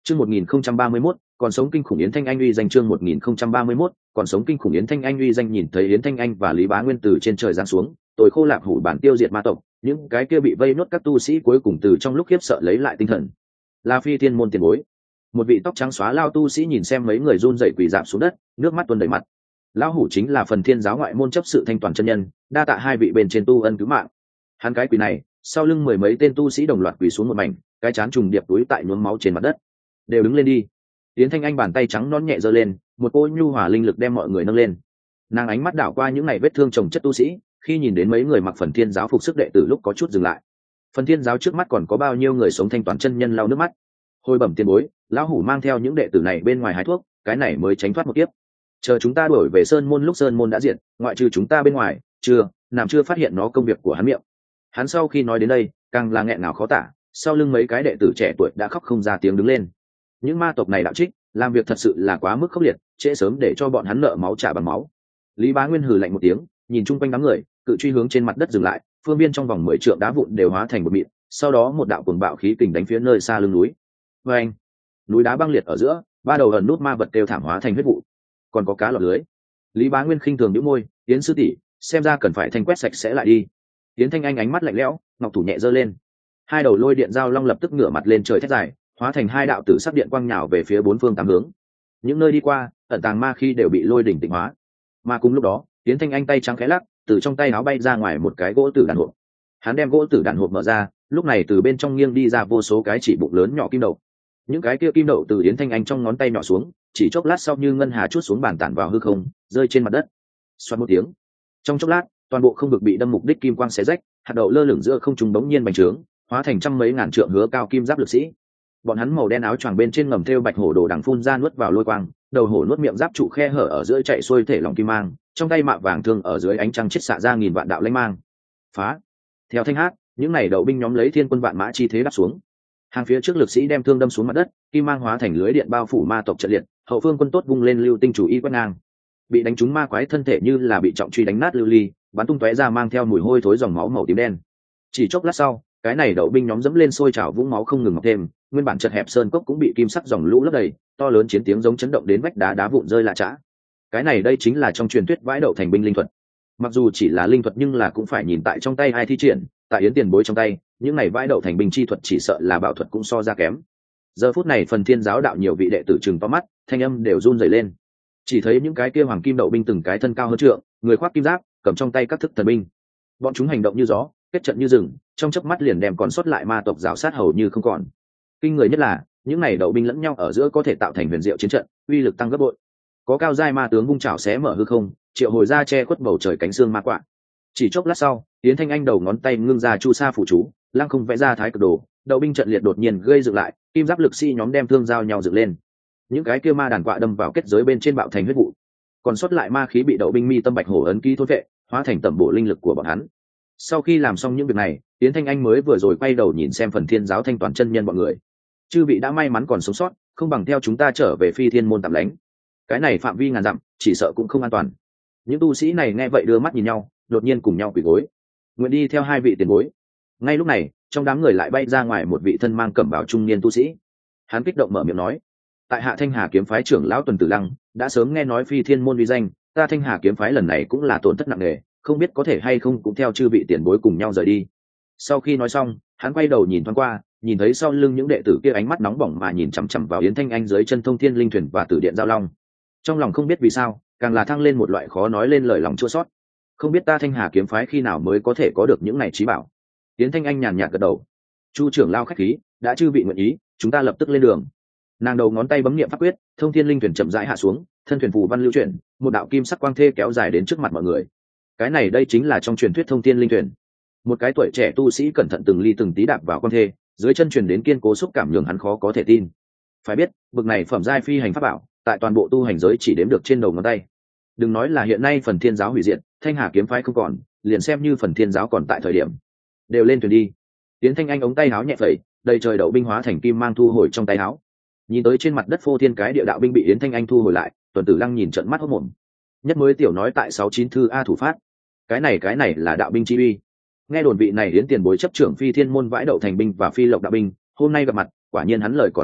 Chương 1031, còn sống kinh khủng Yến Thanh Anh uy danh. Chương 1031, còn sống kinh khủng Yến Thanh Anh uy danh. Nhìn thấy Yến Thanh Anh và Lý Bá Nguyên từ trên trời giáng xuống, tôi khô lạc hủ bản tiêu diệt ma tộc, những cái kia bị vây nốt các tu sĩ cuối cùng từ trong lúc khiếp sợ lấy lại tinh thần. La Phi Thiên môn tiền bối, một vị tóc trắng xóa lao tu sĩ nhìn xem mấy người run rẩy quỳ rạp xuống đất, nước mắt tuôn đầy mặt. Lão hủ chính là Phần Thiên giáo ngoại môn chấp sự Thanh Toàn chân nhân, đa tạ hai vị bên trên tu ân cứu mạng. Hắn cái quỳ này, sau lưng mười mấy tên tu sĩ đồng loạt quỳ xuống một mảnh, cái chán trùng điệp túi tại nhuốm máu trên mặt đất. Đều đứng lên đi. Yến Thanh Anh bàn tay trắng non nhẹ giơ lên, một cô nhu hòa linh lực đem mọi người nâng lên. Nàng ánh mắt đảo qua những ngày vết thương chồng chất tu sĩ, khi nhìn đến mấy người mặc Phần Thiên giáo phục sức đệ tử lúc có chút dừng lại. Phần Thiên giáo trước mắt còn có bao nhiêu người sống? Thanh Toàn chân nhân lau nước mắt. Hồi bẩm tiền bối, lão hủ mang theo những đệ tử này bên ngoài hái thuốc, cái này mới tránh thoát một kiếp. Chờ chúng ta đuổi về sơn môn lúc sơn môn đã diệt, ngoại trừ chúng ta bên ngoài, chưa phát hiện nó công việc của hắn miệng. Hắn sau khi nói đến đây, càng là nghẹn ngào khó tả, sau lưng mấy cái đệ tử trẻ tuổi đã khóc không ra tiếng đứng lên. Những ma tộc này đạo trích, làm việc thật sự là quá mức khốc liệt, trễ sớm để cho bọn hắn nợ máu trả bằng máu. Lý Bá Nguyên hừ lạnh một tiếng, nhìn chung quanh đám người, cự truy hướng trên mặt đất dừng lại, phương viên trong vòng 10 trượng đá vụn đều hóa thành một mịn, sau đó một đạo cuồng bạo khí kình đánh phía nơi xa lưng núi. Oeng! Núi đá băng liệt ở giữa, ba đầu ẩn nút ma vật đều thảm hóa thành huyết vụ. Còn có cá lọt lưới. Lý Bá Nguyên khinh thường nhíu môi, Yến sư tỷ, xem ra cần phải thanh quét sạch sẽ lại đi. Yến Thanh Anh ánh mắt lạnh lẽo, ngọc thủ nhẹ giơ lên. Hai đầu lôi điện giao long lập tức ngửa mặt lên trời thét dài, hóa thành hai đạo tử sắc điện quang nhào về phía bốn phương tám hướng. Những nơi đi qua, ẩn tàng ma khí đều bị lôi đỉnh tịnh hóa. Mà cùng lúc đó, Yến Thanh Anh tay trắng khẽ lắc, từ trong tay áo bay ra ngoài một cái gỗ tử đàn hộp. Hắn đem gỗ tử đàn hộp mở ra, lúc này từ bên trong nghiêng đi ra vô số cái chỉ bụng lớn nhỏ kim đậu. Những cái kia kim đậu từ Yến Thanh Anh trong ngón tay nhỏ xuống, chỉ chốc lát sau như ngân hà chút xuống bàn tản vào hư không, rơi trên mặt đất. Xoát một tiếng, trong chốc lát, toàn bộ không vực bị đâm mục đích kim quang xé rách, hạt đậu lơ lửng giữa không trung bỗng nhiên bành trướng, hóa thành trăm mấy ngàn trượng hứa cao kim giáp lực sĩ. Bọn hắn màu đen áo choàng bên trên ngầm thêu bạch hổ đồ đằng phun ra nuốt vào lôi quang, đầu hổ nuốt miệng giáp trụ khe hở ở giữa chạy xuôi thể lòng kim mang, trong tay mạ vàng thương ở dưới ánh trăng chiết xạ ra nghìn vạn đạo lãnh mang. Phá! Theo thanh hát, những này đậu binh nhóm lấy thiên quân vạn mã chi thế đáp xuống. Hàng phía trước lực sĩ đem thương đâm xuống mặt đất, kim mang hóa thành lưới điện bao phủ ma tộc trận liệt, hậu phương quân tốt vung lên lưu tinh chủ y quét ngang. Bị đánh trúng ma quái thân thể như là bị trọng truy đánh nát lưu ly, bắn tung tóe ra mang theo mùi hôi thối dòng máu màu tím đen. Chỉ chốc lát sau, cái này đậu binh nhóm dẫm lên sôi trào vũng máu không ngừng ngập thêm, nguyên bản chật hẹp sơn cốc cũng bị kim sắc dòng lũ lấp đầy, to lớn chiến tiếng giống chấn động đến vách đá đá vụn rơi lạ chã. Cái này đây chính là trong truyền thuyết vãi đậu thành binh linh thuật. Mặc dù chỉ là linh thuật nhưng là cũng phải nhìn tại trong tay ai thi triển, tại Yến tiền bối trong tay, những này vãi đậu thành binh chi thuật chỉ sợ là bảo thuật cũng so ra kém. Giờ phút này Phần Thiên giáo đạo nhiều vị đệ tử trừng to mắt, thanh âm đều run rẩy lên. Chỉ thấy những cái kia hoàng kim đậu binh từng cái thân cao hơn trượng, người khoác kim giáp, cầm trong tay các thức thần binh. Bọn chúng hành động như gió, kết trận như rừng, trong chớp mắt liền đem còn sót lại ma tộc rào sát hầu như không còn. Kinh người nhất là, những này đậu binh lẫn nhau ở giữa có thể tạo thành huyền diệu chiến trận, uy lực tăng gấp bội. Có cao giai ma tướng vung chảo xé mở hư không, triệu hồi ra che khuất bầu trời cánh xương ma quạ. Chỉ chốc lát sau, Yến Thanh Anh đầu ngón tay ngưng ra chu sa phủ chú, lăng không vẽ ra thái cực đồ, đậu binh trận liệt đột nhiên gây dựng lại, kim giáp lực sĩ nhóm đem thương giao nhau dựng lên. Những cái kia ma đàn quạ đâm vào kết giới bên trên bạo thành huyết vụ. Còn sót lại ma khí bị đậu binh mi tâm bạch hổ ấn ký thôn vệ, hóa thành tẩm bổ linh lực của bọn hắn. Sau khi làm xong những việc này, Yến Thanh Anh mới vừa rồi quay đầu nhìn xem Phần Thiên giáo Thanh Toàn chân nhân bọn người. Chư vị đã may mắn còn sống sót, không bằng theo chúng ta trở về Phi Thiên môn tạm lánh. Cái này phạm vi ngàn dặm, chỉ sợ cũng không an toàn. Những tu sĩ này nghe vậy đưa mắt nhìn nhau, đột nhiên cùng nhau quỳ gối, nguyện đi theo hai vị tiền bối. Ngay lúc này, trong đám người lại bay ra ngoài một vị thân mang cẩm bào trung niên tu sĩ. Hắn kích động mở miệng nói: tại hạ Thanh Hà kiếm phái trưởng lão Tuần Tử Lăng, đã sớm nghe nói Phi Thiên môn uy danh, ta Thanh Hà kiếm phái lần này cũng là tổn thất nặng nề, không biết có thể hay không cũng theo chư vị tiền bối cùng nhau rời đi. Sau khi nói xong, hắn quay đầu nhìn thoáng qua, nhìn thấy sau lưng những đệ tử kia ánh mắt nóng bỏng mà nhìn chằm chằm vào Yến Thanh Anh dưới chân Thông Thiên linh thuyền và Tử điện giao long. Trong lòng không biết vì sao, càng là thăng lên một loại khó nói lên lời lòng chua xót. Không biết ta Thanh Hà kiếm phái khi nào mới có thể có được những này trí bảo. Yến Thanh Anh nhàn nhạt gật đầu: Chu trưởng lao khách khí, đã chư vị nguyện ý, chúng ta lập tức lên đường. Nàng đầu ngón tay bấm niệm pháp quyết, Thông Thiên linh thuyền chậm rãi hạ xuống, thân thuyền phù văn lưu chuyển, một đạo kim sắc quang thê kéo dài đến trước mặt mọi người. Cái này đây chính là trong truyền thuyết Thông Thiên linh thuyền. Một cái tuổi trẻ tu sĩ cẩn thận từng ly từng tí đạp vào quang thê, dưới chân truyền đến kiên cố xúc cảm nhường hắn khó có thể tin. Phải biết, bực này phẩm giai phi hành pháp bảo, tại toàn bộ tu hành giới chỉ đếm được trên đầu ngón tay. Đừng nói là hiện nay Phần Thiên giáo hủy diệt, Thanh Hà kiếm phái không còn, liền xem như Phần Thiên giáo còn tại thời điểm, đều lên thuyền đi. Tiến Thanh Anh ống tay áo nhẹ phẩy, đầy trời đậu binh hóa thành kim mang thu hồi trong tay áo. Nhìn tới trên mặt đất phô thiên cái địa đạo binh bị Yến Thanh Anh thu hồi lại, Tuần Tử Lăng nhìn trợn mắt hốt mồm. Nhất mới tiểu nói tại 69 thư a thủ phát, cái này là đạo binh chi uy. Nghe đồn vị này Yến tiền bối chấp trưởng Phi Thiên môn vãi đậu thành binh và Phi Lộc đạo binh, hôm nay gặp mặt, quả nhiên hắn lời còn chưa dứt,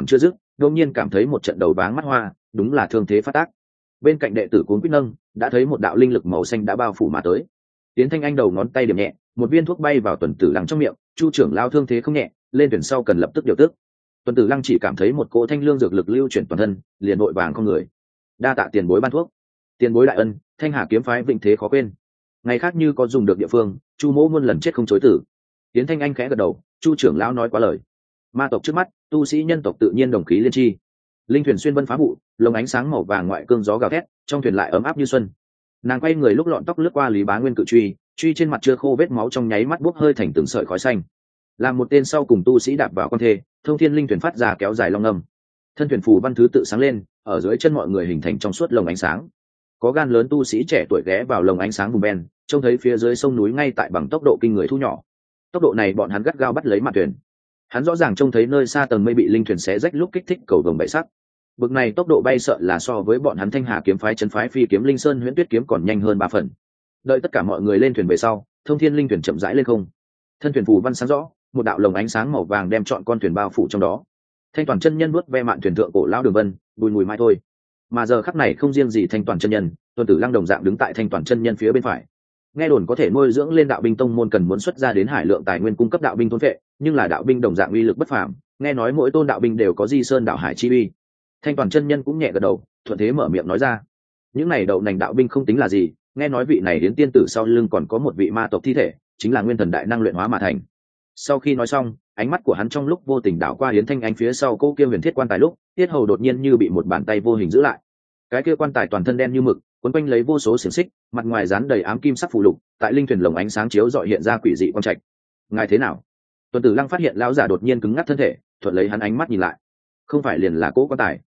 đột nhiên cảm thấy một trận đầu váng mắt hoa, đúng là thương thế phát tác. Bên cạnh đệ tử cuốn quýt nâng, đã thấy một đạo linh lực màu xanh đã bao phủ mà tới. Tiến Thanh Anh đầu ngón tay điểm nhẹ, một viên thuốc bay vào Tuần Tử Lăng trong miệng. Chu trưởng lao thương thế không nhẹ, lên thuyền sau cần lập tức điều tức. Tuần Tử Lăng chỉ cảm thấy một cỗ thanh lương dược lực lưu chuyển toàn thân, liền vội vàng không người. Đa tạ tiền bối ban thuốc. Tiền bối đại ân, Thanh Hà kiếm phái vĩnh thế khó quên. Ngày khác như có dùng được địa phương, Chu mỗ muôn lần chết không chối tử. Tiến Thanh Anh khẽ gật đầu, Chu trưởng lão nói quá lời. Ma tộc trước mắt, tu sĩ nhân tộc tự nhiên đồng khí liên tri. Linh thuyền xuyên vân phá vụ, lồng ánh sáng màu vàng ngoại cương gió gào thét, trong thuyền lại ấm áp như xuân. Nàng quay người lúc lọn tóc lướt qua Lý Bá Nguyên cự truy, truy trên mặt chưa khô vết máu trong nháy mắt bốc hơi thành từng sợi khói xanh. Làm một tên sau cùng tu sĩ đạp vào con thê, thông thiên linh thuyền phát ra kéo dài long ngâm. Thân thuyền phù văn thứ tự sáng lên, ở dưới chân mọi người hình thành trong suốt lồng ánh sáng. Có gan lớn tu sĩ trẻ tuổi ghé vào lồng ánh sáng vùng ben, trông thấy phía dưới sông núi ngay tại bằng tốc độ kinh người thu nhỏ. Tốc độ này bọn hắn gắt gao bắt lấy mặt thuyền. Hắn rõ ràng trông thấy nơi xa tầng mây bị linh thuyền xé rách lúc kích thích cầu vồng bảy sắc. Bực này tốc độ bay sợ là so với bọn hắn Thanh Hà kiếm phái trấn phái phi kiếm linh sơn huyễn tuyết kiếm còn nhanh hơn 3 phần. Đợi tất cả mọi người lên thuyền về sau, thông thiên linh thuyền chậm rãi lên không. Thân thuyền phù văn sáng rõ, một đạo lồng ánh sáng màu vàng đem trọn con thuyền bao phủ trong đó. Thanh Toàn chân nhân vuốt ve mạn thuyền thượng cổ lão đường vân, bùi mùi mai thôi. Mà giờ khắc này không riêng gì Thanh Toàn chân nhân, Tuần Tử Lăng đồng dạng đứng tại Thanh Toàn chân nhân phía bên phải. Nghe đồn có thể nuôi dưỡng lên đạo binh tông môn cần muốn xuất ra đến hải lượng tài nguyên cung cấp đạo binh thôn vệ, nhưng là đạo binh đồng dạng uy lực bất phàm, nghe nói mỗi tôn đạo binh đều có di sơn đạo hải chi uy. Thanh Toàn chân nhân cũng nhẹ gật đầu, thuận thế mở miệng nói ra, những này đậu nành đạo binh không tính là gì, nghe nói vị này đến tiên tử sau lưng còn có một vị ma tộc thi thể, chính là nguyên thần đại năng luyện hóa mà thành. Sau khi nói xong, ánh mắt của hắn trong lúc vô tình đảo qua Yến Thanh Anh phía sau cô kia huyền thiết quan tài lúc, tiết hầu đột nhiên như bị một bàn tay vô hình giữ lại. Cái kia quan tài toàn thân đen như mực, quấn quanh lấy vô số xiềng xích, mặt ngoài dán đầy ám kim sắc phù lục, tại linh thuyền lồng ánh sáng chiếu rọi hiện ra quỷ dị quang trạch. Ngài thế nào? Tuần Tử Lăng phát hiện lão giả đột nhiên cứng ngắc thân thể, thuận lấy hắn ánh mắt nhìn lại. Không phải liền là cố quan tài?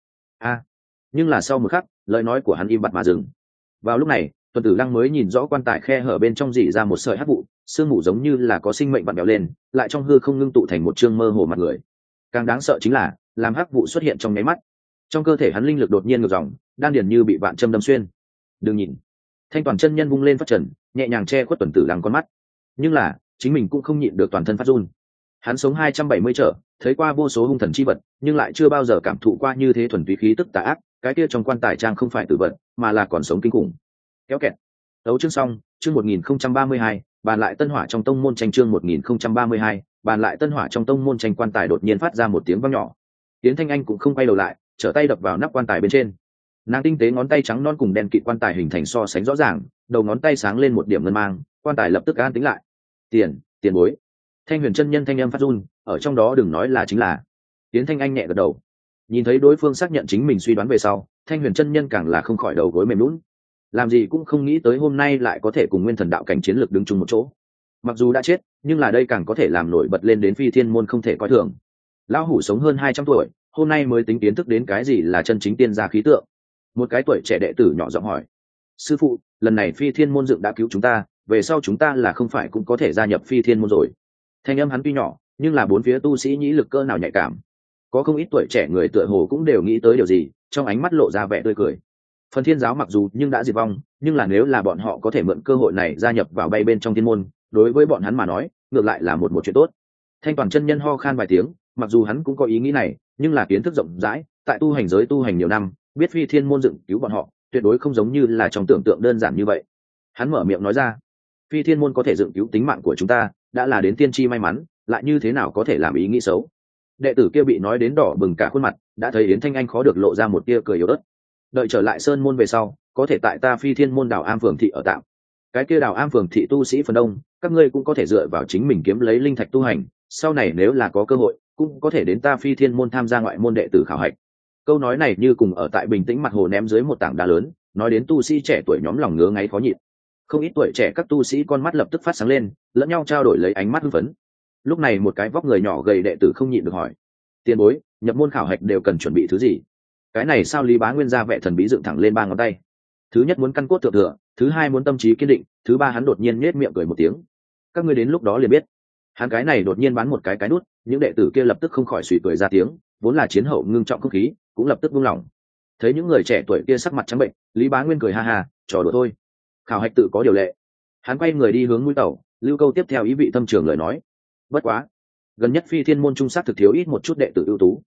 Nhưng là sau một khắc, lời nói của hắn im bặt mà dừng. Vào lúc này, Tuần Tử Lăng mới nhìn rõ quan tài khe hở bên trong rỉ ra một sợi hắc vụ, sương mù giống như là có sinh mệnh vặn vẹo lên, lại trong hư không ngưng tụ thành một trương mơ hồ mặt người. Càng đáng sợ chính là, làm hắc vụ xuất hiện trong nháy mắt, trong cơ thể hắn linh lực đột nhiên ngược dòng, đan điền như bị vạn châm đâm xuyên. Đừng nhìn. Thanh Toàn chân nhân vung lên phát trần, nhẹ nhàng che khuất Tuần Tử Lăng con mắt. Nhưng là, chính mình cũng không nhịn được toàn thân phát run. Hắn sống 270 trở, thấy qua vô số hung thần chi vật, nhưng lại chưa bao giờ cảm thụ qua như thế thuần túy khí tức tà ác, cái kia trong quan tài trang không phải tử vật, mà là còn sống kinh khủng. Kéo kẹt. Đấu chương xong, chương 1032, bàn lại tân hỏa trong tông môn tranh chương 1032, bàn lại tân hỏa trong tông môn tranh quan tài đột nhiên phát ra một tiếng vang nhỏ. Tiến Thanh Anh cũng không quay đầu lại, trở tay đập vào nắp quan tài bên trên. Nàng tinh tế ngón tay trắng non cùng đen kịt quan tài hình thành so sánh rõ ràng, đầu ngón tay sáng lên một điểm ngân mang, quan tài lập tức an tĩnh lại. Tiền bối. Thanh Huyền chân nhân thanh âm phát run, ở trong đó đừng nói là chính là. Tiến Thanh Anh nhẹ gật đầu. Nhìn thấy đối phương xác nhận chính mình suy đoán về sau, Thanh Huyền chân nhân càng là không khỏi đầu gối mềm lún. Làm gì cũng không nghĩ tới hôm nay lại có thể cùng nguyên thần đạo cảnh chiến lược đứng chung một chỗ. Mặc dù đã chết, nhưng là đây càng có thể làm nổi bật lên đến phi thiên môn không thể coi thường. Lão hủ sống hơn 200 tuổi, hôm nay mới tính kiến thức đến cái gì là chân chính tiên gia khí tượng. Một cái tuổi trẻ đệ tử nhỏ giọng hỏi, sư phụ, lần này phi thiên môn dựng đã cứu chúng ta, về sau chúng ta là không phải cũng có thể gia nhập phi thiên môn rồi? Thanh âm hắn tuy nhỏ, nhưng là bốn phía tu sĩ nhĩ lực cỡ nào nhạy cảm. Có không ít tuổi trẻ người tựa hồ cũng đều nghĩ tới điều gì, trong ánh mắt lộ ra vẻ tươi cười. Phần thiên giáo mặc dù nhưng đã diệt vong, nhưng là nếu là bọn họ có thể mượn cơ hội này gia nhập vào bay bên trong thiên môn, đối với bọn hắn mà nói, ngược lại là một chuyện tốt. Thanh Toàn chân nhân ho khan vài tiếng, mặc dù hắn cũng có ý nghĩ này, nhưng là kiến thức rộng rãi, tại tu hành giới tu hành nhiều năm, biết phi thiên môn dựng cứu bọn họ, tuyệt đối không giống như là trong tưởng tượng đơn giản như vậy. Hắn mở miệng nói ra, phi thiên môn có thể dựng cứu tính mạng của chúng ta, đã là đến tiên tri may mắn, lại như thế nào có thể làm ý nghĩ xấu. Đệ tử kia bị nói đến đỏ bừng cả khuôn mặt, đã thấy Yến Thanh Anh khó được lộ ra một tia cười yếu ớt. Đợi trở lại sơn môn về sau, có thể tại ta phi thiên môn đảo am phường thị ở tạm. Cái kia đảo am phường thị tu sĩ phần đông, các ngươi cũng có thể dựa vào chính mình kiếm lấy linh thạch tu hành, sau này nếu là có cơ hội, cũng có thể đến ta phi thiên môn tham gia ngoại môn đệ tử khảo hạch. Câu nói này như cùng ở tại bình tĩnh mặt hồ ném dưới một tảng đá lớn, nói đến tu sĩ trẻ tuổi nhóm lòng ngứa ngáy khó nhịn. Không ít tuổi trẻ các tu sĩ con mắt lập tức phát sáng lên, lẫn nhau trao đổi lấy ánh mắt hưng phấn. Lúc này một cái vóc người nhỏ gầy đệ tử không nhịn được hỏi, tiền bối, nhập môn khảo hạch đều cần chuẩn bị thứ gì? Cái này sao Lý Bá Nguyên ra vẻ thần bí dựng thẳng lên 3 ngón tay. Thứ nhất muốn căn cốt thượng thừa, thứ hai muốn tâm trí kiên định, thứ ba hắn đột nhiên nhếch miệng cười một tiếng. Các ngươi đến lúc đó liền biết. Hắn cái này đột nhiên bắn một cái nút, những đệ tử kia lập tức không khỏi suy cười ra tiếng, vốn là chiến hậu ngưng trọng không khí, cũng lập tức buông lỏng. Thấy những người trẻ tuổi kia sắc mặt trắng bệnh, Lý Bá Nguyên cười ha ha, trò đùa thôi. Khảo hạch tự có điều lệ. Hắn quay người đi hướng mũi tàu, lưu câu tiếp theo ý vị thâm trường lời nói. Bất quá, gần nhất phi thiên môn trung sát thực thiếu ít một chút đệ tử ưu tú.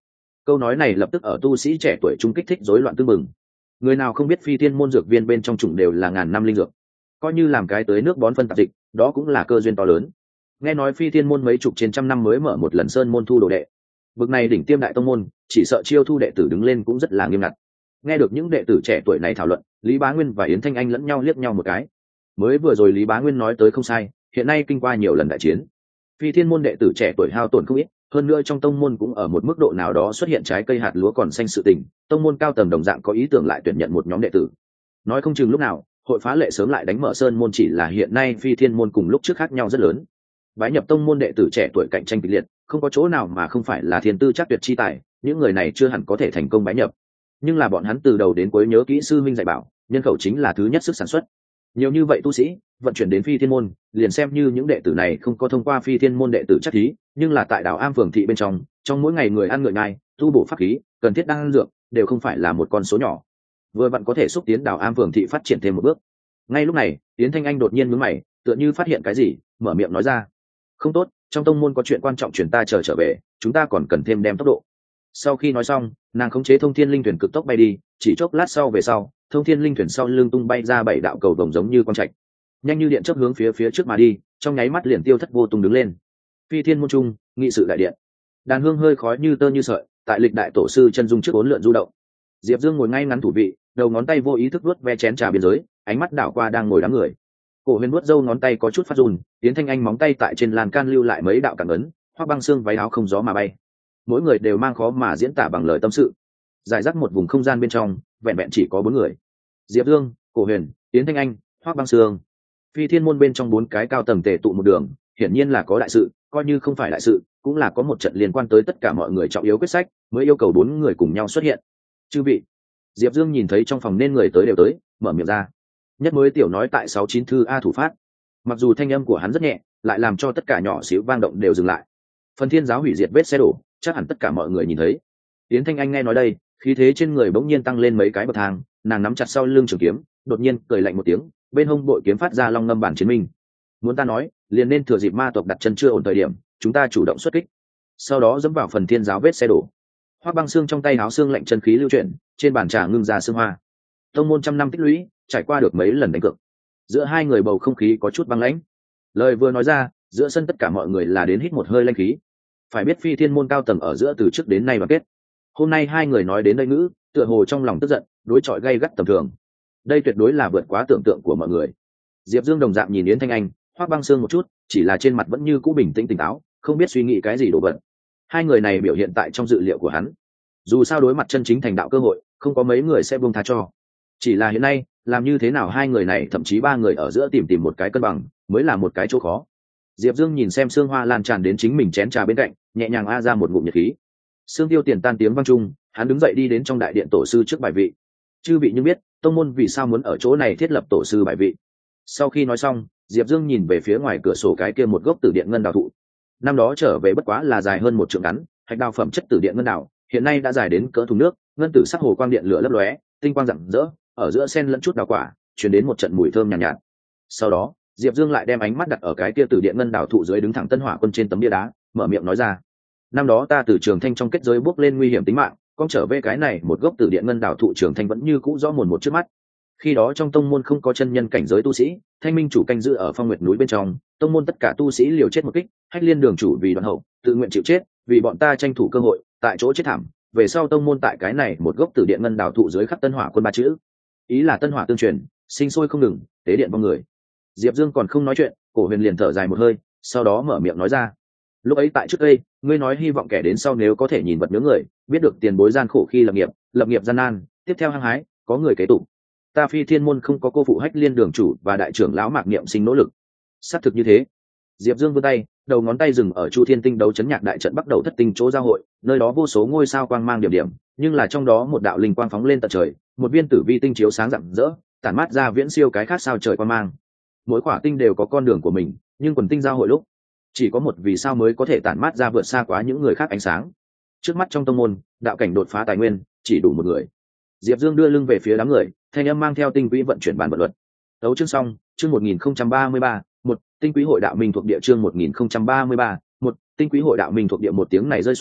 Câu nói này lập tức ở tu sĩ trẻ tuổi trung kích thích rối loạn tương mừng. Người nào không biết phi thiên môn dược viên bên trong chủng đều là ngàn năm linh dược, coi như làm cái tới nước bón phân tạp dịch, đó cũng là cơ duyên to lớn. Nghe nói phi thiên môn mấy chục trên trăm năm mới mở một lần sơn môn thu đồ đệ, bực này đỉnh tiêm đại tông môn, chỉ sợ chiêu thu đệ tử đứng lên cũng rất là nghiêm ngặt. Nghe được những đệ tử trẻ tuổi này thảo luận, Lý Bá Nguyên và Yến Thanh Anh lẫn nhau liếc nhau một cái. Mới vừa rồi Lý Bá Nguyên nói tới không sai, hiện nay kinh qua nhiều lần đại chiến, phi thiên môn đệ tử trẻ tuổi hao tổn không ít, hơn nữa trong tông môn cũng ở một mức độ nào đó xuất hiện trái cây hạt lúa còn xanh sự tình, tông môn cao tầng đồng dạng có ý tưởng lại tuyển nhận một nhóm đệ tử. Nói không chừng lúc nào hội phá lệ sớm lại đánh mở sơn môn, chỉ là hiện nay phi thiên môn cùng lúc trước khác nhau rất lớn. Bái nhập tông môn đệ tử trẻ tuổi cạnh tranh kịch liệt, không có chỗ nào mà không phải là thiên tư chắc tuyệt chi tài, những người này chưa hẳn có thể thành công bái nhập, nhưng là bọn hắn từ đầu đến cuối nhớ kỹ sư minh dạy bảo, nhân khẩu chính là thứ nhất sức sản xuất. Nhiều như vậy tu sĩ vận chuyển đến phi thiên môn, liền xem như những đệ tử này không có thông qua phi thiên môn đệ tử chắc thí, nhưng là tại đảo Am phường thị bên trong mỗi ngày người ăn ngựa nhai, tu bổ pháp khí, cần thiết đan dược đều không phải là một con số nhỏ, vừa vặn có thể xúc tiến đảo Am phường thị phát triển thêm một bước. Ngay lúc này Yến Thanh Anh đột nhiên nhướng mày, tựa như phát hiện cái gì, mở miệng nói ra: không tốt, trong tông môn có chuyện quan trọng, chuyển ta trở về, chúng ta còn cần thêm đem tốc độ. Sau khi nói xong, nàng khống chế thông thiên linh thuyền cực tốc bay đi, chỉ chốc lát sau về sau, thông thiên linh thuyền sau lưng tung bay ra 7 đạo cầu vồng giống như quang trạch, nhanh như điện chớp hướng phía trước mà đi, trong nháy mắt liền tiêu thất vô tung đứng lên. Phi thiên môn trung, nghị sự đại điện, đàn hương hơi khói như tơ như sợi, tại lịch đại tổ sư chân dung trước 4 lượn du động. Diệp Dương ngồi ngay ngắn thủ vị, đầu ngón tay vô ý thức vuốt ve chén trà biên giới, ánh mắt đảo qua đang ngồi đám người. Cổ Huyền vuốt râu ngón tay có chút phát run, Yến Thanh Anh móng tay tại trên lan can lưu lại mấy đạo cảm ấn, Hoắc Băng Xương váy áo không gió mà bay. Mỗi người đều mang khó mà diễn tả bằng lời tâm sự. Giải rác một vùng không gian bên trong, vẹn vẹn chỉ có 4 người: Diệp Dương, Cổ Huyền, Yến Thanh Anh, Hoắc Băng Xương. Phi thiên môn bên trong 4 cái cao tầng tề tụ một đường, hiển nhiên là có đại sự, coi như không phải đại sự, cũng là có một trận liên quan tới tất cả mọi người trọng yếu quyết sách, mới yêu cầu 4 người cùng nhau xuất hiện. Chư vị. Diệp Dương nhìn thấy trong phòng nên người tới đều tới, mở miệng ra. Nhất mới tiểu nói tại 69 thư A thủ phát. Mặc dù thanh âm của hắn rất nhẹ, lại làm cho tất cả nhỏ xíu vang động đều dừng lại. Phần thiên giáo hủy diệt vết xe đổ, chắc hẳn tất cả mọi người nhìn thấy. Yến Thanh Anh nghe nói đây, khí thế trên người bỗng nhiên tăng lên mấy cái bậc thang, nàng nắm chặt sau lưng trường kiếm, đột nhiên cười lạnh một tiếng, bên hông bội kiếm phát ra long ngâm bản chiến minh. Muốn ta nói, liền nên thừa dịp ma tộc đặt chân chưa ổn thời điểm, chúng ta chủ động xuất kích, sau đó dẫm vào phần thiên giáo vết xe đổ. Hoắc Băng Xương trong tay áo xương lạnh chân khí lưu chuyển, trên bàn trà ngưng ra sương hoa. Tông môn trăm năm tích lũy, trải qua được mấy lần đánh cược, giữa hai người bầu không khí có chút băng lãnh. Lời vừa nói ra, giữa sân tất cả mọi người là đến hít một hơi lanh khí. Phải biết phi thiên môn cao tầng ở giữa từ trước đến nay đoàn kết, hôm nay hai người nói đến đây ngữ, tựa hồ trong lòng tức giận, đối chọi gay gắt tầm thường. Đây tuyệt đối là vượt quá tưởng tượng của mọi người. Diệp Dương đồng dạng nhìn Yến Thanh Anh, Hoắc Băng Xương một chút, chỉ là trên mặt vẫn như cũ bình tĩnh tỉnh táo, không biết suy nghĩ cái gì đổ vật. Hai người này biểu hiện tại trong dự liệu của hắn. Dù sao đối mặt chân chính thành đạo cơ hội, không có mấy người sẽ buông tha cho. Chỉ là hiện nay, làm như thế nào hai người này thậm chí 3 người ở giữa tìm một cái cân bằng, mới là một cái chỗ khó. Diệp Dương nhìn xem sương hoa lan tràn đến chính mình chén trà bên cạnh, nhẹ nhàng a ra một ngụm nhiệt khí. Sương tiêu tiền tan tiếng vang trung, hắn đứng dậy đi đến trong đại điện tổ sư trước bài vị. Chư vị nhưng biết, tông môn vì sao muốn ở chỗ này thiết lập tổ sư bài vị. Sau khi nói xong, Diệp Dương nhìn về phía ngoài cửa sổ cái kia một gốc tử điện ngân đào thụ. Năm đó trở về bất quá là dài hơn 1 trượng ngắn, hạch đào phẩm chất tử điện ngân đào, hiện nay đã dài đến cỡ thùng nước, ngân tử sắc hồ quang điện lửa lấp lóe, tinh quang rạng rỡ, ở giữa sen lẫn chút đào quả, truyền đến một trận mùi thơm nhàn nhạt. Sau đó, Diệp Dương lại đem ánh mắt đặt ở cái kia tử điện ngân đào thụ dưới đứng thẳng Tân Hỏa Quân trên tấm bia đá, mở miệng nói ra: năm đó ta từ Trường Thanh trong kết giới bước lên nguy hiểm tính mạng, con trở về cái này một gốc tử điện ngân đào thụ Trường Thanh vẫn như cũ rõ mồn một trước mắt. Khi đó trong tông môn không có chân nhân cảnh giới tu sĩ, Thanh Minh chủ canh giữ ở Phong Nguyệt núi bên trong, tông môn tất cả tu sĩ liều chết một kích, Hách Liên đường chủ vì đoạn hậu, tự nguyện chịu chết, vì bọn ta tranh thủ cơ hội, tại chỗ chết thảm. Về sau tông môn tại cái này một gốc tử điện ngân đào thụ dưới khắc Tân Hỏa Quân 3 chữ, ý là tân hỏa tương truyền, sinh sôi không ngừng, tế điện vong người. Diệp Dương còn không nói chuyện, Cổ Huyền liền thở dài một hơi, sau đó mở miệng nói ra: lúc ấy tại trước đây, ngươi nói hy vọng kẻ đến sau nếu có thể nhìn vật nhớ người, biết được tiền bối gian khổ khi lập nghiệp gian nan, tiếp theo hăng hái, có người kế tục. Ta phi thiên môn không có cô phụ Hách Liên đường chủ và đại trưởng lão Mạc Niệm Sinh nỗ lực. Xác thực như thế. Diệp Dương vươn tay, đầu ngón tay dừng ở Chu Thiên Tinh đấu chấn nhạc đại trận bắt đầu thất tinh chỗ giao hội, nơi đó vô số ngôi sao quang mang điểm điểm, nhưng là trong đó một đạo linh quang phóng lên tận trời, một viên tử vi tinh chiếu sáng rạng rỡ, tản mát ra viễn siêu cái khác sao trời quang mang. Mỗi quả tinh đều có con đường của mình, nhưng quần tinh giao hội lúc, chỉ có một vì sao mới có thể tản mát ra vượt xa quá những người khác ánh sáng. Trước mắt trong tông môn, đạo cảnh đột phá tài nguyên, chỉ đủ một người. Diệp Dương đưa lưng về phía đám người, thanh âm mang theo tinh quỹ vận chuyển bản vận luật. Đấu chương xong, chương 1033, một tinh quỹ hội đạo minh thuộc địa chương 1033, một tinh quỹ hội đạo minh thuộc địa. Một tiếng này rơi xuống,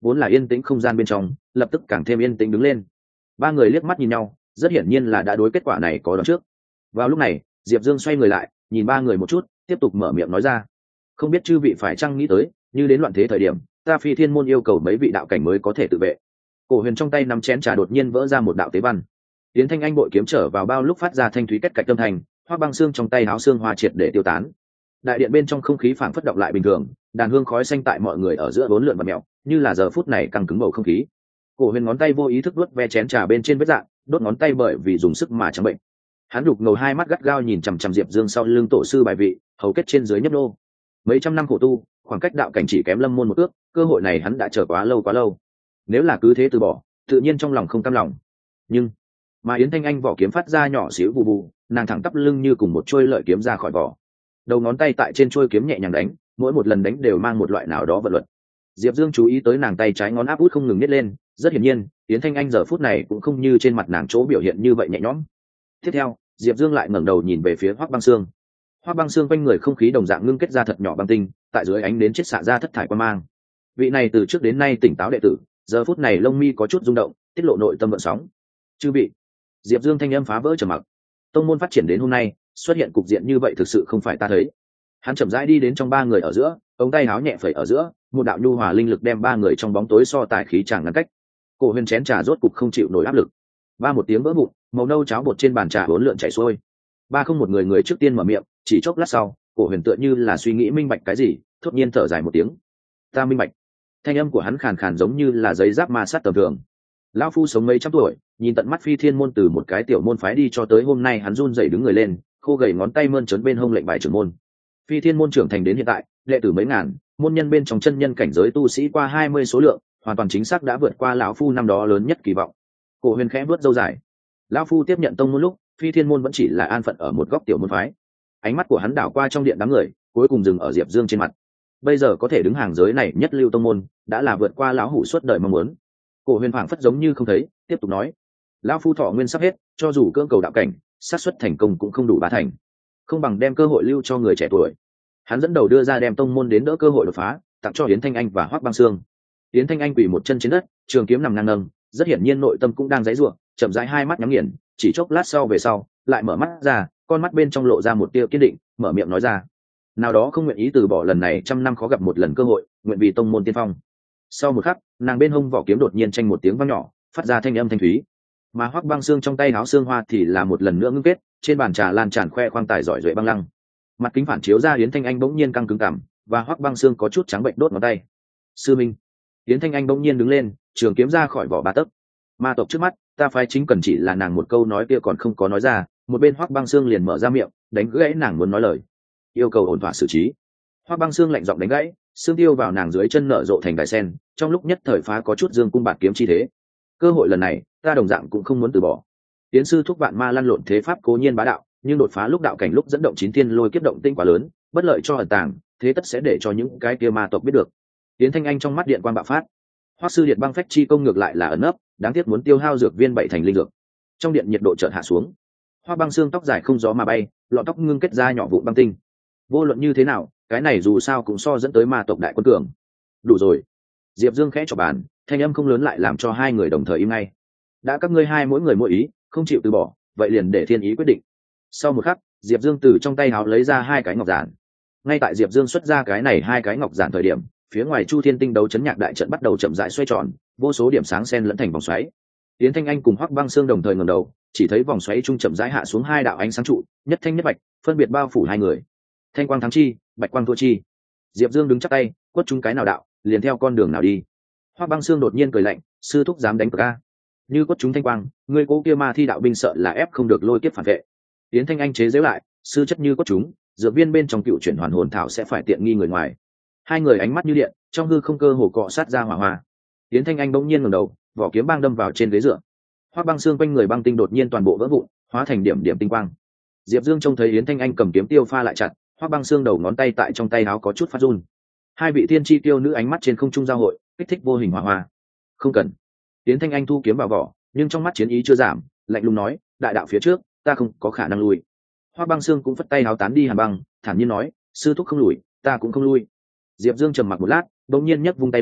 vốn là yên tĩnh không gian bên trong lập tức càng thêm yên tĩnh đứng lên. Ba người liếc mắt nhìn nhau, rất hiển nhiên là đã đối kết quả này có đoán trước. Vào lúc này Diệp Dương xoay người lại nhìn ba người một chút, tiếp tục mở miệng nói ra: không biết chư vị phải chăng nghĩ tới, như đến loạn thế thời điểm, ta Phi Thiên môn yêu cầu mấy vị đạo cảnh mới có thể tự vệ. Cổ Huyền trong tay nắm chén trà đột nhiên vỡ ra một đạo tế văn. Yến Thanh Anh bội kiếm trở vào bao lúc phát ra thanh thúy kết cạch âm thanh, Hoắc Băng Xương trong tay háo xương hoa triệt để tiêu tán. Đại điện bên trong không khí phảng phất động lại bình thường, đàn hương khói xanh tại mọi người ở giữa bốn lượn và mèo, như là giờ phút này căng cứng bầu không khí. Cổ Huyền ngón tay vô ý thức vuốt ve chén trà bên trên vết rạn, đốt ngón tay bởi vì dùng sức mà trắng bệnh. Hắn đục ngầu hai mắt gắt gao nhìn chằm chằm Diệp Dương sau lưng tổ sư bài vị, hầu kết trên dưới nhấp nô. Mấy trăm năm khổ tu, khoảng cách đạo cảnh chỉ kém Lâm môn một ước, cơ hội này hắn đã chờ quá lâu. Nếu là cứ thế từ bỏ, tự nhiên trong lòng không cam lòng. Nhưng mà Yến Thanh Anh vỏ kiếm phát ra nhỏ xíu bù bù, nàng thẳng tắp lưng như cùng một chuôi lợi kiếm ra khỏi vỏ. Đầu ngón tay tại trên chuôi kiếm nhẹ nhàng đánh, mỗi một lần đánh đều mang một loại nào đó vận luật. Diệp Dương chú ý tới nàng tay trái ngón áp út không ngừng nhét lên, rất hiển nhiên, Yến Thanh Anh giờ phút này cũng không như trên mặt nàng chỗ biểu hiện như vậy nhẹ nhõm. Tiếp theo, Diệp Dương lại ngẩng đầu nhìn về phía Hoắc Băng Xương. Hoắc Băng Xương quanh người không khí đồng dạng ngưng kết ra thật nhỏ băng tinh, tại dưới ánh đến chiết xạ ra thất thải quang mang. Vị này từ trước đến nay tỉnh táo đệ tử, giờ phút này lông mi có chút rung động, tiết lộ nội tâm gợn sóng. Chư vị, Diệp Dương thanh âm phá vỡ trầm mặc. Tông môn phát triển đến hôm nay, xuất hiện cục diện như vậy thực sự không phải ta thấy. Hắn chậm rãi đi đến trong ba người ở giữa, ống tay áo nhẹ phẩy ở giữa, một đạo nhu hòa linh lực đem ba người trong bóng tối so tài khí chàng ngăn cách. Cổ Huyền chén trà rốt cục không chịu nổi áp lực. Ba một tiếng vỡ vụn, màu nâu cháo bột trên bàn trà uốn lượn chảy xuôi. Ba không một người trước tiên mở miệng, chỉ chốc lát sau, Cổ Huyền tựa như là suy nghĩ minh bạch cái gì, thốt nhiên thở dài một tiếng. Ta minh bạch. Thanh âm của hắn khàn khàn giống như là giấy giáp ma sát tầm thường. Lão phu sống mấy trăm tuổi, nhìn tận mắt Phi Thiên môn từ một cái tiểu môn phái đi cho tới hôm nay, hắn run rẩy đứng người lên, khô gầy ngón tay mơn trớn bên hông lệnh bài trưởng môn. Phi Thiên môn trưởng thành đến hiện tại, đệ tử mấy ngàn, môn nhân bên trong chân nhân cảnh giới tu sĩ qua 20 số lượng, hoàn toàn chính xác đã vượt qua lão phu năm đó lớn nhất kỳ vọng. Cổ Huyền khẽ vuốt râu dài. Lão phu tiếp nhận tông môn lúc, Phi Thiên môn vẫn chỉ là an phận ở một góc tiểu môn phái. Ánh mắt của hắn đảo qua trong điện đám người, cuối cùng dừng ở Diệp Dương trên mặt. Bây giờ có thể đứng hàng giới này nhất lưu tông môn, đã là vượt qua lão hủ suốt đời mong muốn. Cổ Huyền phảng phất giống như không thấy, tiếp tục nói: lão phu thọ nguyên sắp hết, cho dù cưỡng cầu đạo cảnh, xác suất thành công cũng không đủ ba thành, không bằng đem cơ hội lưu cho người trẻ tuổi. Hắn dẫn đầu đưa ra đem tông môn đến đỡ cơ hội đột phá, tặng cho Yến Thanh Anh và Hoắc Băng Xương. Yến Thanh Anh quỳ một chân trên đất, trường kiếm nằm ngang nâng, rất hiển nhiên nội tâm cũng đang giãy giụa, chậm rãi hai mắt nhắm nghiền, chỉ chốc lát sau về sau, lại mở mắt ra, con mắt bên trong lộ ra một tia kiên định, mở miệng nói ra: nào đó không nguyện ý từ bỏ lần này trăm năm khó gặp một lần cơ hội, nguyện vì tông môn tiên phong. Sau một khắc, nàng bên hông vỏ kiếm đột nhiên chanh một tiếng vang nhỏ, phát ra thanh âm thanh thúy. Mà Hoắc Băng Xương trong tay áo xương hoa thì là một lần nữa ngưng kết, trên bàn trà lan tràn khoe khoang tài giỏi duệ băng lăng. Mặt kính phản chiếu ra Yến Thanh Anh bỗng nhiên căng cứng cằm, và Hoắc Băng Xương có chút trắng bệnh đốt ngón tay. Sư minh. Yến Thanh Anh bỗng nhiên đứng lên, trường kiếm ra khỏi vỏ ba tấc. Ma tộc trước mắt, ta phái chính cần chỉ là nàng một câu nói kia còn không có nói ra, một bên Hoắc Băng Xương liền mở ra miệng, đánh gãy nàng muốn nói lời, yêu cầu ổn thỏa xử trí. Hoắc Băng Xương lạnh giọng đánh gãy, xương tiêu vào nàng dưới chân nở rộ thành đài sen, trong lúc nhất thời phá có chút dương cung bạt kiếm chi thế. Cơ hội lần này, ta đồng dạng cũng không muốn từ bỏ. Tiến sư thúc vạn ma lăn lộn thế pháp cố nhiên bá đạo, nhưng đột phá lúc đạo cảnh lúc dẫn động chín thiên lôi kiếp động tinh quá lớn, bất lợi cho ẩn tàng, thế tất sẽ để cho những cái kia ma tộc biết được. Tiến Thanh Anh trong mắt điện quang bạo phát. Hoắc sư điện băng phách chi công ngược lại là ẩn nấp, đáng tiếc muốn tiêu hao dược viên bảy thành linh dược. Trong điện nhiệt độ chợt hạ xuống. Hoắc Băng Xương tóc dài không gió mà bay, lọn tóc ngưng kết ra nhỏ vụn băng tinh. Vô luận như thế nào, cái này dù sao cũng so dẫn tới ma tộc đại quân cường. Đủ rồi. Diệp Dương khẽ chọc bàn, thanh âm không lớn lại làm cho hai người đồng thời im ngay. Đã các ngươi hai mỗi người mỗi ý, không chịu từ bỏ, vậy liền để thiên ý quyết định. Sau một khắc, Diệp Dương từ trong tay áo lấy ra hai cái ngọc giản. Ngay tại Diệp Dương xuất ra cái này hai cái ngọc giản thời điểm, phía ngoài Chu Thiên Tinh đấu chấn nhạc đại trận bắt đầu chậm rãi xoay tròn, vô số điểm sáng xen lẫn thành vòng xoáy. Yến Thanh Anh cùng Hoắc Băng Xương đồng thời ngẩng đầu, chỉ thấy vòng xoáy trung chậm rãi hạ xuống hai đạo ánh sáng trụ, nhất thanh nhất bạch, phân biệt bao phủ hai người. Thanh quang thắng chi, bạch quang thua chi. Diệp Dương đứng chắp tay, quất chúng cái nào đạo, liền theo con đường nào đi. Hoắc Băng Xương đột nhiên cười lạnh, sư thúc dám đánh cược a? Như quất chúng thanh quang, ngươi cố kia ma thi đạo binh sợ là ép không được lôi kiếp phản vệ. Yến Thanh Anh chế giễu lại, sư chất như quất chúng, dược viên bên trong cựu chuyển hoàn hồn thảo sẽ phải tiện nghi người ngoài. Hai người ánh mắt như điện, trong hư không cơ hồ cọ sát ra hỏa hoa. Yến Thanh Anh bỗng nhiên ngẩng đầu, vỏ kiếm băng đâm vào trên ghế dựa. Hoắc Băng Xương quanh người băng tinh đột nhiên toàn bộ vỡ vụn, hóa thành điểm điểm tinh quang. Diệp Dương trông thấy Yến Thanh Anh cầm kiếm tiêu pha lại chặt, Hoắc Băng Xương đầu ngón tay tại trong tay áo có chút phát run. Hai vị thiên chi tiêu nữ ánh mắt trên không trung giao hội, kích thích vô hình hỏa hoa. Không cần. Yến Thanh Anh thu kiếm vào vỏ, nhưng trong mắt chiến ý chưa giảm, lạnh lùng nói, đại đạo phía trước, ta không có khả năng lui. Hoắc Băng Xương cũng phất tay áo tán đi hàn băng, thản nhiên nói, sư thúc không lùi, ta cũng không lui. Diệp Dương trầm mặc một lát, bỗng nhiên nhấc vung tay lên,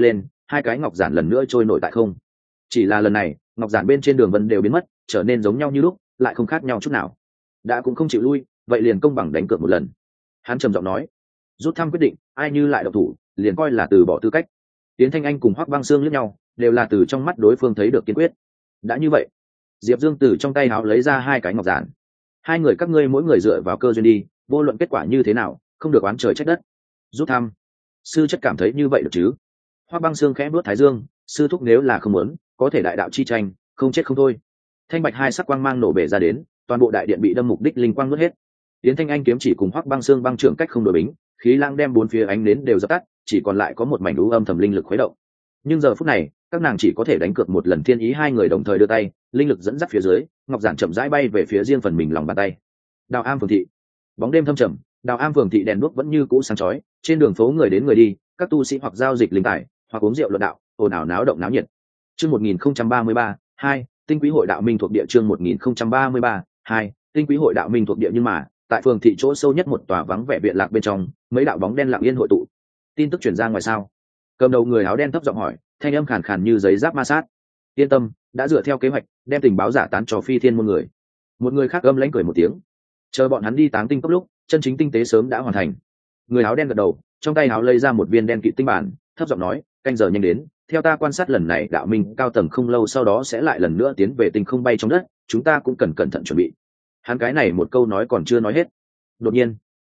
hai cái ngọc giản lần nữa trôi nổi tại không. Chỉ là lần này ngọc giản bên trên đường vân đều biến mất, trở nên giống nhau như lúc, lại không khác nhau chút nào. Đã cũng không chịu lui, vậy liền công bằng đánh cược một lần. Hắn trầm giọng nói, rút thăm quyết định, ai như lại độc thủ liền coi là từ bỏ tư cách. Tiến Thanh Anh cùng Hoắc Băng Xương liếc nhau, đều là từ trong mắt đối phương thấy được kiên quyết. Đã như vậy, Diệp Dương từ trong tay áo lấy ra hai cái ngọc giản. Hai người các ngươi mỗi người dựa vào cơ duyên đi, vô luận kết quả như thế nào không được oán trời trách đất. Rút thăm. Sư chất cảm thấy như vậy được chứ? Hoắc Băng Xương khẽ bước thái dương, sư thúc nếu là không muốn, có thể đại đạo chi tranh, không chết không thôi. Thanh bạch hai sắc quang mang nổ bể ra đến, toàn bộ đại điện bị đâm mục đích linh quang nuốt hết. Tiến Thanh Anh kiếm chỉ cùng Hoắc Băng Xương băng trưởng cách không đổi bính, khí lang đem bốn phía ánh nến đều dập tắt, chỉ còn lại có một mảnh u âm thầm linh lực khuấy động. Nhưng giờ phút này, các nàng chỉ có thể đánh cược một lần thiên ý, hai người đồng thời đưa tay, linh lực dẫn dắt phía dưới, ngọc giản chậm rãi bay về phía riêng phần mình lòng bàn tay. Đào Am phường thị. Bóng đêm thâm trầm, Đào Am phường thị đèn đuốc vẫn như cũ sáng chói, trên đường phố người đến người đi, các tu sĩ hoặc giao dịch linh tài, hoặc uống rượu luận đạo, ồn ào náo động náo nhiệt. Chương 1033, 2, Tinh Quý hội đạo minh thuộc địa, chương 1033, 2, Tinh Quý hội đạo minh thuộc địa. Nhưng mà, tại phường thị chỗ sâu nhất một tòa vắng vẻ viện lạc bên trong, mấy đạo bóng đen lặng yên hội tụ. Tin tức truyền ra ngoài sao? Cầm đầu người áo đen thấp giọng hỏi, thanh âm khàn khàn như giấy giáp ma sát. Yên tâm, đã dựa theo kế hoạch, đem tình báo giả tán cho Phi Thiên môn người. Một người khác âm lãnh cười một tiếng. Chờ bọn hắn đi táng tinh cốc lúc, chân chính tinh tế sớm đã hoàn thành. Người áo đen gật đầu, trong tay áo lấy ra một viên đen kịt tinh bản, thấp giọng nói, canh giờ nhanh đến, theo ta quan sát lần này đạo minh cao tầng không lâu sau đó sẽ lại lần nữa tiến về tinh không bay trong đất, chúng ta cũng cần cẩn thận chuẩn bị. Hắn cái này một câu nói còn chưa nói hết. Đột nhiên,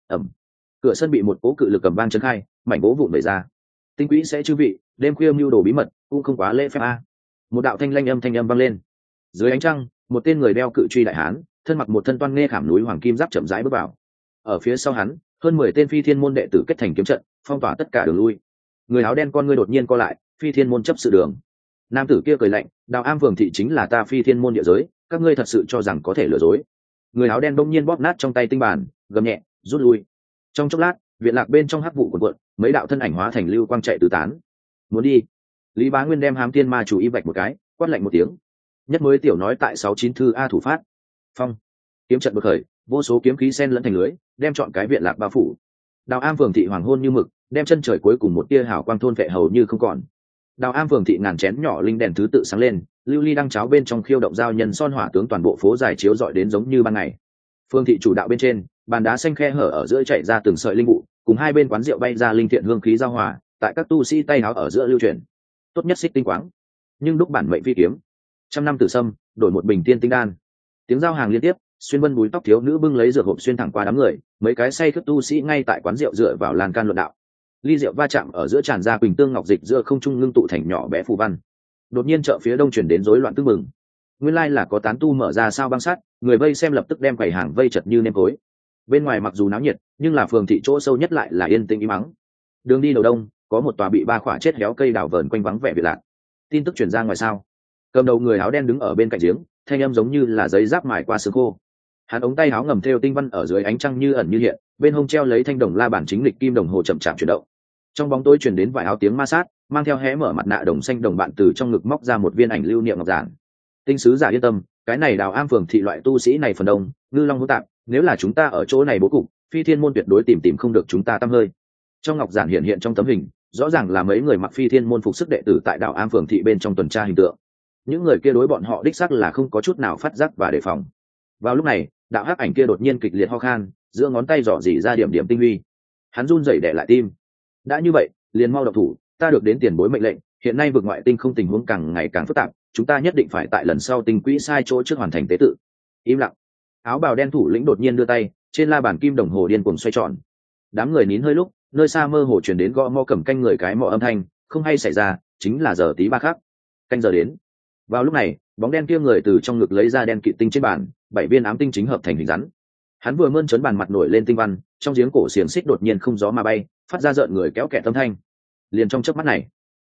cửa sân bị một cỗ cự lực cầm vang chấn khai, mảnh gỗ vụn vẩy ra. Tinh Quý sẽ chư vị, đêm khuya mưu đồ bí mật, cũng không quá lễ phép a. Một đạo thanh âm vang lên. Dưới ánh trăng, một tên người đeo cự truy đại hán, thân mặc một thân toan nghe khảm núi hoàng kim giáp chậm rãi bước vào. Ở phía sau hắn, hơn 10 tên Phi Thiên môn đệ tử kết thành kiếm trận, phong tỏa tất cả đường lui. Người áo đen con ngươi đột nhiên co lại, Phi Thiên môn chấp sự đường. Nam tử kia cười lạnh, Đào Am phường thị chính là ta Phi Thiên môn địa giới, các ngươi thật sự cho rằng có thể lừa dối? Người áo đen bỗng nhiên bóp nát trong tay tinh bản, gầm nhẹ, rút lui. Trong chốc lát, viện lạc bên trong hắc vụ cuộn cuộn, mấy đạo thân ảnh hóa thành lưu quang chạy tứ tán. Muốn đi? Lý Bá Nguyên đem Hám Tiên Ma chủ y vạch một cái, quát lạnh một tiếng. Nhất mới tiểu nói tại 69 thư a thủ phát. Phong. Kiếm trận bật khởi, vô số kiếm khí xen lẫn thành lưới, đem chọn cái viện lạc bao phủ. Đào Am phường thị hoàng hôn như mực, đem chân trời cuối cùng một tia hào quang thôn vệ hầu như không còn. Đào Am phường thị ngàn chén nhỏ linh đèn thứ tự sáng lên, lưu ly đăng cháo bên trong khiêu động giao nhân son hỏa tướng toàn bộ phố dài chiếu rọi đến giống như ban ngày. Phương thị chủ đạo bên trên, bàn đá xanh khe hở ở giữa chạy ra từng sợi linh vụ, cùng hai bên quán rượu bay ra linh thiện hương khí giao hòa, tại các tu sĩ tay áo ở giữa lưu truyền. Tốt nhất xích tinh quáng, nhưng đúc bản mệnh phi kiếm. Trăm năm tử sâm, đổi một bình tiên tinh đan. Tiếng giao hàng liên tiếp, xuyên vân búi tóc thiếu nữ bưng lấy dược hộp xuyên thẳng qua đám người, mấy cái say khướt tu sĩ ngay tại quán rượu dựa vào lan can luận đạo. Ly rượu va chạm ở giữa tràn ra quỳnh tương ngọc dịch giữa không trung ngưng tụ thành nhỏ bé phù văn. Đột nhiên chợ phía đông chuyển đến rối loạn tưng mừng. Nguyên lai là có tán tu mở ra sao băng sắt, người vây xem lập tức đem quầy hàng vây chật như nêm tối. Bên ngoài mặc dù náo nhiệt, nhưng là phường thị chỗ sâu nhất lại là yên tĩnh im mắng. Đường đi đầu đông, có một tòa bị ba khỏa chết héo cây đào vờn quanh vắng vẻ biệt lạc. Tin tức truyền ra ngoài sao? Cầm đầu người áo đen đứng ở bên cạnh giếng, thanh âm giống như là giấy giáp mài qua xương khô. Hắn ống tay áo ngầm thêu tinh văn ở dưới ánh trăng như ẩn như hiện, bên hông treo lấy thanh đồng la bản chính lịch kim đồng hồ chậm chạp chuyển động. Trong bóng tối truyền đến vài áo tiếng ma sát, mang theo hé mở mặt nạ đồng xanh đồng bạn từ trong ngực móc ra một viên ảnh lưu niệm ngọc giản. Tinh sứ giả yên tâm, cái này Đào Am phường thị loại tu sĩ này phần đông ngư long hỗn tạp, nếu là chúng ta ở chỗ này bố cục, Phi Thiên môn tuyệt đối tìm không được chúng ta tăm hơi. Trong ngọc giản hiện trong tấm hình, rõ ràng là mấy người mặc Phi Thiên môn phục sức đệ tử tại Đào Am phường thị bên trong tuần tra hình tượng. Những người kia đối bọn họ đích xác là không có chút nào phát giác và đề phòng. Vào lúc này, đạo hắc ảnh kia đột nhiên kịch liệt ho khan, giữa ngón tay dò dỉ ra điểm tinh huy. Hắn run rẩy đè lại tim. Đã như vậy, liền mau động thủ, ta được đến tiền bối mệnh lệnh, hiện nay vực ngoại tinh không tình huống càng ngày càng phức tạp, chúng ta nhất định phải tại lần sau tinh quỹ sai chỗ trước hoàn thành tế tự. Im lặng. Áo bào đen thủ lĩnh đột nhiên đưa tay, trên la bàn kim đồng hồ điên cuồng xoay tròn. Đám người nín hơi lúc, nơi xa mơ hồ truyền đến gõ mõ cầm canh người cái mõ âm thanh, không hay xảy ra, chính là giờ tí ba khắc. Canh giờ đến. Vào lúc này, bóng đen kia người từ trong ngực lấy ra đen kịt tinh trên bàn, 7 viên ám tinh chính hợp thành hình rắn. Hắn vừa mơn trớn bàn mặt nổi lên tinh văn, trong giếng cổ xiềng xích đột nhiên không gió mà bay, phát ra rợn người kéo kẹt âm thanh. Liền trong chớp mắt này,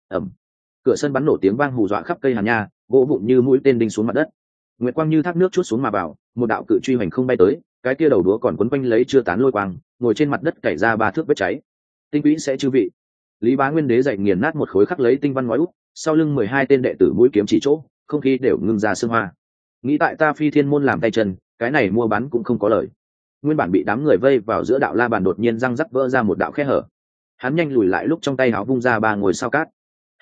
cửa sân bắn nổ tiếng vang hù dọa khắp cây hàn nha, gỗ vụn như mũi tên đinh xuống mặt đất. Nguyệt quang như thác nước chút xuống mà vào, một đạo cự truy hoành không bay tới, cái kia đầu đúa còn quấn quanh lấy chưa tán lôi quang, ngồi trên mặt đất cày ra 3 thước vết cháy. Tinh quỹ sẽ chư vị. Lý Bá Nguyên đế dậy nghiền nát một khối khắc lấy tinh văn ngói út, sau lưng 12 tên đệ tử mũi kiếm chỉ chỗ, không khí đều ngưng ra sương hoa. Nghĩ tại ta Phi Thiên môn làm tay chân, cái này mua bán cũng không có lời. Nguyên bản bị đám người vây vào giữa đạo la bàn đột nhiên răng rắc vỡ ra một đạo khe hở. Hắn nhanh lùi lại lúc trong tay áo vung ra 3 ngôi sao cát.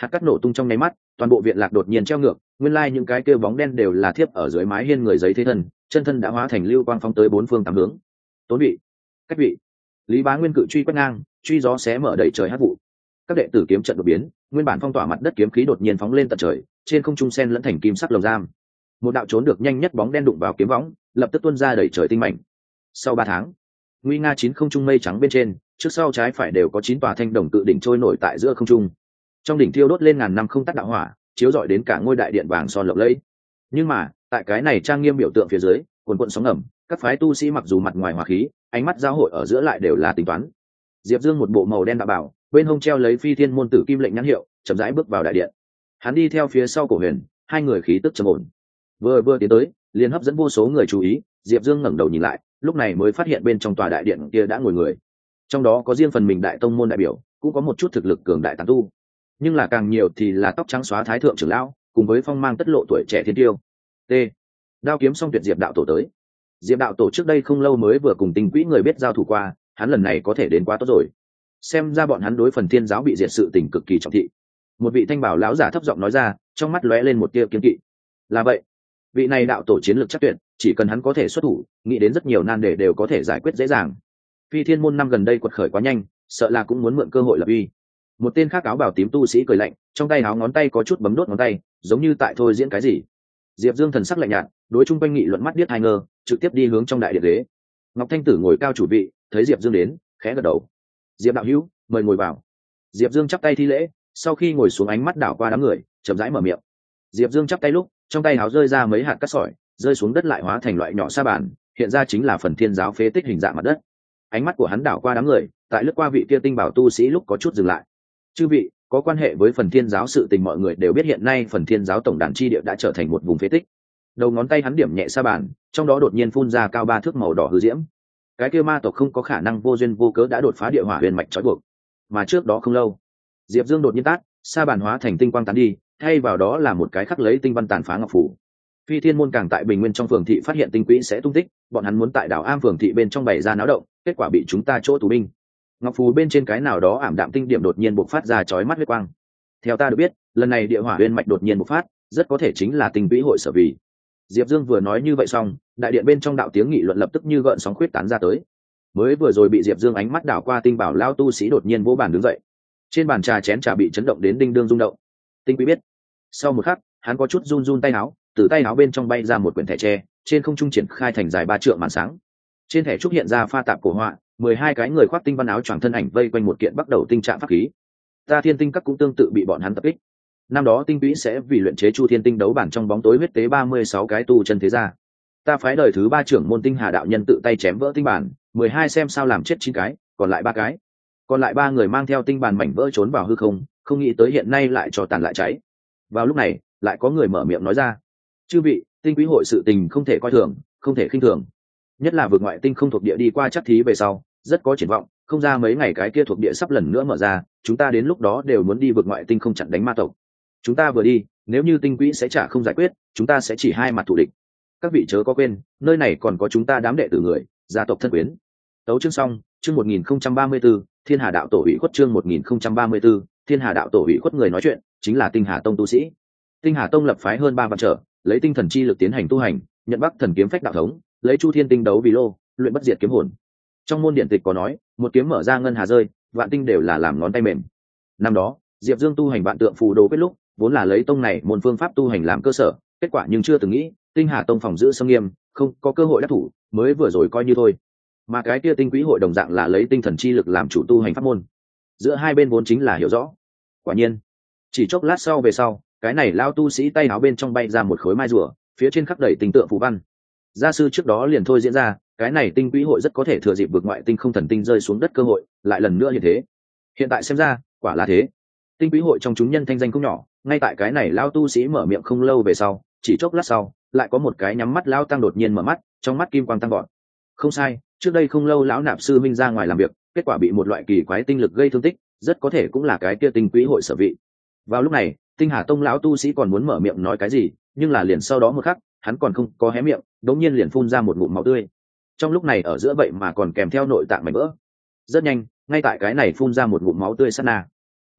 hạt cát nổ tung trong nháy mắt, toàn bộ viện lạc đột nhiên treo ngược, nguyên lai những cái kêu bóng đen đều là thiếp ở dưới mái hiên người giấy thế thân, chân thân đã hóa thành lưu quang phóng tới bốn phương tám hướng. Tốn vị, cách vị, Lý Bá Nguyên cự truy quét ngang, truy gió xé mở đầy trời hắc vụ. Các đệ tử kiếm trận đột biến, nguyên bản phong tỏa mặt đất kiếm khí đột nhiên phóng lên tận trời, trên không trung sen lẫn thành kim sắc lồng giam. Một đạo trốn được nhanh nhất bóng đen đụng vào kiếm võng, lập tức tuôn ra đầy trời tinh mảnh. Sau 3 tháng, nguy nga chín không trung mây trắng bên trên, trước sau trái phải đều có 9 tòa thanh đồng tự đỉnh trôi nổi tại giữa không trung. Trong đỉnh thiêu đốt lên ngàn năm không tắt đạo hỏa, chiếu rọi đến cả ngôi đại điện vàng son lộng lẫy. Nhưng mà, tại cái này trang nghiêm biểu tượng phía dưới, cuồn cuộn sóng ngầm, các phái tu sĩ mặc dù mặt ngoài hòa khí, ánh mắt giao hội ở giữa lại đều là tính toán. Diệp Dương một bộ màu đen đạo bảo, bên hông treo lấy Phi Thiên môn tử kim lệnh nhãn hiệu, chậm rãi bước vào đại điện. Hắn đi theo phía sau Cổ Huyền, hai người khí tức trầm ổn. Vừa tiến tới, liền hấp dẫn vô số người chú ý. Diệp Dương ngẩng đầu nhìn lại, lúc này mới phát hiện bên trong tòa đại điện kia đã ngồi người. Trong đó có riêng phần mình đại tông môn đại biểu, cũng có một chút thực lực cường đại tán tu, nhưng là càng nhiều thì là tóc trắng xóa thái thượng trưởng lão, cùng với phong mang tất lộ tuổi trẻ thiên tiêu. T. Đao kiếm song tuyệt Diệp đạo tổ tới. Diệp đạo tổ trước đây không lâu mới vừa cùng Tinh Quỹ người biết giao thủ qua, hắn lần này có thể đến quá tốt rồi. Xem ra bọn hắn đối phần thiên giáo bị diệt sự tình cực kỳ trọng thị. Một vị thanh bảo lão giả thấp giọng nói ra, trong mắt lóe lên một tia kiên kỵ. Là vậy, vị này đạo tổ chiến lược chắc tuyệt, chỉ cần hắn có thể xuất thủ, nghĩ đến rất nhiều nan đề đều có thể giải quyết dễ dàng. Phi Thiên môn năm gần đây quật khởi quá nhanh, sợ là cũng muốn mượn cơ hội lập uy. Một tên khác áo bào tím tu sĩ cười lạnh, trong tay áo ngón tay có chút bấm đốt ngón tay, giống như tại thôi diễn cái gì. Diệp Dương thần sắc lạnh nhạt, đối chung quanh nghị luận mắt điếc hai ngơ, trực tiếp đi hướng trong đại điện ghế. Ngọc Thanh Tử ngồi cao chủ vị, thấy Diệp Dương đến, khẽ gật đầu. Diệp đạo hữu, mời ngồi vào. Diệp Dương chắp tay thi lễ, sau khi ngồi xuống ánh mắt đảo qua đám người, chậm rãi mở miệng. Diệp Dương chắp tay lúc, trong tay áo rơi ra mấy hạt cát sỏi, rơi xuống đất lại hóa thành loại nhỏ sa bàn, hiện ra chính là phần thiên giáo phế tích hình dạng mặt đất. Ánh mắt của hắn đảo qua đám người, tại lướt qua vị kia tinh bảo tu sĩ lúc có chút dừng lại. Chư vị, có quan hệ với phần thiên giáo sự tình mọi người đều biết hiện nay phần thiên giáo tổng đàn chi địa đã trở thành một vùng phế tích. Đầu ngón tay hắn điểm nhẹ sa bàn, trong đó đột nhiên phun ra cao 3 thước màu đỏ hư diễm. Cái kia ma tộc không có khả năng vô duyên vô cớ đã đột phá địa hỏa huyền mạch trói buộc. Mà trước đó không lâu, Diệp Dương đột nhiên tát, sa bàn hóa thành tinh quang tán đi, thay vào đó là một cái khắc lấy tinh văn tàn phá ngọc phủ. Phi Thiên môn càng tại Bình Nguyên trong phường thị phát hiện Tinh Quỹ sẽ tung tích, bọn hắn muốn tại đảo Am phường thị bên trong bày ra náo động, kết quả bị chúng ta chỗ tù binh. Ngọc phù bên trên cái nào đó ảm đạm tinh điểm đột nhiên bộc phát ra chói mắt huyết quang. Theo ta được biết, lần này địa hỏa huyền mạch đột nhiên bộc phát, rất có thể chính là Tinh Quỹ hội sở vì. Diệp Dương vừa nói như vậy xong, đại điện bên trong đạo tiếng nghị luận lập tức như gợn sóng khuyết tán ra tới. Mới vừa rồi bị Diệp Dương ánh mắt đảo qua tinh bảo lao tu sĩ đột nhiên vỗ bàn đứng dậy. Trên bàn trà chén trà bị chấn động đến đinh đương rung động. Tinh Quỹ biết. Sau một khắc, hắn có chút run run tay áo, từ tay áo bên trong bay ra một quyển thẻ tre, trên không trung triển khai thành dài 3 trượng màn sáng. Trên thẻ trúc hiện ra pha tạp cổ họa, 12 cái người khoác tinh văn áo choàng thân ảnh vây quanh một kiện bắt đầu tinh trạng pháp khí. Ta Thiên Tinh các cũng tương tự bị bọn hắn tập kích. Năm đó Tinh Quỹ sẽ vì luyện chế Chu Thiên Tinh đấu bản trong bóng tối huyết tế 36 cái tu chân thế gia. Ta phái đời thứ 3 trưởng môn Tinh Hà đạo nhân tự tay chém vỡ tinh bản, 12 xem sao làm chết 9 cái, còn lại 3 cái. Còn lại 3 người mang theo tinh bản mảnh vỡ trốn vào hư không, không nghĩ tới hiện nay lại cho tàn lại cháy. Vào lúc này, lại có người mở miệng nói ra: "Chư vị, Tinh Quỹ hội sự tình không thể coi thường, không thể khinh thường. Nhất là vượt ngoại tinh không thuộc địa đi qua chắc thí về sau, rất có triển vọng, không ra mấy ngày cái kia thuộc địa sắp lần nữa mở ra, chúng ta đến lúc đó đều muốn đi vượt ngoại tinh không chặn đánh ma tộc. Chúng ta vừa đi, nếu như Tinh Quỹ sẽ trả không giải quyết, chúng ta sẽ chỉ hai mặt thù địch. Các vị chớ có quên, nơi này còn có chúng ta đám đệ tử người, gia tộc thân quyến." Tấu chương xong, chương 1034, Thiên Hà đạo tổ ủy khuất, chương 1034, Thiên Hà đạo tổ ủy khuất. Người nói chuyện chính là Tinh Hà tông tu sĩ. Tinh Hà tông lập phái hơn 3 vạn trở, lấy tinh thần chi lực tiến hành tu hành, nhận Bắc thần kiếm phách đạo thống, lấy Chu Thiên tinh đấu vì lô, luyện bất diệt kiếm hồn. Trong môn điện tịch có nói, một kiếm mở ra ngân hà rơi, vạn tinh đều là làm ngón tay mềm. Năm đó, Diệp Dương tu hành vạn tượng phù đồ kết lúc, vốn là lấy tông này môn phương pháp tu hành làm cơ sở, kết quả nhưng chưa từng nghĩ, Tinh Hà tông phòng giữ sâm nghiêm, không có cơ hội đắc thủ, mới vừa rồi coi như thôi. Mà cái kia Tinh Quỹ hội đồng dạng là lấy tinh thần chi lực làm chủ tu hành pháp môn. Giữa hai bên vốn chính là hiểu rõ. Quả nhiên, chỉ chốc lát sau về sau, cái này lao tu sĩ tay áo bên trong bay ra một khối mai rùa, phía trên khắc đầy tinh tượng phù văn. Gia sư trước đó liền thôi diễn ra, cái này Tinh Quỹ hội rất có thể thừa dịp vượt ngoại tinh không thần tinh rơi xuống đất cơ hội, lại lần nữa như thế. Hiện tại xem ra, quả là thế. Tinh Quỹ hội trong chúng nhân thanh danh không nhỏ, ngay tại cái này lao tu sĩ mở miệng không lâu về sau, chỉ chốc lát sau, lại có một cái nhắm mắt lao tăng đột nhiên mở mắt, trong mắt kim quang tăng vọt. Không sai, trước đây không lâu lão nạp sư minh ra ngoài làm việc, kết quả bị một loại kỳ quái tinh lực gây thương tích, rất có thể cũng là cái kia Tinh Quỹ hội sở vị. Vào lúc này, Tinh Hà tông lão tu sĩ còn muốn mở miệng nói cái gì, nhưng là liền sau đó một khắc, hắn còn không có hé miệng, đống nhiên liền phun ra một ngụm máu tươi. Trong lúc này ở giữa vậy mà còn kèm theo nội tạng mảnh vỡ. Rất nhanh, ngay tại cái này phun ra một ngụm máu tươi sát na,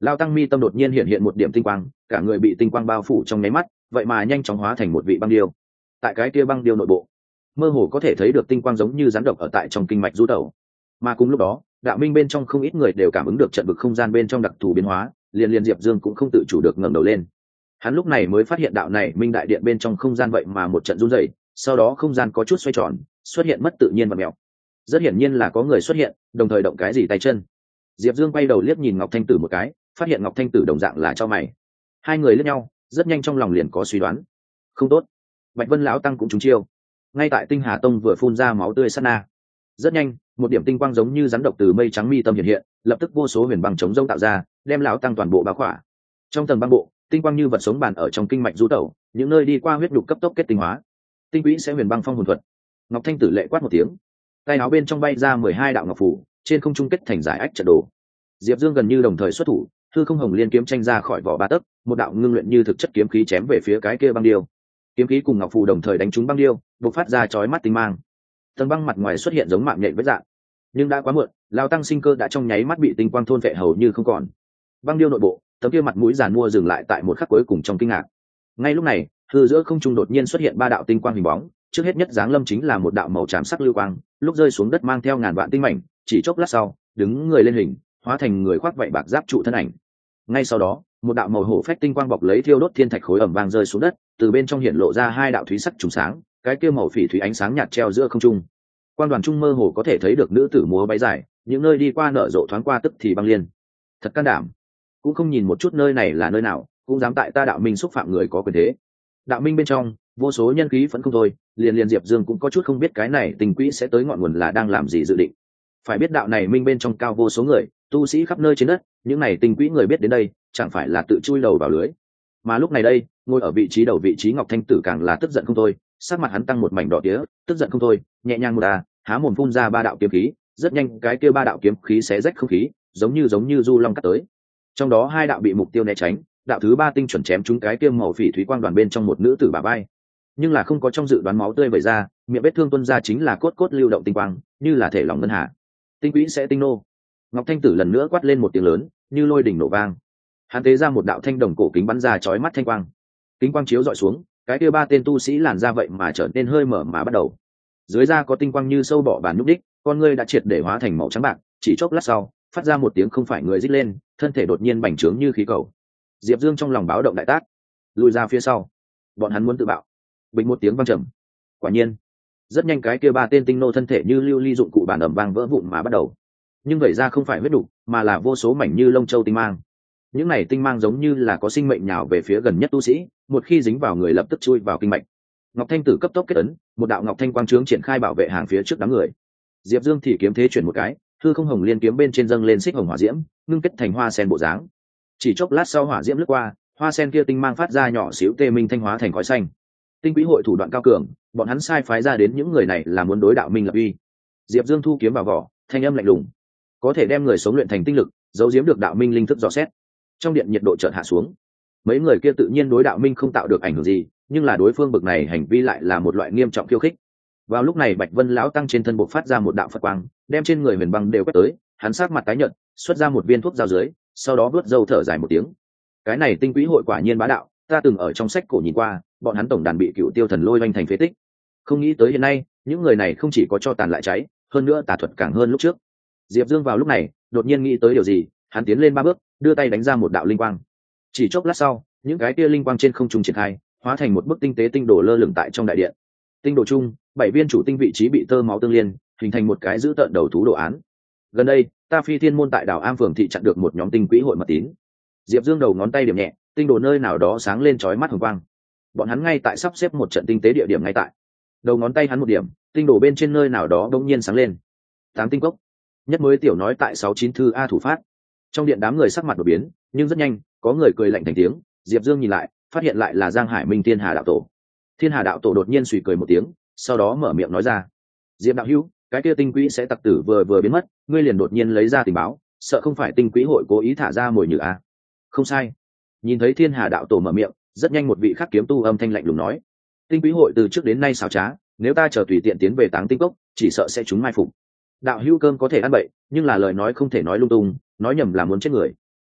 Lao tăng mi tâm đột nhiên hiện hiện một điểm tinh quang, cả người bị tinh quang bao phủ trong nháy mắt, vậy mà nhanh chóng hóa thành một vị băng điêu. Tại cái kia băng điêu nội bộ, mơ hồ có thể thấy được tinh quang giống như rắn độc ở tại trong kinh mạch du tẩu. Mà cùng lúc đó, đạo minh bên trong không ít người đều cảm ứng được trận vực không gian bên trong đặc thù biến hóa, liền Diệp Dương cũng không tự chủ được ngẩng đầu lên. Hắn lúc này mới phát hiện đạo này minh đại điện bên trong không gian vậy mà một trận rung rẩy, sau đó không gian có chút xoay tròn, xuất hiện mất tự nhiên và mèo. Rất hiển nhiên là có người xuất hiện, đồng thời động cái gì tay chân. Diệp Dương quay đầu liếc nhìn Ngọc Thanh Tử một cái, phát hiện Ngọc Thanh Tử đồng dạng là cho mày. Hai người liếc nhau, rất nhanh trong lòng liền có suy đoán. Không tốt, Bạch Vân lão tăng cũng trúng chiêu. Ngay tại Tinh Hà Tông vừa phun ra máu tươi sát na, rất nhanh, một điểm tinh quang giống như rắn độc từ mây trắng mi tâm hiện hiện, lập tức vô số huyền băng chống rông tạo ra, đem lão tăng toàn bộ bao khỏa. Trong tầng băng bộ, tinh quang như vật sống bàn ở trong kinh mạch du tẩu, những nơi đi qua huyết nhục cấp tốc kết tinh hóa. Tinh quỹ sẽ huyền băng phong hồn thuật. Ngọc Thanh Tử lệ quát một tiếng, tay áo bên trong bay ra 12 đạo ngọc phù, trên không trung kết thành giải ách trận đồ. Diệp Dương gần như đồng thời xuất thủ, hư không hồng liên kiếm tranh ra khỏi vỏ ba tấc, một đạo ngưng luyện như thực chất kiếm khí chém về phía cái kia băng điêu. Kiếm khí cùng ngọc phù đồng thời đánh trúng băng điêu, bộc phát ra chói mắt tinh mang. Tầng băng mặt ngoài xuất hiện giống mạng nhện vết dạng, nhưng đã quá muộn, lão tăng sinh cơ đã trong nháy mắt bị tinh quang thôn vệ hầu như không còn. Băng điêu nội bộ, tấm kia mặt mũi giàn mua dừng lại tại một khắc cuối cùng trong kinh ngạc. Ngay lúc này, hư giữa không trung đột nhiên xuất hiện ba đạo tinh quang hình bóng, trước hết nhất giáng lâm chính là một đạo màu tràm sắc lưu quang, lúc rơi xuống đất mang theo ngàn vạn tinh mảnh, chỉ chốc lát sau, đứng người lên hình, hóa thành người khoác vậy bạc giáp trụ thân ảnh. Ngay sau đó, một đạo màu hổ phách tinh quang bọc lấy thiêu đốt thiên thạch khối ẩm vang rơi xuống đất, từ bên trong hiện lộ ra hai đạo thúy sắc trùng sáng, cái kia màu phỉ thúy ánh sáng nhạt treo giữa không trung. Quang đoàn trung mơ hồ có thể thấy được nữ tử múa váy dài, những nơi đi qua nở rộ thoáng qua tức thì băng liên. Thật can đảm, cũng không nhìn một chút nơi này là nơi nào, cũng dám tại ta đạo minh xúc phạm người có quyền thế. Đạo minh bên trong, vô số nhân khí vẫn không thôi, liền Diệp Dương cũng có chút không biết cái này tình quỹ sẽ tới ngọn nguồn là đang làm gì dự định. Phải biết đạo này minh bên trong cao vô số người, tu sĩ khắp nơi trên đất, những này tình quỹ người biết đến đây, chẳng phải là tự chui đầu vào lưới. Mà lúc này đây, ngồi ở vị trí đầu vị trí Ngọc Thanh Tử càng là tức giận không thôi, sắc mặt hắn tăng một mảnh đỏ tía, tức giận không thôi, nhẹ nhàng một há mồm phun ra ba đạo kiếm khí, rất nhanh cái kia ba đạo kiếm khí xé rách không khí, giống như du long cắt tới. Trong đó hai đạo bị mục tiêu né tránh, đạo thứ ba tinh chuẩn chém trúng cái kia màu phỉ thúy quang đoàn bên trong một nữ tử bả vai, nhưng là không có trong dự đoán máu tươi vẩy ra, miệng vết thương tuôn ra chính là cốt lưu động tinh quang, như là thể lòng ngân hà. Tinh quỹ sẽ tinh nô. Ngọc Thanh Tử lần nữa quát lên một tiếng lớn, như lôi đỉnh nổ vang. Hắn tế ra một đạo thanh đồng cổ kính bắn ra chói mắt thanh quang. Kính quang chiếu dọi xuống, cái kia ba tên tu sĩ làn ra vậy mà trở nên hơi mở mà bắt đầu. Dưới da có tinh quang như sâu bọ bàn nhúc đích, con ngươi đã triệt để hóa thành màu trắng bạc, chỉ chốc lát sau, phát ra một tiếng không phải người rít lên, thân thể đột nhiên bành trướng như khí cầu. Diệp Dương trong lòng báo động đại tác, lùi ra phía sau. Bọn hắn muốn tự bạo. Bình một tiếng vang trầm. Quả nhiên, rất nhanh cái kia ba tên tinh nô thân thể như lưu ly dụng cụ bản ầm vang vỡ vụn mà bắt đầu. Nhưng vậy ra không phải huyết đủ, mà là vô số mảnh như lông châu tinh mang. Những này tinh mang giống như là có sinh mệnh nhào về phía gần nhất tu sĩ, một khi dính vào người lập tức chui vào kinh mạch. Ngọc Thanh Tử cấp tốc kết ấn, một đạo ngọc thanh quang trướng triển khai bảo vệ hàng phía trước đám người. Diệp Dương thì kiếm thế chuyển một cái, hư không hồng liên kiếm bên trên dâng lên xích hồng hỏa diễm, ngưng kết thành hoa sen bộ dáng. Chỉ chốc lát sau hỏa diễm lướt qua, hoa sen kia tinh mang phát ra nhỏ xíu tê minh thanh hóa thành khói xanh. Tinh quỹ hội thủ đoạn cao cường, bọn hắn sai phái ra đến những người này là muốn đối đạo minh lập uy. Diệp Dương thu kiếm vào vỏ, thanh âm lạnh lùng, có thể đem người sống luyện thành tinh lực, giấu giếm được đạo minh linh thức dò xét. Trong điện nhiệt độ chợt hạ xuống, mấy người kia tự nhiên đối đạo minh không tạo được ảnh hưởng gì, nhưng là đối phương bực này hành vi lại là một loại nghiêm trọng khiêu khích. Vào lúc này Bạch Vân lão tăng trên thân bộc phát ra một đạo Phật quang, đem trên người huyền băng đều quét tới, hắn sát mặt tái nhợt, xuất ra một viên thuốc dao dưới, sau đó vuốt râu thở dài một tiếng. Cái này tinh quỹ hội quả nhiên bá đạo, ta từng ở trong sách cổ nhìn qua, bọn hắn tổng đàn bị Cựu Tiêu Thần Lôi vành thành phế tích. Không nghĩ tới hiện nay, những người này không chỉ có cho tàn lại cháy, hơn nữa tà thuật càng hơn lúc trước. Diệp Dương vào lúc này, đột nhiên nghĩ tới điều gì, hắn tiến lên 3 bước, đưa tay đánh ra một đạo linh quang. Chỉ chốc lát sau, những cái kia linh quang trên không trung triển khai, hóa thành một bức tinh tế tinh đồ lơ lửng tại trong đại điện. Tinh đồ chung, 7 viên chủ tinh vị trí bị tơ máu tương liên, hình thành một cái giữ tợn đầu thú đồ án. Gần đây, ta Phi Thiên môn tại đảo Am phường thị chặn được một nhóm tinh quỹ hội mật tín. Diệp Dương đầu ngón tay điểm nhẹ, tinh đồ nơi nào đó sáng lên chói mắt hồng quang. Bọn hắn ngay tại sắp xếp một trận tinh tế địa điểm ngay tại. Đầu ngón tay hắn một điểm, tinh đồ bên trên nơi nào đó đột nhiên sáng lên. Tám tinh cốc. Nhất mới tiểu nói tại 69 thư a thủ phát. Trong điện đám người sắc mặt đột biến, nhưng rất nhanh, có người cười lạnh thành tiếng. Diệp Dương nhìn lại, phát hiện lại là Giang Hải Minh Thiên Hà đạo tổ. Thiên Hà đạo tổ đột nhiên suy cười một tiếng, sau đó mở miệng nói ra: Diệp đạo hữu, cái kia tinh quỹ sẽ tặc tử vừa biến mất, ngươi liền đột nhiên lấy ra tình báo, sợ không phải tinh quỹ hội cố ý thả ra mồi nhử à? Không sai. Nhìn thấy Thiên Hà đạo tổ mở miệng, rất nhanh một vị khắc kiếm tu âm thanh lạnh lùng nói: Tinh quỹ hội từ trước đến nay xảo trá, nếu ta chờ tùy tiện tiến về Táng Tinh cốc, chỉ sợ sẽ chúng mai phục. Đạo hữu cơm có thể ăn bậy, nhưng là lời nói không thể nói lung tung, nói nhầm là muốn chết người.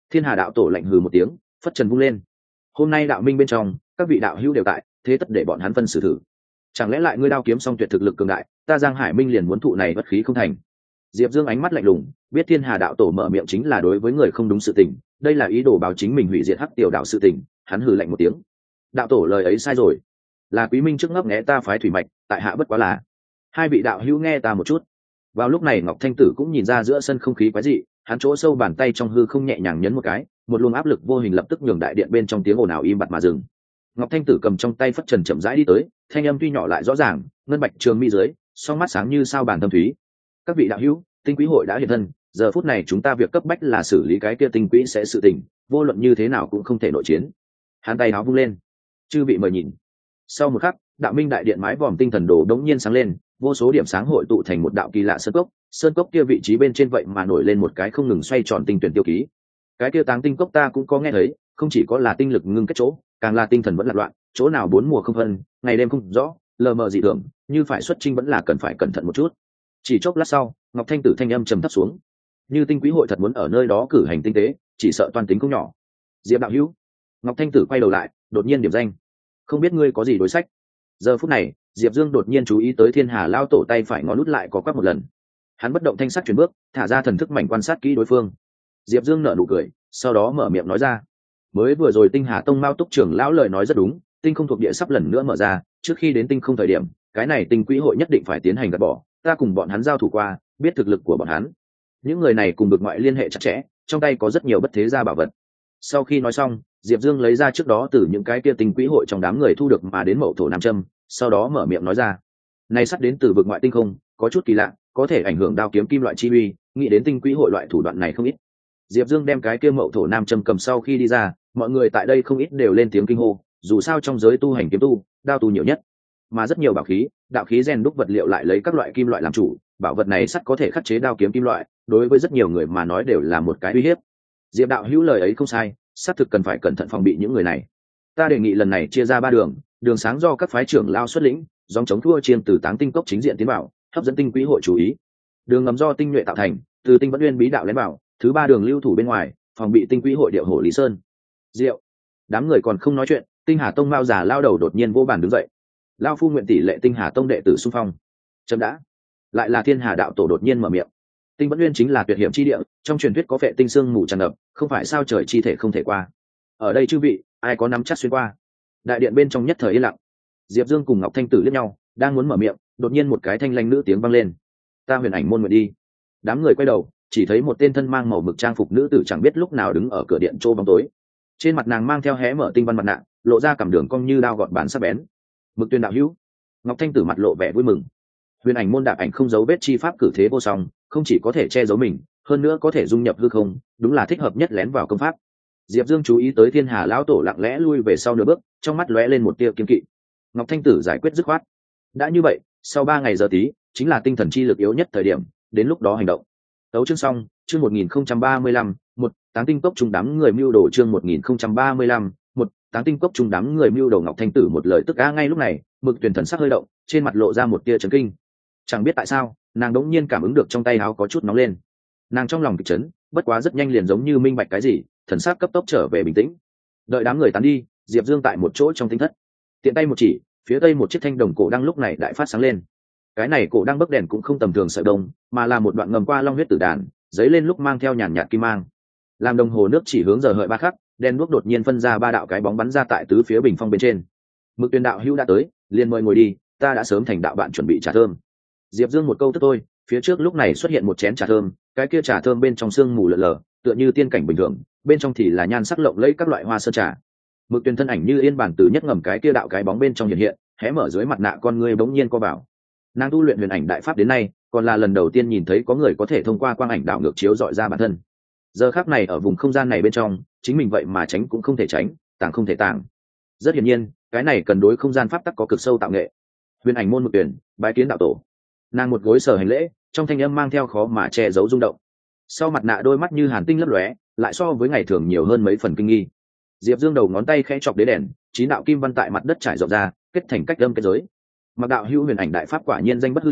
Thiên Hà đạo tổ lạnh hừ một tiếng, phất trần vung lên. Hôm nay đạo minh bên trong, các vị đạo hữu đều tại, thế tất để bọn hắn phân xử thử. Chẳng lẽ lại ngươi đao kiếm song tuyệt thực lực cường đại, ta Giang Hải Minh liền muốn thụ này bất khí không thành? Diệp Dương ánh mắt lạnh lùng, biết Thiên Hà đạo tổ mở miệng chính là đối với người không đúng sự tình, đây là ý đồ báo chính mình hủy diệt Hắc Tiểu đạo sự tình, hắn hừ lạnh một tiếng. Đạo tổ lời ấy sai rồi, là Quý Minh trước ngấp nghé ta phái thủy mạch, tại hạ bất quá là. Hai vị đạo hữu nghe ta một chút. Vào lúc này Ngọc Thanh Tử cũng nhìn ra giữa sân không khí quái dị, hắn chỗ sâu bàn tay trong hư không nhẹ nhàng nhấn một cái, một luồng áp lực vô hình lập tức nhường đại điện bên trong tiếng ồn ào im bặt mà dừng. Ngọc Thanh Tử cầm trong tay phất trần chậm rãi đi tới, thanh âm tuy nhỏ lại rõ ràng, ngân bạch trường mi dưới, song mắt sáng như sao bàn thâm thúy. Các vị đạo hữu, tinh quỹ hội đã hiện thân, giờ phút này chúng ta việc cấp bách là xử lý cái kia tinh quỹ sẽ sự tình, vô luận như thế nào cũng không thể nội chiến. Hắn tay áo vung lên, chư vị mời nhìn. Sau một khắc, đạo minh đại điện mái vòm tinh thần đồ đống nhiên sáng lên, vô số điểm sáng hội tụ thành một đạo kỳ lạ sơn cốc kia vị trí bên trên vậy mà nổi lên một cái không ngừng xoay tròn tinh tuyển tiêu ký. Cái kia táng tinh cốc ta cũng có nghe thấy, không chỉ có là tinh lực ngưng kết chỗ, càng là tinh thần vẫn lạc loạn, chỗ nào bốn mùa không phân, ngày đêm không rõ, lờ mờ dị thường, như phải xuất chinh vẫn là cần phải cẩn thận một chút. Chỉ chốc lát sau, Ngọc Thanh Tử thanh âm trầm thấp xuống, như tinh quý hội thật muốn ở nơi đó cử hành tinh tế, chỉ sợ toàn tính cũng nhỏ. Diệp đạo hữu. Ngọc Thanh Tử quay đầu lại, đột nhiên điểm danh, không biết ngươi có gì đối sách. Giờ phút này, Diệp Dương đột nhiên chú ý tới Thiên Hà lao tổ tay phải ngó nút lại có quắc một lần. Hắn bất động thanh sắc chuyển bước, thả ra thần thức mảnh quan sát kỹ đối phương. Diệp Dương nở nụ cười, sau đó mở miệng nói ra, mới vừa rồi Tinh Hà Tông Mao Túc trưởng lão lời nói rất đúng, tinh không thuộc địa sắp lần nữa mở ra, trước khi đến tinh không thời điểm, cái này tinh quỹ hội nhất định phải tiến hành gạt bỏ, ta cùng bọn hắn giao thủ qua, biết thực lực của bọn hắn. Những người này cùng vực ngoại liên hệ chặt chẽ, trong tay có rất nhiều bất thế gia bảo vật. Sau khi nói xong, Diệp Dương lấy ra trước đó từ những cái kia tinh quỹ hội trong đám người thu được mà đến mậu thổ nam châm, sau đó mở miệng nói ra, này sắp đến từ vực ngoại tinh không, có chút kỳ lạ, có thể ảnh hưởng đao kiếm kim loại chi uy, nghĩ đến tinh quỹ hội loại thủ đoạn này không ít. Diệp Dương đem cái kia mậu thổ nam châm cầm sau khi đi ra, mọi người tại đây không ít đều lên tiếng kinh hô, dù sao trong giới tu hành kiếm tu, đao tu nhiều nhất, mà rất nhiều bảo khí, đạo khí rèn đúc vật liệu lại lấy các loại kim loại làm chủ, bảo vật này sắt có thể khắc chế đao kiếm kim loại, đối với rất nhiều người mà nói đều là một cái uy hiếp. Diệp đạo hữu lời ấy không sai, xác thực cần phải cẩn thận phòng bị những người này. Ta đề nghị lần này chia ra 3 đường, đường sáng do các phái trưởng lao xuất lĩnh, dòng chống thua chiên từ Táng Tinh Cốc chính diện tiến vào, hấp dẫn tinh quỹ hội chú ý. Đường ngầm do tinh nhuệ tạo thành, từ Tinh Vẫn Uyên bí đạo lén vào, thứ 3 đường lưu thủ bên ngoài, phòng bị tinh quỹ hội điệu hổ Lý Sơn. Diệu. Đám người còn không nói chuyện, Tinh Hà Tông Mao già lao đầu đột nhiên vô bàn đứng dậy. Lao phu nguyện tỷ lệ Tinh Hà Tông đệ tử xung phong. Chấm đã. Lại là Thiên Hà đạo tổ đột nhiên mở miệng. Tinh Vẫn Uyên chính là tuyệt hiểm chi địa, trong truyền thuyết có phệ tinh xương mù tràn ngập, không phải sao trời chi thể không thể qua. Ở đây chư vị, ai có nắm chắc xuyên qua? Đại điện bên trong nhất thời yên lặng. Diệp Dương cùng Ngọc Thanh Tử liếc nhau, đang muốn mở miệng, đột nhiên một cái thanh lãnh nữ tiếng vang lên. Ta Huyền Ảnh môn nguyện đi. Đám người quay đầu, chỉ thấy một tên thân mang màu mực trang phục nữ tử chẳng biết lúc nào đứng ở cửa điện chỗ bóng tối. Trên mặt nàng mang theo hé mở tinh văn mặt nạ, lộ ra cằm đường cong như đao gọt bản sắc bén. Mực Tuyên đạo hữu. Ngọc Thanh Tử mặt lộ vẻ vui mừng. Huyền Ảnh môn đạp ảnh không giấu vết chi pháp cử thế vô song, không chỉ có thể che giấu mình, hơn nữa có thể dung nhập hư không, đúng là thích hợp nhất lén vào công pháp. Diệp Dương chú ý tới Thiên Hà lão tổ lặng lẽ lui về sau nửa bước, trong mắt lóe lên một tia kiên kỵ. Ngọc Thanh Tử giải quyết dứt khoát. Đã như vậy, sau 3 ngày giờ tí, chính là tinh thần chi lực yếu nhất thời điểm, đến lúc đó hành động. Tấu chương xong, chương 1035, một Táng Tinh Cốc trung đám người mưu đồ chương 1035, một Táng Tinh Cốc trung đám người mưu đồ. Ngọc Thanh Tử một lời tức á ngay lúc này, Mực Tuyển thần sắc hơi động, trên mặt lộ ra một tia chấn kinh. Chẳng biết tại sao, nàng đống nhiên cảm ứng được trong tay áo có chút nóng lên. Nàng trong lòng kịch chấn, bất quá rất nhanh liền giống như minh bạch cái gì, thần sắc cấp tốc trở về bình tĩnh. Đợi đám người tán đi, Diệp Dương tại một chỗ trong tinh thất, tiện tay một chỉ, phía tây một chiếc thanh đồng cổ đăng lúc này đại phát sáng lên. Cái này cổ đăng bấc đèn cũng không tầm thường sợi đồng, mà là một đoạn ngầm qua long huyết tử đàn, giấy lên lúc mang theo nhàn nhạt kim mang. Làm đồng hồ nước chỉ hướng giờ hợi 3 khắc, đen đuốc đột nhiên phân ra 3 đạo cái bóng bắn ra tại tứ phía bình phong bên trên. Mực Tuyên đạo hữu đã tới, liền mời ngồi đi, ta đã sớm thành đạo bạn chuẩn bị trà thơm. Diệp Dương một câu tức thôi, phía trước lúc này xuất hiện một chén trà thơm, cái kia trà thơm bên trong sương mù lờ lờ, tựa như tiên cảnh bình thường, bên trong thì là nhan sắc lộng lẫy các loại hoa sơn trà. Mực Tuyên thân ảnh như yên bản từ nhất ngầm cái kia đạo cái bóng bên trong hiện hiện, hé mở dưới mặt nạ con ngươi bỗng nhiên co vào. Nàng tu luyện huyền ảnh đại pháp đến nay, còn là lần đầu tiên nhìn thấy có người có thể thông qua quang ảnh đảo ngược chiếu dọi ra bản thân. Giờ khắc này ở vùng không gian này bên trong, chính mình vậy mà tránh cũng không thể tránh, tàng không thể tàng. Rất hiển nhiên, cái này cần đối không gian pháp tắc có cực sâu tạo nghệ. Huyền ảnh môn Mực Tuyển, bái kiến đạo tổ. Nàng một gối sở hành lễ, trong thanh âm mang theo khó mà che giấu rung động. Sau mặt nạ đôi mắt như hàn tinh lấp lóe, lại so với ngày thường nhiều hơn mấy phần kinh nghi. Diệp Dương đầu ngón tay khẽ chọc đế đèn, 9 đạo kim văn tại mặt đất trải rộng ra, kết thành cách âm kết giới. Mặc đạo hữu huyền ảnh đại pháp quả nhiên danh bất hư truyền,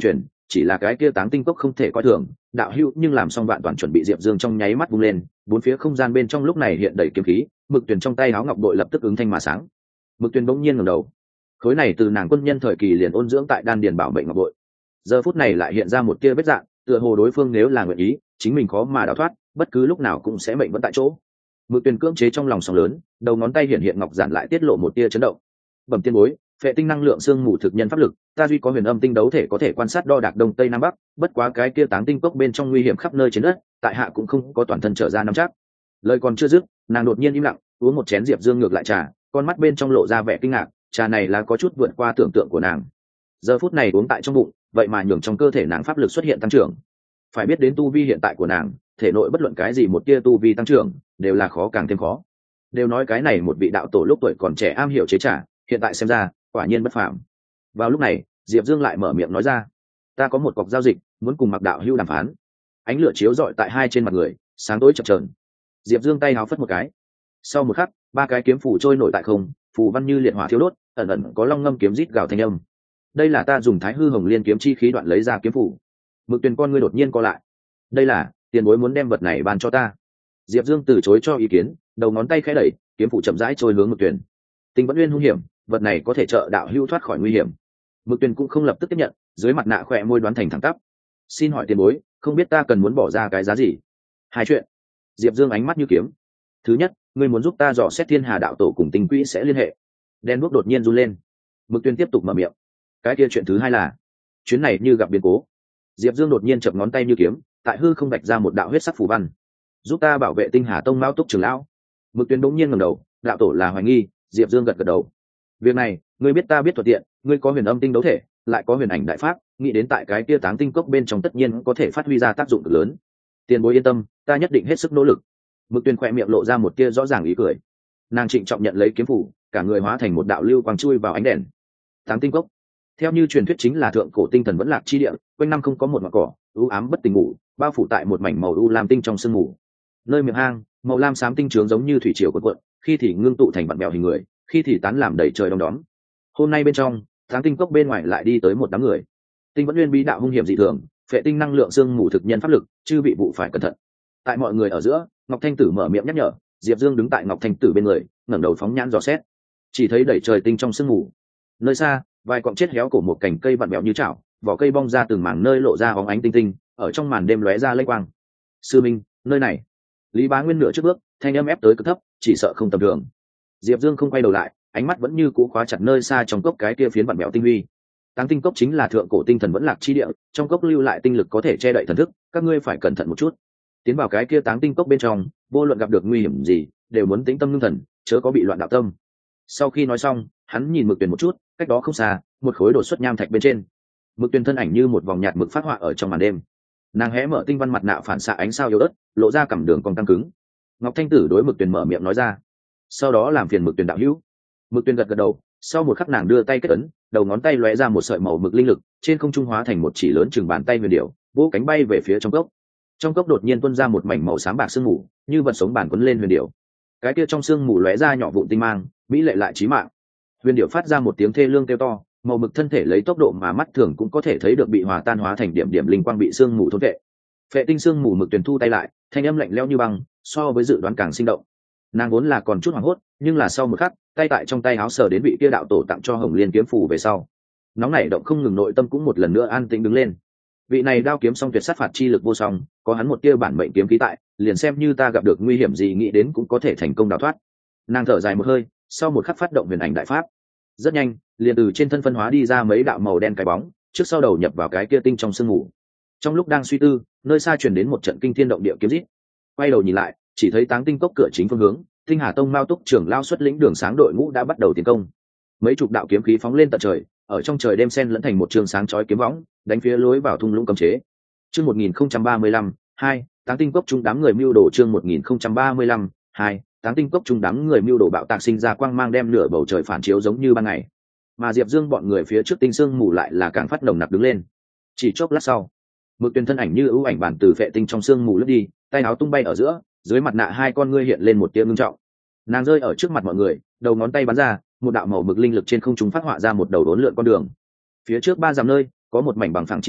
chỉ là cái kia táng tinh cốc không thể coi thường. Đạo hữu nhưng làm xong vạn toàn chuẩn bị, Diệp Dương trong nháy mắt vung lên, bốn phía không gian bên trong lúc này hiện đầy kiếm khí, Mực Tuyền trong tay áo ngọc bội lập tức ứng thanh mà sáng. Mực Tuyền bỗng nhiên ngẩng đầu, khối này từ nàng quân nhân thời kỳ liền ôn dưỡng tại đan điền bảo mệnh ngọc bội, giờ phút này lại hiện ra một tia vết dạng, tựa hồ đối phương nếu là nguyện ý, chính mình khó mà đào thoát, bất cứ lúc nào cũng sẽ mệnh vẫn tại chỗ. Mực Tuyền cưỡng chế trong lòng sóng lớn, đầu ngón tay hiện hiện ngọc giản lại tiết lộ một tia chấn động. Bẩm tiên bối, phệ tinh năng lượng xương mù thực nhân pháp lực, ta duy có huyền âm tinh đấu thể có thể quan sát đo đạc đông tây nam bắc, bất quá cái kia táng tinh cốc bên trong nguy hiểm khắp nơi trên đất, tại hạ cũng không có toàn thân trở ra nắm chắc. Lời còn chưa dứt, nàng đột nhiên im lặng, uống một chén Diệp Dương ngược lại trà, con mắt bên trong lộ ra vẻ kinh ngạc, trà này là có chút vượt qua tưởng tượng của nàng. Giờ phút này uống tại trong bụng, vậy mà nhường trong cơ thể nàng pháp lực xuất hiện tăng trưởng. Phải biết đến tu vi hiện tại của nàng, thể nội bất luận cái gì một tia tu vi tăng trưởng đều là khó càng thêm khó. Đều nói cái này một vị đạo tổ lúc tuổi còn trẻ am hiểu chế trà, hiện tại xem ra quả nhiên bất phàm. Vào lúc này, Diệp Dương lại mở miệng nói ra: ta có một cọc giao dịch muốn cùng Mặc đạo hữu đàm phán. Ánh lửa chiếu rọi tại hai trên mặt người, sáng tối chập chờn. Diệp Dương tay háo phất một cái, sau một khắc, ba cái kiếm phủ trôi nổi tại không, phù văn như liệt hỏa thiêu đốt, ẩn ẩn có long ngâm kiếm rít gào thanh âm. Đây là ta dùng Thái Hư Hồng Liên kiếm chi khí đoạn lấy ra kiếm phủ. Mực Tuyền con ngươi đột nhiên co lại. Đây là tiền bối muốn đem vật này ban cho ta. Diệp Dương từ chối cho ý kiến, đầu ngón tay khẽ đẩy, kiếm phủ chậm rãi trôi hướng Mực Tuyền. Tình vẫn uyên hung hiểm, vật này có thể trợ đạo hữu thoát khỏi nguy hiểm. Mực Tuyền cũng không lập tức tiếp nhận, dưới mặt nạ khỏe môi đoán thành thẳng tắp. Xin hỏi tiền bối, không biết ta cần muốn bỏ ra cái giá gì? Hai chuyện. Diệp Dương ánh mắt như kiếm. Thứ nhất, ngươi muốn giúp ta dò xét Thiên Hà đạo tổ cùng Tinh Quỹ sẽ liên hệ. Đen đuốc đột nhiên run lên. Mực Tuyền tiếp tục mở miệng. Cái kia chuyện thứ hai là, chuyến này như gặp biến cố. Diệp Dương đột nhiên chập ngón tay như kiếm, tại hư không vạch ra một đạo huyết sắc phù văn. Giúp ta bảo vệ Tinh Hà tông Mao Túc trưởng lão. Mực Tuyền bỗng nhiên ngẩng đầu, đạo tổ là hoài nghi. Diệp Dương gật gật đầu. Việc này, ngươi biết ta biết thuận tiện, ngươi có huyền âm tinh đấu thể, lại có huyền ảnh đại pháp, nghĩ đến tại cái kia táng tinh cốc bên trong tất nhiên có thể phát huy ra tác dụng cực lớn. Tiền bối yên tâm, ta nhất định hết sức nỗ lực. Mực Tuyền khỏe miệng lộ ra một tia rõ ràng ý cười. Nàng trịnh trọng nhận lấy kiếm phủ, cả người hóa thành một đạo lưu quang chui vào ánh đèn. Táng tinh cốc, theo như truyền thuyết chính là thượng cổ tinh thần vẫn lạc chi địa, quanh năm không có một ngọn cỏ, u ám bất tỉnh ngủ, bao phủ tại một mảnh màu u lam tinh trong sương mù. Nơi miệng hang, màu lam xám tinh trướng giống như thủy triều cuộn cuộn, khi thì ngưng tụ thành vặn bèo hình người, khi thì tán làm đầy trời đông đóm. Hôm nay bên trong Táng tinh cốc bên ngoài lại đi tới một đám người. Tinh vẫn nguyên bí đạo hung hiểm dị thường, phệ tinh năng lượng xương mù thực nhân pháp lực, chư vị vụ phải cẩn thận. Tại mọi người ở giữa, Ngọc Thanh Tử mở miệng nhắc nhở. Diệp Dương đứng tại Ngọc Thanh Tử bên người, ngẩng đầu phóng nhãn dò xét, chỉ thấy đầy trời tinh trong sương mù. Nơi xa, vài cọng chết héo cổ một cành cây vặn vẹo như chảo, vỏ cây bong ra từng mảng nơi lộ ra bóng ánh tinh tinh, ở trong màn đêm lóe ra lênh quang. Sư minh, nơi này. Lý Bá Nguyên nửa trước bước, thanh âm ép tới cực thấp, chỉ sợ không tầm thường. Diệp Dương không quay đầu lại, ánh mắt vẫn như cũ khóa chặt nơi xa trong cốc cái kia phiến vặn vẹo tinh huy. Táng tinh cốc chính là thượng cổ tinh thần vẫn lạc chi địa, trong cốc lưu lại tinh lực có thể che đậy thần thức, các ngươi phải cẩn thận một chút. Tiến vào cái kia Táng tinh cốc bên trong, vô luận gặp được nguy hiểm gì, đều muốn tĩnh tâm ngưng thần, chớ có bị loạn đạo tâm. Sau khi nói xong, hắn nhìn Mực Tuyền một chút, cách đó không xa, một khối đột xuất nham thạch bên trên. Mực Tuyền thân ảnh như một vòng nhạt mực phát họa ở trong màn đêm. Nàng hé mở tinh văn mặt nạ phản xạ ánh sao yếu ớt, lộ ra cằm đường cong căng cứng. Ngọc Thanh Tử đối Mực Tuyền mở miệng nói ra. Sau đó làm phiền Mực Tuyền đạo hữu. Mực Tuyền gật gật đầu, sau một khắc nàng đưa tay kết ấn, đầu ngón tay lóe ra một sợi màu mực linh lực, trên không trung hóa thành một chỉ lớn chừng bàn tay huyền điểu, vỗ cánh bay về phía trong cốc. Trong cốc đột nhiên tuôn ra một mảnh màu xám bạc sương mù, như vật sống bản quấn lên huyền điểu. Cái kia trong sương mù lóe ra nhỏ vụn tinh mang, mỹ lệ lại chí mạng. Huyền điểu phát ra một tiếng thê lương kêu to, màu mực thân thể lấy tốc độ mà mắt thường cũng có thể thấy được bị hòa tan hóa thành điểm điểm linh quang bị sương mù thôn vệ. Phệ tinh sương mù Mực Tuyền thu tay lại, thanh âm lạnh lẽo như băng, so với dự đoán càng sinh động. Nàng vốn là còn chút hoảng hốt, nhưng là sau một khắc, tay tại trong tay áo sờ đến vị kia đạo tổ tặng cho Hồng Liên kiếm phù về sau, nóng nảy động không ngừng, nội tâm cũng một lần nữa an tĩnh đứng lên. Vị này đao kiếm song tuyệt sát phạt chi lực vô song, có hắn một tia bản mệnh kiếm khí tại, liền xem như ta gặp được nguy hiểm gì nghĩ đến cũng có thể thành công đào thoát. Nàng thở dài một hơi, sau một khắc phát động huyền ảnh đại pháp. Rất nhanh, liền từ trên thân phân hóa đi ra mấy đạo màu đen cái bóng, trước sau đầu nhập vào cái kia tinh trong sương mù. Trong lúc đang suy tư, nơi xa truyền đến một trận kinh thiên động địa kiếm rít. Quay đầu nhìn lại, chỉ thấy Táng tinh cốc cửa chính phương hướng, Tinh Hà tông Mao Túc trưởng lao xuất lĩnh đường sáng đội ngũ đã bắt đầu tiến công. Mấy chục đạo kiếm khí phóng lên tận trời, ở trong trời đêm xen lẫn thành một trường sáng chói kiếm võng, đánh phía lối vào thung lũng cấm chế. Chương 1035, 2, Táng tinh cốc trung đám người mưu đồ. Chương 1035, 2, Táng tinh cốc trung đám người mưu đồ bạo tạc sinh ra quang mang đem nửa bầu trời phản chiếu giống như ban ngày. Mà Diệp Dương bọn người phía trước tinh sương mù lại là càng phát nồng nặc đứng lên. Chỉ chốc lát sau, Mực Tuyền thân ảnh như ưu ảnh bản từ phệ tinh trong sương mù lướt đi, tay áo tung bay ở giữa, dưới mặt nạ hai con ngươi hiện lên một tia ngưng trọng. Nàng rơi ở trước mặt mọi người, đầu ngón tay bắn ra, một đạo màu mực linh lực trên không trung phát họa ra một đầu đốn lượn con đường. Phía trước 3 dặm nơi, có một mảnh bằng phẳng chi địa,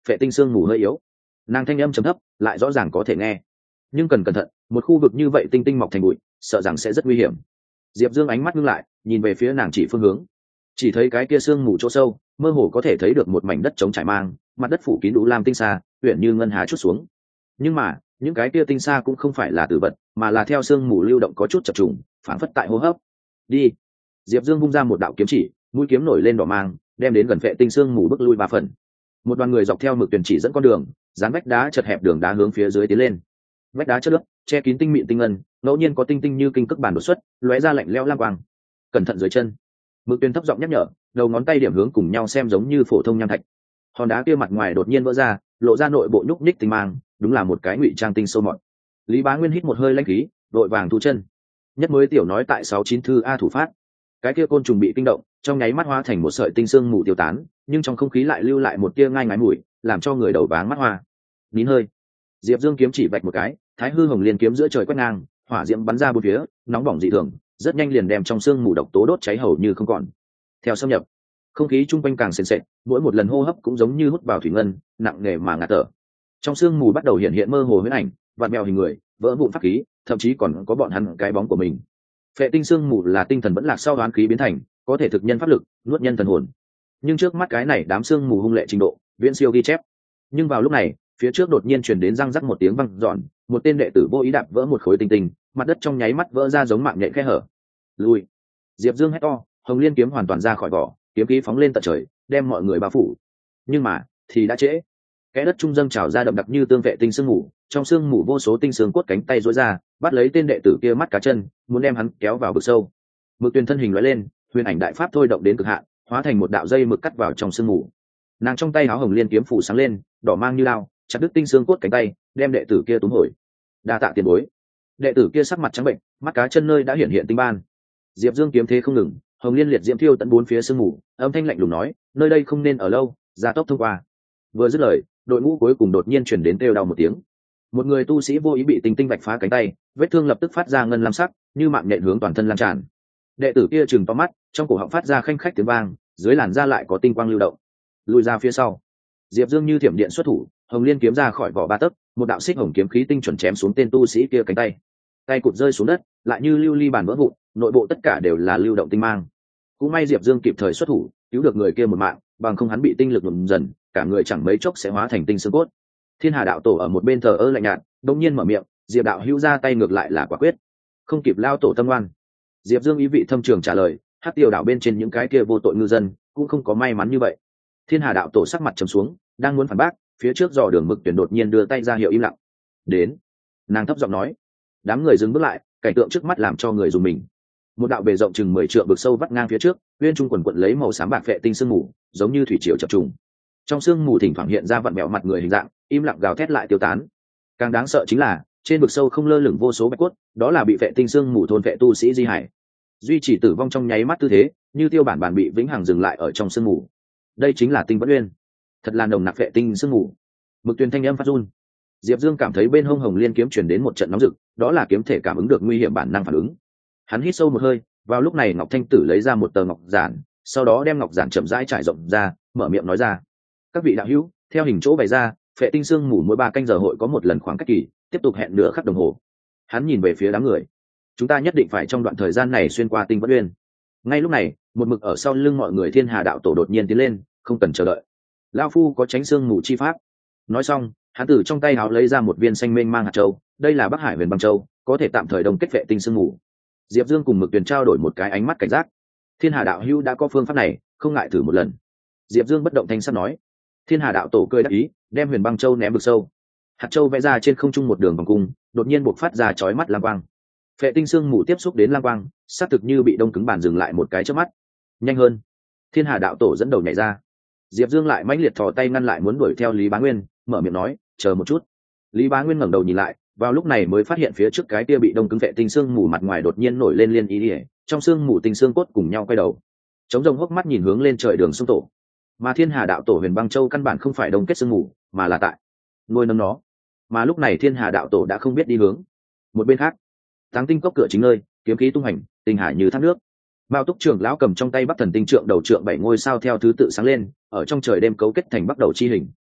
phệ tinh sương mù hơi yếu. Nàng thanh âm trầm thấp lại rõ ràng có thể nghe, nhưng cần cẩn thận, một khu vực như vậy tinh tinh mọc thành bụi, sợ rằng sẽ rất nguy hiểm. Diệp Dương ánh mắt ngưng lại, nhìn về phía nàng chỉ phương hướng, chỉ thấy cái kia sương mù chỗ sâu mơ hồ có thể thấy được một mảnh đất trống trải mang, mặt đất phủ kín đủ lam tinh xa, uyển như ngân hà chút xuống. Nhưng mà những cái kia tinh xa cũng không phải là tử vật, mà là theo sương mù lưu động có chút chập trùng, phản phất tại hô hấp. Đi. Diệp Dương vung ra một đạo kiếm chỉ, mũi kiếm nổi lên đỏ mang, đem đến gần phệ tinh sương mù bước lui 3 phần. Một đoàn người dọc theo mực tuyển chỉ dẫn con đường, dán vách đá chật hẹp đường đá hướng phía dưới tiến lên. Vách đá chất lớp che kín tinh mịn tinh ngân, ngẫu nhiên có tinh tinh như kinh cước bản đột xuất, lóe ra lạnh lẽo lam quang. Cẩn thận dưới chân. Mực tuyển thấp giọng nhắc nhở, đầu ngón tay điểm hướng cùng nhau xem giống như phổ thông nham thạch. Hòn đá kia mặt ngoài đột nhiên vỡ ra, lộ ra nội bộ nhúc nhích tinh mang, đúng là một cái ngụy trang tinh sâu mọt. Lý Bá Nguyên hít một hơi lãnh khí, vội vàng thu chân. Nhất mới tiểu nói tại 69 thư a thủ phát. Cái kia côn trùng bị kinh động, trong nháy mắt hóa thành một sợi tinh xương mù tiêu tán, nhưng trong không khí lại lưu lại một tia ngai ngái mùi, làm cho người đầu váng mắt hoa. Nín hơi. Diệp Dương kiếm chỉ vạch một cái, Thái Hư Hồng Liên kiếm giữa trời quét ngang, hỏa diễm bắn ra bốn phía, nóng bỏng dị thường, rất nhanh liền đem trong xương mù độc tố đốt cháy hầu như không còn. Theo xâm nhập, không khí chung quanh càng sền sệt, mỗi một lần hô hấp cũng giống như hút vào thủy ngân, nặng nề mà ngạt thở. Trong xương mù bắt đầu hiện hiện mơ hồ huyễn ảnh, vặn mèo hình người, vỡ vụn pháp khí, thậm chí còn có bọn hắn cái bóng của mình. Phệ tinh xương mù là tinh thần vẫn lạc sau đoán khí biến thành, có thể thực nhân pháp lực, nuốt nhân thần hồn. Nhưng trước mắt cái này đám xương mù hung lệ trình độ, viễn siêu ghi chép. Nhưng vào lúc này, phía trước đột nhiên truyền đến răng rắc một tiếng vang dọn, một tên đệ tử vô ý đạp vỡ một khối tinh tinh, mặt đất trong nháy mắt vỡ ra giống mạng nhện khe hở. Lùi! Diệp Dương hét to, Hồng Liên kiếm hoàn toàn ra khỏi vỏ, kiếm khí phóng lên tận trời, đem mọi người bao phủ. Nhưng mà, thì đã trễ. Cái đất trung dâng trào ra đậm đặc như tương vệ tinh sương mù, trong sương mù vô số tinh xương cốt cánh tay duỗi ra, bắt lấy tên đệ tử kia mắt cá chân, muốn đem hắn kéo vào vực sâu. Mực Tuyền thân hình lóe lên, huyền ảnh đại pháp thôi động đến cực hạn, hóa thành một đạo dây mực cắt vào trong sương mù. Nàng trong tay áo Hồng Liên kiếm phủ sáng lên, đỏ mang như lao, chặt đứt tinh xương cốt cánh tay, đem đệ tử kia túm hồi. Đa tạ tiền bối. Đệ tử kia sắc mặt trắng bệnh, mắt cá chân nơi đã hiện hiện tinh ban. Diệp Dương kiếm thế không ngừng, Hồng Liên liệt diễm thiêu tận bốn phía sương mù, âm thanh lạnh lùng nói, nơi đây không nên ở lâu, gia tốc thông qua. Vừa dứt lời, đội ngũ cuối cùng đột nhiên chuyển đến kêu đau một tiếng. Một người tu sĩ vô ý bị tinh tinh vạch phá cánh tay, vết thương lập tức phát ra ngân lam sắc, như mạng nhện hướng toàn thân lan tràn. Đệ tử kia trừng to mắt, trong cổ họng phát ra khanh khách tiếng vang, dưới làn da lại có tinh quang lưu động. Lùi ra phía sau. Diệp Dương như thiểm điện xuất thủ, Hồng Liên kiếm ra khỏi vỏ 3 tấc, một đạo xích hồng kiếm khí tinh chuẩn chém xuống tên tu sĩ kia cánh tay. Tay cụt rơi xuống đất, lại như lưu ly bàn vỡ vụn, nội bộ tất cả đều là lưu động tinh mang. Cũng may Diệp Dương kịp thời xuất thủ, cứu được người kia một mạng, bằng không hắn bị tinh lực nhuần dần, cả người chẳng mấy chốc sẽ hóa thành tinh xương cốt. Thiên Hà đạo tổ ở một bên thờ ơ lạnh nhạt, đột nhiên mở miệng, Diệp đạo hữu ra tay ngược lại là quả quyết. Không kịp lao tổ tâm ngoan. Diệp Dương ý vị thâm trường trả lời, Hắc Tiêu đảo bên trên những cái kia vô tội ngư dân, cũng không có may mắn như vậy. Thiên Hà đạo tổ sắc mặt trầm xuống, đang muốn phản bác, phía trước dò đường Mực Tuyển đột nhiên đưa tay ra hiệu im lặng. Đến. Nàng thấp giọng nói. Đám người dừng bước lại, cảnh tượng trước mắt làm cho người dùng mình. Một đạo bề rộng chừng 10 trượng vực sâu vắt ngang phía trước, uyên trung quần quận lấy màu xám bạc phệ tinh sương mù, giống như thủy triều chập trùng. Trong sương mù thỉnh thoảng hiện ra vặn mèo mặt người hình dạng, im lặng gào thét lại tiêu tán. Càng đáng sợ chính là, trên vực sâu không lơ lửng vô số bạch cốt, đó là bị phệ tinh sương mù thôn phệ tu sĩ di hải. Duy chỉ tử vong trong nháy mắt tư thế, như tiêu bản bị vĩnh hằng dừng lại ở trong sương mù. Đây chính là tinh vẫn uyên. Thật là nồng nặc phệ tinh sương mù. Mực Tuyền thanh âm phát run. Diệp Dương cảm thấy bên hông Hồng Liên kiếm truyền đến một trận nóng rực, đó là kiếm thể cảm ứng được nguy hiểm bản năng phản ứng. Hắn hít sâu một hơi, vào lúc này Ngọc Thanh Tử lấy ra một tờ ngọc giản, sau đó đem ngọc giản chậm rãi trải rộng ra, mở miệng nói ra: các vị đạo hữu, theo hình chỗ bày ra, phệ tinh sương mù mỗi 3 canh giờ hội có một lần khoảng cách kỳ, tiếp tục hẹn nửa khắc đồng hồ. Hắn nhìn về phía đám người. Chúng ta nhất định phải trong đoạn thời gian này xuyên qua tinh vẫn uyên. Ngay lúc này, một mực ở sau lưng mọi người Thiên Hà đạo tổ đột nhiên tiến lên, không cần chờ đợi. Lão phu có tránh sương mù chi pháp. Nói xong, hắn từ trong tay áo lấy ra một viên xanh mênh mang hạt châu, đây là Bắc Hải Huyền Băng Châu, có thể tạm thời đồng kết phệ tinh sương mù. Diệp Dương cùng Mực Tuyền trao đổi một cái ánh mắt cảnh giác. Thiên Hà đạo hữu đã có phương pháp này, không ngại thử một lần. Diệp Dương bất động thanh sắc nói. Thiên Hà đạo tổ cười đáp ý, đem Huyền Băng Châu ném vực sâu. Hạt châu vẽ ra trên không trung một đường vòng cung, đột nhiên bộc phát ra chói mắt lam quang. Phệ tinh sương mù tiếp xúc đến lam quang, xác thực như bị đông cứng bàn dừng lại một cái chớp mắt. Nhanh hơn! Thiên Hà đạo tổ dẫn đầu nhảy ra. Diệp Dương lại mãnh liệt thò tay ngăn lại muốn đuổi theo Lý Bá Nguyên, mở miệng nói, chờ một chút. Lý Bá Nguyên ngẩng đầu nhìn lại, vào lúc này mới phát hiện phía trước cái kia bị đông cứng phệ tinh sương mù mặt ngoài đột nhiên nổi lên liên ý ỉa, trong sương mù tinh xương cốt cùng nhau quay đầu, chống rồng hốc mắt nhìn hướng lên trời đường sông tổ. Mà Thiên Hà đạo tổ Huyền Băng Châu căn bản không phải đông kết sương mù, mà là tại nuôi nấng nó. Mà lúc này Thiên Hà đạo tổ đã không biết đi hướng. Một bên khác, Táng Tinh cốc cửa chính nơi, kiếm khí tung hành, tinh hải như thác nước. Mao Túc trưởng lão cầm trong tay Bắc Thần tinh trượng đầu trượng 7 ngôi sao theo thứ tự sáng lên, ở trong trời đêm cấu kết thành bắt đầu chi hình.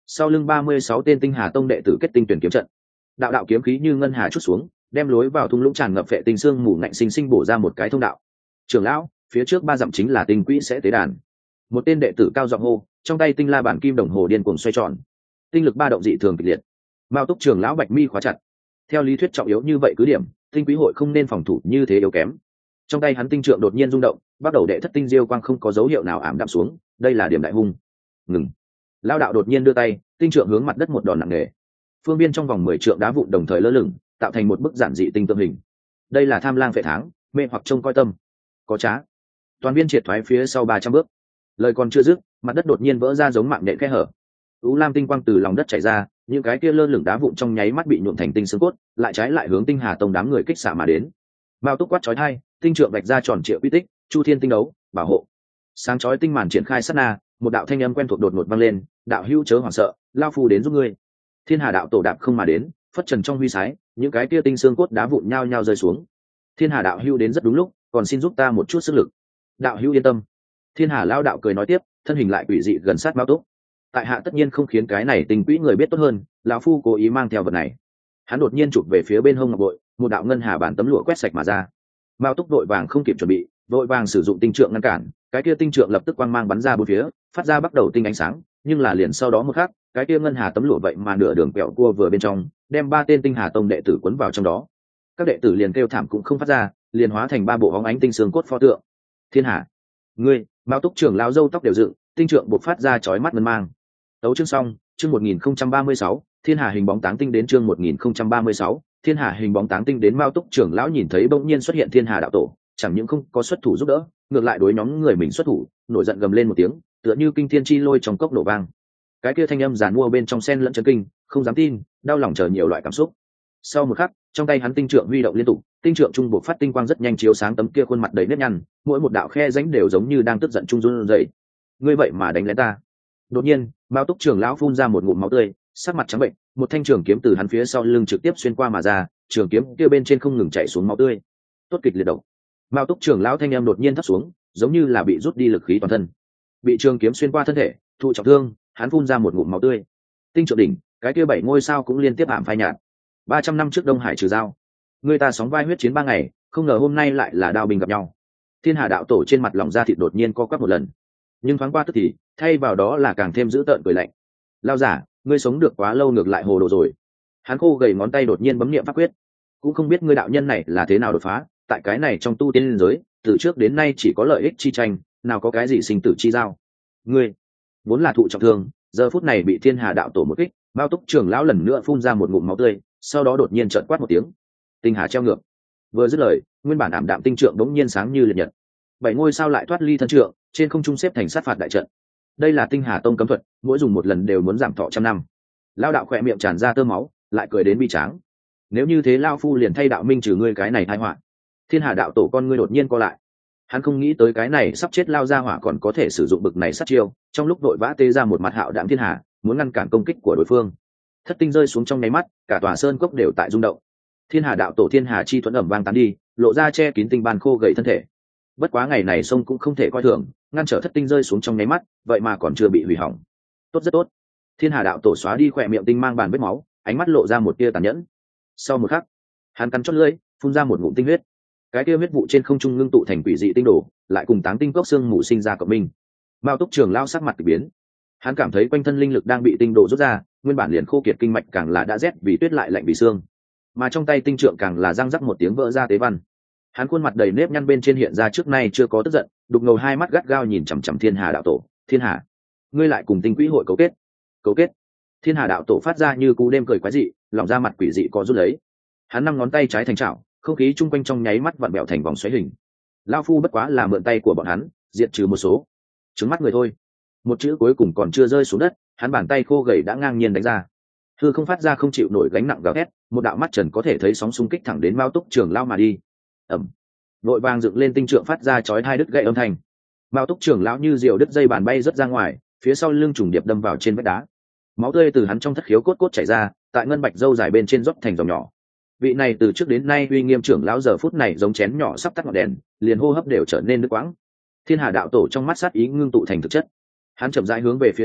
sau lưng 36 tên tinh hà tông đệ tử kết tinh tuyển kiếm trận, đạo đạo kiếm khí như ngân hà chút xuống, đem lối vào thung lũng tràn ngập vệ tinh xương mù ngạnh sinh sinh bổ ra một cái thông đạo. Trưởng lão, phía trước 3 dặm chính là tinh quỹ sẽ tế đàn. Một tên đệ tử cao giọng hô, trong tay tinh la bản kim đồng hồ điên cuồng xoay tròn, tinh lực ba động dị thường kịch liệt. Mao Túc trưởng lão bạch mi khóa chặt. Theo lý thuyết trọng yếu như vậy cứ điểm, tinh quỹ hội không nên phòng thủ như thế yếu kém. Trong tay hắn tinh trượng đột nhiên rung động, bắt đầu đệ thất tinh diêu quang không có dấu hiệu nào ảm đạm xuống, đây là điểm đại hung. Ngừng. Lão đạo đột nhiên đưa tay, tinh trượng hướng mặt đất một đòn nặng nề. Phương biên trong vòng 10 trượng đá vụn đồng thời lơ lửng, tạo thành một bức giản dị tinh tương hình. Đây là tham lang phệ tháng, mê hoặc trông coi tâm. Có trá. Toàn viên triệt thoái phía sau 300 bước. Lời còn chưa dứt, mặt đất đột nhiên vỡ ra giống mạng nhện khe hở. U lam tinh quang từ lòng đất chảy ra, những cái kia lơ lửng đá vụn trong nháy mắt bị nhuộm thành tinh xương cốt, lại trái lại hướng tinh hà tông đám người kích xạ mà đến. Mao Túc quát chói tai, tinh trượng vạch ra tròn triệu quy tích, chu thiên tinh đấu, bảo hộ. Sáng chói tinh màn triển khai sát na, một đạo thanh âm quen thuộc đột ngột vang lên, đạo hữu chớ hoảng sợ, lao phu đến giúp ngươi. Thiên Hà đạo tổ đạp không mà đến, phất trần trong huy sái, những cái kia tinh xương cốt đá vụn nhao nhao rơi xuống. Thiên Hà đạo hữu đến rất đúng lúc, còn xin giúp ta một chút sức lực. Đạo hữu yên tâm. Thiên Hà lao đạo cười nói tiếp, thân hình lại quỷ dị gần sát Mao Túc. Tại hạ tất nhiên không khiến cái này tình quỹ người biết tốt hơn, lão phu cố ý mang theo vật này. Hắn đột nhiên chụp về phía bên hông ngọc bội, một đạo ngân hà bản tấm lụa quét sạch mà ra. Mao Túc đội vàng không kịp chuẩn bị, đội vàng sử dụng tinh trượng ngăn cản, cái kia tinh trượng lập tức quang mang bắn ra bốn phía, phát ra bắt đầu tinh ánh sáng, nhưng là liền sau đó một khắc, cái kia ngân hà tấm lụa vậy mà nửa đường quẹo cua vừa bên trong, đem 3 tên tinh hà tông đệ tử cuốn vào trong đó. Các đệ tử liền kêu thảm cũng không phát ra, liền hóa thành 3 bộ hóng ánh tinh xương cốt pho tượng. Thiên Hà, ngươi, Mao Túc trưởng lão râu tóc đều dựng, tinh trượng bộc phát ra chói mắt ngân mang. Tấu chương xong, chương 1036, Thiên Hà hình bóng táng tinh đến chương 1036, Thiên Hà hình bóng táng tinh đến. Mao Túc trưởng lão nhìn thấy bỗng nhiên xuất hiện Thiên Hà đạo tổ, chẳng những không có xuất thủ giúp đỡ, ngược lại đối nhóm người mình xuất thủ, nổi giận gầm lên một tiếng, tựa như kinh thiên chi lôi trong cốc nổ vang. Cái kia thanh âm giàn mua bên trong xen lẫn chấn kinh, không dám tin, đau lòng chờ nhiều loại cảm xúc. Sau một khắc, trong tay hắn tinh trượng huy động liên tục, tinh trượng trung bộ phát tinh quang rất nhanh chiếu sáng tấm kia khuôn mặt đầy nếp nhăn, mỗi một đạo khe rãnh đều giống như đang tức giận trung run rẩy. Ngươi vậy mà đánh lén ta? Đột nhiên, Mao Túc trưởng lão phun ra một ngụm máu tươi, sắc mặt trắng bệnh, một thanh trường kiếm từ hắn phía sau lưng trực tiếp xuyên qua mà ra, trường kiếm kia bên trên không ngừng chảy xuống máu tươi. Tốt kịch liệt độc. Mao Túc trưởng lão thanh em đột nhiên thấp xuống, giống như là bị rút đi lực khí toàn thân. Bị trường kiếm xuyên qua thân thể, thụ trọng thương, hắn phun ra một ngụm máu tươi. Tinh trượng đỉnh, cái kia 7 ngôi sao cũng liên tiếp ảm phai nhạt. 300 năm trước Đông Hải trừ dao, người ta sóng vai huyết chiến 3 ngày, không ngờ hôm nay lại là đao binh gặp nhau. Thiên Hà đạo tổ trên mặt lòng da thịt đột nhiên co quắp một lần, nhưng thoáng qua tức thì thay vào đó là càng thêm dữ tợn cười lạnh. Lao giả, ngươi sống được quá lâu ngược lại hồ đồ rồi. Hắn khô gầy ngón tay đột nhiên bấm niệm pháp quyết, cũng không biết ngươi đạo nhân này là thế nào đột phá, tại cái này trong tu tiên liên giới, từ trước đến nay chỉ có lợi ích chi tranh, nào có cái gì sinh tử chi giao. Ngươi vốn là thụ trọng thương, giờ phút này bị Thiên Hà đạo tổ một kích, Mao Túc trưởng lão lần nữa phun ra một ngụm máu tươi, sau đó đột nhiên trợn quát một tiếng, tinh hà treo ngược. Vừa dứt lời, nguyên bản ảm đạm tinh trượng đống nhiên sáng như liệt nhật, 7 ngôi sao lại thoát ly thân trượng, trên không trung xếp thành sát phạt đại trận. Đây là tinh hà tông cấm thuật, mỗi dùng một lần đều muốn giảm thọ 100 năm. Lão đạo khỏe miệng tràn ra tơ máu, lại cười đến bi tráng. Nếu như thế lao phu liền thay đạo minh trừ ngươi cái này tai họa. Thiên Hà đạo tổ con ngươi đột nhiên co lại. Hắn không nghĩ tới cái này sắp chết lao ra hỏa còn có thể sử dụng bực này sát chiêu, trong lúc đội vã tê ra một mặt hạo đạm thiên hà, muốn ngăn cản công kích của đối phương. Thất tinh rơi xuống trong nháy mắt, cả tòa sơn cốc đều tại rung động. Thiên Hà đạo tổ thiên hà chi thuẫn ẩm vang tán đi, lộ ra che kín tinh ban khô gầy thân thể. Bất quá ngày này sông cũng không thể coi thường, ngăn trở thất tinh rơi xuống trong nháy mắt, vậy mà còn chưa bị hủy hỏng. Tốt, rất tốt. Thiên Hà đạo tổ xóa đi khỏe miệng tinh mang bàn vết máu, ánh mắt lộ ra một tia tàn nhẫn. Sau một khắc, hắn cắn chót lưỡi, phun ra một ngụm tinh huyết. Cái tia huyết vụ trên không trung ngưng tụ thành quỷ dị tinh đồ, lại cùng táng tinh cốc xương mù sinh ra cộng minh. Mao Túc trưởng lao sắc mặt kỳ biến, hắn cảm thấy quanh thân linh lực đang bị tinh đồ rút ra, nguyên bản liền khô kiệt kinh mạch càng là đã rét vì tuyết lại lạnh vì xương, mà trong tay tinh trượng càng là răng rắc một tiếng vỡ ra tế văn. Hắn khuôn mặt đầy nếp nhăn bên trên hiện ra trước nay chưa có tức giận, đục ngầu hai mắt gắt gao nhìn chằm chằm Thiên Hà đạo tổ. Thiên Hà, ngươi lại cùng tinh quỹ hội cấu kết? Cấu kết? Thiên Hà đạo tổ phát ra như cú đêm cười quái dị, lỏng ra mặt quỷ dị co rút lấy. Hắn 5 ngón tay trái thành chảo, không khí chung quanh trong nháy mắt vặn bẹo thành vòng xoáy hình. Lao phu bất quá là mượn tay của bọn hắn, diệt trừ một số, trứng mắt người thôi. Một chữ cuối cùng còn chưa rơi xuống đất, hắn bàn tay khô gầy đã ngang nhiên đánh ra. Hư không phát ra không chịu nổi gánh nặng gào thét, một đạo mắt trần có thể thấy sóng xung kích thẳng đến Mao Túc trưởng lao mà đi. Ầm. Nội vàng dựng lên tinh trượng phát ra chói tai đứt gãy âm thanh. Mao Túc trưởng lão như diều đứt dây bàn bay rất ra ngoài, phía sau lưng trùng điệp đâm vào trên vách đá. Máu tươi từ hắn trong thất khiếu cốt cốt chảy ra, tại ngân bạch râu dài bên trên rót thành dòng nhỏ. Vị này từ trước đến nay uy nghiêm trưởng lão giờ phút này giống chén nhỏ sắp tắt ngọn đèn, liền hô hấp đều trở nên đứt quãng. Thiên Hà đạo tổ trong mắt sát ý ngưng tụ thành thực chất. Hắn chậm rãi hướng về phía trước,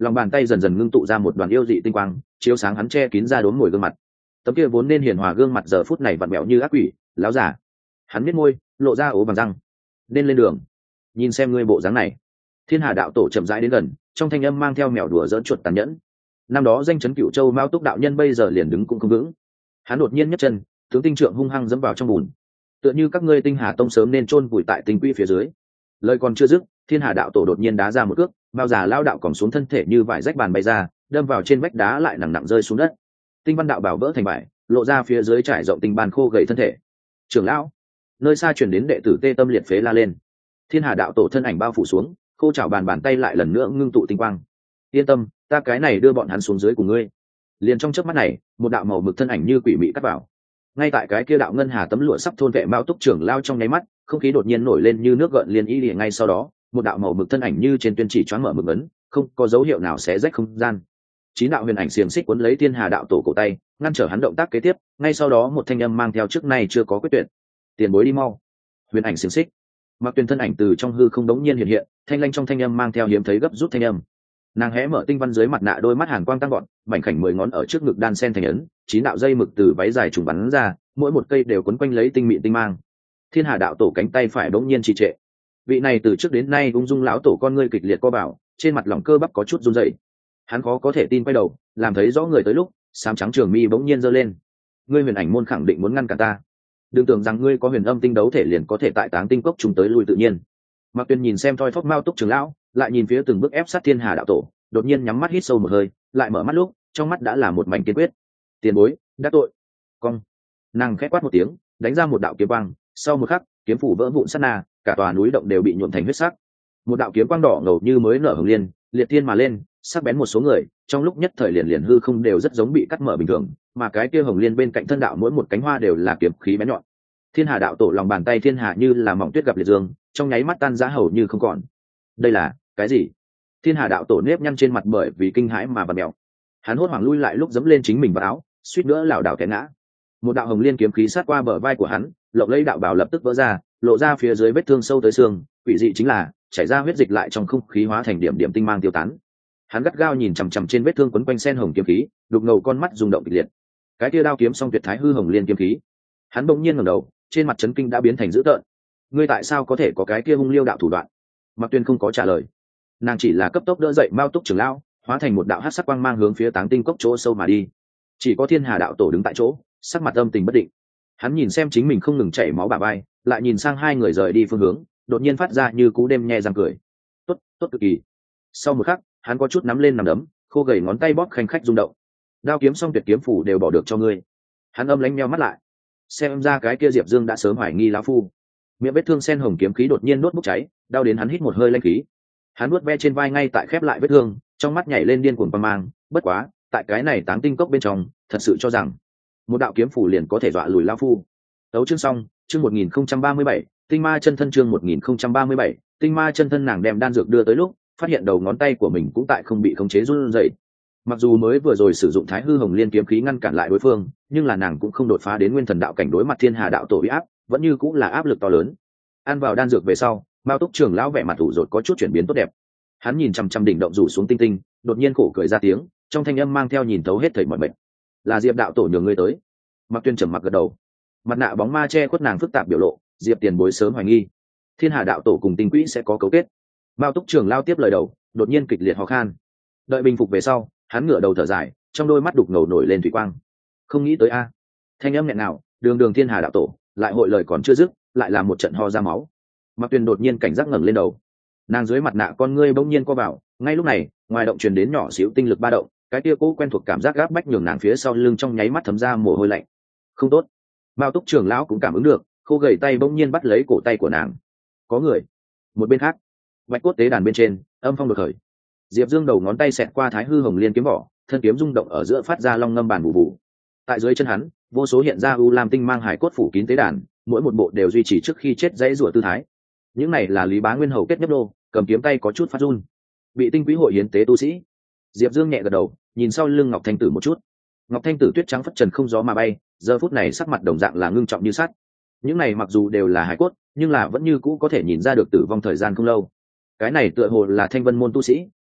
lòng bàn tay dần dần ngưng tụ ra một đoàn yêu dị tinh quang chiếu sáng hắn che kín ra đốm mồi gương mặt. Tấm kia vốn nên hiền hòa gương mặt giờ phút này vặn mẹo như ác quỷ láo giả. Hắn biết môi lộ ra ố bằng răng. Nên lên đường. Nhìn xem ngươi bộ dáng này. Thiên Hà đạo tổ chậm rãi đến gần, trong thanh âm mang theo mèo đùa dỡn chuột tàn nhẫn. Năm đó danh chấn Cửu Châu Mao Túc đạo nhân bây giờ liền đứng cũng không vững. Hắn đột nhiên nhấc chân, tướng tinh trượng hung hăng dẫm vào trong bùn. Tựa như các ngươi Tinh Hà tông sớm nên chôn vùi tại tinh quỹ phía dưới. Lời còn chưa dứt, Thiên Hà đạo tổ đột nhiên đá ra một cước, Mao già lao đạo còn xuống thân thể như vải rách bàn bay ra, đâm vào trên vách đá lại nặng nặng rơi xuống đất. Tinh văn đạo bảo vỡ thành bại, lộ ra phía dưới trải rộng tinh bàn khô gầy thân thể. Trưởng lão, nơi xa truyền đến đệ tử Tê Tâm liệt phế la lên. Thiên Hà đạo tổ thân ảnh bao phủ xuống, khô chảo bàn tay lại lần nữa ngưng tụ tinh quang. Yên tâm, ta cái này đưa bọn hắn xuống dưới của ngươi. Liền trong chớp mắt này, một đạo màu mực thân ảnh như quỷ mị cắt vào. Ngay tại cái kia đạo ngân hà tấm lụa sắp thôn vệ Mao Túc trưởng lao trong nháy mắt, không khí đột nhiên nổi lên như nước gợn liền y liền ngay sau đó, một đạo màu mực thân ảnh như trên tuyên chỉ choáng mở mực ấn, không có dấu hiệu nào xé rách không gian. Chín đạo huyền ảnh xiềng xích cuốn lấy Thiên Hà đạo tổ cổ tay, ngăn trở hắn động tác kế tiếp, ngay sau đó một thanh âm mang theo trước nay chưa có quyết tuyệt. Tiền bối đi mau. Huyền ảnh xiềng xích. Mặc Tuyền thân ảnh từ trong hư không đống nhiên hiện hiện, thanh lanh trong thanh âm mang theo hiếm thấy gấp rút thanh âm. Nàng hé mở tinh văn dưới mặt nạ, đôi mắt hàn quang tăng gọn, mảnh khảnh 10 ngón ở trước ngực đan sen thành ấn, 9 đạo dây mực từ váy dài trùng bắn ra, mỗi một cây đều quấn quanh lấy tinh mịn tinh mang. Thiên Hà đạo tổ cánh tay phải đống nhiên trì trệ. Vị này từ trước đến nay ung dung lão tổ con ngươi kịch liệt co bảo, trên mặt lỏng cơ bắp có chút run rẩy. Hắn khó có thể tin quay đầu, làm thấy rõ người tới lúc, sám trắng trường mi bỗng nhiên giơ lên. Ngươi Huyền Ảnh môn khẳng định muốn ngăn cản ta. Đừng tưởng rằng ngươi có huyền âm tinh đấu thể liền có thể tại Táng Tinh Cốc trùng tới lui tự nhiên. Mạc Tuyên nhìn xem thoi thóp Mao Túc trưởng lão, lại nhìn phía từng bước ép sát Thiên Hà đạo tổ, đột nhiên nhắm mắt hít sâu một hơi, lại mở mắt lúc, trong mắt đã là một mảnh kiên quyết. Tiền bối, đắc tội. Cong. Nàng khẽ quát một tiếng, đánh ra một đạo kiếm quang, sau một khắc, kiếm phủ vỡ vụn sát na, cả tòa núi động đều bị nhuộm thành huyết sắc. Một đạo kiếm quang đỏ ngầu như mới nở hồng liên, liệt thiên mà lên, sắc bén một số người, trong lúc nhất thời liền hư không đều rất giống bị cắt mở bình thường, mà cái kia hồng liên bên cạnh thân đạo mỗi một cánh hoa đều là kiếm khí bén nhọn. Thiên Hà đạo tổ lòng bàn tay thiên hà như là mỏng tuyết gặp liệt dương, trong nháy mắt tan rã hầu như không còn. Đây là cái gì? Thiên Hà đạo tổ nếp nhăn trên mặt bởi vì kinh hãi mà bật mèo. Hắn hốt hoảng lui lại lúc giẫm lên chính mình vào áo, suýt nữa lảo đảo té ngã. Một đạo hồng liên kiếm khí sát qua bờ vai của hắn, lộng lẫy đạo bào lập tức vỡ ra, lộ ra phía dưới vết thương sâu tới xương. Quỷ dị chính là chảy ra huyết dịch lại trong không khí hóa thành điểm điểm tinh mang tiêu tán. Hắn gắt gao nhìn chằm chằm trên vết thương quấn quanh sen hồng kiếm khí, đục ngầu con mắt rung động kịch liệt. Cái kia đao kiếm song tuyệt thái hư hồng liên kiếm khí. Hắn bỗng nhiên ngẩng đầu, trên mặt chấn kinh đã biến thành dữ tợn. Ngươi tại sao có thể có cái kia hung liêu đạo thủ đoạn? Mạc Tuyên không có trả lời, nàng chỉ là cấp tốc đỡ dậy Mao Túc trưởng lão, hóa thành một đạo hắc sắc quang mang hướng phía Táng Tinh Cốc chỗ sâu mà đi. Chỉ có Thiên Hà đạo tổ đứng tại chỗ, sắc mặt âm tình bất định. Hắn nhìn xem chính mình không ngừng chảy máu bả vai, lại nhìn sang hai người rời đi phương hướng, đột nhiên phát ra như cú đêm nhe răng cười. Tốt, tốt cực kỳ. Sau một khắc, hắn có chút nắm lên nắm đấm, khô gầy ngón tay bóp khanh khách rung động. Đao kiếm song tuyệt kiếm phủ đều bỏ được cho ngươi. Hắn âm lãnh nheo mắt lại. Xem ra cái kia Diệp Dương đã sớm hoài nghi lão phu. Miệng vết thương sen hồng kiếm khí đột nhiên đốt bốc cháy, đau đến hắn hít một hơi lanh khí. Hắn nuốt ve trên vai ngay tại khép lại vết thương, trong mắt nhảy lên điên cuồng quang mang. Bất quá, tại cái này Táng Tinh Cốc bên trong, thật sự cho rằng một đạo kiếm phủ liền có thể dọa lùi lão phu. Tấu chương xong, chương 1037, Tinh Ma chân thân chương 1037, Tinh Ma chân thân. Nàng đem đan dược đưa tới lúc, phát hiện đầu ngón tay của mình cũng tại không bị khống chế run rẩy. Mặc dù mới vừa rồi sử dụng Thái Hư Hồng Liên kiếm khí ngăn cản lại đối phương, nhưng là nàng cũng không đột phá đến Nguyên Thần đạo cảnh đối mặt Thiên Hà đạo tổ uy áp, vẫn như cũng là áp lực to lớn. Ăn vào đan dược về sau, Mao Túc trưởng lão vẻ mặt ủ rột có chút chuyển biến tốt đẹp. Hắn nhìn chằm chằm đỉnh động rủ xuống tinh tinh, đột nhiên khổ cười ra tiếng, trong thanh âm mang theo nhìn thấu hết thảy mọi mệt. Là Diệp đạo tổ nhường ngươi tới. Mạc Tuyên trầm mặc gật đầu. Mặt nạ bóng ma che khuất nàng phức tạp biểu lộ, Diệp tiền bối sớm hoài nghi Thiên Hà đạo tổ cùng Tinh Quỹ sẽ có cấu kết. Mao Túc trưởng lao tiếp lời đầu, đột nhiên kịch liệt ho khan. Đợi bình phục về sau, hắn ngửa đầu thở dài, trong đôi mắt đục ngầu nổi lên thủy quang. Không nghĩ tới a. Thanh âm nghẹn nào, đường Thiên Hà đạo tổ, lại hội lời còn chưa dứt, lại là một trận ho ra máu. Mạc Tuyên đột nhiên cảnh giác ngẩng lên đầu. Nàng dưới mặt nạ con ngươi bỗng nhiên co vào, ngay lúc này, ngoài động truyền đến nhỏ xíu tinh lực ba động, cái tia cố quen thuộc cảm giác gáp bách nhường nàng phía sau lưng trong nháy mắt thấm ra mồ hôi lạnh. Không tốt. Mao Túc trưởng lão cũng cảm ứng được, khô gầy tay bỗng nhiên bắt lấy cổ tay của nàng. Có người. Một bên khác, bạch cốt tế đàn bên trên, âm phong đột khởi. Diệp Dương đầu ngón tay xẹt qua Thái Hư Hồng Liên kiếm vỏ, thân kiếm rung động ở giữa phát ra long ngâm bản vụ vụ. Tại dưới chân hắn, vô số hiện ra u lam tinh mang hải cốt phủ kín tế đàn, mỗi một bộ đều duy trì trước khi chết dãy rủa tư thái. Những này là Lý Bá Nguyên hầu kết nhấp đô, cầm kiếm tay có chút phát run. Bị Tinh Quý hội hiến tế tu sĩ. Diệp Dương nhẹ gật đầu, nhìn sau lưng Ngọc Thanh Tử một chút. Ngọc Thanh Tử tuyết trắng phất trần không gió mà bay, giờ phút này sắc mặt đồng dạng là ngưng trọng như sắt. Những này mặc dù đều là hải cốt, nhưng là vẫn như cũ có thể nhìn ra được tử vong thời gian không lâu. Cái này tựa hồ là Thanh Vân môn tu sĩ,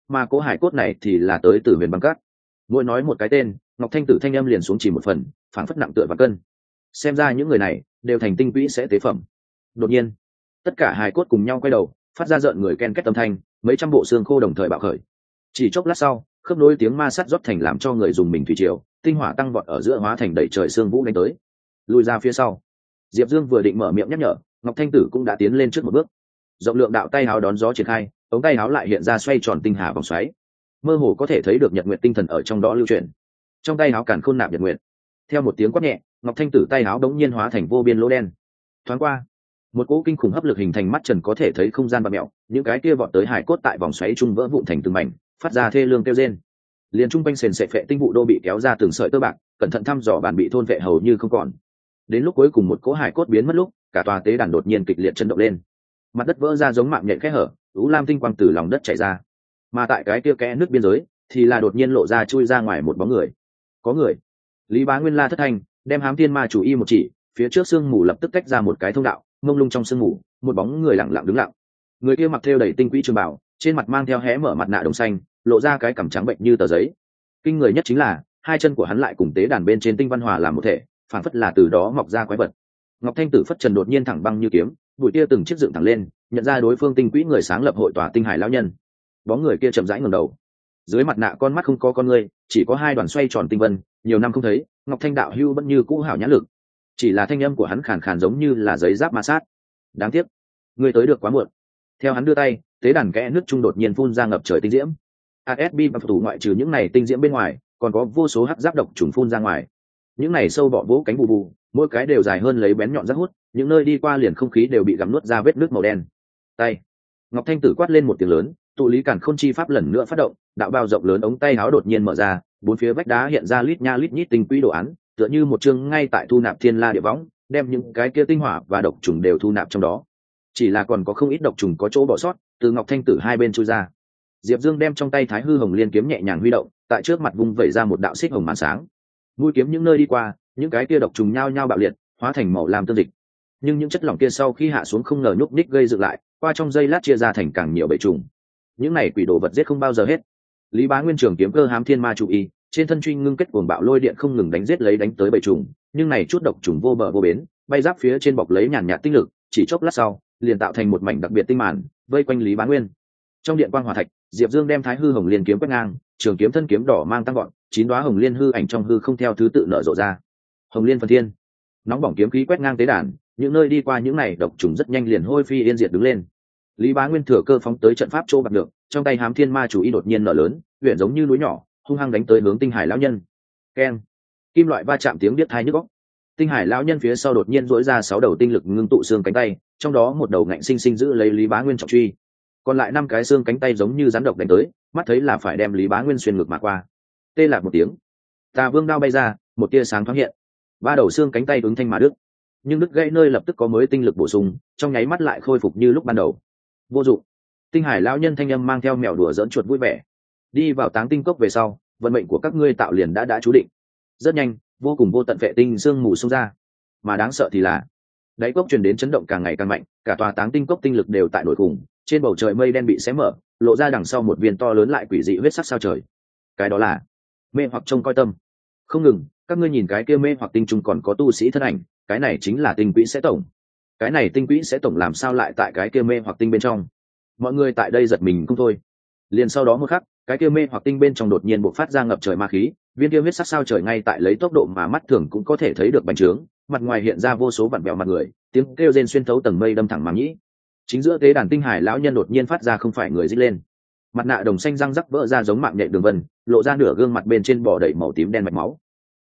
mà cỗ hải cốt này thì là tới từ huyền băng cát. Mỗi nói một cái tên, Ngọc Thanh Tử thanh âm liền xuống chỉ một phần, phảng phất nặng tựa và cân. Xem ra những người này đều thành tinh quỹ sẽ tế phẩm. Đột nhiên, tất cả hài cốt cùng nhau quay đầu, phát ra rợn người ken két âm thanh, mấy trăm bộ xương khô đồng thời bạo khởi. Chỉ chốc lát sau, khớp nối tiếng ma sát rót thành làm cho người dùng mình thủy triều, tinh hỏa tăng vọt ở giữa hóa thành đầy trời xương vũ đánh tới. Lùi ra phía sau. Diệp Dương vừa định mở miệng nhắc nhở, Ngọc Thanh Tử cũng đã tiến lên trước một bước. Rộng lượng đạo tay háo đón gió triển khai, ống tay háo lại hiện ra xoay tròn tinh hà vòng xoáy, mơ hồ có thể thấy được nhật nguyện tinh thần ở trong đó lưu chuyển. Trong tay háo càn khôn nạp nhật nguyện. Theo một tiếng quát nhẹ, Ngọc Thanh Tử tay háo đống nhiên hóa thành vô biên lỗ đen. Thoáng qua, một cỗ kinh khủng hấp lực hình thành mắt trần có thể thấy không gian bạt mẹo, những cái kia vọt tới hải cốt tại vòng xoáy trung vỡ vụn thành từng mảnh, phát ra thê lương kêu rên. Liền trung quanh sền sệt phệ tinh vụ đô bị kéo ra từng sợi tơ bạc, cẩn thận thăm dò bản bị thôn vệ hầu như không còn. Đến lúc cuối cùng một cỗ hải cốt biến mất lúc, cả tòa tế đàn đột nhiên kịch liệt chấn động lên, mặt đất vỡ ra giống mạng nhện kẽ hở, ú lam tinh quang từ lòng đất chảy ra. Mà tại cái kia kẽ nước biên giới thì là đột nhiên lộ ra chui ra ngoài một bóng người. Có người. Lý Bá Nguyên la thất thanh, đem Hám Thiên Ma chủ y một chỉ, phía trước sương mù lập tức tách ra một cái thông đạo, mông lung trong sương mù, một bóng người lặng lặng đứng lặng. Người kia mặc thêu đầy tinh quỹ trường bảo, trên mặt mang theo hé mở mặt nạ đồng xanh, lộ ra cái cằm trắng bệnh như tờ giấy. Kinh người nhất chính là hai chân của hắn lại cùng tế đàn bên trên tinh văn hòa làm một thể, phản phất là từ đó mọc ra quái vật. Ngọc Thanh Tử phất trần đột nhiên thẳng băng như kiếm, bụi tia từng chiếc dựng thẳng lên, nhận ra đối phương tinh quỹ người sáng lập hội tòa tinh hải lão nhân. Bóng người kia chậm rãi ngẩng đầu, dưới mặt nạ con mắt không có con người, chỉ có hai đoàn xoay tròn tinh vân. Nhiều năm không thấy, Ngọc Thanh đạo hưu vẫn như cũ hảo nhãn lực, chỉ là thanh âm của hắn khàn khàn giống như là giấy giáp ma sát. Đáng tiếc, ngươi tới được quá muộn. Theo hắn đưa tay, tế đàn kẽ nước trung đột nhiên phun ra ngập trời tinh diễm. ASB và tủ ngoại trừ những này tinh diễm bên ngoài, còn có vô số hắc giáp độc trùng phun ra ngoài. Những này sâu bọ vỗ cánh bù bù, mỗi cái đều dài hơn lấy bén nhọn rác hút, những nơi đi qua liền không khí đều bị gặm nuốt ra vết nước màu đen. Tay. Ngọc Thanh Tử quát lên một tiếng lớn, tụ lý càn khôn chi pháp lần nữa phát động, đạo bao rộng lớn ống tay áo đột nhiên mở ra, bốn phía vách đá hiện ra lít nha lít nhít tinh quỹ đồ án, tựa như một chương ngay tại thu nạp thiên la địa võng, đem những cái kia tinh hỏa và độc trùng đều thu nạp trong đó. Chỉ là còn có không ít độc trùng có chỗ bỏ sót, từ Ngọc Thanh Tử hai bên chui ra. Diệp Dương đem trong tay Thái Hư Hồng Liên kiếm nhẹ nhàng huy động, tại trước mặt vung vẩy ra một đạo xích hồng màn sáng. Mũi kiếm những nơi đi qua, những cái kia độc trùng nhao nhao bạo liệt, hóa thành màu lam tương dịch. Nhưng những chất lỏng kia sau khi hạ xuống không ngờ nhúc nhích gây dựng lại, qua trong giây lát chia ra thành càng nhiều bầy trùng. Những này quỷ đồ vật giết không bao giờ hết. Lý Bá Nguyên trường kiếm cơ Hám Thiên Ma chủ y, trên thân truy ngưng kết cuồng bạo lôi điện không ngừng đánh giết lấy đánh tới bầy trùng, nhưng này chút độc trùng vô bờ vô bến, bay giáp phía trên bọc lấy nhàn nhạt tinh lực, chỉ chốc lát sau, liền tạo thành một mảnh đặc biệt tinh màn, vây quanh Lý Bá Nguyên. Trong điện quang hỏa thạch, Diệp Dương đem Thái Hư Hồng Liên kiếm quét ngang, trường kiếm thân kiếm đỏ mang tăng gọn, chín đóa hồng liên hư ảnh trong hư không theo thứ tự nở rộ ra. Hồng Liên phần thiên, nóng bỏng kiếm khí quét ngang tế đàn, những nơi đi qua những này độc trùng rất nhanh liền hôi phi yên diệt đứng lên. Lý Bá Nguyên thừa cơ phóng tới trận pháp châu bạc được, trong tay Hám Thiên Ma chủ y đột nhiên nở lớn, huyền giống như núi nhỏ, hung hăng đánh tới hướng Tinh Hải lão nhân. Keng, kim loại va chạm tiếng điếc tai nhức óc. Tinh Hải lão nhân phía sau đột nhiên duỗi ra 6 đầu tinh lực ngưng tụ xương cánh tay, trong đó một đầu ngạnh sinh sinh giữ lấy Lý Bá Nguyên trọng truy, còn lại 5 cái xương cánh tay giống như rắn độc đánh tới, mắt thấy là phải đem Lý Bá Nguyên xuyên ngực mà qua. Tê lạc một tiếng, Tà Vương đao bay ra, một tia sáng thoáng hiện, 3 đầu xương cánh tay ứng thanh mà đứt, nhưng đứt gãy nơi lập tức có mới tinh lực bổ sung, trong nháy mắt lại khôi phục như lúc ban đầu. Vô dụng. Tinh Hải lão nhân thanh âm mang theo mèo đùa giỡn chuột vui vẻ. Đi vào Táng Tinh cốc về sau, vận mệnh của các ngươi tạo liền đã chú định. Rất nhanh, vô cùng vô tận vệ tinh sương mù xông ra, mà đáng sợ thì là đáy cốc truyền đến chấn động càng ngày càng mạnh, cả tòa Táng Tinh cốc tinh lực đều tại nổi khủng, trên bầu trời mây đen bị xé mở, lộ ra đằng sau một viên to lớn lại quỷ dị huyết sắc sao trời. Cái đó là mê hoặc trông coi tâm. Không ngừng, các ngươi nhìn cái kia mê hoặc tinh trùng còn có tu sĩ thân ảnh, cái này chính là tinh quỹ sẽ tổng. Cái này tinh quỹ sẽ tổng làm sao lại tại cái kia mê hoặc tinh bên trong? Mọi người tại đây giật mình không thôi. Liền sau đó một khắc, cái kia mê hoặc tinh bên trong đột nhiên bộc phát ra ngập trời ma khí, viên kia huyết sắc sao trời ngay tại lấy tốc độ mà mắt thường cũng có thể thấy được bành trướng, mặt ngoài hiện ra vô số vặn vẹo mặt người, tiếng kêu rên xuyên thấu tầng mây đâm thẳng màng nhĩ. Chính giữa tế đàn Tinh Hải lão nhân đột nhiên phát ra không phải người rít lên, mặt nạ đồng xanh răng rắc vỡ ra giống mạng nhện đường vân, lộ ra nửa gương mặt bên trên bò đầy màu tím đen mạch máu.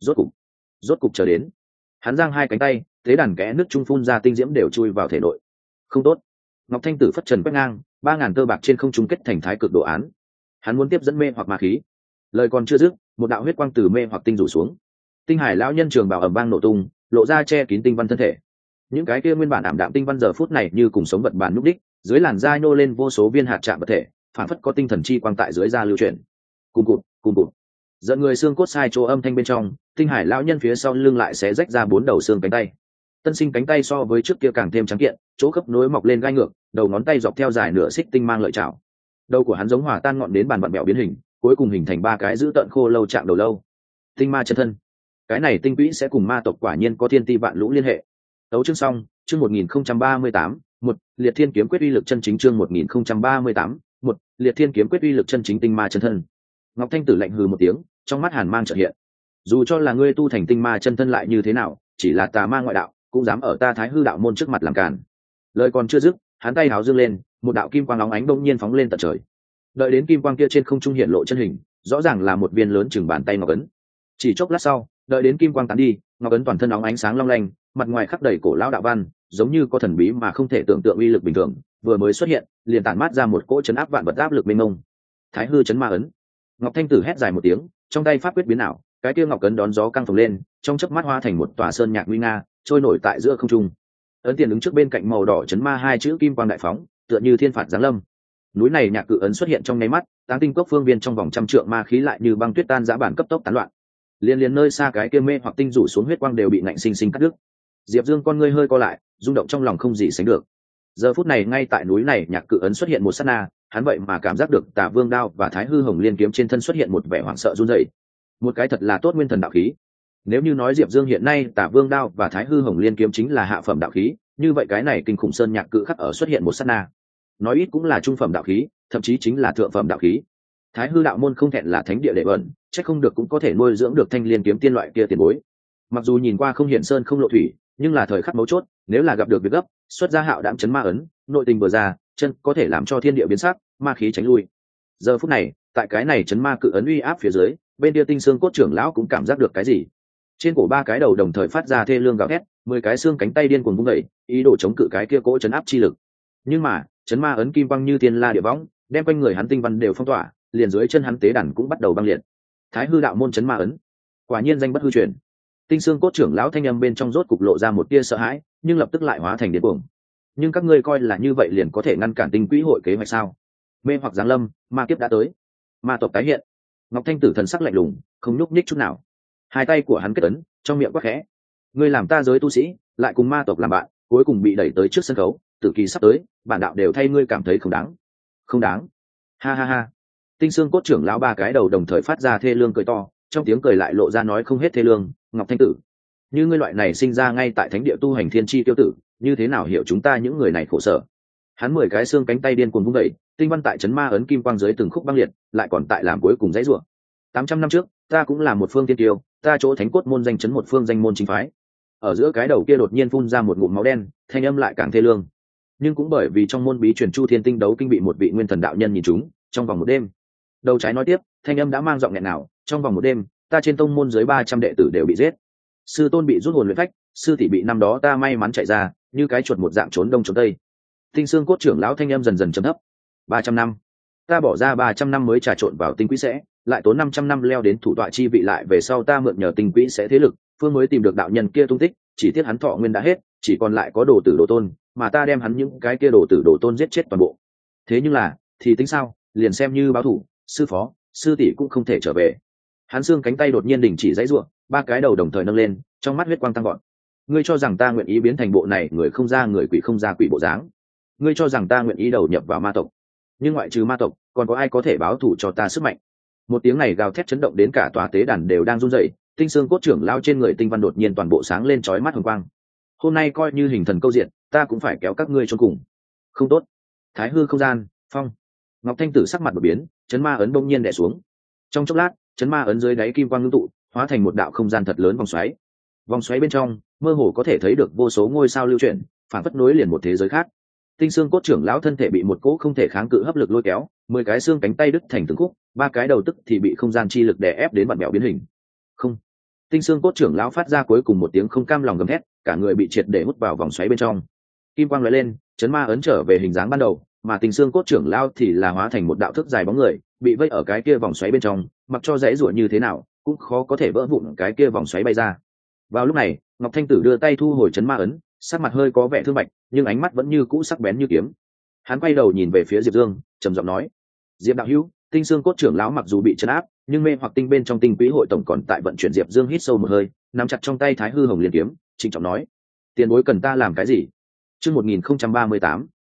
Rốt cục chờ đến. Hắn giang hai cánh tay, tế đàn kẽ nước trung phun ra tinh diễm đều chui vào thể nội. Không tốt. Ngọc Thanh Tử phất trần quét ngang, 3000 tơ bạc trên không trung kết thành thái cực đồ án. Hắn muốn tiếp dẫn mê hoặc ma khí. Lời còn chưa dứt, một đạo huyết quang từ mê hoặc tinh rủ xuống. Tinh Hải lão nhân trường bào ầm vang nổ tung, lộ ra che kín tinh văn thân thể. Những cái kia nguyên bản ảm đạm tinh văn giờ phút này như cùng sống vật bản núp đích, dưới làn da nhô lên vô số viên hạt chạm vật thể, phản phất có tinh thần chi quang tại dưới da lưu chuyển. Cùng cụt. Dẫn người xương cốt sai chỗ âm thanh bên trong, Tinh Hải lão nhân phía sau lưng lại sẽ rách ra 4 đầu xương cánh tay. Tân sinh cánh tay so với trước kia càng thêm trắng kiện, chỗ khớp nối mọc lên gai ngược, đầu ngón tay dọc theo dài nửa xích tinh mang lợi chảo. Đầu của hắn giống hòa tan ngọn đến bàn vặn mẹo biến hình, cuối cùng hình thành ba cái giữ tận khô lâu trạng đầu lâu. Tinh ma chân thân, cái này tinh quỹ sẽ cùng ma tộc quả nhiên có thiên ti vạn lũ liên hệ. Tấu chương xong, chương 1038, một liệt thiên kiếm quyết uy lực chân chính, chương 1038, một liệt thiên kiếm quyết uy lực chân chính. Tinh ma chân thân. Ngọc Thanh Tử lạnh hừ một tiếng, trong mắt hàn mang chợt hiện. Dù cho là ngươi tu thành tinh ma chân thân lại như thế nào, chỉ là tà ma ngoại đạo, cũng dám ở ta Thái Hư đạo môn trước mặt làm càn. Lời còn chưa dứt, hắn tay háo dương lên, một đạo kim quang óng ánh bỗng nhiên phóng lên tận trời. Đợi đến kim quang kia trên không trung hiện lộ chân hình, rõ ràng là một viên lớn chừng bàn tay ngọc ấn. Chỉ chốc lát sau, đợi đến kim quang tán đi, ngọc ấn toàn thân óng ánh sáng long lanh, mặt ngoài khắc đầy cổ lão đạo văn, giống như có thần bí mà không thể tưởng tượng uy lực bình thường, vừa mới xuất hiện, liền tản mát ra một cỗ chấn áp vạn vật áp lực mênh mông. Thái Hư chấn ma ấn. Ngọc Thanh Tử hét dài một tiếng, trong tay pháp quyết biến ảo, cái kia ngọc ấn đón gió căng phồng lên, trong chớp mắt hóa thành một tòa sơn nhạc nguy nga, trôi nổi tại giữa không trung. Ấn tiền đứng trước bên cạnh màu đỏ chấn ma hai chữ kim quang đại phóng, tựa như thiên phạt giáng lâm. Núi này nhạc cự ấn xuất hiện trong nháy mắt, táng tinh cốc phương viên trong vòng trăm trượng ma khí lại như băng tuyết tan giã bản cấp tốc tán loạn. Liên liên nơi xa cái kia mê hoặc tinh rủ xuống huyết quang đều bị nạnh sinh sinh cắt đứt. Diệp Dương con ngươi hơi co lại, rung động trong lòng không gì sánh được. Giờ phút này ngay tại núi này nhạc cự ấn xuất hiện một sát na, hắn vậy mà cảm giác được Tà Vương đao và Thái Hư Hồng Liên kiếm trên thân xuất hiện một vẻ hoảng sợ run rẩy. Một cái thật là tốt nguyên thần đạo khí. Nếu như nói Diệp Dương hiện nay Tà Vương đao và Thái Hư Hồng Liên kiếm chính là hạ phẩm đạo khí, như vậy cái này kinh khủng sơn nhạc cự khắc ở xuất hiện một sát na, nói ít cũng là trung phẩm đạo khí, thậm chí chính là thượng phẩm đạo khí. Thái Hư đạo môn không thẹn là thánh địa đệ ẩn, chắc không được cũng có thể nuôi dưỡng được thanh liên kiếm tiên loại kia tiền bối. Mặc dù nhìn qua không hiện sơn không lộ thủy, nhưng là thời khắc mấu chốt, nếu là gặp được việc gấp, xuất ra hạo đạm chấn ma ấn, nội tình vừa ra, chân có thể làm cho thiên địa biến sắc, ma khí tránh lui. Giờ phút này, tại cái này chấn ma cự ấn uy áp phía dưới, bên kia Tinh Xương Cốt trưởng lão cũng cảm giác được cái gì. Trên cổ ba cái đầu đồng thời phát ra thê lương gào thét, 10 cái xương cánh tay điên cuồng vung dậy, ý đồ chống cự cái kia cỗ chấn áp chi lực. Nhưng mà, chấn ma ấn kim băng như thiên la địa võng, đem quanh người hắn tinh văn đều phong tỏa, liền dưới chân hắn tế đàn cũng bắt đầu băng liệt. Thái Hư đạo môn chấn ma ấn, quả nhiên danh bất hư truyền. Tinh Xương Cốt trưởng lão thanh âm bên trong rốt cục lộ ra một tia sợ hãi, nhưng lập tức lại hóa thành điên cuồng. Nhưng các ngươi coi là như vậy liền có thể ngăn cản tinh quỹ hội kế hoạch sao? Mê hoặc giáng lâm, ma kiếp đã tới, ma tộc tái hiện. Ngọc Thanh Tử thần sắc lạnh lùng, không nhúc nhích chút nào. Hai tay của hắn kết ấn, trong miệng quát khẽ: ngươi làm ta giới tu sĩ, lại cùng ma tộc làm bạn, cuối cùng bị đẩy tới trước sân khấu, tử kỳ sắp tới, bản đạo đều thay ngươi cảm thấy không đáng. Không đáng. Ha ha ha. Tinh Xương Cốt trưởng lão ba cái đầu đồng thời phát ra thê lương cười to, trong tiếng cười lại lộ ra nói không hết thê lương. Ngọc Thanh Tử, như ngươi loại này sinh ra ngay tại thánh địa tu hành thiên chi tiêu tử, như thế nào hiểu chúng ta những người này khổ sở. Hắn 10 cái xương cánh tay điên cuồng vung dậy, tinh văn tại chấn ma ấn kim quang dưới từng khúc băng liệt, lại còn tại làm cuối cùng dãy rủa. 800 năm trước, ta cũng là một phương tiên tiêu, ta chỗ thánh cốt môn danh chấn một phương danh môn chính phái. Ở giữa cái đầu kia đột nhiên phun ra một ngụm máu đen, thanh âm lại càng thê lương. Nhưng cũng bởi vì trong môn bí truyền Chu Thiên Tinh đấu kinh bị một vị nguyên thần đạo nhân nhìn trúng, trong vòng một đêm. Đầu trái nói tiếp, thanh âm đã mang giọng nghẹn nào, trong vòng một đêm, ta trên tông môn dưới 300 đệ tử đều bị giết. Sư tôn bị rút hồn luyện phách, sư tỷ bị năm đó ta may mắn chạy ra, như cái chuột một dạng trốn đông trốn tây. Tinh Xương Cốt trưởng lão thanh âm dần dần trầm thấp. 300 năm, ta bỏ ra 300 năm mới trà trộn vào tinh quỹ sẽ, lại tốn 500 năm leo đến thủ tọa chi vị, lại về sau ta mượn nhờ tinh quỹ sẽ thế lực, phương mới tìm được đạo nhân kia tung tích, chỉ tiếc hắn thọ nguyên đã hết, chỉ còn lại có đồ tử đồ tôn, mà ta đem hắn những cái kia đồ tử đồ tôn giết chết toàn bộ. Thế nhưng là, thì tính sao, liền xem như báo thủ, sư phó, sư tỷ cũng không thể trở về. Hắn xương cánh tay đột nhiên đình chỉ dãy rủa, ba cái đầu đồng thời nâng lên, trong mắt huyết quang tăng gọn. Ngươi cho rằng ta nguyện ý biến thành bộ này người không ra người quỷ không ra quỷ bộ dáng? Ngươi cho rằng ta nguyện ý đầu nhập vào ma tộc? Nhưng ngoại trừ ma tộc, còn có ai có thể báo thù cho ta sức mạnh? Một tiếng này gào thét chấn động đến cả tòa tế đàn đều đang run rẩy. Tinh Xương Cốt trưởng lao trên người tinh văn đột nhiên toàn bộ sáng lên chói mắt hồng quang. Hôm nay coi như hình thần câu diện, ta cũng phải kéo các ngươi chôn cùng. Không tốt. Thái Hư không gian, phong. Ngọc Thanh Tử sắc mặt đột biến, chấn ma ấn bỗng nhiên đè xuống. Trong chốc lát, chấn ma ấn dưới đáy kim quang ngưng tụ, hóa thành một đạo không gian thật lớn vòng xoáy. Vòng xoáy bên trong, mơ hồ có thể thấy được vô số ngôi sao lưu chuyển, phản phất nối liền một thế giới khác. Tinh Xương Cốt trưởng lão thân thể bị một cỗ không thể kháng cự hấp lực lôi kéo, 10 cái xương cánh tay đứt thành từng khúc, ba cái đầu tức thì bị không gian chi lực đè ép đến vặn vẹo biến hình. Không. Tinh Xương Cốt trưởng lão phát ra cuối cùng một tiếng không cam lòng gầm thét, cả người bị triệt để hút vào vòng xoáy bên trong. Kim quang lóe lên, chấn ma ấn trở về hình dáng ban đầu, mà Tinh Xương Cốt trưởng lão thì là hóa thành một đạo thức dài bóng người, bị vây ở cái kia vòng xoáy bên trong, mặc cho dãy rủa như thế nào, cũng khó có thể vỡ vụn cái kia vòng xoáy bay ra. Vào lúc này, Ngọc Thanh Tử đưa tay thu hồi chấn ma ấn, sắc mặt hơi có vẻ thương bạch, nhưng ánh mắt vẫn như cũ sắc bén như kiếm. Hắn quay đầu nhìn về phía Diệp Dương, trầm giọng nói: "Diệp đạo hữu, Tinh Xương Cốt trưởng lão mặc dù bị trấn áp, nhưng mê hoặc tinh bên trong tinh quỹ hội tổng còn tại vận chuyển." Diệp Dương hít sâu một hơi, nắm chặt trong tay Thái Hư Hồng Liên kiếm, trịnh trọng nói: "Tiền bối cần ta làm cái gì?" Chương 1038,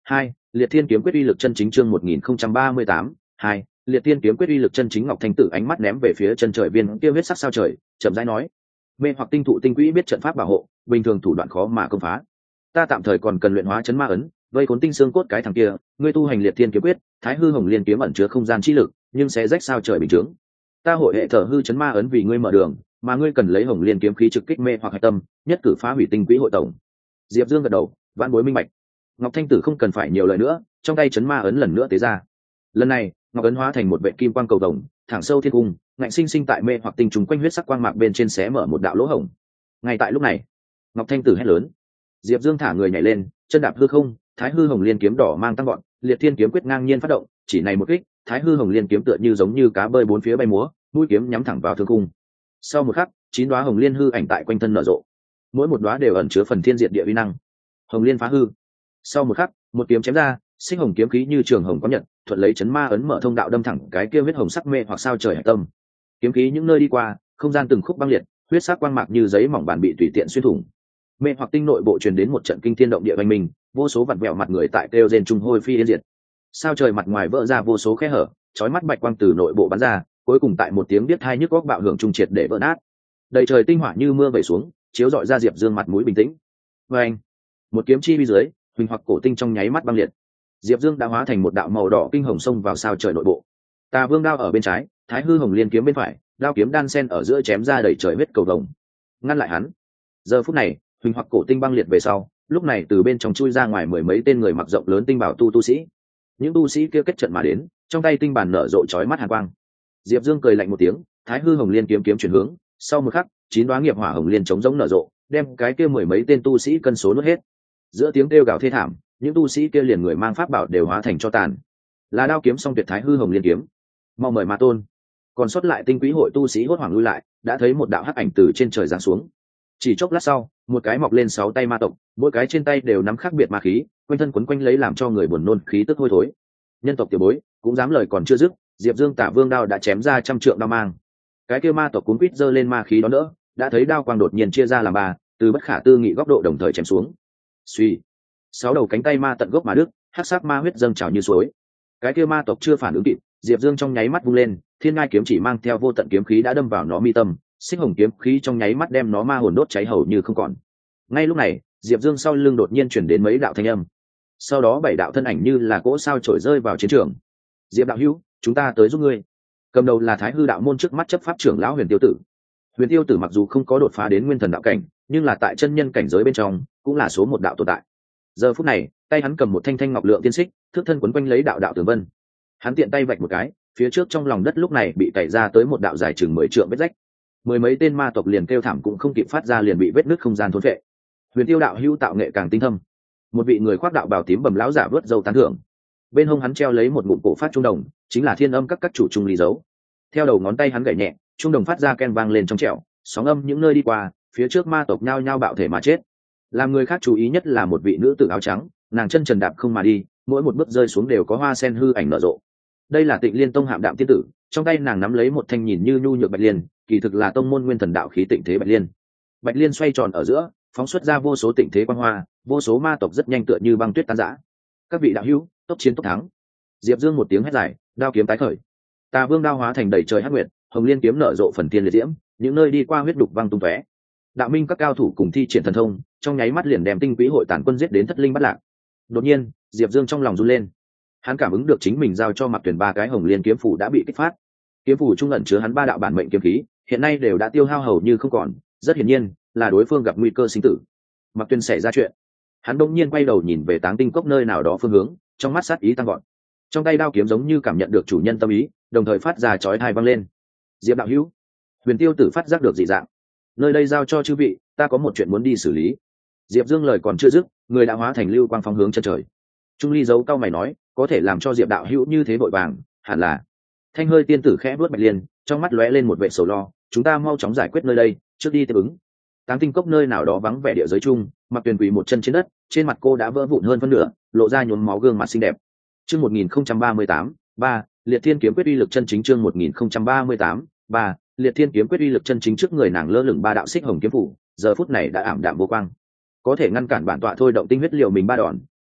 2. Liệt thiên kiếm quyết uy lực chân chính chương 1038. 2. Liệt thiên kiếm quyết uy lực chân chính. Ngọc Thanh Tử ánh mắt ném về phía chân trời viên kia huyết sắc sao trời, chậm rãi nói: mê hoặc tinh thụ tinh quỹ biết trận pháp bảo hộ, bình thường thủ đoạn khó mà công phá. Ta tạm thời còn cần luyện hóa chấn ma ấn, vây cuốn tinh xương cốt cái thằng kia. Ngươi tu hành liệt thiên kiếm quyết, thái hư hồng liên kiếm ẩn chứa không gian chi lực, nhưng sẽ rách sao trời bình chướng. Ta hội hệ thở hư chấn ma ấn vì ngươi mở đường, mà ngươi cần lấy hồng liên kiếm khí trực kích mê hoặc hạch tâm, nhất cử phá hủy tinh quỹ hội tổng. Diệp Dương gật đầu, vãn bối minh bạch. Ngọc Thanh Tử không cần phải nhiều lời nữa, trong tay chấn ma ấn lần nữa tế ra. Lần này, ngọc ấn hóa thành một vệ kim quang cầu vồng, thẳng sâu thiên cung, ngạnh sinh sinh tại mê hoặc tinh trùng quanh huyết sắc quang mạc bên trên xé mở một đạo lỗ hổng. Ngay tại lúc này, Ngọc Thanh Tử hét lớn. Diệp Dương thả người nhảy lên, chân đạp hư không, thái hư hồng liên kiếm đỏ mang tăng gọn, liệt thiên kiếm quyết ngang nhiên phát động, chỉ này một kích, thái hư hồng liên kiếm tựa như giống như cá bơi bốn phía bay múa, mũi kiếm nhắm thẳng vào thương cung. Sau một khắc, 9 đóa hồng liên hư ảnh tại quanh thân nở rộ, mỗi một đóa đều ẩn chứa phần thiên diệt địa uy năng. Hồng liên phá hư. Sau một khắc, một kiếm chém ra, sinh hồng kiếm khí như trường hồng có nhật, thuận lấy chấn ma ấn mở thông đạo đâm thẳng cái kia huyết hồng sắc mê hoặc sao trời hải tâm. Kiếm khí những nơi đi qua, không gian từng khúc băng liệt, huyết sắc quang mạc như giấy mỏng bản bị tùy tiện xuyên thủng. Mê hoặc tinh nội bộ truyền đến một trận kinh thiên động địa oanh minh, vô số vặn vẹo mặt người tại kêu rên trung hôi phi yên diệt. Sao trời mặt ngoài vỡ ra vô số khe hở, chói mắt bạch quang từ nội bộ bắn ra, cuối cùng tại một tiếng biết hai nhức góc bạo hưởng trung triệt để vỡ nát. Đầy trời tinh hỏa như mưa vẩy xuống, chiếu rọi ra Diệp Dương mặt mũi bình tĩnh. Oanh! Một kiếm chi bi dưới, huỳnh hoặc cổ tinh trong nháy mắt băng liệt. Diệp Dương đã hóa thành một đạo màu đỏ kinh hồng xông vào sao trời nội bộ. Tà Vương đao ở bên trái, Thái Hư Hồng Liên kiếm bên phải, đao kiếm đan sen ở giữa chém ra đầy trời huyết cầu vồng, ngăn lại hắn. Giờ phút này, huỳnh hoặc cổ tinh băng liệt về sau, lúc này từ bên trong chui ra ngoài mười mấy tên người mặc rộng lớn tinh bảo tu sĩ. Những tu sĩ kia kết trận mà đến, trong tay tinh bản nở rộ chói mắt hàn quang. Diệp Dương cười lạnh một tiếng, Thái Hư Hồng Liên kiếm chuyển hướng, sau một khắc, 9 đóa nghiệp hỏa hồng liên chống giống nở rộ, đem cái kia mười mấy tên tu sĩ cân số nuốt hết. Giữa tiếng kêu gào thê thảm, những tu sĩ kia liền người mang pháp bảo đều hóa thành cho tàn. Là đao kiếm song tuyệt Thái Hư Hồng Liên kiếm. Mau mời Ma Tôn. Còn sót lại tinh quý hội tu sĩ hốt hoảng lui lại, đã thấy một đạo hắc ảnh từ trên trời giáng xuống. Chỉ chốc lát sau, một cái mọc lên 6 tay ma tộc, mỗi cái trên tay đều nắm khác biệt ma khí, quanh thân quấn quanh lấy làm cho người buồn nôn khí tức hôi thối. Nhân tộc tiểu bối, cũng dám lời còn chưa dứt, Diệp Dương Tả Vương đao đã chém ra 100 trượng đao mang. Cái kia ma tộc cuốn quýt giơ lên ma khí đó nữa, đã thấy đao quang đột nhiên chia ra làm ba, từ bất khả tư nghị góc độ đồng thời chém xuống. Suy, 6 đầu cánh tay ma tận gốc mà đứt, hắc sắc ma huyết dâng trào như suối. Cái kia ma tộc chưa phản ứng kịp, Diệp Dương trong nháy mắt vung lên, Thiên Ngai kiếm chỉ mang theo vô tận kiếm khí đã đâm vào nó mi tâm, xích hồng kiếm khí trong nháy mắt đem nó ma hồn đốt cháy hầu như không còn. Ngay lúc này, Diệp Dương sau lưng đột nhiên chuyển đến mấy đạo thanh âm. Sau đó 7 đạo thân ảnh như là cỗ sao trổi rơi vào chiến trường. Diệp đạo hữu, chúng ta tới giúp ngươi. Cầm đầu là Thái Hư đạo môn trước mắt chấp pháp trưởng lão Huyền Tiêu Tử. Huyền Tiêu Tử mặc dù không có đột phá đến nguyên thần đạo cảnh, nhưng là tại chân nhân cảnh giới bên trong, cũng là số một đạo tồn tại. Giờ phút này, tay hắn cầm một thanh thanh ngọc lượng tiên xích, thước thân quấn quanh lấy đạo đạo tường vân. Hắn tiện tay vạch một cái, phía trước trong lòng đất lúc này bị tẩy ra tới một đạo dài chừng 10 trượng vết rách. Mười mấy tên ma tộc liền kêu thảm cũng không kịp phát ra liền bị vết nứt không gian thôn phệ. Huyền Tiêu đạo hữu tạo nghệ càng tinh thâm. Một vị người khoác đạo bào tím bầm lão giả vớt dâu tán thưởng. Bên hông hắn treo lấy một ngụm cổ phát trung đồng, chính là thiên âm các chủ trung lý dấu. Theo đầu ngón tay hắn gảy nhẹ, trung đồng phát ra ken vang lên trong trẻo, sóng âm những nơi đi qua, phía trước ma tộc nhao nhao bạo thể mà chết. Làm người khác chú ý nhất là một vị nữ tử áo trắng, nàng chân trần đạp không mà đi, mỗi một bước rơi xuống đều có hoa sen hư ảnh nở rộ. Đây là Tịnh Liên Tông Hạm Đạm tiên tử, trong tay nàng nắm lấy một thanh nhìn như nhu nhược bạch liên, kỳ thực là tông môn nguyên thần đạo khí Tịnh Thế Bạch Liên. Bạch liên xoay tròn ở giữa, phóng xuất ra vô số tịnh thế quang hoa, vô số ma tộc rất nhanh tựa như băng tuyết tan rã. Các vị đạo hữu, tốc chiến tốc thắng. Diệp Dương một tiếng hét dài, đao kiếm tái khởi. Tà Vương đao hóa thành đầy trời hắc nguyệt, hồng liên kiếm nở rộ phần tiên liệt diễm, những nơi đi qua huyết đục văng tung tóe. Đạo minh các cao thủ cùng thi triển thần thông, trong nháy mắt liền đem tinh quý hội tản quân giết đến thất linh bắt lạc. Đột nhiên, Diệp Dương trong lòng run lên. Hắn cảm ứng được chính mình giao cho Mạc Tuyền 3 cái hồng liên kiếm phủ đã bị kích phát. Kiếm phủ trung ẩn chứa hắn 3 đạo bản mệnh kiếm khí, hiện nay đều đã tiêu hao hầu như không còn, rất hiển nhiên là đối phương gặp nguy cơ sinh tử. Mạc Tuyền xảy ra chuyện. Hắn đột nhiên quay đầu nhìn về Táng Tinh Cốc nơi nào đó phương hướng, trong mắt sát ý tăng vọt. Trong tay đao kiếm giống như cảm nhận được chủ nhân tâm ý, đồng thời phát ra chói tai vang lên. Diệp đạo hữu, Huyền Tiêu Tử phát giác được dị dạng. Nơi đây giao cho chư vị, ta có một chuyện muốn đi xử lý. Diệp Dương lời còn chưa dứt, người đã hóa thành lưu quang phóng hướng chân trời. Trung ly giấu cao mày nói, có thể làm cho Diệp đạo hữu như thế vội vàng, hẳn là. Thanh hơi tiên tử khẽ vuốt bạch liên, trong mắt lóe lên một vẻ sầu lo, chúng ta mau chóng giải quyết nơi đây, trước đi tiếp ứng. Táng Tinh Cốc nơi nào đó vắng vẻ địa giới chung, Mạc Tuyền quỳ một chân trên đất, trên mặt cô đã vỡ vụn hơn phân nửa, lộ ra nhuốm máu gương mặt xinh đẹp. Chương 1038, 3, Liệt Thiên kiếm quyết uy lực chân chính chương 1038, 3, Liệt Thiên kiếm quyết uy lực chân chính trước người nàng lơ lửng 3 đạo xích hồng kiếm phủ, giờ phút này đã ảm đạm vô quang. Có thể ngăn cản bản tọa thôi động tinh huyết liều mình 3 đòn,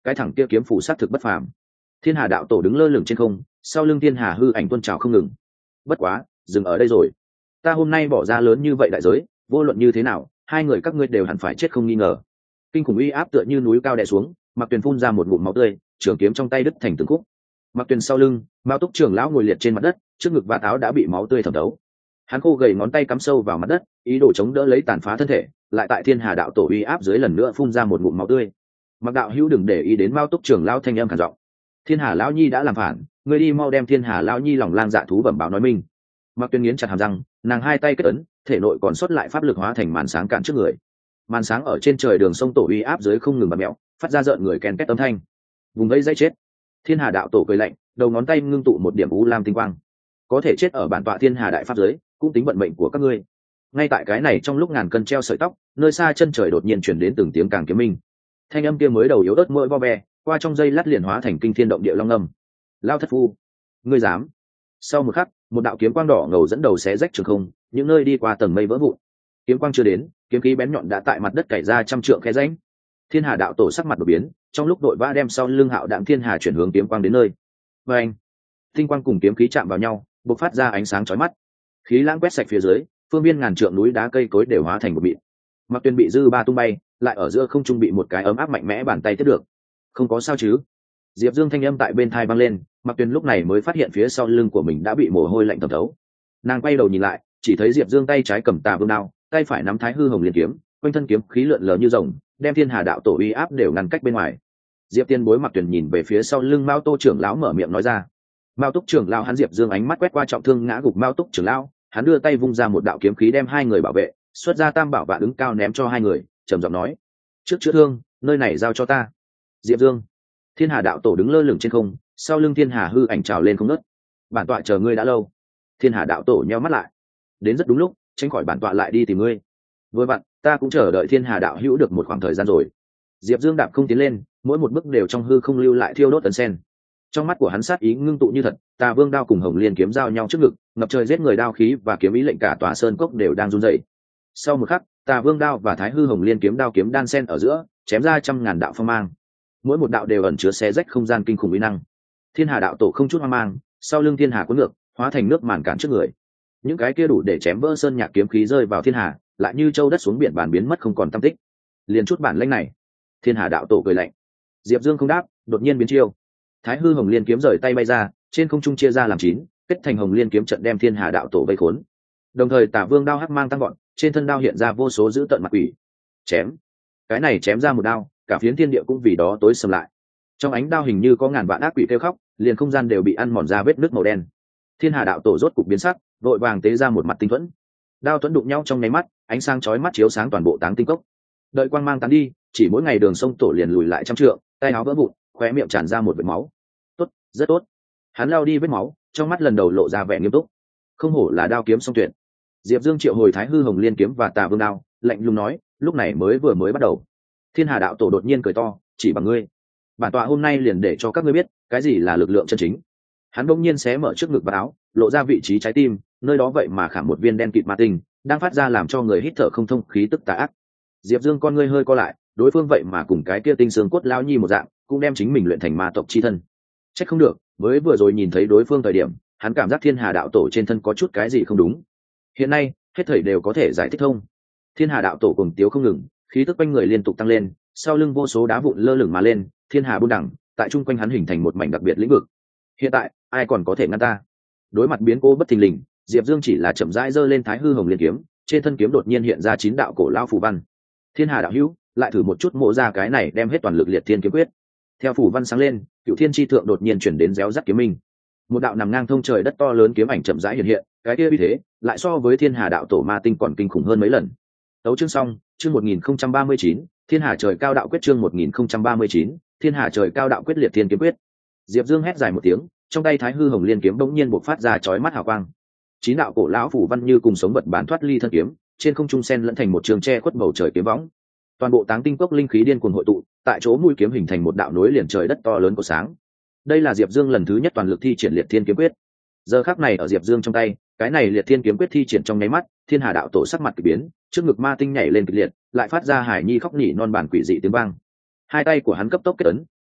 cái thẳng kia kiếm phủ sát thực bất phàm. Thiên Hà đạo tổ đứng lơ lửng trên không, sau lưng Thiên Hà hư ảnh tuôn trào không ngừng. Bất quá, dừng ở đây rồi. Ta hôm nay bỏ ra lớn như vậy đại giới, vô luận như thế nào, hai người các ngươi đều hẳn phải chết không nghi ngờ. Kinh khủng uy áp tựa như núi cao đè xuống, Mạc Tuyền phun ra một ngụm máu tươi, trường kiếm trong tay đứt thành từng khúc. Mạc Tuyền sau lưng, Mao Túc trưởng lão ngồi liệt trên mặt đất, trước ngực và áo đã bị máu tươi thẩm thấu. Hắn khô gầy ngón tay cắm sâu vào mặt đất, ý đồ chống đỡ lấy tàn phá thân thể, lại tại Thiên Hà đạo tổ uy áp dưới lần nữa phun ra một ngụm máu tươi. Mạc đạo hữu đừng để ý đến Mao Túc trưởng lão thanh âm khàn giọng. Thiên Hà lão nhi đã làm phản, ngươi đi mau đem Thiên Hà lão nhi lòng lang dạ thú bẩm báo nói minh. Mạc Tuyền nghiến chặt hàm răng, nàng hai tay kết ấn, thể nội còn sót lại pháp lực hóa thành màn sáng cản trước người. Màn sáng ở trên trời đường sông tổ uy áp dưới không ngừng bật mẹo, phát ra rợn người ken két âm thanh. Vùng vẫy dây chết. Thiên Hà đạo tổ cười lạnh, đầu ngón tay ngưng tụ một điểm u lam tinh quang. Có thể chết ở bản tọa Thiên Hà đại pháp giới, cũng tính vận mệnh của các ngươi. Ngay tại cái này trong lúc ngàn cân treo sợi tóc, nơi xa chân trời đột nhiên truyền đến từng tiếng càng kiếm minh. Thanh âm kia mới đầu yếu ớt mỗi vo ve, qua trong giây lát liền hóa thành kinh thiên động địa long âm. Lao thất phu, ngươi dám? Sau một khắc, một đạo kiếm quang đỏ ngầu dẫn đầu xé rách trường không, những nơi đi qua tầng mây vỡ vụn. Kiếm quang chưa đến, kiếm khí bén nhọn đã tại mặt đất cày ra trăm trượng khe rãnh. Thiên Hà đạo tổ sắc mặt đột biến, trong lúc đội vã đem sau lưng Hạo Đạm Thiên Hà chuyển hướng kiếm quang đến nơi. Và anh, tinh quang cùng kiếm khí chạm vào nhau, bộc phát ra ánh sáng chói mắt. Khí lãng quét sạch phía dưới, phương viên ngàn trượng núi đá cây cối đều hóa thành một mịn. Mạc Tuyền bị dư ba tung bay, lại ở giữa không trung bị một cái ấm áp mạnh mẽ bàn tay tiếp được. Không có sao chứ? Diệp Dương thanh âm tại bên tai vang lên, Mạc Tuyền lúc này mới phát hiện phía sau lưng của mình đã bị mồ hôi lạnh thấm thấu. Nàng quay đầu nhìn lại, chỉ thấy Diệp Dương tay trái cầm Tà Vương đao, tay phải nắm Thái Hư Hồng Liên kiếm, quanh thân kiếm khí lượn lờ như rồng, đem Thiên Hà đạo tổ uy áp đều ngăn cách bên ngoài. Diệp Tiên Bối Mạc Tuyền nhìn về phía sau lưng Mao Tô trưởng lão mở miệng nói ra. Mao Túc trưởng lão hắn Diệp Dương ánh mắt quét qua trọng thương ngã gục Mao Túc trưởng lão, hắn đưa tay vung ra một đạo kiếm khí đem hai người bảo vệ, xuất ra Tam Bảo Vạn Ứng Cao ném cho hai người, trầm giọng nói: "Trước chữa thương, nơi này giao cho ta." Diệp Dương. Thiên Hà đạo tổ đứng lơ lửng trên không, sau lưng Thiên Hà hư ảnh trào lên không ngớt. "Bản tọa chờ ngươi đã lâu." Thiên Hà đạo tổ nheo mắt lại. "Đến rất đúng lúc, tránh khỏi bản tọa lại đi tìm ngươi. Vừa vặn, ta cũng chờ đợi Thiên Hà đạo hữu được một khoảng thời gian rồi." Diệp Dương đạp không tiến lên, mỗi một bước đều trong hư không lưu lại thiêu đốt ấn sen. Trong mắt của hắn sát ý ngưng tụ như thật, Tà Vương đao cùng Hồng Liên kiếm giao nhau trước ngực, ngập trời giết người đao khí và kiếm ý lệnh cả tòa sơn cốc đều đang run rẩy. Sau một khắc, Tà Vương đao và Thái Hư Hồng Liên kiếm đao kiếm đan sen ở giữa, chém ra trăm ngàn đạo phong mang. Mỗi một đạo đều ẩn chứa xé rách không gian kinh khủng uy năng. Thiên Hà đạo tổ không chút hoang mang, sau lưng Thiên Hà cuốn ngược, hóa thành nước màn cản trước người. Những cái kia đủ để chém vỡ sơn nhạc kiếm khí rơi vào Thiên Hà, lại như châu đất xuống biển bàn biến mất không còn tăm tích. Liền chút bản lĩnh này. Thiên Hà đạo tổ cười lạnh. Diệp Dương không đáp, đột nhiên biến chiêu. Thái Hư Hồng Liên kiếm rời tay bay ra, trên không trung chia ra làm 9, kết thành Hồng Liên kiếm trận đem Thiên Hà đạo tổ vây khốn. Đồng thời Tả Vương đao hắc mang tăng gọn, trên thân đao hiện ra vô số dữ tợn mặt quỷ. Chém. Cái này chém ra một đao, cả phiến thiên địa cũng vì đó tối sầm lại. Trong ánh đao hình như có ngàn vạn ác quỷ kêu khóc, liền không gian đều bị ăn mòn ra vết nước màu đen. Thiên Hà đạo tổ rốt cục biến sắc, vội vàng tế ra một mặt tinh thuẫn. Đao thuẫn đụng nhau trong nháy mắt, ánh sáng chói mắt chiếu sáng toàn bộ Táng Tinh Cốc. Đợi quang mang tán đi, chỉ mỗi ngày đường sông tổ liền lùi lại trăm trượng, tay áo vỡ vụn, khóe miệng tràn ra một vệt máu. Tốt, rất tốt. Hắn lao đi vết máu, trong mắt lần đầu lộ ra vẻ nghiêm túc. Không hổ là đao kiếm song tuyệt. Diệp Dương triệu hồi Thái Hư Hồng Liên kiếm và Tà Vương đao, lạnh lùng nói, lúc này mới bắt đầu. Thiên Hà đạo tổ đột nhiên cười to, chỉ bằng ngươi, bản tọa hôm nay liền để cho các ngươi biết cái gì là lực lượng chân chính. Hắn bỗng nhiên xé mở trước ngực và áo, lộ ra vị trí trái tim, nơi đó vậy mà khảm một viên đen kịt ma tinh, đang phát ra làm cho người hít thở không thông khí tức tà ác. Diệp Dương con ngươi hơi co lại, đối phương vậy mà cùng cái kia tinh xương cốt lão nhi một dạng, cũng đem chính mình luyện thành ma tộc chi thân. Trách không được, mới vừa rồi nhìn thấy đối phương thời điểm, hắn cảm giác Thiên Hà đạo tổ trên thân có chút cái gì không đúng. Hiện nay, hết thảy đều có thể giải thích thông. Thiên Hà đạo tổ cùng tiếu không ngừng, khí tức quanh người liên tục tăng lên, sau lưng vô số đá vụn lơ lửng mà lên, thiên hà buôn đẳng, tại trung quanh hắn hình thành một mảnh đặc biệt lĩnh vực. Hiện tại, ai còn có thể ngăn ta? Đối mặt biến cố bất thình lình, Diệp Dương chỉ là chậm rãi giơ lên Thái Hư Hồng Liên kiếm, trên thân kiếm đột nhiên hiện ra 9 đạo cổ lao phù văn. Thiên Hà đạo hữu, lại thử một chút mộ ra cái này đem hết toàn lực liệt thiên kiếm quyết. Theo phù văn sáng lên, Cửu Thiên chi thượng đột nhiên chuyển đến réo rắt kiếm minh. Một đạo nằm ngang thông trời đất to lớn kiếm ảnh chậm rãi hiện hiện, cái kia uy thế lại so với Thiên Hà đạo tổ ma tinh còn kinh khủng hơn mấy lần. Tấu chương xong, chương 1039, Thiên Hà trời cao đạo quyết chương 1039, Thiên Hà trời cao đạo quyết liệt thiên kiếm quyết. Diệp Dương hét dài một tiếng, trong tay Thái Hư Hồng Liên kiếm bỗng nhiên bộc phát ra chói mắt hào quang. 9 đạo cổ lão phủ văn như cùng sống vật bán thoát ly thân kiếm, trên không trung sen lẫn thành một trường tre khuất bầu trời kiếm võng. Toàn bộ Táng Tinh Cốc linh khí điên cuồng hội tụ, tại chỗ mũi kiếm hình thành một đạo nối liền trời đất to lớn của sáng. Đây là Diệp Dương lần thứ nhất toàn lực thi triển liệt thiên kiếm quyết. Giờ khắc này ở Diệp Dương trong tay, cái này liệt thiên kiếm quyết thi triển trong nháy mắt, Thiên Hà đạo tổ sắc mặt kỳ biến, trước ngực ma tinh nhảy lên kịch liệt, lại phát ra hải nhi khóc nỉ non bản quỷ dị tiếng vang. Hai tay của hắn cấp tốc kết ấn,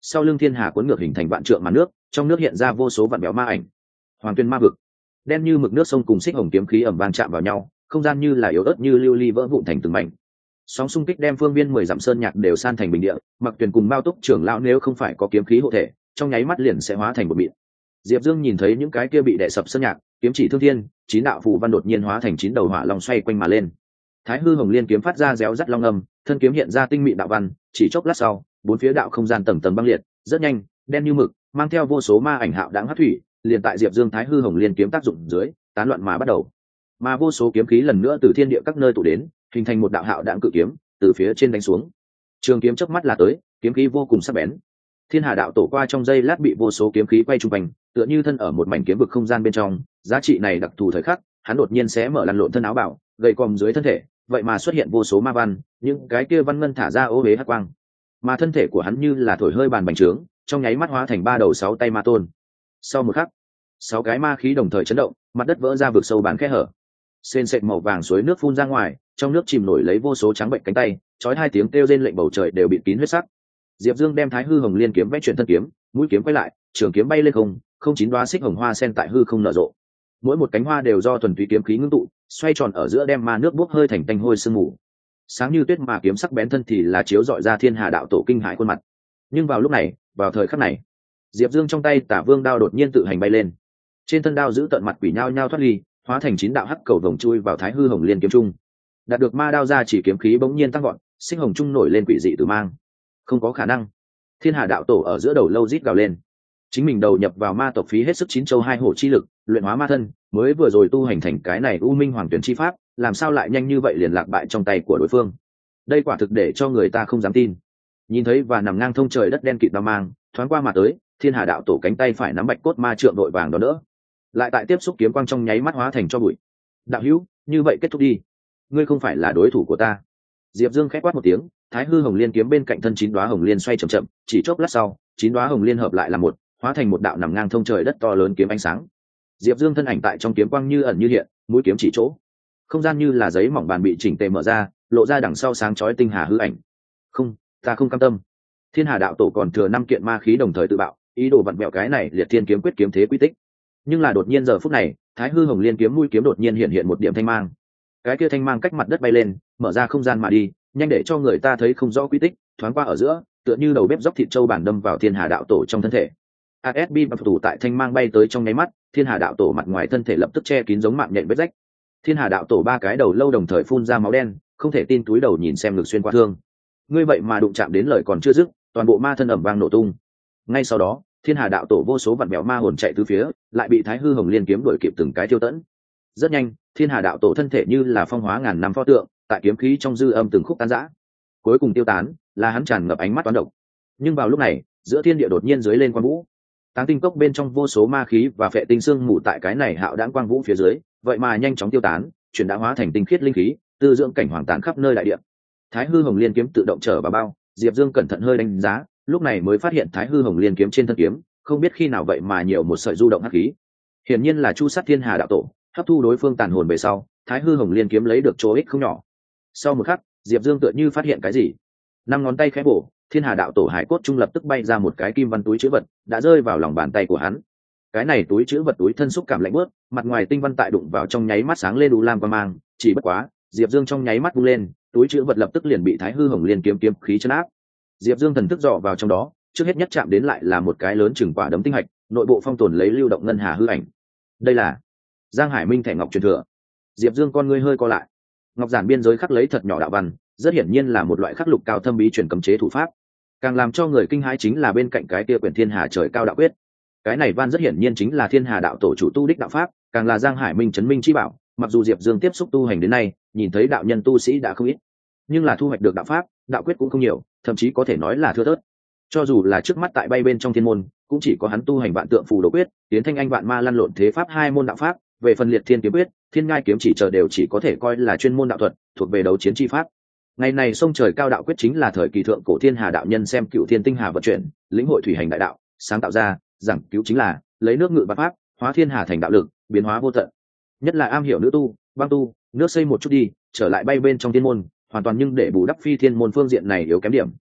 sau lưng thiên hà cuốn ngược hình thành vạn trượng màn nước, trong nước hiện ra vô số vạn béo ma ảnh. Hoàng tuyên ma vực, đen như mực nước sông cùng xích hồng kiếm khí ẩm vang chạm vào nhau, không gian như là yếu ớt như lưu ly vỡ vụn thành từng mảnh. Sóng xung kích đem phương viên 10 dặm sơn nhạc đều san thành bình địa, Mặc Tuyền cùng Mao Túc trưởng lão nếu không phải có kiếm khí hộ thể, trong nháy mắt liền sẽ hóa thành một mịn. Diệp Dương nhìn thấy những cái kia bị đè sập sơn nhạc, kiếm chỉ thương thiên, chín đạo phù văn đột nhiên hóa thành chín đầu hỏa long xoay quanh mà lên. Thái hư hồng liên kiếm phát ra réo rắt long âm, thân kiếm hiện ra tinh mịn đạo văn, chỉ chốc lát sau, bốn phía đạo không gian tầng tầng băng liệt, rất nhanh, đen như mực, mang theo vô số ma ảnh hạo đãng hắc thủy, liền tại Diệp Dương Thái hư hồng liên kiếm tác dụng dưới, tán loạn mà bắt đầu. Mà vô số kiếm khí lần nữa từ thiên địa các nơi tụ đến, hình thành một đạo hạo đãng cự kiếm, từ phía trên đánh xuống. Trường kiếm chớp mắt là tới, kiếm khí vô cùng sắc bén. Thiên Hà đạo tổ qua trong giây lát bị vô số kiếm khí quay trung quanh, tựa như thân ở một mảnh kiếm vực không gian bên trong, giá trị này đặc thù thời khắc, hắn đột nhiên xé mở lăn lộn thân áo bảo, gầy còm dưới thân thể, vậy mà xuất hiện vô số ma văn, những cái kia văn ngân thả ra ô huế hắc quang. Mà thân thể của hắn như là thổi hơi bàn bành trướng, trong nháy mắt hóa thành ba đầu sáu tay ma tôn. Sau một khắc, sáu cái ma khí đồng thời chấn động, mặt đất vỡ ra vực sâu bán khe hở. Sền sệt màu vàng suối nước phun ra ngoài, trong nước chìm nổi lấy vô số trắng bệnh cánh tay, chói hai tiếng kêu rên lệnh bầu trời đều bị kín huyết sắc. Diệp Dương đem Thái hư hồng liên kiếm vẽ chuyển thân kiếm, mũi kiếm quay lại, trường kiếm bay lên không, không chín đoá xích hồng hoa sen tại hư không nở rộ. Mỗi một cánh hoa đều do thuần túy kiếm khí ngưng tụ, xoay tròn ở giữa đem ma nước bốc hơi thành tanh hôi sương mù. Sáng như tuyết mà kiếm sắc bén thân thì là chiếu dọi ra Thiên Hà đạo tổ kinh hãi khuôn mặt. Nhưng vào lúc này, vào thời khắc này, Diệp Dương trong tay Tả Vương đao đột nhiên tự hành bay lên. Trên thân đao giữ tận mặt quỷ nhao nhao thoát ly, hóa thành chín đạo hắc cầu vòng chui vào Thái hư hồng liên kiếm trung. Đạt được ma đao ra chỉ kiếm khí bỗng nhiên tăng vọt, xích hồng trung nổi lên quỷ dị tử mang. Không có khả năng. Thiên Hà đạo tổ ở giữa đầu lâu rít gào lên. Chính mình đầu nhập vào ma tộc phí hết sức chín châu hai hổ chi lực, luyện hóa ma thân, mới vừa rồi tu hành thành cái này U Minh Hoàng Tuyển chi pháp, làm sao lại nhanh như vậy liền lạc bại trong tay của đối phương. Đây quả thực để cho người ta không dám tin. Nhìn thấy và nằm ngang thông trời đất đen kịt đao mang, thoáng qua mà tới, Thiên Hà đạo tổ cánh tay phải nắm bạch cốt ma trượng đội vàng đó đỡ. Lại tại tiếp xúc kiếm quang trong nháy mắt hóa thành cho bụi. Đạo hữu, như vậy kết thúc đi. Ngươi không phải là đối thủ của ta. Diệp Dương khẽ quát một tiếng, Thái hư hồng liên kiếm bên cạnh thân chín đóa hồng liên xoay chậm chậm, chỉ chốc lát sau, chín đóa hồng liên hợp lại là một, hóa thành một đạo nằm ngang thông trời đất to lớn kiếm ánh sáng. Diệp Dương thân ảnh tại trong kiếm quang như ẩn như hiện, mũi kiếm chỉ chỗ. Không gian như là giấy mỏng bàn bị chỉnh tề mở ra, lộ ra đằng sau sáng chói tinh hà hư ảnh. Không, ta không cam tâm. Thiên Hà đạo tổ còn thừa năm kiện ma khí đồng thời tự bạo, ý đồ vặn bẹo cái này liệt thiên kiếm quyết kiếm thế quy tích. Nhưng là đột nhiên giờ phút này, Thái hư hồng liên kiếm mũi kiếm đột nhiên hiện một điểm thanh mang. Cái kia thanh mang cách mặt đất bay lên, mở ra không gian mà đi, nhanh để cho người ta thấy không rõ quy tích, thoáng qua ở giữa, tựa như đầu bếp dốc thịt trâu bản đâm vào Thiên Hà đạo tổ trong thân thể. ASB bập tủ tại thanh mang bay tới trong nháy mắt, Thiên Hà đạo tổ mặt ngoài thân thể lập tức che kín giống mạng nhện vết rách. Thiên Hà đạo tổ ba cái đầu lâu đồng thời phun ra máu đen, không thể tin túi đầu nhìn xem ngực xuyên qua thương. Ngươi vậy mà đụng chạm đến lời còn chưa dứt, toàn bộ ma thân ầm vang nổ tung. Ngay sau đó, Thiên Hà đạo tổ vô số vạn mèo ma hồn chạy tứ phía, lại bị Thái hư hồng liên kiếm đuổi kịp từng cái tiêu tẫn. Rất nhanh, Thiên Hà đạo tổ thân thể như là phong hóa ngàn năm pho tượng, tại kiếm khí trong dư âm từng khúc tan rã. Cuối cùng tiêu tán, là hắn tràn ngập ánh mắt toán độc. Nhưng vào lúc này, giữa thiên địa đột nhiên dưới lên quang vũ. Táng tinh cốc bên trong vô số ma khí và phệ tinh xương mù tại cái này hạo đãng quang vũ phía dưới, vậy mà nhanh chóng tiêu tán, chuyển đã hóa thành tinh khiết linh khí, tư dưỡng cảnh hoàng tàn khắp nơi đại địa. Thái hư hồng liên kiếm tự động trở vào bao, Diệp Dương cẩn thận hơi đánh giá, lúc này mới phát hiện Thái hư hồng liên kiếm trên thân kiếm, không biết khi nào vậy mà nhiều một sợi du động hắc khí. Hiển nhiên là chu sát Thiên Hà đạo tổ, hấp thu đối phương tàn hồn về sau, Thái hư hồng liên kiếm lấy được chỗ ích không nhỏ. Sau một khắc, Diệp Dương tựa như phát hiện cái gì, năm ngón tay khẽ bổ, Thiên Hà đạo tổ hải cốt trung lập tức bay ra một cái kim văn túi chữ vật, đã rơi vào lòng bàn tay của hắn. Cái này túi chữ vật túi thân xúc cảm lạnh bớt, mặt ngoài tinh văn tại đụng vào trong nháy mắt sáng lên u lam quang mang, chỉ bất quá, Diệp Dương trong nháy mắt vung lên, túi chữ vật lập tức liền bị Thái hư hồng liên kiếm kiếm khí chấn áp. Diệp Dương thần thức dò vào trong đó, trước hết nhất chạm đến lại là một cái lớn chừng quả đấm tinh hạch, nội bộ phong tồn lấy lưu động ngân hà hư ảnh. Đây là Giang Hải Minh thẻ ngọc truyền thừa. Diệp Dương con ngươi hơi co lại. Ngọc giản biên giới khắc lấy thật nhỏ đạo văn, rất hiển nhiên là một loại khắc lục cao thâm bí truyền cấm chế thủ pháp. Càng làm cho người kinh hãi chính là bên cạnh cái kia quyển Thiên Hà trời cao đạo quyết. Cái này văn rất hiển nhiên chính là Thiên Hà đạo tổ chủ tu đích đạo pháp, càng là Giang Hải Minh chấn minh chi bảo. Mặc dù Diệp Dương tiếp xúc tu hành đến nay, nhìn thấy đạo nhân tu sĩ đã không ít, nhưng là thu hoạch được đạo pháp, đạo quyết cũng không nhiều, thậm chí có thể nói là thưa thớt. Cho dù là trước mắt tại bay bên trong thiên môn, cũng chỉ có hắn tu hành vạn tượng phù đồ quyết, tiến thanh anh vạn ma lăn lộn thế pháp hai môn đạo pháp, về phần liệt thiên kiếm quyết, thiên ngai kiếm chỉ chờ đều chỉ có thể coi là chuyên môn đạo thuật, thuộc về đấu chiến chi pháp. Ngày này sông trời cao đạo quyết chính là thời kỳ thượng cổ Thiên Hà đạo nhân xem cựu thiên tinh hà vận chuyển, lĩnh hội thủy hành đại đạo, sáng tạo ra, giảng cứu chính là lấy nước ngự bát pháp, hóa thiên hà thành đạo lực, biến hóa vô tận. Nhất là am hiểu nữ tu, băng tu, nước xây một chút đi, trở lại bay bên trong thiên môn, hoàn toàn nhưng để bù đắp phi thiên môn phương diện này yếu kém điểm.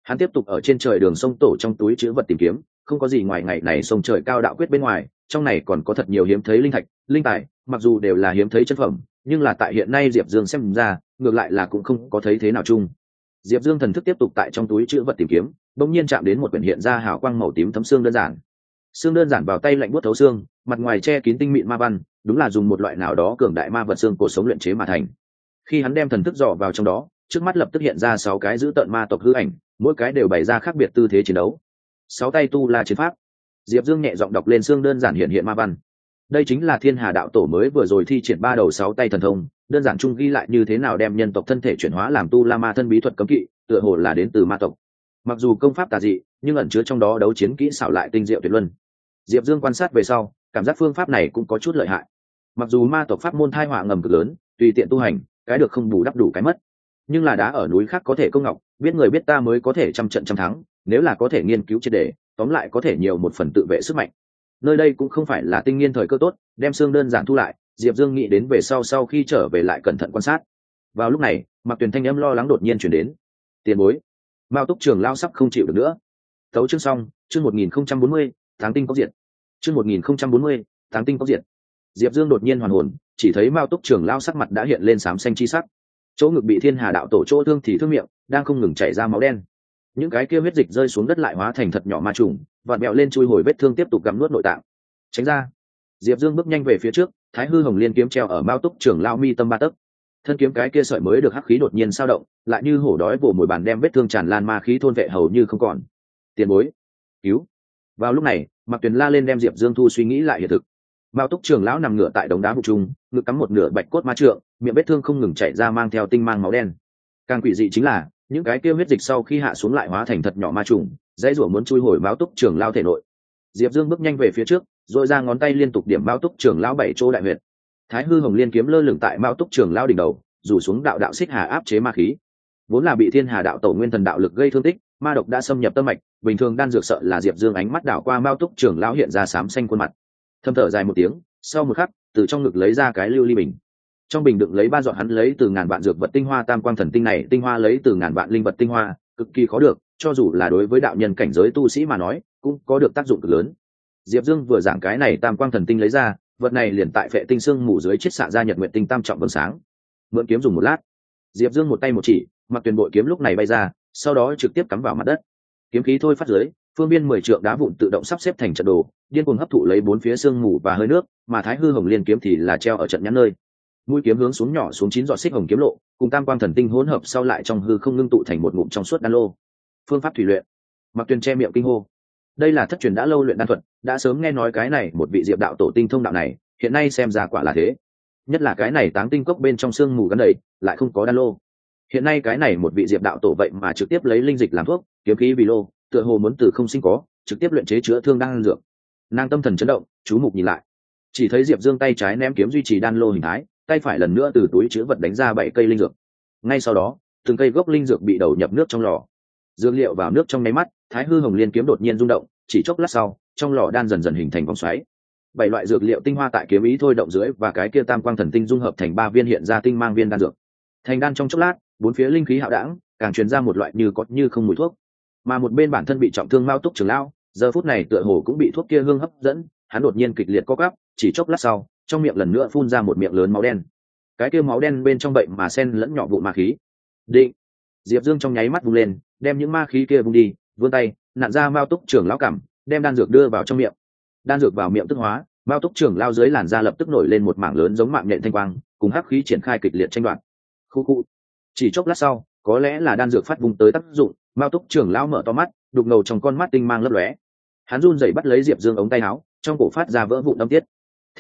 Hắn tiếp tục ở trên trời đường sông tổ trong túi chữ vật tìm kiếm, không có gì ngoài ngày này sông trời cao đạo quyết bên ngoài, trong này còn có thật nhiều hiếm thấy linh thạch, linh tài, mặc dù đều là hiếm thấy chân phẩm, nhưng là tại hiện nay Diệp Dương xem ra, ngược lại là cũng không có thấy thế nào chung. Diệp Dương thần thức tiếp tục tại trong túi chữ vật tìm kiếm, bỗng nhiên chạm đến một quyển hiện ra hào quang màu tím thấm xương đơn giản. Xương đơn giản vào tay lạnh buốt thấu xương, mặt ngoài che kín tinh mịn ma văn, đúng là dùng một loại nào đó cường đại ma vật xương cổ sống luyện chế mà thành. Khi hắn đem thần thức dò vào trong đó, trước mắt lập tức hiện ra 6 cái dữ tợn ma tộc hư ảnh, mỗi cái đều bày ra khác biệt tư thế chiến đấu. 6 tay tu la chiến pháp. Diệp Dương nhẹ giọng đọc lên xương đơn giản hiện ma văn. Đây chính là Thiên Hà đạo tổ mới vừa rồi thi triển 3 đầu 6 tay thần thông, đơn giản chung ghi lại như thế nào đem nhân tộc thân thể chuyển hóa làm tu la ma thân bí thuật cấm kỵ, tựa hồ là đến từ ma tộc. Mặc dù công pháp tà dị, nhưng ẩn chứa trong đó đấu chiến kỹ xảo lại tinh diệu tuyệt luân. Diệp Dương quan sát về sau, cảm giác phương pháp này cũng có chút lợi hại. Mặc dù ma tộc pháp môn thai họa ngầm cực lớn, tùy tiện tu hành, cái được không bù đắp đủ cái mất. Nhưng là đá ở núi khác có thể công ngọc, biết người biết ta mới có thể trăm trận trăm thắng, nếu là có thể nghiên cứu triệt để, tóm lại có thể nhiều một phần tự vệ sức mạnh. Nơi đây cũng không phải là tinh nghiên thời cơ tốt, đem xương đơn giản thu lại, Diệp Dương nghĩ đến về sau khi trở về lại cẩn thận quan sát. Vào lúc này, Mạc Tuyền thanh âm lo lắng đột nhiên chuyển đến. Tiền bối, Mao Túc Trường lao sắp không chịu được nữa. Tấu chương xong, chương 1040, tháng tinh cốc diệt. Chương 1040, tháng tinh cốc diệt. Diệp Dương đột nhiên hoàn hồn, chỉ thấy Mao Túc Trường lao sắc mặt đã hiện lên xám xanh chi sắc. Chỗ ngực bị Thiên Hà đạo tổ chỗ thương thì thương miệng, đang không ngừng chảy ra máu đen. Những cái kia huyết dịch rơi xuống đất lại hóa thành thật nhỏ ma trùng, vặn bẹo lên chui hồi vết thương tiếp tục gặm nuốt nội tạng. Tránh ra. Diệp Dương bước nhanh về phía trước, Thái Hư Hồng Liên kiếm treo ở Mao Túc Trường lao mi tâm 3 tấc. Thân kiếm cái kia sợi mới được hắc khí đột nhiên sao động, lại như hổ đói vồ mồi bàn đem vết thương tràn lan ma khí thôn vệ hầu như không còn. Tiền bối, cứu. Vào lúc này, Mạc Tuyền la lên đem Diệp Dương thu suy nghĩ lại hiện thực. Mao Túc Trường lão nằm ngửa tại đống đá vụ trung, ngực cắm một nửa bạch cốt ma trượng, miệng vết thương không ngừng chảy ra mang theo tinh mang máu đen. Càng quỷ dị chính là, những cái kia huyết dịch sau khi hạ xuống lại hóa thành thật nhỏ ma trùng, dãy rủa muốn chui hồi Mao Túc Trường lão thể nội. Diệp Dương bước nhanh về phía trước, rồi ra ngón tay liên tục điểm Mao Túc Trường lão 7 chỗ đại huyệt. Thái Hư Hồng Liên kiếm lơ lửng tại Mao Túc Trường lão đỉnh đầu, rủ xuống đạo đạo xích hà áp chế ma khí. Vốn là bị Thiên Hà đạo tổ nguyên thần đạo lực gây thương tích, ma độc đã xâm nhập tâm mạch, bình thường đan dược sợ là Diệp Dương ánh mắt đảo qua Mao Túc Trường lão hiện ra xám xanh khuôn mặt. Thâm thở dài một tiếng, sau một khắc, từ trong ngực lấy ra cái lưu ly bình. Trong bình đựng lấy 3 giọt hắn lấy từ ngàn vạn dược vật tinh hoa tam quang thần tinh này, tinh hoa lấy từ ngàn vạn linh vật tinh hoa, cực kỳ khó được, cho dù là đối với đạo nhân cảnh giới tu sĩ mà nói, cũng có được tác dụng cực lớn. Diệp Dương vừa giảng cái này tam quang thần tinh lấy ra, vật này liền tại phệ tinh xương mù dưới chiết xạ ra nhật nguyện tinh tam trọng vầng sáng. Mượn kiếm dùng một lát, Diệp Dương một tay một chỉ, Mặc Tuyền bội kiếm lúc này bay ra, sau đó trực tiếp cắm vào mặt đất. Kiếm khí thôi phát dưới, phương biên 10 trượng đá vụn tự động sắp xếp thành trận đồ, điên cuồng hấp thụ lấy 4 phía xương mù và hơi nước, mà Thái Hư Hồng Liên kiếm thì là treo ở trận nhãn nơi. Mũi kiếm hướng xuống nhỏ xuống 9 giọt xích hồng kiếm lộ, cùng tam quang thần tinh hỗn hợp sau lại trong hư không ngưng tụ thành một ngụm trong suốt đan lô. Phương pháp thủy luyện. Mặc Tuyền che miệng kinh hô. Đây là thất truyền đã lâu luyện đan thuật, đã sớm nghe nói cái này một vị Diệp đạo tổ tinh thông đạo này, hiện nay xem ra quả là thế. Nhất là cái này táng tinh cốc bên trong xương mù gắn đầy, lại không có đan lô. Hiện nay cái này một vị Diệp đạo tổ vậy mà trực tiếp lấy linh dịch làm thuốc, kiếm khí vì lô, tựa hồ muốn từ không sinh có, trực tiếp luyện chế chữa thương đan dược. Nàng tâm thần chấn động, chú mục nhìn lại, chỉ thấy Diệp Dương tay trái ném kiếm duy trì đan lô hình thái, tay phải lần nữa từ túi chứa vật đánh ra 7 cây linh dược. Ngay sau đó, từng cây gốc linh dược bị đầu nhập nước trong lò. Dược liệu vào nước trong nháy mắt, Thái Hư Hồng Liên kiếm đột nhiên rung động, chỉ chốc lát sau, trong lò đan dần dần hình thành vòng xoáy. 7 loại dược liệu tinh hoa tại kiếm ý thôi động dưới và cái kia tam quang thần tinh dung hợp thành 3 viên hiện ra tinh mang viên đan dược. Thành đan trong chốc lát, 4 phía linh khí hạo đãng, càng truyền ra một loại như có như không mùi thuốc. Mà một bên bản thân bị trọng thương Mao Túc Trường lão, giờ phút này tựa hồ cũng bị thuốc kia hương hấp dẫn, hắn đột nhiên kịch liệt co quắp, chỉ chốc lát sau, trong miệng lần nữa phun ra một miệng lớn máu đen. Cái kia máu đen bên trong bệnh mà xen lẫn nhỏ vụ ma khí. Định. Diệp Dương trong nháy mắt vung lên, đem những ma khí kia vung đi, vươn tay, nặn ra Mao Túc Trường lão cằm, đem đan dược đưa vào trong miệng. Đan dược vào miệng tức hóa, Mao Túc Trường lão dưới làn da lập tức nổi lên một mảng lớn giống mạng nhện thanh quang, cùng hắc khí triển khai kịch liệt tranh đoạt. Khu khu. Chỉ chốc lát sau, có lẽ là đan dược phát vùng tới tác dụng, Mao Túc Trường lão mở to mắt, đục ngầu trong con mắt tinh mang lấp lóe. Hắn run rẩy bắt lấy Diệp Dương ống tay áo, trong cổ phát ra vỡ vụn âm tiết.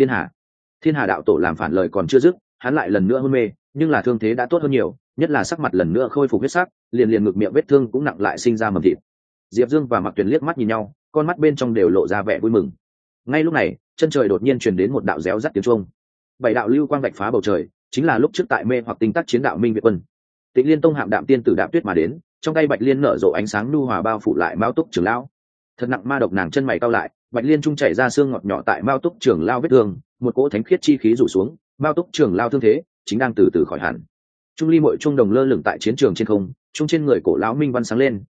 Thiên Hà đạo tổ làm phản lời còn chưa dứt, hắn lại lần nữa hôn mê, nhưng là thương thế đã tốt hơn nhiều, nhất là sắc mặt lần nữa khôi phục huyết sắc, liền ngực miệng vết thương cũng nặng lại sinh ra mầm thịt. Diệp Dương và Mạc Tuyền liếc mắt nhìn nhau, con mắt bên trong đều lộ ra vẻ vui mừng. Ngay lúc này, chân trời đột nhiên truyền đến một đạo réo rắt tiếng chuông. 7 đạo lưu quang vạch phá bầu trời, chính là lúc trước tại mê hoặc tinh tác chiến đạo Minh Việt quân. Tịnh Liên Tông hạm đạm tiên tử đạm tuyết mà đến, trong tay Bạch Liên nở rộ ánh sáng nhu hòa bao phủ lại Mao Túc Trường lão. Thật nặng ma độc nàng chân mày cau lại, Bạch Liên trung chảy ra xương ngọt nhỏ tại Mao Túc Trường lão vết thương, một cỗ thánh khiết chi khí rủ xuống, Mao Túc Trường lão thương thế chính đang từ từ khỏi hẳn. Trung ly mội trung đồng lơ lửng tại chiến trường trên không, trung trên người cổ lão minh văn sáng lên,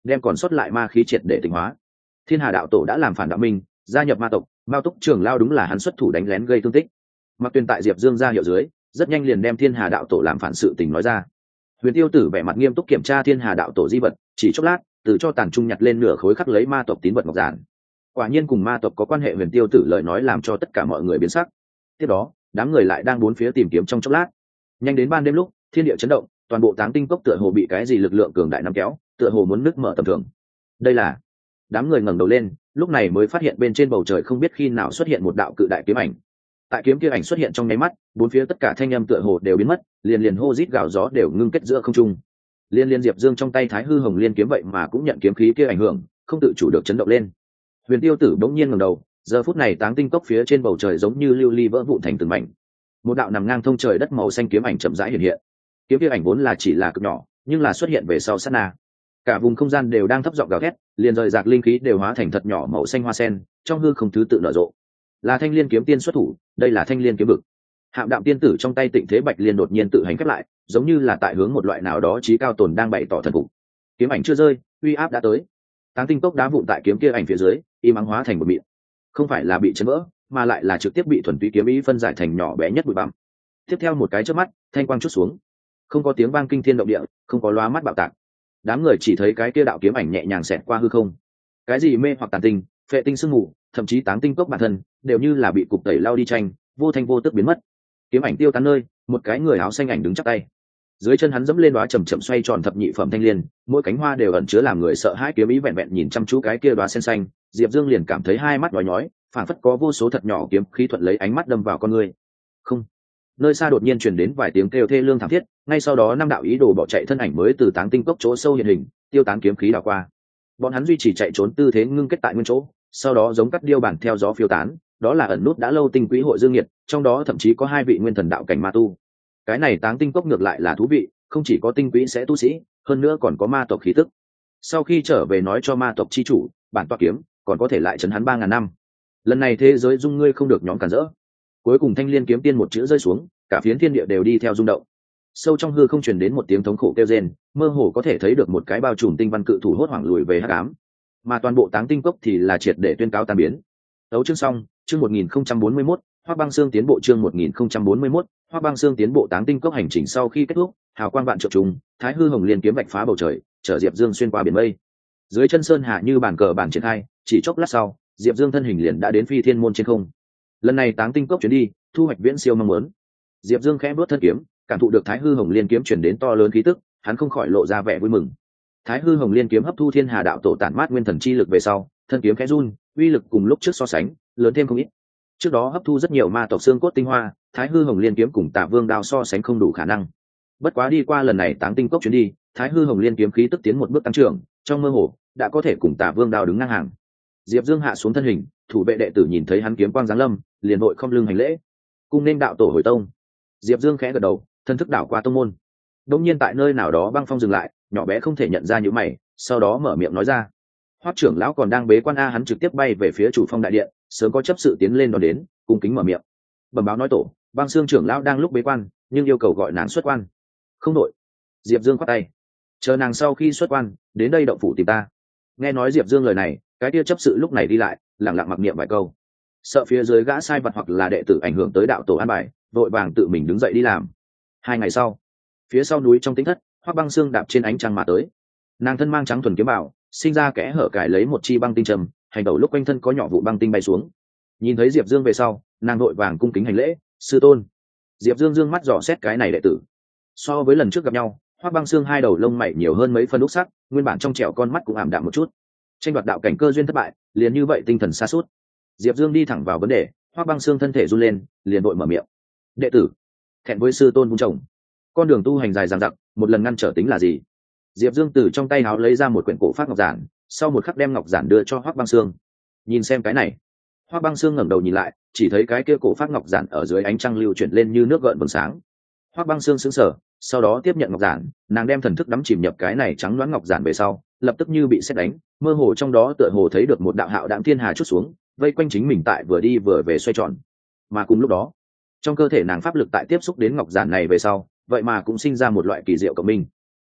đem còn sót lại ma khí triệt để tịnh hóa. Thiên Hà đạo tổ đã làm phản đạo minh, gia nhập ma tộc, Mao Túc Trường Lao đúng là hắn xuất thủ đánh lén gây thương tích. Mặc Tuyền tại Diệp Dương ra hiệu dưới, rất nhanh liền đem Thiên Hà đạo tổ làm phản sự tình nói ra. Huyền Tiêu Tử vẻ mặt nghiêm túc kiểm tra Thiên Hà đạo tổ di vật, chỉ chốc lát, từ cho tàn trung nhặt lên nửa khối khắc lấy ma tộc tín vật ngọc giản. Quả nhiên cùng ma tộc có quan hệ. Huyền Tiêu Tử lời nói làm cho tất cả mọi người biến sắc. Tiếp đó, đám người lại đang bốn phía tìm kiếm trong chốc lát. Nhanh đến ban đêm lúc, thiên địa chấn động, toàn bộ Táng Tinh cốc tựa hồ bị cái gì lực lượng cường đại nắm kéo, tựa hồ muốn nứt mở tầm thường. Đây là... Đám người ngẩng đầu lên, lúc này mới phát hiện bên trên bầu trời không biết khi nào xuất hiện một đạo cự đại kiếm ảnh. Tại kiếm kia ảnh xuất hiện trong nháy mắt, bốn phía tất cả thanh âm tựa hồ đều biến mất, liền hô rít gào gió đều ngưng kết giữa không trung. Liên Diệp Dương trong tay Thái Hư Hồng Liên kiếm vậy mà cũng nhận kiếm khí kia ảnh hưởng, không tự chủ được chấn động lên. Huyền Tiêu Tử bỗng nhiên ngẩng đầu, giờ phút này Táng Tinh cốc phía trên bầu trời giống như lưu ly vỡ vụn thành từng mảnh. Một đạo nằm ngang thông trời đất màu xanh kiếm ảnh chậm rãi hiện hiện. Kiếm kia ảnh vốn là chỉ là cực nhỏ, nhưng là xuất hiện về sau sát na, cả vùng không gian đều đang thấp giọng gào thét, liền rời rạc linh khí đều hóa thành thật nhỏ màu xanh hoa sen, trong hư không thứ tự nở rộ. Là Thanh Liên kiếm tiên xuất thủ, đây là Thanh Liên kiếm vực. Hạm Đạm tiên tử trong tay Tịnh Thế Bạch Liên đột nhiên tự hành khép lại, giống như là tại hướng một loại nào đó trí cao tồn đang bày tỏ thần phục. Kiếm ảnh chưa rơi, uy áp đã tới. Táng Tinh cốc đá vụn tại kiếm kia ảnh phía dưới, im ắng hóa thành một mịn. Không phải là bị chấn vỡ, mà lại là trực tiếp bị thuần túy kiếm ý phân giải thành nhỏ bé nhất bụi bặm. Tiếp theo một cái chớp mắt, thanh quang chút xuống. Không có tiếng vang kinh thiên động địa, không có lóa mắt bạo tạc. Đám người chỉ thấy cái kia đạo kiếm ảnh nhẹ nhàng xẹt qua hư không. Cái gì mê hoặc tàn tinh, phệ tinh sương mù, thậm chí Táng Tinh cốc bản thân đều như là bị cục tẩy lao đi tranh, vô thanh vô tức biến mất. Kiếm ảnh tiêu tán nơi, một cái người áo xanh ảnh đứng chắp tay. Dưới chân hắn dẫm lên đóa chậm chậm xoay tròn thập nhị phẩm thanh liên, mỗi cánh hoa đều ẩn chứa làm người sợ hãi kiếm ý. Vẹn vẹn nhìn chăm chú cái kia đóa sen xanh, Diệp Dương liền cảm thấy hai mắt nhói nhói, phảng phất có vô số thật nhỏ kiếm khí thuận lấy ánh mắt đâm vào con người. Không. Nơi xa đột nhiên truyền đến vài tiếng kêu thê lương thảm thiết, ngay sau đó năm đạo ý đồ bỏ chạy thân ảnh mới từ Táng Tinh cốc chỗ sâu hiện hình, tiêu tán kiếm khí đảo qua. Bọn hắn duy trì chạy trốn tư thế ngưng kết tại nguyên chỗ, sau đó giống cắt điêu bản theo gió phiêu tán. Đó là ẩn nút đã lâu Tinh Quỹ hội dương nhiệt, trong đó thậm chí có hai vị nguyên thần đạo cảnh ma tu. Cái này Táng Tinh cốc ngược lại là thú vị, không chỉ có Tinh Quỹ sẽ tu sĩ, hơn nữa còn có ma tộc khí tức. Sau khi trở về nói cho ma tộc chi chủ, bản tọa kiếm còn có thể lại trấn hắn 3000 năm. Lần này thế giới dung ngươi không được nhóm cản rỡ. Cuối cùng Thanh Liên kiếm tiên một chữ rơi xuống, cả phiến thiên địa đều đi theo rung động. Sâu trong hư không truyền đến một tiếng thống khổ kêu rên, mơ hồ có thể thấy được một cái bao trùm tinh văn cự thủ hốt hoảng lùi về hắc ám, mà toàn bộ Táng Tinh cốc thì là triệt để tuyên cáo tan biến. Tấu chương xong, chương 1041, Hoắc Băng Xương tiến bộ. Chương 1041, Hoắc Băng Xương tiến bộ. Táng Tinh cốc hành trình sau khi kết thúc, hào quang vạn trượng trùng, Thái Hư Hồng Liên kiếm vạch phá bầu trời, chở Diệp Dương xuyên qua biển mây. Dưới chân sơn hạ như bàn cờ bản triển khai, chỉ chốc lát sau, Diệp Dương thân hình liền đã đến Phi Thiên môn trên không. Lần này Táng Tinh cốc chuyến đi, thu hoạch viễn siêu mong muốn. Diệp Dương khẽ bước thân kiếm, cảm thụ được Thái Hư Hồng Liên kiếm truyền đến to lớn khí tức, hắn không khỏi lộ ra vẻ vui mừng. Thái Hư Hồng Liên kiếm hấp thu Thiên Hà đạo tổ tản mát nguyên thần chi lực về sau, thân kiếm khẽ run, uy lực cùng lúc trước so sánh, lớn thêm không ít. Trước đó hấp thu rất nhiều ma tộc xương cốt tinh hoa, Thái Hư Hồng Liên kiếm cùng Tả Vương đao so sánh không đủ khả năng. Bất quá đi qua lần này Táng Tinh cốc chuyến đi, Thái Hư Hồng Liên kiếm khí tức tiến một bước tăng trưởng, trong mơ hồ đã có thể cùng Tả Vương đao đứng ngang hàng. Diệp Dương hạ xuống thân hình, thủ vệ đệ tử nhìn thấy hắn kiếm quang giáng lâm, liền vội không lưng hành lễ, cung nên đạo tổ hồi tông. Diệp Dương khẽ gật đầu, thân thức đảo qua tông môn. Đột nhiên tại nơi nào đó băng phong dừng lại, nhỏ bé không thể nhận ra những mày, sau đó mở miệng nói ra: Hoắc trưởng lão còn đang bế quan a? Hắn trực tiếp bay về phía chủ phong đại điện, sớm có chấp sự tiến lên đón đến, cung kính mở miệng bẩm báo nói tổ, Băng Xương trưởng lão đang lúc bế quan, nhưng yêu cầu gọi nàng xuất quan. Không đội. Diệp Dương khoát tay, chờ nàng sau khi xuất quan đến đây động phủ tìm ta. Nghe nói Diệp Dương lời này, cái kia chấp sự lúc này đi lại, lặng lặng mặc niệm vài câu, sợ phía dưới gã sai vật hoặc là đệ tử ảnh hưởng tới đạo tổ an bài, vội vàng tự mình đứng dậy đi làm. 2 ngày sau, phía sau núi trong tĩnh thất, Hoắc Băng Xương đạp trên ánh trăng mà tới. Nàng thân mang trắng thuần kiếm bảo, sinh ra kẽ hở cài lấy một chi băng tinh trầm, hành đầu lúc quanh thân có nhỏ vụ băng tinh bay xuống. Nhìn thấy Diệp Dương về sau, nàng vội vàng cung kính hành lễ: sư tôn. Diệp Dương dương mắt dò xét cái này đệ tử. So với lần trước gặp nhau, Hoắc Băng Xương hai đầu lông mày nhiều hơn mấy phân đúc sắc, nguyên bản trong trẻo con mắt cũng ảm đạm một chút. Tranh đoạt đạo cảnh cơ duyên thất bại, liền như vậy tinh thần sa sút. Diệp Dương đi thẳng vào vấn đề, Hoắc Băng Xương thân thể run lên, liền vội mở miệng: đệ tử thẹn với sư tôn vung chồng, con đường tu hành dài dằng dặc, một lần ngăn trở tính là gì? Diệp Dương từ trong tay áo lấy ra một quyển cổ pháp ngọc giản, sau một khắc đem ngọc giản đưa cho Hoắc Băng Xương. Nhìn xem cái này. Hoắc Băng Xương ngẩng đầu nhìn lại, chỉ thấy cái kia cổ pháp ngọc giản ở dưới ánh trăng lưu chuyển lên như nước gợn vầng sáng. Hoắc Băng Xương sững sờ, sau đó tiếp nhận ngọc giản, nàng đem thần thức đắm chìm nhập cái này trắng loáng ngọc giản về sau, lập tức như bị sét đánh, mơ hồ trong đó tựa hồ thấy được một đạo hạo đãng thiên hà chút xuống, vây quanh chính mình tại vừa đi vừa về xoay tròn. Mà cùng lúc đó, trong cơ thể nàng pháp lực tại tiếp xúc đến ngọc giản này về sau, vậy mà cũng sinh ra một loại kỳ diệu cộng minh.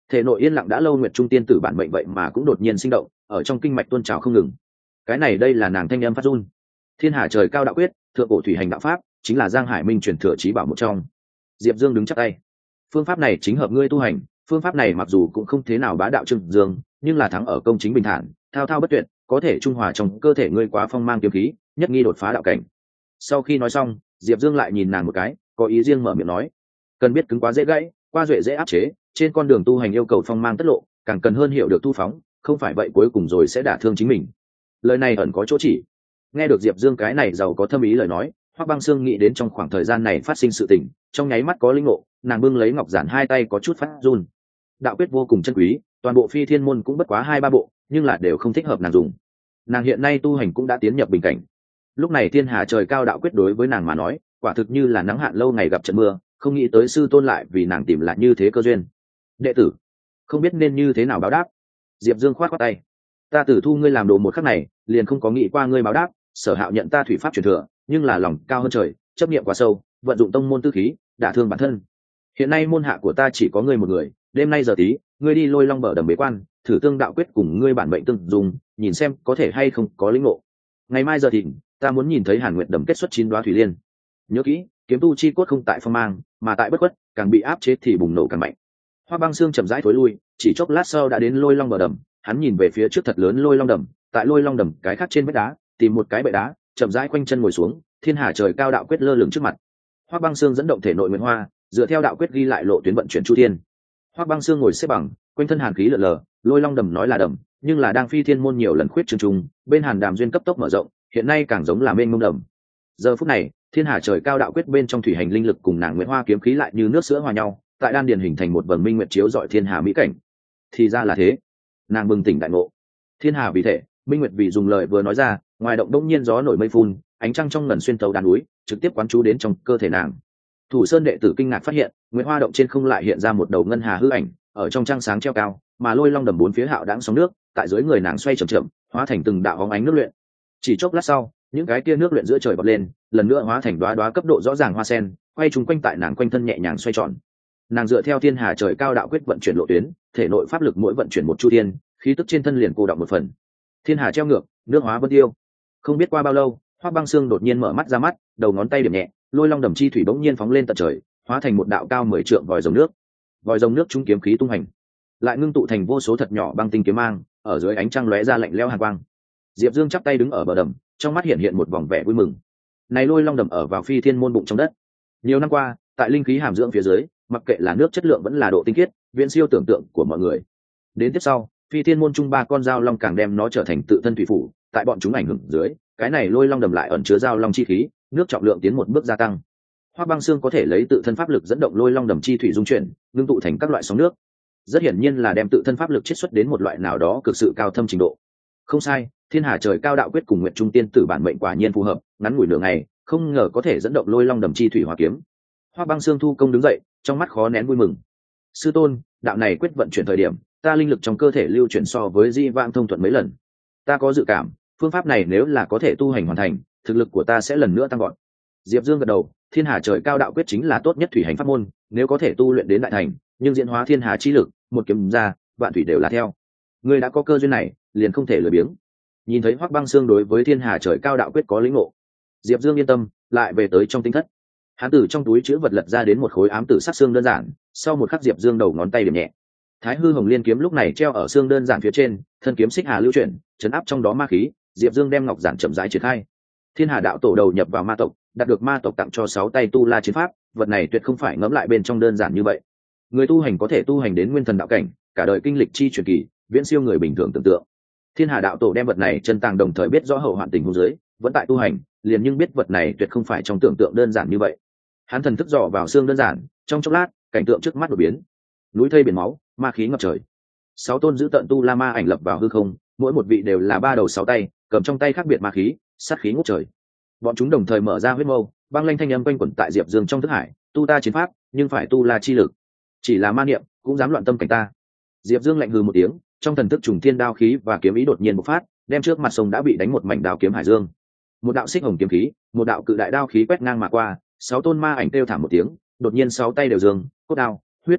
thể nội yên lặng đã lâu nguyệt trung tiên tử bản mệnh vậy mà cũng đột nhiên sinh động, ở trong kinh mạch tuôn trào không ngừng. Cái này đây là nàng thanh âm phát run. Thiên hà trời cao đạo quyết, thượng cổ thủy hành đạo pháp, chính là Giang Hải Minh truyền thừa chí bảo một trong. Diệp Dương đứng chắp tay. Phương pháp này chính hợp ngươi tu hành, phương pháp này mặc dù cũng không thế nào bá đạo trưng dương, nhưng là thắng ở công chính bình thản, thao thao bất tuyệt, có thể trung hòa trong cơ thể ngươi quá phong mang kiếm khí, nhất nghi đột phá đạo cảnh. Sau khi nói xong, Diệp Dương lại nhìn nàng một cái, có ý riêng mở miệng nói: cần biết cứng quá dễ gãy, qua duệ dễ áp chế, trên con đường tu hành yêu cầu phong mang tất lộ, càng cần hơn hiểu được thu phóng, không phải vậy cuối cùng rồi sẽ đả thương chính mình. Lời này ẩn có chỗ chỉ. Nghe được Diệp Dương cái này giàu có thâm ý lời nói, Hoắc Băng Sương nghĩ đến trong khoảng thời gian này phát sinh sự tình, trong nháy mắt có linh ngộ, nàng bưng lấy ngọc giản hai tay có chút phát run. Đạo quyết vô cùng chân quý, toàn bộ Phi Thiên môn cũng bất quá 2-3 bộ, nhưng là đều không thích hợp nàng dùng. Nàng hiện nay tu hành cũng đã tiến nhập bình cảnh. Lúc này Thiên Hà trời cao đạo quyết đối với nàng mà nói, quả thực như là nắng hạn lâu ngày gặp trận mưa, không nghĩ tới sư tôn lại vì nàng tìm lại như thế cơ duyên. Đệ tử, không biết nên như thế nào báo đáp. Diệp Dương khoát khoát tay. Ta tử thu ngươi làm đồ một khắc này, liền không có nghĩ qua ngươi báo đáp. Sở Hạo nhận ta thủy pháp truyền thừa, nhưng là lòng cao hơn trời, chấp niệm quá sâu, vận dụng tông môn tư khí, đả thương bản thân. Hiện nay môn hạ của ta chỉ có ngươi một người, đêm nay giờ tí, ngươi đi Lôi Long bờ đầm bế quan, thử tương đạo quyết cùng ngươi bản mệnh tương dùng, nhìn xem có thể hay không có lĩnh ngộ. Ngày mai giờ thịnh, ta muốn nhìn thấy Hàn Nguyệt đầm kết xuất 9 đóa thủy liên. Nhớ kỹ, kiếm tu chi cốt không tại phong mang, mà tại bất khuất, càng bị áp chế thì bùng nổ càng mạnh. Hoa Băng Sương chậm rãi thối lui, chỉ chốc lát sau đã đến Lôi Long bờ đầm, hắn nhìn về phía trước thật lớn Lôi Long đầm, tại Lôi Long đầm cái khác trên vách đá, tìm một cái bệ đá, chậm rãi quanh chân ngồi xuống, Thiên Hà trời cao đạo quyết lơ lửng trước mặt. Hoa Băng Sương dẫn động thể nội nguyên hoa, dựa theo đạo quyết ghi lại lộ tuyến vận chuyển chu thiên. Hoa Băng Sương ngồi xếp bằng, quanh thân hàn khí lượn lờ, Lôi Long đầm nói là đầm, nhưng là đang Phi Thiên môn nhiều lần khuyết trường trùng, bên Hàn Đàm duyên cấp tốc mở rộng, hiện nay càng giống là mênh mông đầm. Giờ phút này, Thiên Hà trời cao đạo quyết bên trong thủy hành linh lực cùng nàng nguyệt hoa kiếm khí lại như nước sữa hòa nhau, tại đan điền hình thành một vầng minh nguyệt chiếu rọi thiên hà mỹ cảnh. Thì ra là thế. Nàng bừng tỉnh đại ngộ. Thiên hà vì thể, minh nguyệt vì dùng lời vừa nói ra, ngoài động đông nhiên gió nổi mây phun, ánh trăng trong ngần xuyên tấu đàn núi, trực tiếp quán chú đến trong cơ thể nàng. Thủ Sơn đệ tử kinh ngạc phát hiện, nguyệt hoa động trên không lại hiện ra một đầu ngân hà hư ảnh, ở trong trăng sáng treo cao, mà Lôi Long đầm bốn phía hạo đãng sóng nước, tại dưới người nàng xoay chậm chậm, hóa thành từng đạo bóng ánh nước luyện. Chỉ chốc lát sau, những cái tia nước luyện giữa trời bật lên, lần nữa hóa thành đóa đóa cấp độ rõ ràng hoa sen, quay trùng quanh tại nàng quanh thân nhẹ nhàng xoay tròn. Nàng dựa theo Thiên Hà trời cao đạo quyết vận chuyển lộ tuyến, thể nội pháp lực mỗi vận chuyển một chu thiên, khí tức trên thân liền cô đọng một phần. Thiên hà treo ngược, nước hóa vân tiêu. Không biết qua bao lâu, Hoắc Băng Sương đột nhiên mở mắt ra mắt, đầu ngón tay điểm nhẹ, Lôi Long đầm chi thủy bỗng nhiên phóng lên tận trời, hóa thành một đạo cao 10 trượng vòi rồng nước. Vòi rồng nước trung kiếm khí tung hành, lại ngưng tụ thành vô số thật nhỏ băng tinh kiếm mang, ở dưới ánh trăng lóe ra lạnh lẽo hàn quang. Diệp Dương chắp tay đứng ở bờ đầm, trong mắt hiện hiện một vòng vẻ vui mừng. Này Lôi Long đầm ở vào Phi Thiên môn bụng trong đất. Nhiều năm qua, tại linh khí hàm dưỡng phía dưới, mặc kệ là nước chất lượng vẫn là độ tinh khiết, viễn siêu tưởng tượng của mọi người. Đến tiếp sau, Phi Thiên môn trung 3 con dao long càng đem nó trở thành tự thân thủy phủ, tại bọn chúng ảnh hưởng dưới, cái này Lôi Long đầm lại ẩn chứa dao long chi khí, nước trọng lượng tiến một bước gia tăng. Hoắc Băng Sương có thể lấy tự thân pháp lực dẫn động Lôi Long đầm chi thủy dung chuyển, ngưng tụ thành các loại sóng nước. Rất hiển nhiên là đem tự thân pháp lực chiết xuất đến một loại nào đó cực sự cao thâm trình độ. Không sai, Thiên Hà trời cao đạo quyết cùng Nguyệt Trung tiên tử bản mệnh quả nhiên phù hợp, ngắn ngủi nửa ngày, không ngờ có thể dẫn động Lôi Long đầm chi thủy hỏa kiếm. Hoắc Băng Sương thu công đứng dậy, trong mắt khó nén vui mừng. Sư tôn, đạo này quyết vận chuyển thời điểm, ta linh lực trong cơ thể lưu chuyển so với di vãng thông thuận mấy lần. Ta có dự cảm, phương pháp này nếu là có thể tu hành hoàn thành, thực lực của ta sẽ lần nữa tăng vọt. Diệp Dương gật đầu, Thiên Hà trời cao đạo quyết chính là tốt nhất thủy hành pháp môn, nếu có thể tu luyện đến đại thành, nhưng diễn hóa thiên hà chi lực, một kiếm ra, vạn thủy đều là theo. Ngươi đã có cơ duyên này, liền không thể lười biếng. Nhìn thấy Hoắc Băng Sương đối với Thiên Hà trời cao đạo quyết có lĩnh ngộ, Diệp Dương yên tâm, lại về tới trong tinh thất. Hắn từ trong túi chứa vật lật ra đến một khối ám tử sắc xương đơn giản, sau một khắc Diệp Dương đầu ngón tay điểm nhẹ. Thái Hư Hồng Liên kiếm lúc này treo ở xương đơn giản phía trên, thân kiếm xích hà lưu chuyển, chấn áp trong đó ma khí, Diệp Dương đem ngọc giản chậm rãi triển khai. Thiên Hà đạo tổ đầu nhập vào ma tộc, đạt được ma tộc tặng cho 6 tay tu la chiến pháp, vật này tuyệt không phải ngẫm lại bên trong đơn giản như vậy. Người tu hành có thể tu hành đến nguyên thần đạo cảnh, cả đời kinh lịch chi truyền kỳ, viễn siêu người bình thường tưởng tượng. Thiên Hà đạo tổ đem vật này chân tàng, đồng thời biết rõ hậu hoạn tình huống dưới, vẫn tại tu hành, liền nhưng biết vật này tuyệt không phải trong tưởng tượng đơn giản như vậy. Hắn thần thức dò vào xương đơn giản, trong chốc lát, cảnh tượng trước mắt đột biến. Núi thây biển máu, ma khí ngập trời. 6 tôn giữ tận tu la ma ảnh lập vào hư không, mỗi một vị đều là 3 đầu 6 tay, cầm trong tay khác biệt ma khí, sát khí ngút trời. Bọn chúng đồng thời mở ra huyết mâu, băng lanh thanh âm quanh quẩn tại Diệp Dương trong thức hải, tu ta chiến pháp, nhưng phải tu la chi lực. Chỉ là ma niệm, cũng dám loạn tâm cảnh ta. Diệp Dương lạnh hừ một tiếng, trong thần thức trùng thiên đao khí và kiếm ý đột nhiên bộc phát, đem trước mặt sông đã bị đánh một mảnh đao kiếm hải dương. Một đạo xích hồng kiếm khí, một đạo cự đại đao khí quét ngang mà qua, 6 tôn ma ảnh kêu thảm một tiếng, đột nhiên 6 tay đều dương, cốt đao, huyết cờ,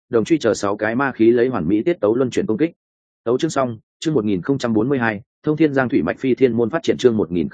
đồng truy chờ 6 cái ma khí lấy hoàn mỹ tiết tấu luân chuyển công kích. Tấu chương xong, chương 1042, Thông Thiên Giang Thủy Mạch Phi Thiên môn phát triển chương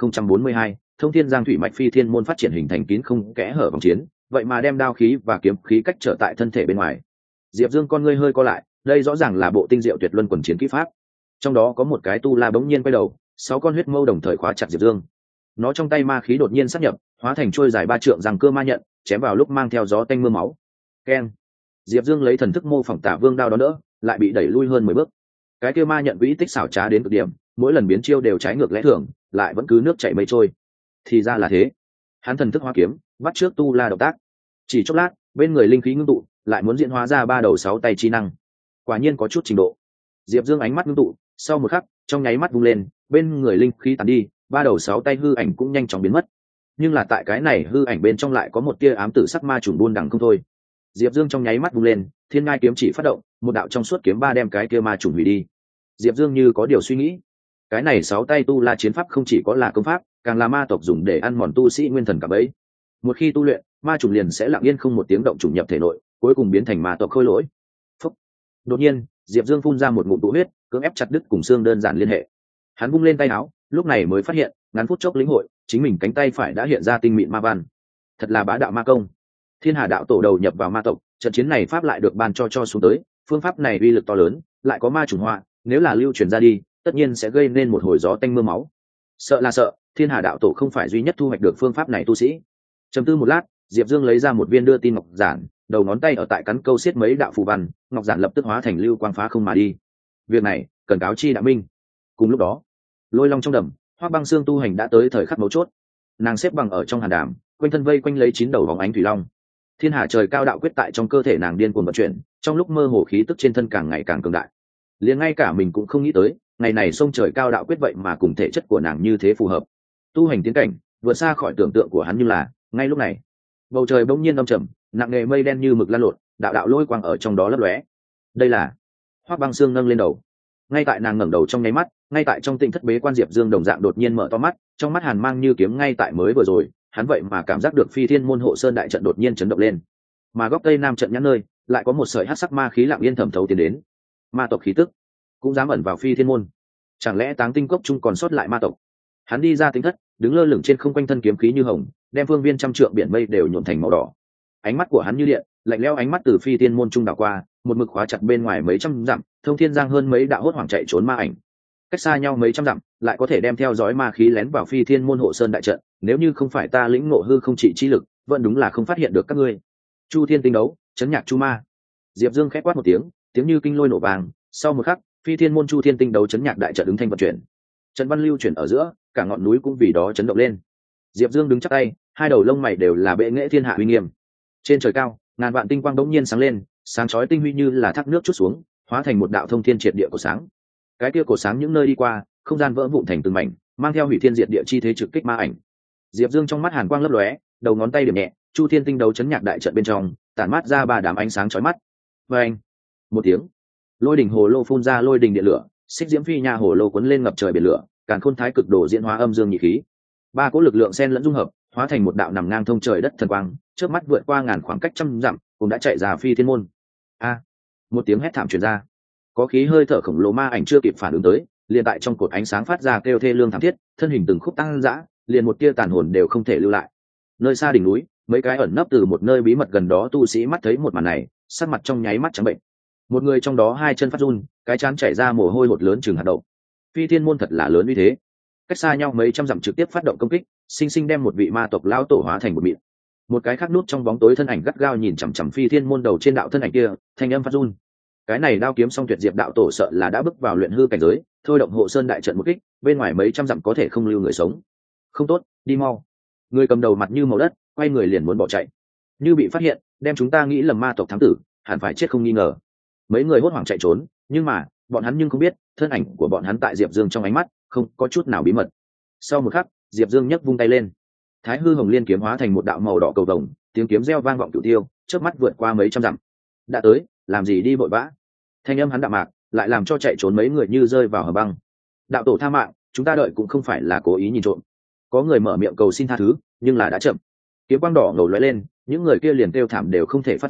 1042, Thông Thiên Giang Thủy Mạch Phi Thiên môn phát triển hình thành kín không kẽ hở vòng chiến, vậy mà đem đao khí và kiếm khí cách trở tại thân thể bên ngoài. Diệp Dương con ngươi hơi co lại, đây rõ ràng là bộ tinh diệu tuyệt luân quần chiến kỹ pháp. Trong đó có một cái tu la bỗng nhiên quay đầu, 6 con huyết mâu đồng thời khóa chặt Diệp Dương. Nó trong tay ma khí đột nhiên sát nhập, hóa thành trôi dài 3 trượng răng cưa ma nhận, chém vào lúc mang theo gió tanh mưa máu. Keng! Diệp Dương lấy thần thức mô phỏng Tả Vương đao đó đỡ, lại bị đẩy lui hơn 10 bước. Cái kia ma nhận quỹ tích xảo trá đến cực điểm, mỗi lần biến chiêu đều trái ngược lẽ thường, lại vẫn cứ nước chảy mây trôi. Thì ra là thế. Hắn thần thức hóa kiếm, bắt trước tu la động tác. Chỉ chốc lát, bên người linh khí ngưng tụ, lại muốn diễn hóa ra 3 đầu 6 tay chi năng. Quả nhiên có chút trình độ. Diệp Dương ánh mắt ngưng tụ, sau một khắc, trong nháy mắt vung lên, bên người linh khí tàn đi, 3 đầu 6 tay hư ảnh cũng nhanh chóng biến mất. Nhưng là tại cái này hư ảnh bên trong lại có một tia ám tử sắc ma trùng buôn đằng không thôi. Diệp Dương trong nháy mắt vung lên, Thiên Ngai kiếm chỉ phát động, một đạo trong suốt kiếm ba đem cái kia ma trùng hủy đi. Diệp Dương như có điều suy nghĩ, cái này 6 tay tu la chiến pháp không chỉ có là công pháp, càng là ma tộc dùng để ăn mòn tu sĩ nguyên thần cả bấy. Một khi tu luyện, ma trùng liền sẽ lặng yên không một tiếng động trùng nhập thể nội, cuối cùng biến thành ma tộc khôi lỗi. Phúc. Đột nhiên, Diệp Dương phun ra một ngụm tụ huyết, cưỡng ép chặt đứt cùng xương đơn giản liên hệ. Hắn vung lên tay áo, lúc này mới phát hiện, ngắn phút chốc lĩnh hội, chính mình cánh tay phải đã hiện ra tinh mịn ma văn. Thật là bá đạo ma công. Thiên Hà đạo tổ đầu nhập vào ma tộc, trận chiến này pháp lại được ban cho xuống tới, phương pháp này uy lực to lớn, lại có ma trùng họa, nếu là lưu truyền ra đi, tất nhiên sẽ gây nên một hồi gió tanh mưa máu. Sợ là sợ, Thiên Hà đạo tổ không phải duy nhất thu hoạch được phương pháp này tu sĩ. Trầm tư một lát, Diệp Dương lấy ra một viên đưa tin ngọc giản, đầu ngón tay ở tại cắn câu xiết mấy đạo phù văn, ngọc giản lập tức hóa thành lưu quang phá không mà đi. Việc này cần cáo chi Đạo Minh. Cùng lúc đó, Lôi Long trong đầm, Hoắc Băng Xương tu hành đã tới thời khắc mấu chốt. Nàng xếp bằng ở trong hàn đàm, quanh thân vây quanh lấy 9 đầu vòng ánh thủy long. Thiên Hà trời cao đạo quyết tại trong cơ thể nàng điên cuồng vận chuyển, trong lúc mơ hồ khí tức trên thân càng ngày càng cường đại. Liền ngay cả mình cũng không nghĩ tới, ngày này sông trời cao đạo quyết vậy mà cùng thể chất của nàng như thế phù hợp. Tu hành tiến cảnh vượt xa khỏi tưởng tượng của hắn, như là ngay lúc này, bầu trời bỗng nhiên âm trầm, nặng nề mây đen như mực lan lộn, đạo đạo lôi quang ở trong đó lấp lóe. Đây là Hoắc Băng Xương nâng lên đầu. Ngay tại nàng ngẩng đầu trong nháy mắt, ngay tại trong tịnh thất bế quan, Diệp Dương đồng dạng đột nhiên mở to mắt, trong mắt hàn mang như kiếm. Ngay tại mới vừa rồi, hắn vậy mà cảm giác được Phi Thiên môn hộ sơn đại trận đột nhiên chấn động lên, mà góc tây nam trận nhãn nơi lại có một sợi hắc sắc ma khí lặng yên thẩm thấu tiến đến. Ma tộc khí tức cũng dám ẩn vào Phi Thiên môn, chẳng lẽ Táng Tinh cốc chung còn sót lại ma tộc? Hắn đi ra tịnh thất, đứng lơ lửng trên không, quanh thân kiếm khí như hồng, đem phương viên trăm trượng biển mây đều nhuộm thành màu đỏ. Ánh mắt của hắn như điện, lạnh lẽo ánh mắt từ Phi Thiên môn trung đảo qua, một mực khóa chặt bên ngoài mấy trăm dặm, Thông Thiên Giang hơn mấy đạo hốt hoảng chạy trốn ma ảnh. Cách xa nhau mấy trăm dặm, lại có thể đem theo dõi ma khí lén vào Phi Thiên môn hộ sơn đại trận, nếu như không phải ta lĩnh ngộ hư không trị chi lực, vẫn đúng là không phát hiện được các ngươi. Chu Thiên tinh đấu, chấn nhạc chu ma. Diệp Dương khẽ quát một tiếng, tiếng như kinh lôi nổ vàng, sau một khắc, Phi Thiên môn Chu Thiên tinh đấu chấn nhạc đại trận ứng thanh vận chuyển. Trận văn lưu chuyển ở giữa, cả ngọn núi cũng vì đó chấn động lên. Diệp Dương đứng chắp tay, hai đầu lông mày đều là bệ nghệ thiên hạ uy nghiêm. Trên trời cao, ngàn vạn tinh quang đống nhiên sáng lên, sáng chói tinh huy như là thác nước chút xuống, hóa thành một đạo thông thiên triệt địa của sáng. Cái kia cổ sáng những nơi đi qua, không gian vỡ vụn thành từng mảnh, mang theo hủy thiên diệt địa chi thế trực kích ma ảnh. Diệp Dương trong mắt hàn quang lấp lóe, đầu ngón tay điểm nhẹ, Chu Thiên tinh đấu chấn nhạc đại trận bên trong tản mát ra 3 đám ánh sáng chói mắt. Oeng! Một tiếng, lôi đỉnh hồ lô phun ra lôi đỉnh điện lửa, xích diễm phi nha hồ lô cuốn lên ngập trời biển lửa, càn khôn thái cực đồ diễn hóa âm dương nhị khí. 3 cỗ lực lượng xen lẫn dung hợp, hóa thành một đạo nằm ngang thông trời đất thần quang, chớp mắt vượt qua ngàn khoảng cách trăm dặm, cũng đã chạy ra Phi Thiên môn. A! Một tiếng hét thảm truyền ra. Có khí hơi thở khổng lồ ma ảnh chưa kịp phản ứng tới, liền tại trong cột ánh sáng phát ra kêu thê lương thảm thiết, thân hình từng khúc tăng dã, liền một tia tàn hồn đều không thể lưu lại. Nơi xa đỉnh núi, mấy cái ẩn nấp từ một nơi bí mật gần đó tu sĩ mắt thấy một màn này, sắc mặt trong nháy mắt trắng bệnh. Một người trong đó hai chân phát run, cái trán chảy ra mồ hôi hột lớn chừng hạt đậu. Phi Thiên môn thật là lớn uy thế, cách xa nhau mấy trăm dặm trực tiếp phát động công kích, sinh sinh đem một vị ma tộc lão tổ hóa thành một mịn. Một cái khác nút trong bóng tối thân ảnh gắt gao nhìn chằm chằm Phi Thiên môn đầu trên đạo thân ảnh kia, thanh âm phát run. Cái này đao kiếm song tuyệt diệp đạo tổ sợ là đã bước vào luyện hư cảnh giới, thôi động hộ sơn đại trận một kích, bên ngoài mấy trăm dặm có thể không lưu người sống. Không tốt, đi mau. Người cầm đầu mặt như màu đất, quay người liền muốn bỏ chạy. Như bị phát hiện, đem chúng ta nghĩ lầm ma tộc thám tử, hẳn phải chết không nghi ngờ. Mấy người hốt hoảng chạy trốn, nhưng mà bọn hắn nhưng không biết, thân ảnh của bọn hắn tại Diệp Dương trong ánh mắt không có chút nào bí mật. Sau một khắc, Diệp Dương nhấc vung tay lên, Thái Hư Hồng Liên kiếm hóa thành một đạo màu đỏ cầu vồng, tiếng kiếm reo vang vọng cửu tiêu, chớp mắt vượt qua mấy trăm dặm. Đã tới, làm gì đi vội vã? Thanh âm hắn đạm mạc, lại làm cho chạy trốn mấy người như rơi vào hầm băng. Đạo tổ tha mạng, chúng ta đợi cũng không phải là cố ý nhìn trộm. Có người mở miệng cầu xin tha thứ, nhưng là đã chậm. Kiếm quang đỏ ngầu lóe lên, những người kia liền kêu thảm đều không thể phát ra,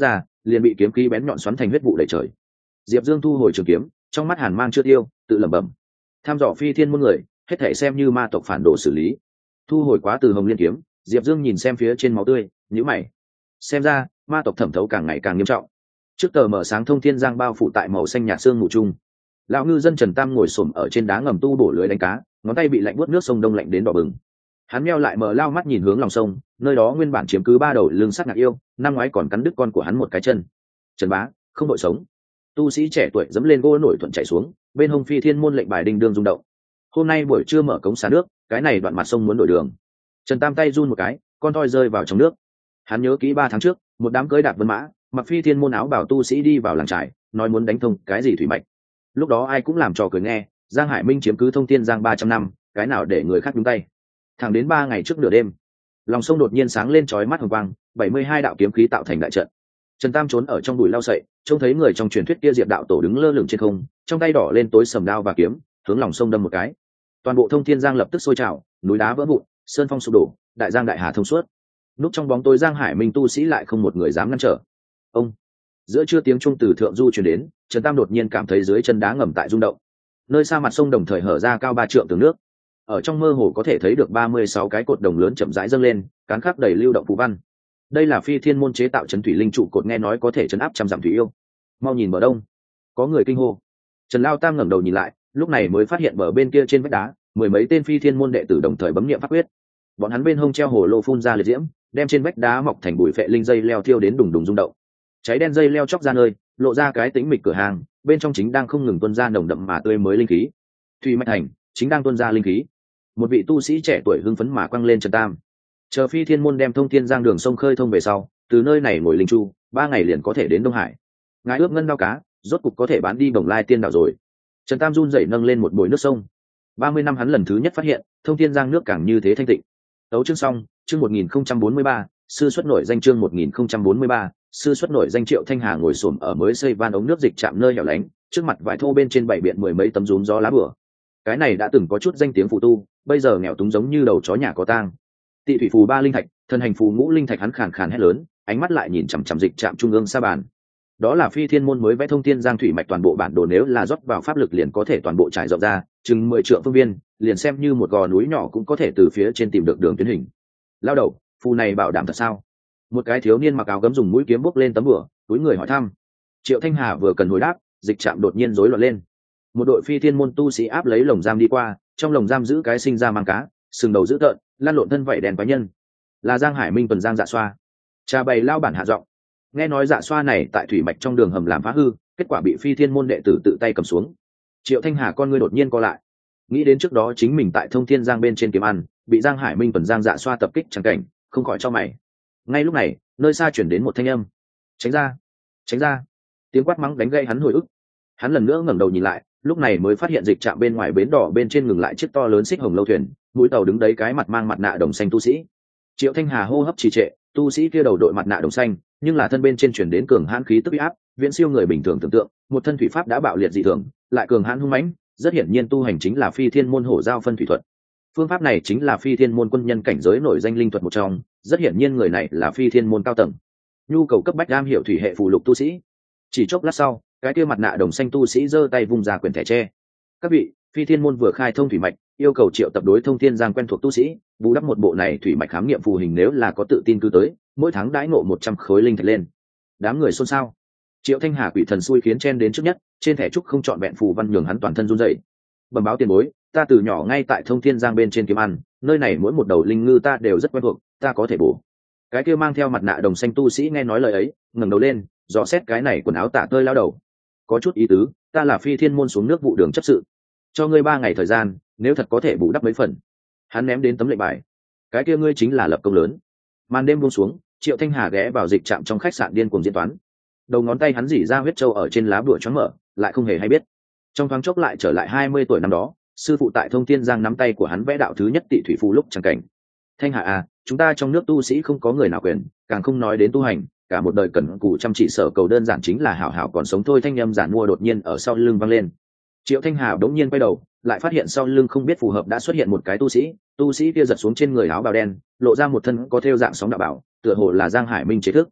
liền bị kiếm khí bén nhọn xoắn thành huyết vụ đầy trời. Diệp Dương thu hồi trường kiếm, trong mắt hàn mang chưa tiêu, tự lẩm bẩm: tham dò phi thiên môn người, hết thể xem như ma tộc phản đồ xử lý. Thu hồi quá từ hồng liên kiếm, Diệp Dương nhìn xem phía trên máu tươi, nhíu mày. Xem ra ma tộc thẩm thấu càng ngày càng nghiêm trọng. Trước tờ mở sáng thông thiên giang bao phủ tại màu xanh nhạt sương mù trung, lão ngư dân Trần Tam ngồi xổm ở trên đá ngầm tu bổ lưới đánh cá, ngón tay bị lạnh buốt nước sông đông lạnh đến đỏ bừng. Hắn meo lại mở lao mắt nhìn hướng lòng sông, nơi đó nguyên bản chiếm cứ ba đầu lưng sắt ngạc yêu, năm ngoái còn cắn đứt con của hắn một cái chân. Trần bá, không đội sống. Tu sĩ trẻ tuổi dẫm lên gỗ nổi thuận chạy xuống, bên hông phi thiên môn lệnh bài đinh đương rung động. Hôm nay buổi trưa mở cống xả nước, cái này đoạn mặt sông muốn đổi đường. Trần Tam tay run một cái, con thoi rơi vào trong nước. Hắn nhớ kỹ 3 tháng trước, một đám cưới đạp vân mã, mặc phi thiên môn áo bảo tu sĩ đi vào làng trại, nói muốn đánh thông cái gì thủy mạch. Lúc đó ai cũng làm trò cười nghe, Giang Hải Minh chiếm cứ thông thiên giang 300 năm, cái nào để người khác nhúng tay. Thẳng đến 3 ngày trước nửa đêm, lòng sông đột nhiên sáng lên chói mắt hồng quang, 72 đạo kiếm khí tạo thành đại trận. Trần Tam trốn ở trong bụi lau sậy, trông thấy người trong truyền thuyết kia Diệp đạo tổ đứng lơ lửng trên không, trong tay đỏ lên tối sầm đao và kiếm, hướng lòng sông đâm một cái. Toàn bộ thông thiên giang lập tức sôi trào, núi đá vỡ vụn, sơn phong sụp đổ, đại giang đại hà thông suốt. Núp trong bóng tối Giang Hải Minh tu sĩ lại không một người dám ngăn trở. Ông, giữa trưa tiếng trung từ thượng du truyền đến, Trần Tam đột nhiên cảm thấy dưới chân đá ngầm tại rung động. Nơi xa mặt sông đồng thời hở ra cao 3 trượng tường nước. Ở trong mơ hồ có thể thấy được 36 cái cột đồng lớn chậm rãi dâng lên, cán khắc đầy lưu động phù văn. Đây là phi thiên môn chế tạo trấn thủy linh trụ cột, nghe nói có thể trấn áp trăm dặm thủy yêu. Mau nhìn bờ đông, có người kinh hô. Trần Lao Tam ngẩng đầu nhìn lại, lúc này mới phát hiện bờ bên kia trên vách đá, 10 mấy tên phi thiên môn đệ tử đồng thời bấm niệm pháp quyết. Bọn hắn bên hông treo hồ lô phun ra liệt diễm, đem trên vách đá mọc thành bụi phệ linh dây leo thiêu đến đùng đùng rung động. Cháy đen dây leo chóc ra nơi, lộ ra cái tĩnh mịch cửa hàng, bên trong chính đang không ngừng tuôn ra nồng đậm mà tươi mới linh khí. Thủy mạch thành chính đang tuôn ra linh khí. Một vị tu sĩ trẻ tuổi hưng phấn mà quăng lên Trần Tam. Chờ phi thiên môn đem thông thiên giang đường sông khơi thông về sau, từ nơi này ngồi linh chu, 3 ngày liền có thể đến Đông Hải. Ngài ước ngân đao cá, rốt cục có thể bán đi Bồng Lai tiên đảo rồi. Trần Tam run rẩy nâng lên một bồi nước sông. 30 năm hắn lần thứ nhất phát hiện, thông thiên giang nước càng như thế thanh tịnh. Tấu chương xong, chương 1043, sư xuất nổi danh chương 1043, sư xuất nổi danh. Triệu Thanh Hà ngồi xổm ở mới xây van ống nước dịch chạm nơi hẻo lánh, trước mặt vải thô bên trên bảy biện 10 mấy tấm rúm gió lá bửa. Cái này đã từng có chút danh tiếng phụ tu, bây giờ nghèo túng giống như đầu chó nhà có tang. Tị thủy phù 3 linh thạch, thân hành phù ngũ linh thạch, hắn khàn khàn hét lớn, ánh mắt lại nhìn chằm chằm dịch trạm trung ương sa bàn. Đó là phi thiên môn mới vẽ thông thiên giang thủy mạch toàn bộ bản đồ, nếu là rót vào pháp lực liền có thể toàn bộ trải rộng ra, chừng 10 trượng phương viên, liền xem như một gò núi nhỏ cũng có thể từ phía trên tìm được đường tuyến hình. Lao đầu, phù này bảo đảm thật sao? Một cái thiếu niên mặc áo gấm dùng mũi kiếm bốc lên tấm bửa, túi người hỏi thăm. Triệu Thanh Hà vừa cần hồi đáp, dịch trạm đột nhiên rối loạn lên. Một đội phi thiên môn tu sĩ áp lấy lồng giam đi qua, trong lồng giam giữ cái sinh ra mang cá, sừng đầu dữ tợn, lan lộn thân vảy đèn quái nhân. Là Giang Hải Minh tuần Giang Dạ Xoa. Trà bày lao bản hạ giọng. Nghe nói Dạ Xoa này tại thủy mạch trong đường hầm làm phá hư, kết quả bị phi thiên môn đệ tử tự tay cầm xuống. Triệu Thanh Hà con ngươi đột nhiên co lại, nghĩ đến trước đó chính mình tại thông thiên giang bên trên kiếm ăn, bị Giang Hải Minh tuần Giang Dạ Xoa tập kích chẳng cảnh, không khỏi cho mày. Ngay lúc này, nơi xa chuyển đến một thanh âm. Tránh ra, tránh ra. Tiếng quát mắng đánh gây hắn hồi ức. Hắn lần nữa ngẩng đầu nhìn lại, lúc này mới phát hiện dịch trạm bên ngoài bến đỏ bên trên ngừng lại chiếc to lớn xích hồng lâu thuyền, mũi tàu đứng đấy cái mặt mang mặt nạ đồng xanh tu sĩ. Triệu Thanh Hà hô hấp trì trệ, tu sĩ kia đầu đội mặt nạ đồng xanh, nhưng là thân bên trên chuyển đến cường hãn khí tức uy áp, viễn siêu người bình thường tưởng tượng, một thân thủy pháp đã bạo liệt dị thường, lại cường hãn hung mãnh, rất hiển nhiên tu hành chính là phi thiên môn hổ giao phân thủy thuật. Phương pháp này chính là phi thiên môn quân nhân cảnh giới nổi danh linh thuật một trong, rất hiển nhiên người này là phi thiên môn cao tầng. Nhu cầu cấp bách am hiểu thủy hệ phù lục tu sĩ. Chỉ chốc lát sau, cái kia mặt nạ đồng xanh tu sĩ giơ tay vung ra quyển thẻ tre. Các vị, phi thiên môn vừa khai thông thủy mạch, yêu cầu triệu tập đối thông thiên giang quen thuộc tu sĩ, bù đắp một bộ này thủy mạch khám nghiệm phù hình, nếu là có tự tin cứ tới, mỗi tháng đãi ngộ 100 khối linh thạch lên. Đám người xôn xao. Triệu Thanh Hà quỷ thần xui khiến chen đến trước nhất, trên thẻ trúc không chọn vẹn phù văn nhường hắn toàn thân run rẩy. Bẩm báo tiền bối, ta từ nhỏ ngay tại thông thiên giang bên trên kiếm ăn, nơi này mỗi một đầu linh ngư ta đều rất quen thuộc, ta có thể bổ. Cái kia mang theo mặt nạ đồng xanh tu sĩ nghe nói lời ấy, ngẩng đầu lên, dò xét cái này quần áo tả tơi lao đầu. Có chút ý tứ, ta là phi thiên môn xuống nước vụ đường chấp sự, cho ngươi 3 ngày thời gian, nếu thật có thể bù đắp mấy phần. Hắn ném đến tấm lệnh bài. Cái kia ngươi chính là lập công lớn. Màn đêm buông xuống, Triệu Thanh Hà ghé vào dịch trạm trong khách sạn điên cuồng diễn toán. Đầu ngón tay hắn rỉ ra huyết châu ở trên lá bùa choáng mở, lại không hề hay biết. Trong thoáng chốc lại trở lại 20 tuổi năm đó, sư phụ tại thông thiên giang nắm tay của hắn vẽ đạo thứ nhất tị thủy phù lúc chẳng cảnh. Thanh Hà à, chúng ta trong nước tu sĩ không có người nào quyền, càng không nói đến tu hành, cả một đời cần cù chăm chỉ sở cầu đơn giản chính là hảo hảo còn sống thôi. Thanh âm giản mua đột nhiên ở sau lưng vang lên. Triệu Thanh Hà đống nhiên quay đầu, lại phát hiện sau lưng không biết phù hợp đã xuất hiện một cái tu sĩ kia giật xuống trên người áo bào đen, lộ ra một thân có thêu dạng sóng đạo bảo, tựa hồ là Giang Hải Minh chế thức.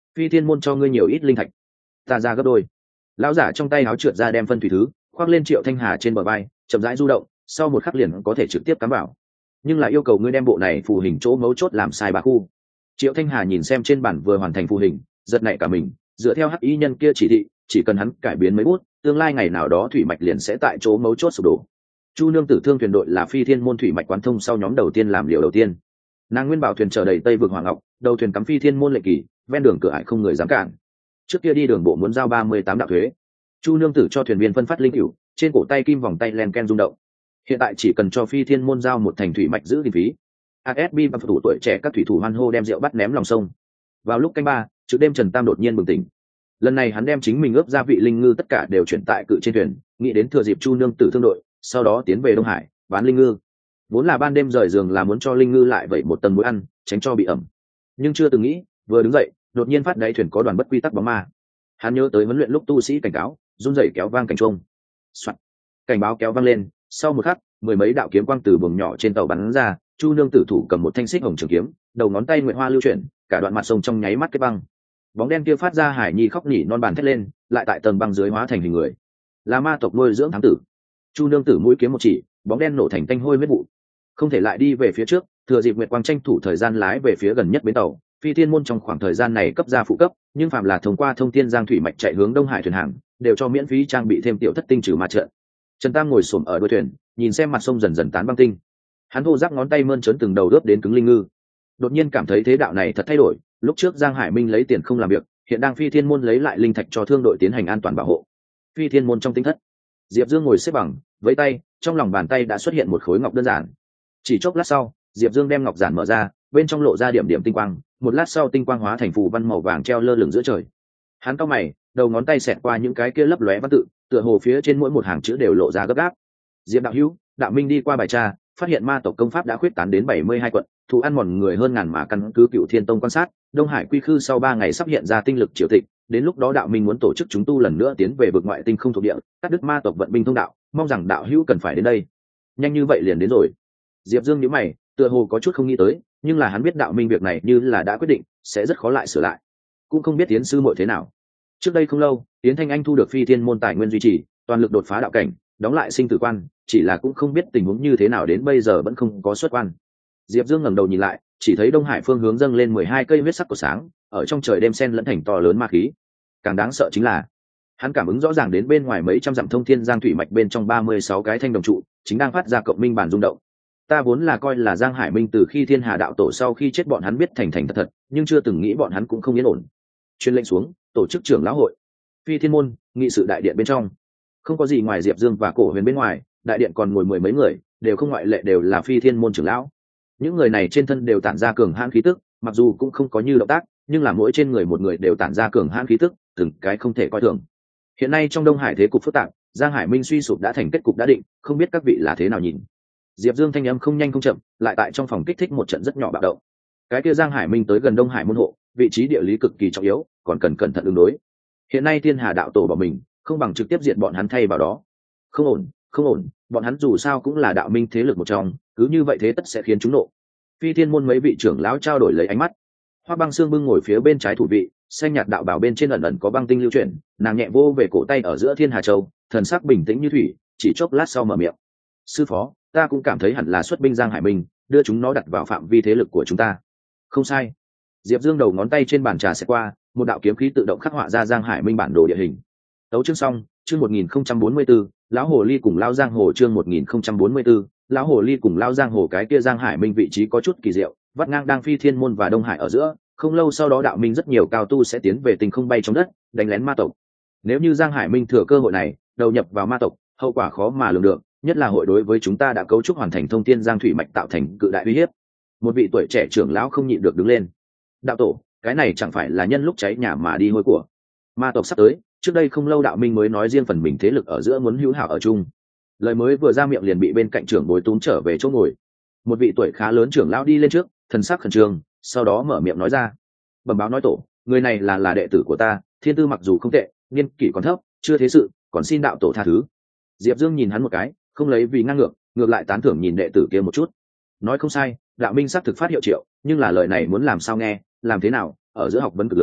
Phi thiên môn cho ngươi nhiều ít linh thạch, ta ra gấp đôi. Lão giả trong tay áo trượt ra đem phân thủy thứ khoác lên Triệu Thanh Hà trên bờ vai, chậm rãi du động, sau một khắc liền có thể trực tiếp cắm vào. Nhưng lại yêu cầu ngươi đem bộ này phù hình chỗ mấu chốt làm sai 3 khu. Triệu Thanh Hà nhìn xem trên bản vừa hoàn thành phù hình, giật nảy cả mình, dựa theo hắc y nhân kia chỉ thị, chỉ cần hắn cải biến mấy bút, tương lai ngày nào đó thủy mạch liền sẽ tại chỗ mấu chốt sụp đổ. Chu nương tử thương thuyền đội là Phi thiên môn thủy mạch quán thông sau nhóm đầu tiên làm liều đầu tiên. Nàng nguyên bảo thuyền chở đầy Tây vực Hoàng Ngọc, đầu thuyền cắm Phi thiên môn lệnh kỳ, ven đường cửa ải không người dám cản. Trước kia đi đường bộ muốn giao 38 đạo thuế. Chu nương tử cho thuyền viên phân phát linh cửu, trên cổ tay kim vòng tay len ken rung động. Hiện tại chỉ cần cho Phi thiên môn giao một thành thủy mạch giữ kinh phí. ASB và thủ tuổi trẻ các thủy thủ hoan hô đem rượu bắt ném lòng sông. Vào lúc canh 3, trước đêm Trần Tam đột nhiên bừng tỉnh. Lần này hắn đem chính mình ướp gia vị linh ngư tất cả đều chuyển tại cự trên thuyền, nghĩ đến thừa dịp Chu nương tử thương đội, sau đó tiến về Đông Hải bán linh ngư. Vốn là ban đêm rời giường là muốn cho linh ngư lại vậy một tầng muối ăn, tránh cho bị ẩm. Nhưng chưa từng nghĩ, vừa đứng dậy, đột nhiên phát đáy thuyền có đoàn bất quy tắc bóng ma. Hắn nhớ tới huấn luyện lúc tu sĩ cảnh cáo, run rẩy kéo vang cảnh chuông. Soạt. Cảnh báo kéo vang lên, sau một khắc, 10 mấy đạo kiếm quang từ buồng nhỏ trên tàu bắn ra, Chu nương tử thủ cầm một thanh xích hồng trường kiếm, đầu ngón tay nguyệt hoa lưu chuyển, cả đoạn mặt sông trong nháy mắt kết băng. Bóng đen kia phát ra hải nhi khóc nỉ non bàn thét lên, lại tại tầng băng dưới hóa thành hình người. Là ma tộc nuôi dưỡng thám tử. Chu nương tử mũi kiếm một chỉ, bóng đen nổ thành tanh hôi huyết vụ. Không thể lại đi về phía trước, thừa dịp nguyệt quang tranh thủ thời gian lái về phía gần nhất bến tàu. Phi thiên môn trong khoảng thời gian này cấp ra phụ cấp, nhưng phạm là thông qua thông tin giang thủy mạch chạy hướng Đông Hải thuyền hàng, đều cho miễn phí trang bị thêm tiểu thất tinh trừ ma trận. Trần Tam ngồi xổm ở đuôi thuyền, nhìn xem mặt sông dần dần tán băng tinh. Hắn thô rác ngón tay mơn trớn từng đầu đớp đến cứng linh ngư. Đột nhiên cảm thấy thế đạo này thật thay đổi, lúc trước Giang Hải Minh lấy tiền không làm việc, hiện đang Phi thiên môn lấy lại linh thạch cho thương đội tiến hành an toàn bảo hộ. Phi thiên môn trong tinh thất, Diệp Dương ngồi xếp bằng, với tay, trong lòng bàn tay đã xuất hiện một khối ngọc đơn giản. Chỉ chốc lát sau, Diệp Dương đem ngọc giản mở ra, bên trong lộ ra điểm điểm tinh quang, một lát sau tinh quang hóa thành phù văn màu vàng treo lơ lửng giữa trời. Hắn cau mày, đầu ngón tay xẹt qua những cái kia lấp lóe văn tự, tựa hồ phía trên mỗi một hàng chữ đều lộ ra gấp gáp. Diệp đạo hữu, đạo minh đi qua bài tra, phát hiện ma tộc công pháp đã khuyết tán đến 72 quận, thù ăn mòn người hơn ngàn, mà căn cứ Cựu Thiên Tông quan sát, Đông Hải quy khư sau 3 ngày sắp hiện ra tinh lực triều tịch, đến lúc đó đạo minh muốn tổ chức chúng tu lần nữa tiến về vực ngoại tinh không thuộc địa, cắt đứt ma tộc vận binh thông đạo, mong rằng đạo hữu cần phải đến đây. Nhanh như vậy liền đến rồi. Diệp Dương nhíu mày, tựa hồ có chút không nghĩ tới, nhưng là hắn biết đạo minh việc này như là đã quyết định, sẽ rất khó lại sửa lại. Cũng không biết tiến sư muội thế nào. Trước đây không lâu, Tiến Thanh Anh thu được Phi thiên môn tài nguyên duy trì, toàn lực đột phá đạo cảnh, đóng lại sinh tử quan, chỉ là cũng không biết tình huống như thế nào đến bây giờ vẫn không có xuất quan. Diệp Dương ngẩng đầu nhìn lại, chỉ thấy Đông Hải phương hướng dâng lên 12 cây huyết sắc của sáng, ở trong trời đêm xen lẫn thành to lớn ma khí. Càng đáng sợ chính là, hắn cảm ứng rõ ràng đến bên ngoài mấy trăm dặm thông thiên giang thủy mạch bên trong 36 cái thanh đồng trụ, chính đang phát ra cộng minh bản rung động. Ta vốn là coi là Giang Hải Minh từ khi Thiên Hà đạo tổ sau khi chết bọn hắn biết thành thật thật, nhưng chưa từng nghĩ bọn hắn cũng không yên ổn. Truyền lệnh xuống, tổ chức trưởng lão hội. Phi thiên môn, nghị sự đại điện bên trong. Không có gì ngoài Diệp Dương và Cổ Huyền bên ngoài, đại điện còn ngồi 10 mấy người, đều không ngoại lệ đều là Phi thiên môn trưởng lão. Những người này trên thân đều tản ra cường hãn khí tức, mặc dù cũng không có như động tác, nhưng là mỗi trên người một người đều tản ra cường hãn khí tức, từng cái không thể coi thường. Hiện nay trong Đông Hải thế cục phức tạp, Giang Hải Minh suy sụp đã thành kết cục đã định, không biết các vị là thế nào nhìn. Diệp Dương thanh âm không nhanh không chậm, lại tại trong phòng kích thích một trận rất nhỏ bạo động. Cái kia Giang Hải Minh tới gần Đông Hải môn hộ, vị trí địa lý cực kỳ trọng yếu, còn cần cẩn thận ứng đối. Hiện nay Thiên Hà đạo tổ bỏ mình, không bằng trực tiếp diệt bọn hắn thay vào đó. Không ổn, không ổn, bọn hắn dù sao cũng là đạo minh thế lực một trong, cứ như vậy thế tất sẽ khiến chúng nộ. Phi thiên môn mấy vị trưởng lão trao đổi lấy ánh mắt. Hoa Băng Sương bưng ngồi phía bên trái thủ vị, xanh nhạt đạo bảo bên trên ẩn ẩn có băng tinh lưu chuyển, nàng nhẹ vô về cổ tay ở giữa Thiên Hà Châu, thần sắc bình tĩnh như thủy, chỉ chốc lát sau mở miệng. Sư phó, ta cũng cảm thấy hẳn là xuất binh Giang Hải Minh, đưa chúng nó đặt vào phạm vi thế lực của chúng ta. Không sai. Diệp Dương đầu ngón tay trên bàn trà sẽ qua, một đạo kiếm khí tự động khắc họa ra Giang Hải Minh bản đồ địa hình. Tấu chương xong, chương 1044, lão hồ ly cùng lão giang hồ chương 1044, lão hồ ly cùng lão giang hồ. Cái kia Giang Hải Minh vị trí có chút kỳ diệu, vắt ngang đang Phi thiên môn và Đông Hải ở giữa, không lâu sau đó đạo minh rất nhiều cao tu sẽ tiến về tình không bay trong đất, đánh lén ma tộc. Nếu như Giang Hải Minh thừa cơ hội này, đầu nhập vào ma tộc, hậu quả khó mà lường được, nhất là hội đối với chúng ta đã cấu trúc hoàn thành thông thiên giang thủy mạch tạo thành cự đại uy hiếp. Một vị tuổi trẻ trưởng lão không nhịn được đứng lên. Đạo tổ, cái này chẳng phải là nhân lúc cháy nhà mà đi hôi của. Ma tộc sắp tới, trước đây không lâu đạo minh mới nói riêng phần mình thế lực ở giữa muốn hữu hảo ở chung. Lời mới vừa ra miệng liền bị bên cạnh trưởng bối túm trở về chỗ ngồi. Một vị tuổi khá lớn trưởng lão đi lên trước, thần sắc khẩn trương, sau đó mở miệng nói ra. Bẩm báo nói tổ, người này là đệ tử của ta, thiên tư mặc dù không tệ, niên kỷ còn thấp, chưa thế sự, còn xin đạo tổ tha thứ. Diệp Dương nhìn hắn một cái, không lấy vì ngang ngược, ngược lại tán thưởng nhìn đệ tử kia một chút. Nói không sai, đạo minh xác thực phát hiệu triệu, nhưng là lời này muốn làm sao nghe, làm thế nào, ở giữa học vấn cực lớn,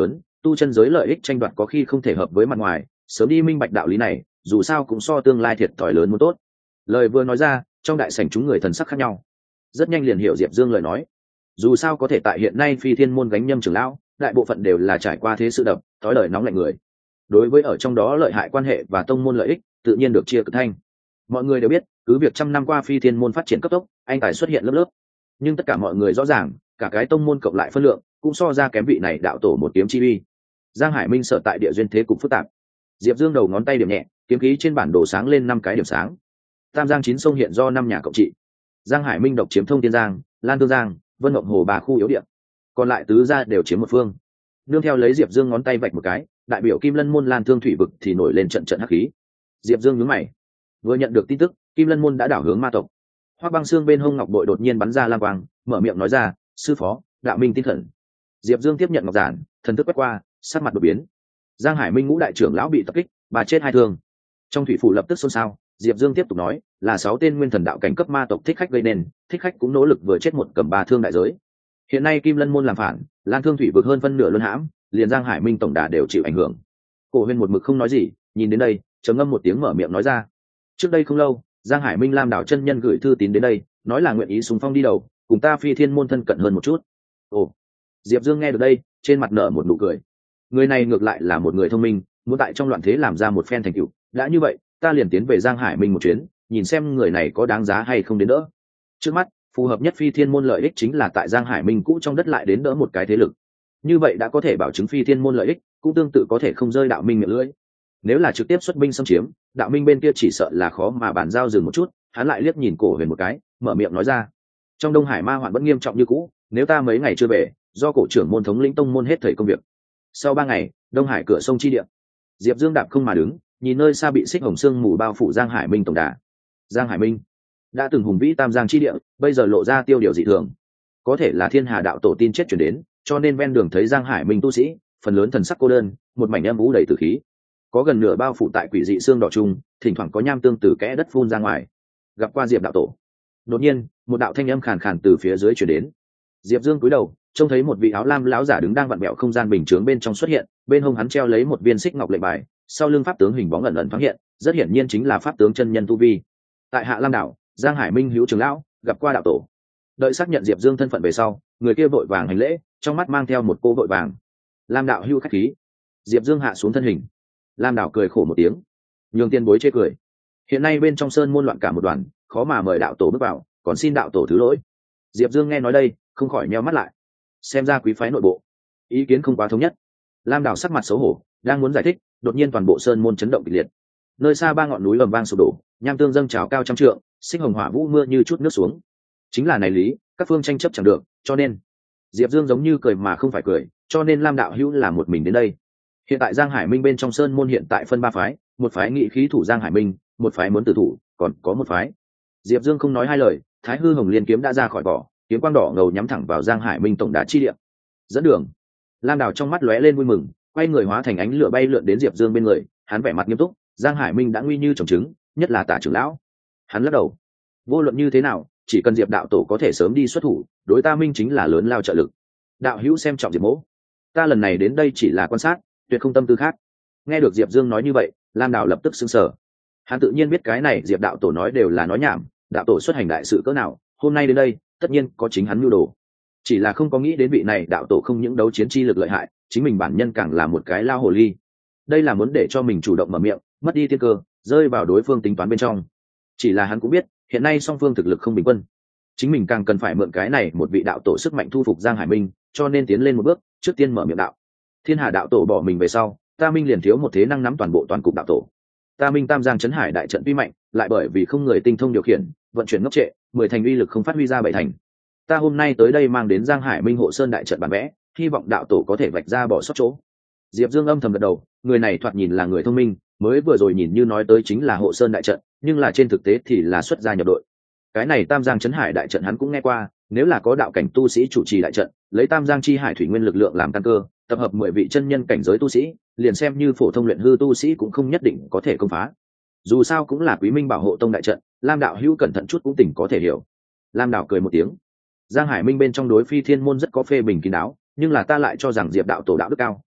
tu chân giới lợi ích tranh đoạt có khi không thể hợp với mặt ngoài, sớm đi minh bạch đạo lý này dù sao cũng so tương lai thiệt thòi lớn muốn tốt. Lời vừa nói ra, trong đại sảnh chúng người thần sắc khác nhau, rất nhanh liền hiểu Diệp Dương lời nói. Dù sao có thể tại hiện nay Phi Thiên môn gánh nhâm trưởng lão, đại bộ phận đều là trải qua thế sự đập thói lời nóng lạnh người, đối với ở trong đó lợi hại quan hệ và tông môn lợi ích tự nhiên được chia cực thanh. Mọi người đều biết, cứ việc trăm năm qua Phi Thiên môn phát triển cấp tốc, anh tài xuất hiện lớp lớp, nhưng tất cả mọi người rõ ràng, cả cái tông môn cộng lại phân lượng cũng so ra kém vị này đạo tổ một kiếm chi uy. Giang Hải Minh sở tại địa duyên thế cục phức tạp. Diệp Dương đầu ngón tay điểm nhẹ, kiếm khí trên bản đồ sáng lên 5 cái điểm sáng. Tam Giang 9 sông hiện do 5 nhà cộng trị. Giang Hải Minh độc chiếm Thông Tiên Giang, Lan Thương Giang, Vân Mộng Hồ 3 khu yếu địa, còn lại tứ gia đều chiếm một phương. Nương theo lấy Diệp Dương ngón tay vạch một cái, đại biểu Kim Lân môn Lan Thương thủy vực thì nổi lên trận trận hắc khí. Diệp Dương nhướng mày, vừa nhận được tin tức, Kim Lân môn đã đảo hướng ma tộc. Hoắc Băng Xương bên hông ngọc bội đột nhiên bắn ra lam quang, mở miệng nói ra, sư phó, đạo minh tin khẩn. Diệp Dương tiếp nhận ngọc giản, thần thức quét qua, sắc mặt đột biến. Giang Hải Minh ngũ đại trưởng lão bị tập kích, bà chết 2 thương. Trong thủy phủ lập tức xôn xao. Diệp Dương tiếp tục nói, là 6 tên nguyên thần đạo cảnh cấp ma tộc thích khách gây nên, thích khách cũng nỗ lực vừa chết một cầm 3 thương đại giới. Hiện nay Kim Lân môn làm phản, Lan Thương thủy vực hơn phân nửa luân hãm, liền Giang Hải Minh tổng đà đều chịu ảnh hưởng. Cổ Huyền một mực không nói gì, nhìn đến đây, trầm ngâm một tiếng mở miệng nói ra. Trước đây không lâu, Giang Hải Minh Lam Đảo chân nhân gửi thư tín đến đây, nói là nguyện ý xung phong đi đầu, cùng ta Phi Thiên môn thân cận hơn một chút. Ồ. Diệp Dương nghe được đây, trên mặt nở một nụ cười. Người này ngược lại là một người thông minh, muốn tại trong loạn thế làm ra một phen thành tựu. Đã như vậy, ta liền tiến về Giang Hải Minh một chuyến, nhìn xem người này có đáng giá hay không đến đỡ. Trước mắt, phù hợp nhất Phi Thiên môn lợi ích chính là tại Giang Hải Minh cũ trong đất lại đến đỡ một cái thế lực. Như vậy đã có thể bảo chứng Phi Thiên môn lợi ích, cũng tương tự có thể không rơi đạo minh miệng lưỡi. Nếu là trực tiếp xuất binh xâm chiếm, đạo minh bên kia chỉ sợ là khó mà bàn giao dừng một chút. Hắn lại liếc nhìn Cổ Huyền một cái, mở miệng nói ra, trong Đông Hải ma hoạn vẫn nghiêm trọng như cũ, nếu ta mấy ngày chưa về, do cổ trưởng môn thống lĩnh tông môn hết thảy công việc. Sau 3 ngày, Đông Hải cửa sông chi địa. Diệp Dương đạp không mà đứng, nhìn nơi xa bị xích hồng sương mù bao phủ Giang Hải Minh tổng đà. Giang Hải Minh đã từng hùng vĩ Tam Giang chi địa, bây giờ lộ ra tiêu điều dị thường. Có thể là Thiên Hà đạo tổ tin chết chuyển đến, cho nên ven đường thấy Giang Hải Minh tu sĩ, phần lớn thần sắc cô đơn, một mảnh âm u đầy tử khí. Có gần nửa bao phủ tại quỷ dị xương đỏ trung, thỉnh thoảng có nham tương từ kẽ đất phun ra ngoài. Gặp qua Diệp đạo tổ. Đột nhiên, một đạo thanh âm khàn khàn từ phía dưới chuyển đến. Diệp Dương cúi đầu, trông thấy một vị áo lam lão giả đứng đang vặn vẹo không gian bình chướng bên trong xuất hiện, bên hông hắn treo lấy một viên xích ngọc lệnh bài, sau lưng pháp tướng hình bóng ẩn ẩn thoáng hiện, rất hiển nhiên chính là pháp tướng chân nhân tu vi. Tại Hạ Lam đảo, Giang Hải Minh hữu trưởng lão, gặp qua đạo tổ. Đợi xác nhận Diệp Dương thân phận về sau, người kia vội vàng hành lễ, trong mắt mang theo một cô vội vàng. Lam đạo hữu khách khí. Diệp Dương hạ xuống thân hình. Lam đảo cười khổ một tiếng, nhường tiên bối chê cười. Hiện nay bên trong sơn môn loạn cả một đoàn, khó mà mời đạo tổ bước vào, còn xin đạo tổ thứ lỗi. Diệp Dương nghe nói đây, không khỏi nheo mắt lại. Xem ra quý phái nội bộ ý kiến không quá thống nhất. Lam đảo sắc mặt xấu hổ, đang muốn giải thích, đột nhiên toàn bộ sơn môn chấn động kịch liệt. Nơi xa 3 ngọn núi ầm vang sụp đổ, nham tương dâng trào cao trăm trượng, xích hồng hỏa vũ mưa như chút nước xuống. Chính là này lý, các phương tranh chấp chẳng được, cho nên Diệp Dương giống như cười mà không phải cười, cho nên Lam đạo hữu là một mình đến đây. Hiện tại Giang Hải Minh bên trong sơn môn hiện tại phân 3 phái, một phái nghị khí thủ Giang Hải Minh, một phái muốn tử thủ, còn có một phái. Diệp Dương không nói hai lời, Thái Hư Hồng Liên kiếm đã ra khỏi vỏ, kiếm quang đỏ ngầu nhắm thẳng vào Giang Hải Minh tổng đà chi địa. Dẫn đường. Lam đảo trong mắt lóe lên vui mừng, quay người hóa thành ánh lửa bay lượn đến Diệp Dương bên người, hắn vẻ mặt nghiêm túc, Giang Hải Minh đã nguy như trồng trứng, nhất là Tả trưởng lão. Hắn lắc đầu, vô luận như thế nào, chỉ cần Diệp đạo tổ có thể sớm đi xuất thủ, đối ta Minh chính là lớn lao trợ lực. Đạo hữu xem trọng Diệp mỗ, ta lần này đến đây chỉ là quan sát, tuyệt không tâm tư khác. Nghe được Diệp Dương nói như vậy, Lam đảo lập tức sững sờ. Hắn tự nhiên biết cái này Diệp đạo tổ nói đều là nói nhảm, đạo tổ xuất hành đại sự cỡ nào, hôm nay đến đây, tất nhiên có chính hắn mưu đồ. Chỉ là không có nghĩ đến vị này đạo tổ không những đấu chiến chi lực lợi hại, chính mình bản nhân càng là một cái lao hồ ly. Đây là muốn để cho mình chủ động mở miệng, mất đi tiên cơ, rơi vào đối phương tính toán bên trong. Chỉ là hắn cũng biết, hiện nay song phương thực lực không bình quân, chính mình càng cần phải mượn cái này một vị đạo tổ sức mạnh thu phục Giang Hải Minh, cho nên tiến lên một bước, trước tiên mở miệng đạo. Thiên Hà đạo tổ bỏ mình về sau, ta Minh liền thiếu một thế năng nắm toàn bộ toàn cục đạo tổ. Ta Minh Tam Giang Trấn Hải đại trận tuy mạnh, lại bởi vì không người tinh thông điều khiển, vận chuyển ngốc trệ, 10 thành uy lực không phát huy ra 7 thành. Ta hôm nay tới đây mang đến Giang Hải Minh hộ sơn đại trận bản vẽ, hy vọng đạo tổ có thể vạch ra bỏ sót chỗ. Diệp Dương âm thầm gật đầu, người này thoạt nhìn là người thông minh, mới vừa rồi nhìn như nói tới chính là hộ sơn đại trận, nhưng là trên thực tế thì là xuất gia nhập đội. Cái này Tam Giang Trấn Hải đại trận hắn cũng nghe qua, nếu là có đạo cảnh tu sĩ chủ trì đại trận, lấy Tam Giang chi hải thủy nguyên lực lượng làm căn cơ, tập hợp 10 vị chân nhân cảnh giới tu sĩ, liền xem như phổ thông luyện hư tu sĩ cũng không nhất định có thể công phá. Dù sao cũng là Quý Minh bảo hộ tông đại trận, Lam đạo hữu cẩn thận chút cũng tỉnh có thể hiểu. Lam đạo cười một tiếng. Giang Hải Minh bên trong đối Phi Thiên môn rất có phê bình kín đáo, nhưng là ta lại cho rằng Diệp đạo tổ đạo đức cao,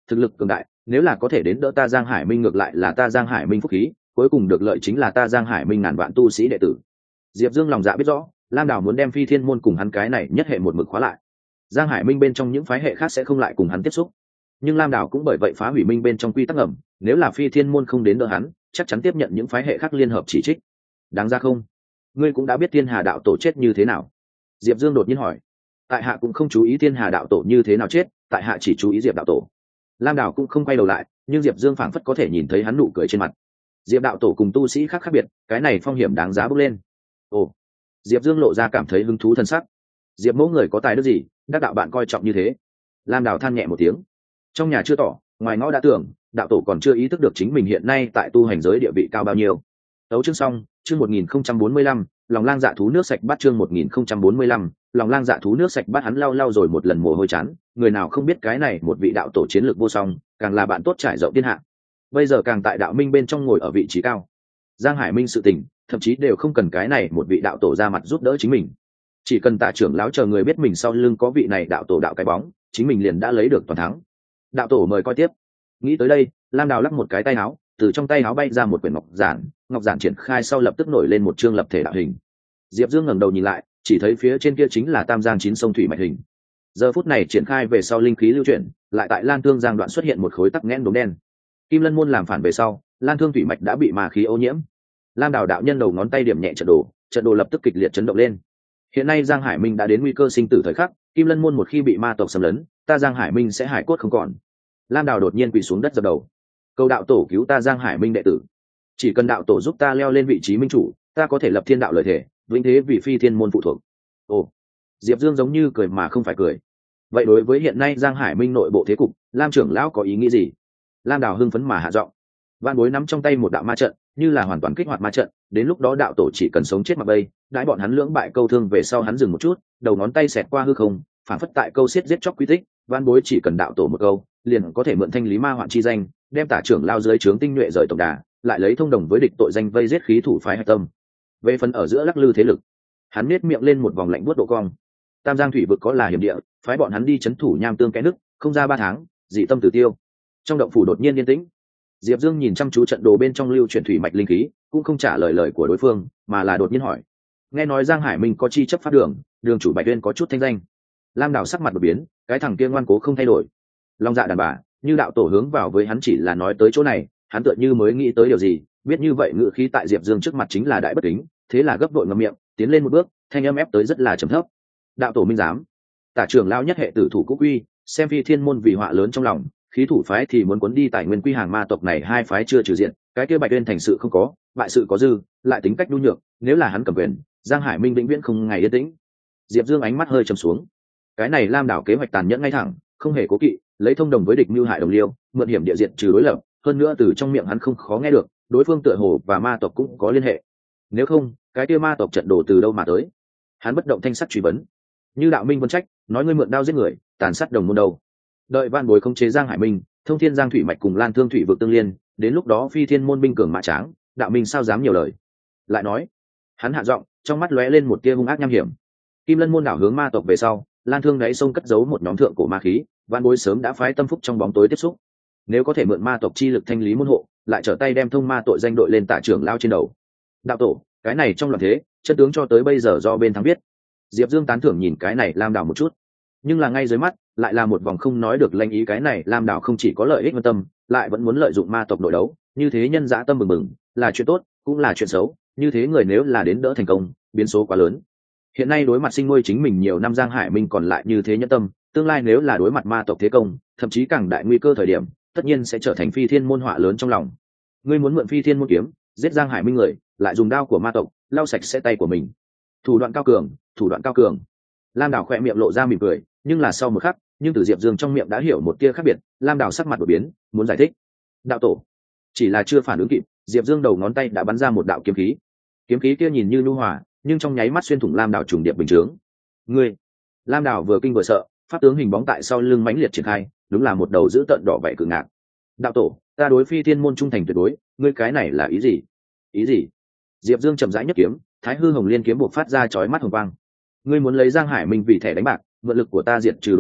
thực lực cường đại, nếu là có thể đến đỡ ta Giang Hải Minh ngược lại là ta Giang Hải Minh phúc khí, cuối cùng được lợi chính là ta Giang Hải Minh ngàn vạn tu sĩ đệ tử. Diệp Dương lòng dạ biết rõ, Lam Đào muốn đem Phi Thiên môn cùng hắn cái này nhất hệ một mực khóa lại. Giang Hải Minh bên trong những phái hệ khác sẽ không lại cùng hắn tiếp xúc. Nhưng Lam Đào cũng bởi vậy phá hủy Minh bên trong quy tắc ngầm, nếu là Phi Thiên môn không đến đỡ hắn, chắc chắn tiếp nhận những phái hệ khác liên hợp chỉ trích. Đáng ra không? Ngươi cũng đã biết Thiên Hà đạo tổ chết như thế nào? Diệp Dương đột nhiên hỏi. Tại hạ cũng không chú ý Thiên Hà đạo tổ như thế nào chết, tại hạ chỉ chú ý Diệp đạo tổ. Lam Đào cũng không quay đầu lại, nhưng Diệp Dương phảng phất có thể nhìn thấy hắn nụ cười trên mặt. Diệp đạo tổ cùng tu sĩ khác biệt, cái này phong hiểm đáng giá bước lên. Ồ. Diệp Dương lộ ra cảm thấy hứng thú thân sắc. Diệp mẫu người có tài đức gì, đắc đạo bạn coi trọng như thế? Lam Đào than nhẹ một tiếng. Trong nhà chưa tỏ, ngoài ngõ đã tưởng, đạo tổ còn chưa ý thức được chính mình hiện nay tại tu hành giới địa vị cao bao nhiêu. Tấu chương xong, chương 1045, lòng lang dạ thú nước sạch bắt chương 1045, lòng lang dạ thú nước sạch bắt hắn lau rồi một lần mồ hôi chán, người nào không biết cái này một vị đạo tổ chiến lược vô song, càng là bạn tốt trải rộng thiên hạ. Bây giờ càng tại đạo minh bên trong ngồi ở vị trí cao. Giang Hải Minh sự tình, thậm chí đều không cần cái này một vị đạo tổ ra mặt giúp đỡ chính mình. Chỉ cần Tạ trưởng lão chờ người biết mình sau lưng có vị này đạo tổ đạo cái bóng, chính mình liền đã lấy được toàn thắng. Đạo tổ mời coi tiếp. Nghĩ tới đây, Lam Đào lắc một cái tay áo, từ trong tay áo bay ra một quyển ngọc giản triển khai sau lập tức nổi lên một chương lập thể đạo hình. Diệp Dương ngẩng đầu nhìn lại, chỉ thấy phía trên kia chính là Tam Giang chín sông thủy mạch hình. Giờ phút này triển khai về sau linh khí lưu chuyển, lại tại Lan Thương Giang đoạn xuất hiện một khối tắc nghẽn đốm đen. Kim Lân môn làm phản về sau, Lan Thương thủy mạch đã bị ma khí ô nhiễm. Lam Đào đạo nhân đầu ngón tay điểm nhẹ trận đồ lập tức kịch liệt chấn động lên. Hiện nay Giang Hải Minh đã đến nguy cơ sinh tử thời khắc, Kim Lân môn một khi bị ma tộc xâm lấn, ta Giang Hải Minh sẽ hải cốt không còn. Lam Đào đột nhiên quỳ xuống đất dập đầu. Cầu đạo tổ cứu ta Giang Hải Minh đệ tử. Chỉ cần đạo tổ giúp ta leo lên vị trí minh chủ, ta có thể lập thiên đạo lời thể, vĩnh thế vì Phi Thiên môn phụ thuộc. Ồ. Diệp Dương giống như cười mà không phải cười. Vậy đối với hiện nay Giang Hải Minh nội bộ thế cục, Lam trưởng lão có ý nghĩ gì? Lam Đào hưng phấn mà hạ giọng. Vạn Bối nắm trong tay một đạo ma trận, như là hoàn toàn kích hoạt ma trận, đến lúc đó đạo tổ chỉ cần sống chết mà bay, đãi bọn hắn lưỡng bại câu thương về sau hắn dừng một chút, đầu ngón tay xẹt qua hư không, phản phất tại câu xiết giết chóc quy tích, Vạn Bối chỉ cần đạo tổ một câu, liền có thể mượn thanh lý ma hoạn chi danh, đem Tả trưởng lao dưới trướng tinh nhuệ rời tổng đà, lại lấy thông đồng với địch tội danh vây giết khí thủ phái hạch tâm. Về phần ở giữa lắc lư thế lực, hắn nhếch miệng lên một vòng lạnh buốt độ cong. Tam Giang thủy vực có là hiểm địa, phái bọn hắn đi chấn thủ Nham Tương cái nước, không ra 3 tháng, dị tâm tử tiêu. Trong động phủ đột nhiên yên tĩnh. Diệp Dương nhìn chăm chú trận đồ bên trong lưu chuyển thủy mạch linh khí, cũng không trả lời của đối phương, mà là đột nhiên hỏi: nghe nói Giang Hải Minh có chi chấp pháp đường, đường chủ Bạch Uyên có chút thanh danh. Lam Đào sắc mặt đột biến, cái thằng kia ngoan cố không thay đổi. Long dạ đàn bà, như đạo tổ hướng vào với hắn chỉ là nói tới chỗ này, hắn tựa như mới nghĩ tới điều gì, biết như vậy ngữ khí tại Diệp Dương trước mặt chính là đại bất kính, thế là gấp đội ngậm miệng, tiến lên một bước, thanh âm ép tới rất là trầm thấp. Đạo tổ minh giám, Tả trưởng lao nhất hệ tử thủ cũ quy, xem Phi Thiên môn vì họa lớn trong lòng, khí thủ phái thì muốn cuốn đi tài nguyên quy hàng ma tộc này hai phái chưa trừ diện, cái kia Bạch Uyên thành sự không có, bại sự có dư, lại tính cách nhu nhược, nếu là hắn cầm quyền, Giang Hải Minh vĩnh viễn không ngày yên tĩnh. Diệp Dương ánh mắt hơi trầm xuống. Cái này Lam đảo kế hoạch tàn nhẫn ngay thẳng, không hề cố kỵ, lấy thông đồng với địch mưu hại đồng liêu, mượn hiểm địa diện trừ đối lập, hơn nữa từ trong miệng hắn không khó nghe được, đối phương tựa hồ và ma tộc cũng có liên hệ. Nếu không, cái kia ma tộc trận đồ từ đâu mà tới? Hắn bất động thanh sắc truy vấn. Như đạo minh vân trách, nói ngươi mượn đao giết người, tàn sát đồng môn đầu. Đợi Vạn Bối không chế Giang Hải Minh, thông thiên Giang thủy mạch cùng Lan Thương thủy vực tương liên, đến lúc đó Phi Thiên môn binh cường mã tráng, đạo minh sao dám nhiều lời. Lại nói, hắn hạ giọng, trong mắt lóe lên một tia hung ác nham hiểm. Kim Lân môn đảo hướng ma tộc về sau, Lan Thương đáy sông cất giấu một nhóm thượng cổ ma khí, Vạn Bối sớm đã phái tâm phúc trong bóng tối tiếp xúc. Nếu có thể mượn ma tộc chi lực thanh lý môn hộ, lại trở tay đem thông ma tội danh đội lên Tả trưởng lao trên đầu. Đạo tổ, cái này trong loạn thế, chân tướng cho tới bây giờ do bên thắng biết. Diệp Dương tán thưởng nhìn cái này Lam Đảo một chút, nhưng là ngay dưới mắt lại là một vòng không nói được lanh ý. Cái này Lam Đảo không chỉ có lợi ích quan tâm, lại vẫn muốn lợi dụng ma tộc nội đấu, như thế nhân dã tâm bừng bừng, là chuyện tốt cũng là chuyện xấu. Như thế người nếu là đến đỡ thành công, biến số quá lớn. Hiện nay đối mặt sinh nuôi chính mình nhiều năm Giang Hải Minh còn lại như thế nhẫn tâm, tương lai nếu là đối mặt ma tộc thế công, thậm chí càng đại nguy cơ thời điểm, tất nhiên sẽ trở thành Phi Thiên môn họa lớn trong lòng. Ngươi muốn mượn Phi Thiên môn kiếm giết Giang Hải Minh người, lại dùng đao của ma tộc lau sạch sẽ tay của mình. Thủ đoạn cao cường, thủ đoạn cao cường. Lam Đảo khỏe miệng lộ ra mỉm cười, nhưng là sau một khắc, nhưng từ Diệp Dương trong miệng đã hiểu một tia khác biệt. Lam Đảo sắc mặt đổi biến, muốn giải thích. Đạo tổ, chỉ là chưa phản ứng kịp, Diệp Dương đầu ngón tay đã bắn ra một đạo kiếm khí. Kiếm khí kia nhìn như nhu hòa, nhưng trong nháy mắt xuyên thủng Lam Đảo trùng điệp bình chướng. Ngươi! Lam Đảo vừa kinh vừa sợ, pháp tướng hình bóng tại sau lưng mãnh liệt triển khai, đúng là một đầu dữ tợn đỏ vậy cự ngạc. Đạo tổ, ta đối Phi Thiên môn trung thành tuyệt đối, ngươi cái này là ý gì? Ý gì? Diệp Dương chậm rãi nhất kiếm, Thái Hư Hồng Liên kiếm buộc phát ra chói mắt hồng quang. Ngươi muốn lấy Giang Hải Minh vì thẻ đánh bạc, mượn lực của ta diệt trừ đối lập,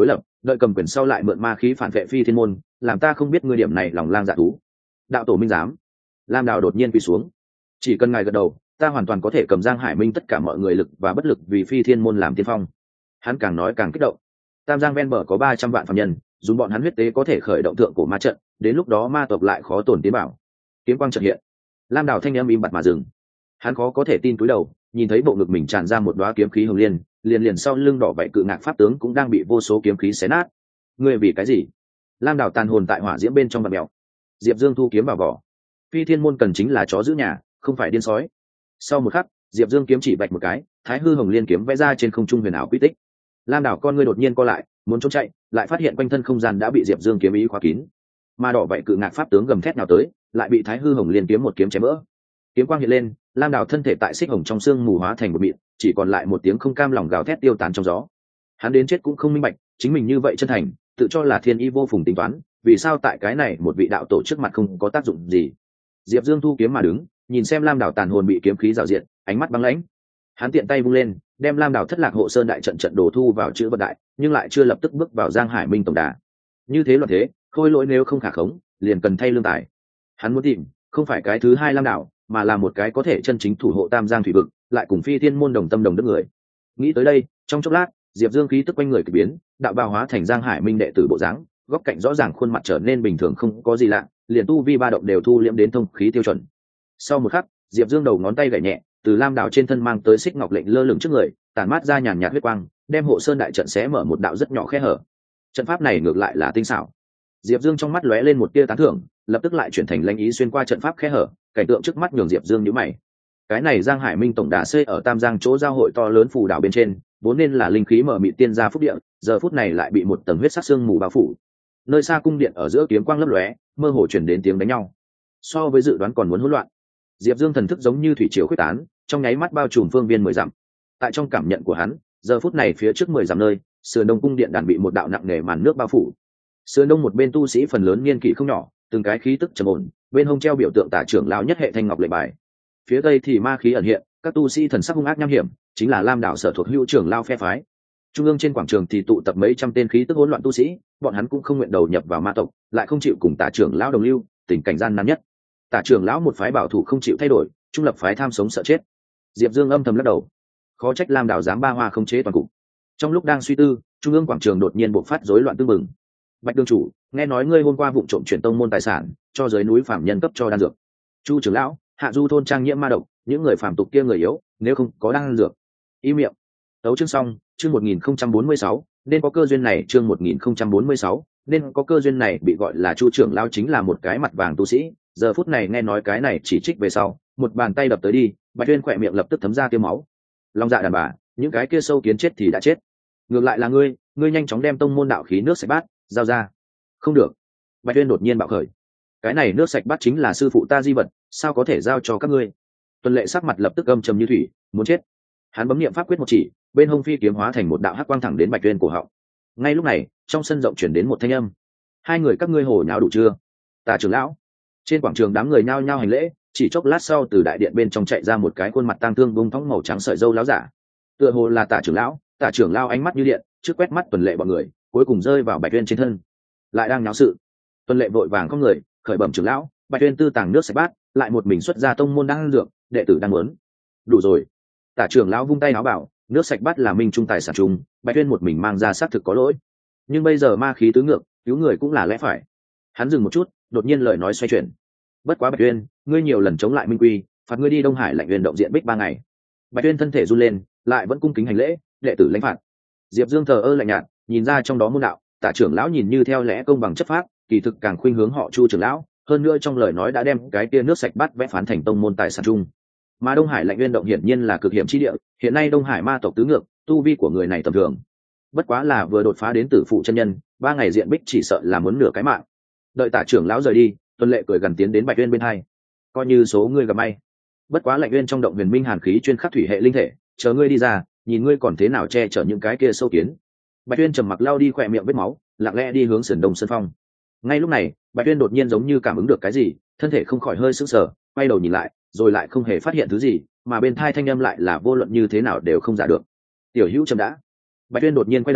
đợi cầm quyền sau lại mượn ma khí phản vệ phi thiên môn, làm ta không biết ngươi điểm này lòng lang dạ thú. Đạo tổ minh giám. Lam Đào đột nhiên quỳ xuống. Chỉ cần ngài gật đầu, ta hoàn toàn có thể cầm Giang Hải Minh tất cả mọi người lực và bất lực vì phi thiên môn làm tiên phong. Hắn càng nói càng kích động. Tam Giang ven bờ có 300 vạn phàm nhân, dùng bọn hắn huyết tế có thể khởi động thượng cổ ma trận, đến lúc đó ma tộc lại khó tổn tiến bảo. Kiếm quang chợt hiện. Lam Đào thanh âm im bặt mà dừng. Hắn khó có thể tin cúi đầu, nhìn thấy bộ ngực mình tràn ra một đóa kiếm khí hồng liên, liền sau lưng đỏ vậy cự ngạc pháp tướng cũng đang bị vô số kiếm khí xé nát. Ngươi vì cái gì? Lam Đào tàn hồn tại hỏa diễm bên trong vặn mèo. Diệp Dương thu kiếm vào vỏ. Phi thiên môn cần chính là chó giữ nhà, không phải điên sói. Sau một khắc, Diệp Dương kiếm chỉ bạch một cái, Thái Hư Hồng Liên kiếm vẽ ra trên không trung huyền ảo quy tích. Lam Đào con ngươi đột nhiên co lại, muốn trốn chạy, lại phát hiện quanh thân không gian đã bị Diệp Dương kiếm ý khóa kín. Mà đỏ vậy cự ngạc pháp tướng gầm thét nào tới, lại bị Thái Hư Hồng Liên kiếm một kiếm chém vỡ. Kiếm quang hiện lên, Lam Đào thân thể tại xích hồng trong xương mù hóa thành một mịn, chỉ còn lại một tiếng không cam lòng gào thét tiêu tán trong gió. Hắn đến chết cũng không minh bạch, chính mình như vậy chân thành, tự cho là thiên y vô phùng tính toán, vì sao tại cái này một vị đạo tổ trước mặt không có tác dụng gì. Diệp Dương thu kiếm mà đứng, nhìn xem Lam Đào tàn hồn bị kiếm khí rào diện, ánh mắt băng lãnh. Hắn tiện tay vung lên, đem Lam Đào thất lạc hộ sơn đại trận trận đồ thu vào chữ vật đại, nhưng lại chưa lập tức bước vào Giang Hải Minh tổng đà. Như thế loạn thế, khôi lỗi nếu không khả khống, liền cần thay lương tài. Hắn muốn tìm, không phải cái thứ hai Lam Đào, mà là một cái có thể chân chính thủ hộ Tam Giang thủy vực, lại cùng phi thiên môn đồng tâm đồng đức người. Nghĩ tới đây, trong chốc lát, Diệp Dương khí tức quanh người kỳ biến, đạo bào hóa thành Giang Hải Minh đệ tử bộ dáng, góc cạnh rõ ràng, khuôn mặt trở nên bình thường không có gì lạ, liền tu vi ba động đều thu liễm đến thông khí tiêu chuẩn. Sau một khắc, Diệp Dương đầu ngón tay gảy nhẹ, từ Lam Đào trên thân mang tới xích ngọc lệnh lơ lửng trước người, tản mát ra nhàn nhạt huyết quang, đem hộ sơn đại trận xé mở một đạo rất nhỏ khe hở. Trận pháp này ngược lại là tinh xảo. Diệp Dương trong mắt lóe lên một tia tán thưởng, lập tức lại chuyển thành lãnh ý xuyên qua trận pháp khe hở, cảnh tượng trước mắt nhường Diệp Dương nhíu mày. Cái này Giang Hải Minh tổng đà xây ở Tam Giang chỗ giao hội to lớn phù đảo bên trên, vốn nên là linh khí mở mịt tiên gia phúc địa, giờ phút này lại bị một tầng huyết sắc sương mù bao phủ. Nơi xa cung điện ở giữa kiếm quang lấp lóe, mơ hồ truyền đến tiếng đánh nhau. So với dự đoán còn muốn hỗn loạn. Diệp Dương thần thức giống như thủy triều khuếch tán, trong nháy mắt bao trùm phương viên 10 dặm. Tại trong cảm nhận của hắn, giờ phút này phía trước 10 dặm nơi, sườn đông cung điện đàn bị một đạo nặng nề màn nước bao phủ. Sườn đông một bên tu sĩ phần lớn niên kỷ không nhỏ, từng cái khí tức trầm ổn, bên hông treo biểu tượng Tả trưởng lão nhất hệ thanh ngọc lệnh bài. Phía tây thì ma khí ẩn hiện, các tu sĩ thần sắc hung ác nham hiểm, chính là Lam Đảo sở thuộc Hữu trưởng lão phe phái. Trung ương trên quảng trường thì tụ tập mấy trăm tên khí tức hỗn loạn tu sĩ, bọn hắn cũng không nguyện đầu nhập vào ma tộc, lại không chịu cùng Tả trưởng lão đồng lưu, tình cảnh gian nan nhất. Tả trưởng lão một phái bảo thủ không chịu thay đổi, trung lập phái tham sống sợ chết. Diệp Dương âm thầm lắc đầu, khó trách Lam Đảo dám ba hoa không chế toàn cục. Trong lúc đang suy tư, trung ương quảng trường đột nhiên bộc phát rối loạn tương mừng. Bạch đường chủ, nghe nói ngươi hôm qua vụ trộm chuyển tông môn tài sản, cho dưới núi phạm nhân cấp cho đan dược. Chu trưởng lão, hạ du thôn trang nhiễm ma độc, những người phàm tục kia người yếu, nếu không có đan dược. Im miệng. Tấu chương xong, chương 1046, nên có cơ duyên này, chương 1046, nên có cơ duyên này. Bị gọi là Chu trưởng lão chính là một cái mặt vàng tu sĩ, giờ phút này nghe nói cái này chỉ trích về sau, một bàn tay đập tới đi, Bạch Tuyên khỏe miệng lập tức thấm ra tiêu máu. Long dạ đàn bà, những cái kia sâu kiến chết thì đã chết, ngược lại là ngươi nhanh chóng đem tông môn đạo khí nước sạch bát giao ra. Không được. Bạch Tuyên đột nhiên bạo khởi, cái này nước sạch bát chính là sư phụ ta di vật, sao có thể giao cho các ngươi? Tuần Lệ sắc mặt lập tức âm trầm như thủy, muốn chết. Hắn bấm niệm pháp quyết một chỉ, bên hông phi kiếm hóa thành một đạo hắc quang thẳng đến Bạch Tuyên cổ họng. Ngay lúc này, trong sân rộng chuyển đến một thanh âm: hai người các ngươi hồ nháo đủ chưa? Tả trưởng lão. Trên quảng trường đám người nhao nhao hành lễ, chỉ chốc lát sau từ đại điện bên trong chạy ra một cái khuôn mặt tang thương bông thóng màu trắng sợi râu láo giả. Tựa hồ là Tả trưởng lão. Tả trưởng lão ánh mắt như điện, trước quét mắt Tuần Lệ bọn người, cuối cùng rơi vào Bạch Tuyên trên thân. Lại đang náo sự. Tuần Lệ vội vàng không người, khởi bẩm trưởng lão, Bạch Tuyên tư tàng nước sạch bát, lại một mình xuất ra tông môn đang dược, đệ tử đang muốn. Đủ rồi. Tả trưởng lão vung tay áo bảo, nước sạch bát là minh trung tài sản chung, Bạch Tuyên một mình mang ra xác thực có lỗi, nhưng bây giờ ma khí tứ ngược, cứu người cũng là lẽ phải. Hắn dừng một chút, đột nhiên lời nói xoay chuyển. Bất quá Bạch Tuyên, ngươi nhiều lần chống lại minh quy, phạt ngươi đi Đông Hải Lạnh Uyên động diện bích 3 ngày. Bạch Tuyên thân thể run lên, lại vẫn cung kính hành lễ, đệ tử lãnh phạt. Diệp Dương thờ ơ lạnh nhạt, nhìn ra trong đó môn đạo. Tả trưởng lão nhìn như theo lẽ công bằng chấp pháp, kỳ thực càng khuynh hướng họ Chu trưởng lão, hơn nữa trong lời nói đã đem cái kia nước sạch bát vẽ phán thành tông môn tài sản chung. Mà Đông Hải Lạnh Uyên động hiển nhiên là cực hiểm chi địa, hiện nay Đông Hải ma tộc tứ ngược, tu vi của người này tầm thường, bất quá là vừa đột phá đến tử phụ chân nhân, 3 ngày diện bích chỉ sợ là muốn nửa cái mạng. Đợi Tả trưởng lão rời đi, Tuần Lệ cười gần tiến đến Bạch Uyên bên hai, coi như số ngươi gặp may. Bất quá Lạnh Uyên trong động huyền minh hàn khí chuyên khắc thủy hệ linh thể, chờ ngươi đi ra, nhìn ngươi còn thế nào che chở những cái kia sâu kiến. Bạch Uyên trầm mặc lau đi khỏe miệng vết máu, lặng lẽ đi hướng sườn đông sân phong. Ngay lúc này, Bạch Uyên đột nhiên giống như cảm ứng được cái gì, thân thể không khỏi hơi sững sờ, quay đầu nhìn lại, rồi lại không hề phát hiện thứ gì, mà bên tai thanh âm lại là vô luận như thế nào đều không giả được. Tiểu Hữu chậm đã. Bạch Uyên đột nhiên quay đầu,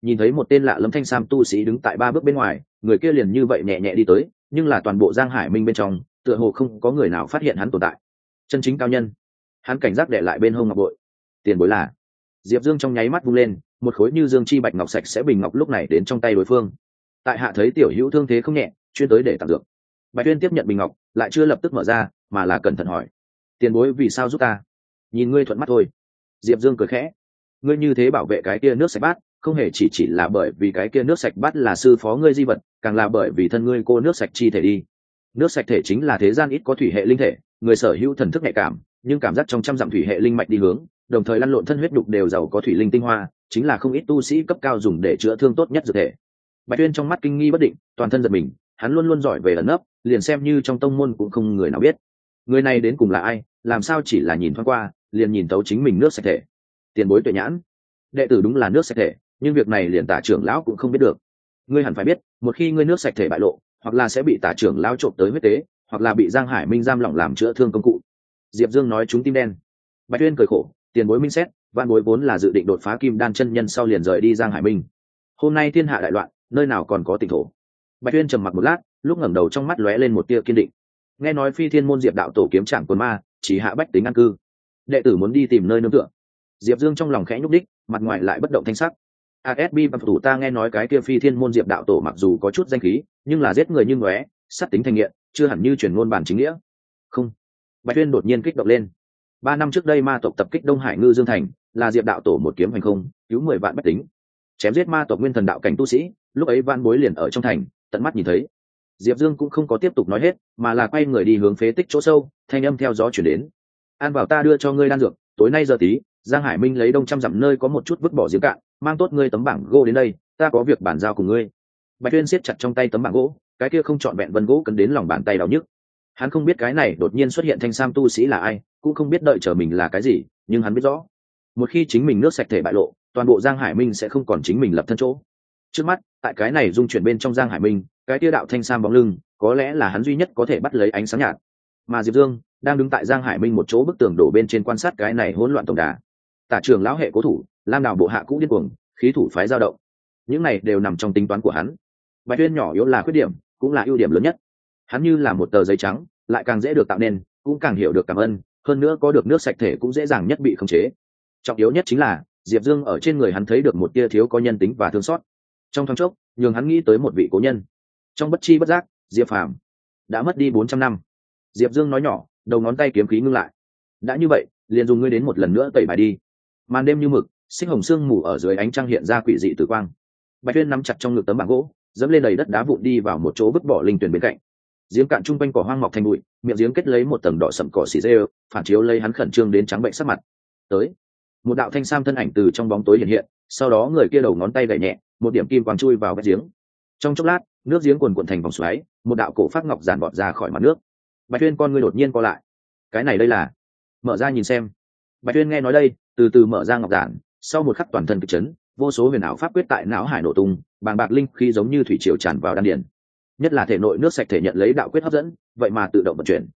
nhìn thấy một tên lạ lẫm thanh sam tu sĩ đứng tại 3 bước bên ngoài, người kia liền như vậy nhẹ nhẹ đi tới, nhưng là toàn bộ Giang Hải Minh bên trong tựa hồ không có người nào phát hiện hắn tồn tại. Chân chính cao nhân. Hắn cảnh giác để lại bên hông ngọc bội. Tiền bối là. Diệp Dương trong nháy mắt vung lên, một khối như dương chi bạch ngọc sạch sẽ bình ngọc lúc này đến trong tay đối phương. Tại hạ thấy tiểu hữu thương thế không nhẹ, chuyên tới để tặng dược. Bạch Tuyên tiếp nhận bình ngọc, lại chưa lập tức mở ra, mà là cẩn thận hỏi: tiền bối vì sao giúp ta? Nhìn ngươi thuận mắt thôi. Diệp Dương cười khẽ: ngươi như thế bảo vệ cái kia nước sạch bát, không hề chỉ là bởi vì cái kia nước sạch bát là sư phó ngươi di vật, càng là bởi vì thân ngươi cô nước sạch chi thể đi. Nước sạch thể chính là thế gian ít có thủy hệ linh thể, người sở hữu thần thức nhạy cảm, nhưng cảm giác trong trăm dặm thủy hệ linh mạch đi hướng, đồng thời lăn lộn thân huyết đục đều giàu có thủy linh tinh hoa, chính là không ít tu sĩ cấp cao dùng để chữa thương tốt nhất dược thể. Bạch Tuyên trong mắt kinh nghi bất định, toàn thân giật mình, hắn luôn luôn giỏi về ẩn nấp, liền xem như trong tông môn cũng không người nào biết. Người này đến cùng là ai, làm sao chỉ là nhìn thoáng qua, liền nhìn tấu chính mình nước sạch thể. Tiền bối tuệ nhãn. Đệ tử đúng là nước sạch thể, nhưng việc này liền Tả trưởng lão cũng không biết được. Ngươi hẳn phải biết, một khi ngươi nước sạch thể bại lộ, hoặc là sẽ bị Tả trưởng lão trộm tới huyết tế, hoặc là bị Giang Hải Minh giam lỏng làm chữa thương công cụ. Diệp Dương nói trúng tim đen. Bạch Tuyên cười khổ, tiền bối minh xét, vạn bối vốn là dự định đột phá kim đan chân nhân sau liền rời đi Giang Hải Minh. Hôm nay thiên hạ đại loạn, nơi nào còn có tỉnh thổ. Bạch Tuyên trầm mặc một lát, lúc ngẩng đầu trong mắt lóe lên một tia kiên định. Nghe nói Phi Thiên môn Diệp đạo tổ kiếm trạng quần ma, chỉ hạ bách tính an cư. Đệ tử muốn đi tìm nơi nương tựa. Diệp Dương trong lòng khẽ nhúc đích, mặt ngoài lại bất động thanh sắc. ASB bằng thủ ta nghe nói cái kia Phi Thiên môn Diệp đạo tổ mặc dù có chút danh khí, nhưng là giết người như ngóe, sát tính thành nghiện, chưa hẳn như truyền ngôn bản chính nghĩa. Không. Bạch Tuyên đột nhiên kích động lên. 3 năm trước đây ma tộc tập kích Đông Hải Ngư Dương thành, là Diệp đạo tổ một kiếm hành không, cứu 10 vạn bách tính, chém giết ma tộc nguyên thần đạo cảnh tu sĩ, lúc ấy Vạn Bối liền ở trong thành, tận mắt nhìn thấy. Diệp Dương cũng không có tiếp tục nói hết, mà là quay người đi hướng phế tích chỗ sâu, thanh âm theo gió chuyển đến: an bảo ta đưa cho ngươi đan dược, tối nay giờ tí, Giang Hải Minh lấy đông trăm dặm nơi có một chút vứt bỏ giếng cạn, mang tốt ngươi tấm bảng gỗ đến đây, ta có việc bàn giao cùng ngươi. Bạch Tuyên siết chặt trong tay tấm bảng gỗ, cái kia không trọn vẹn vân gỗ cấn đến lòng bàn tay đau nhức. Hắn không biết cái này đột nhiên xuất hiện thanh sam tu sĩ là ai, cũng không biết đợi chờ mình là cái gì, nhưng hắn biết rõ, một khi chính mình nước sạch thể bại lộ, toàn bộ Giang Hải Minh sẽ không còn chính mình lập thân chỗ. Trước mắt, tại cái này dung chuyển bên trong Giang Hải Minh, cái tia đạo thanh sam bóng lưng, có lẽ là hắn duy nhất có thể bắt lấy ánh sáng nhạt. Mà Diệp Dương đang đứng tại Giang Hải Minh một chỗ bức tường đổ bên trên quan sát cái này hỗn loạn tổng đà. Tả trưởng lão hệ cố thủ, Lam Đào bộ hạ cũ điên cuồng, khí thủ phái dao động. Những này đều nằm trong tính toán của hắn. Bạch Tuyên nhỏ yếu là khuyết điểm, cũng là ưu điểm lớn nhất. Hắn như là một tờ giấy trắng, lại càng dễ được tạo nên, cũng càng hiểu được cảm ơn, hơn nữa có được nước sạch thể cũng dễ dàng nhất bị khống chế. Trọng yếu nhất chính là Diệp Dương ở trên người hắn thấy được một tia thiếu có nhân tính và thương xót. Trong thoáng chốc, nhường hắn nghĩ tới một vị cố nhân. Trong bất chi bất giác, Diệp Phàm đã mất đi 400 năm. Diệp Dương nói nhỏ, đầu ngón tay kiếm khí ngưng lại. đã như vậy, liền dùng ngươi đến một lần nữa tẩy bài đi. Màn đêm như mực, xích hồng sương mù ở dưới ánh trăng hiện ra quỷ dị tử quang. Bạch Tuyên nắm chặt trong ngực tấm bảng gỗ, dẫm lên đầy đất đá vụn đi vào một chỗ vứt bỏ linh tuyển bên cạnh. Giếng cạn trung quanh cỏ hoang mọc thành bụi, miệng giếng kết lấy một tầng đỏ sậm cỏ xì rêu, phản chiếu lấy hắn khẩn trương đến trắng bệnh sắc mặt. Tới, một đạo thanh sam thân ảnh từ trong bóng tối hiện hiện, sau đó người kia đầu ngón tay gảy nhẹ, một điểm kim quang chui vào vách giếng. Trong chốc lát, nước giếng cuồn cuộn thành vòng xoáy, một đạo cổ phát ngọc giản bọt ra khỏi mặt nước. Bạch Tuyên con ngươi đột nhiên co lại. Cái này đây là? Mở ra nhìn xem. Bạch Tuyên nghe nói đây, từ từ mở ra ngọc giản, sau một khắc toàn thân kịch chấn, vô số huyền ảo pháp quyết tại não hải nổ tung, bàng bạc linh khí giống như thủy triều tràn vào đan điền. Nhất là thể nội nước sạch thể nhận lấy đạo quyết hấp dẫn, vậy mà tự động vận chuyển.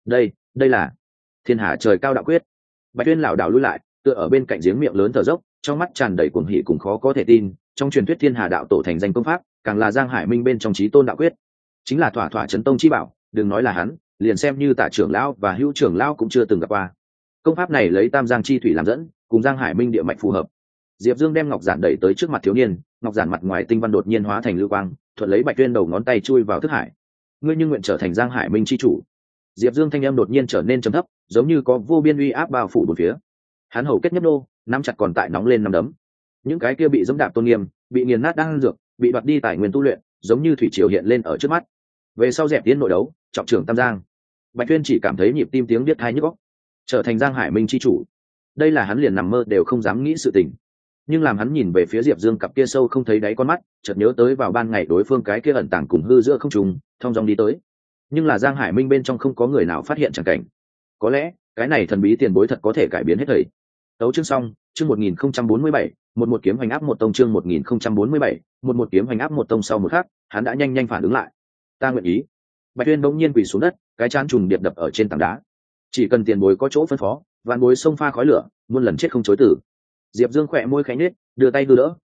Đây là Thiên Hà trời cao đạo quyết. Bạch Tuyên lảo đảo lui lại, tựa ở bên cạnh giếng miệng lớn thở dốc, trong mắt tràn đầy cuồng hỉ cùng khó có thể tin. Trong truyền thuyết Thiên Hà đạo tổ thành danh công pháp, càng là Giang Hải Minh bên trong chí tôn đạo quyết, chính là thỏa thỏa chấn tông chi bảo. Đừng nói là hắn, liền xem như Tả trưởng lão và Hữu trưởng lão cũng chưa từng gặp qua. Công pháp này lấy Tam Giang chi thủy làm dẫn, cùng Giang Hải Minh địa mạch phù hợp. Diệp Dương đem ngọc giản đẩy tới trước mặt thiếu niên, ngọc giản mặt ngoài tinh văn đột nhiên hóa thành lưu quang, thuận lấy Bạch Tuyên đầu ngón tay chui vào thức hải. Ngươi như nguyện trở thành Giang Hải Minh chi chủ. Diệp Dương thanh âm đột nhiên trở nên trầm thấp, giống như có vô biên uy áp bao phủ bốn phía. Hắn hầu kết nhấp nô, nắm chặt còn tại nóng lên nắm đấm. Những cái kia bị giẫm đạp tôn nghiêm, bị nghiền nát đang dược, bị đoạt đi tài nguyên tu luyện, giống như thủy triều hiện lên ở trước mắt. Về sau dẹp tiến nội đấu, trọng trưởng Tam Giang. Bạch Tuyên chỉ cảm thấy nhịp tim tiếng biết tai nhức óc. Trở thành Giang Hải Minh chi chủ, đây là hắn liền nằm mơ đều không dám nghĩ sự tình. Nhưng làm hắn nhìn về phía Diệp Dương cặp kia sâu không thấy đáy con mắt, chợt nhớ tới vào ban ngày đối phương cái kia ẩn tàng cùng hư giữa không trùng, thong dong đi tới. Nhưng là Giang Hải Minh bên trong không có người nào phát hiện chẳng cảnh. Có lẽ, cái này thần bí tiền bối thật có thể cải biến hết thảy. Tấu chương xong, chương 1047, một kiếm hành áp một tông chương 1047, một kiếm hành áp một tông sau một khắc, hắn đã nhanh phản ứng lại. Ta nguyện ý. Bạch Tuyên bỗng nhiên quỳ xuống đất, cái trán trùng điệp đập ở trên tảng đá. Chỉ cần tiền bối có chỗ phân phó, vạn bối xông pha khói lửa, muôn lần chết không chối từ. Diệp Dương khỏe môi khẽ nhếch, đưa tay đưa đỡ.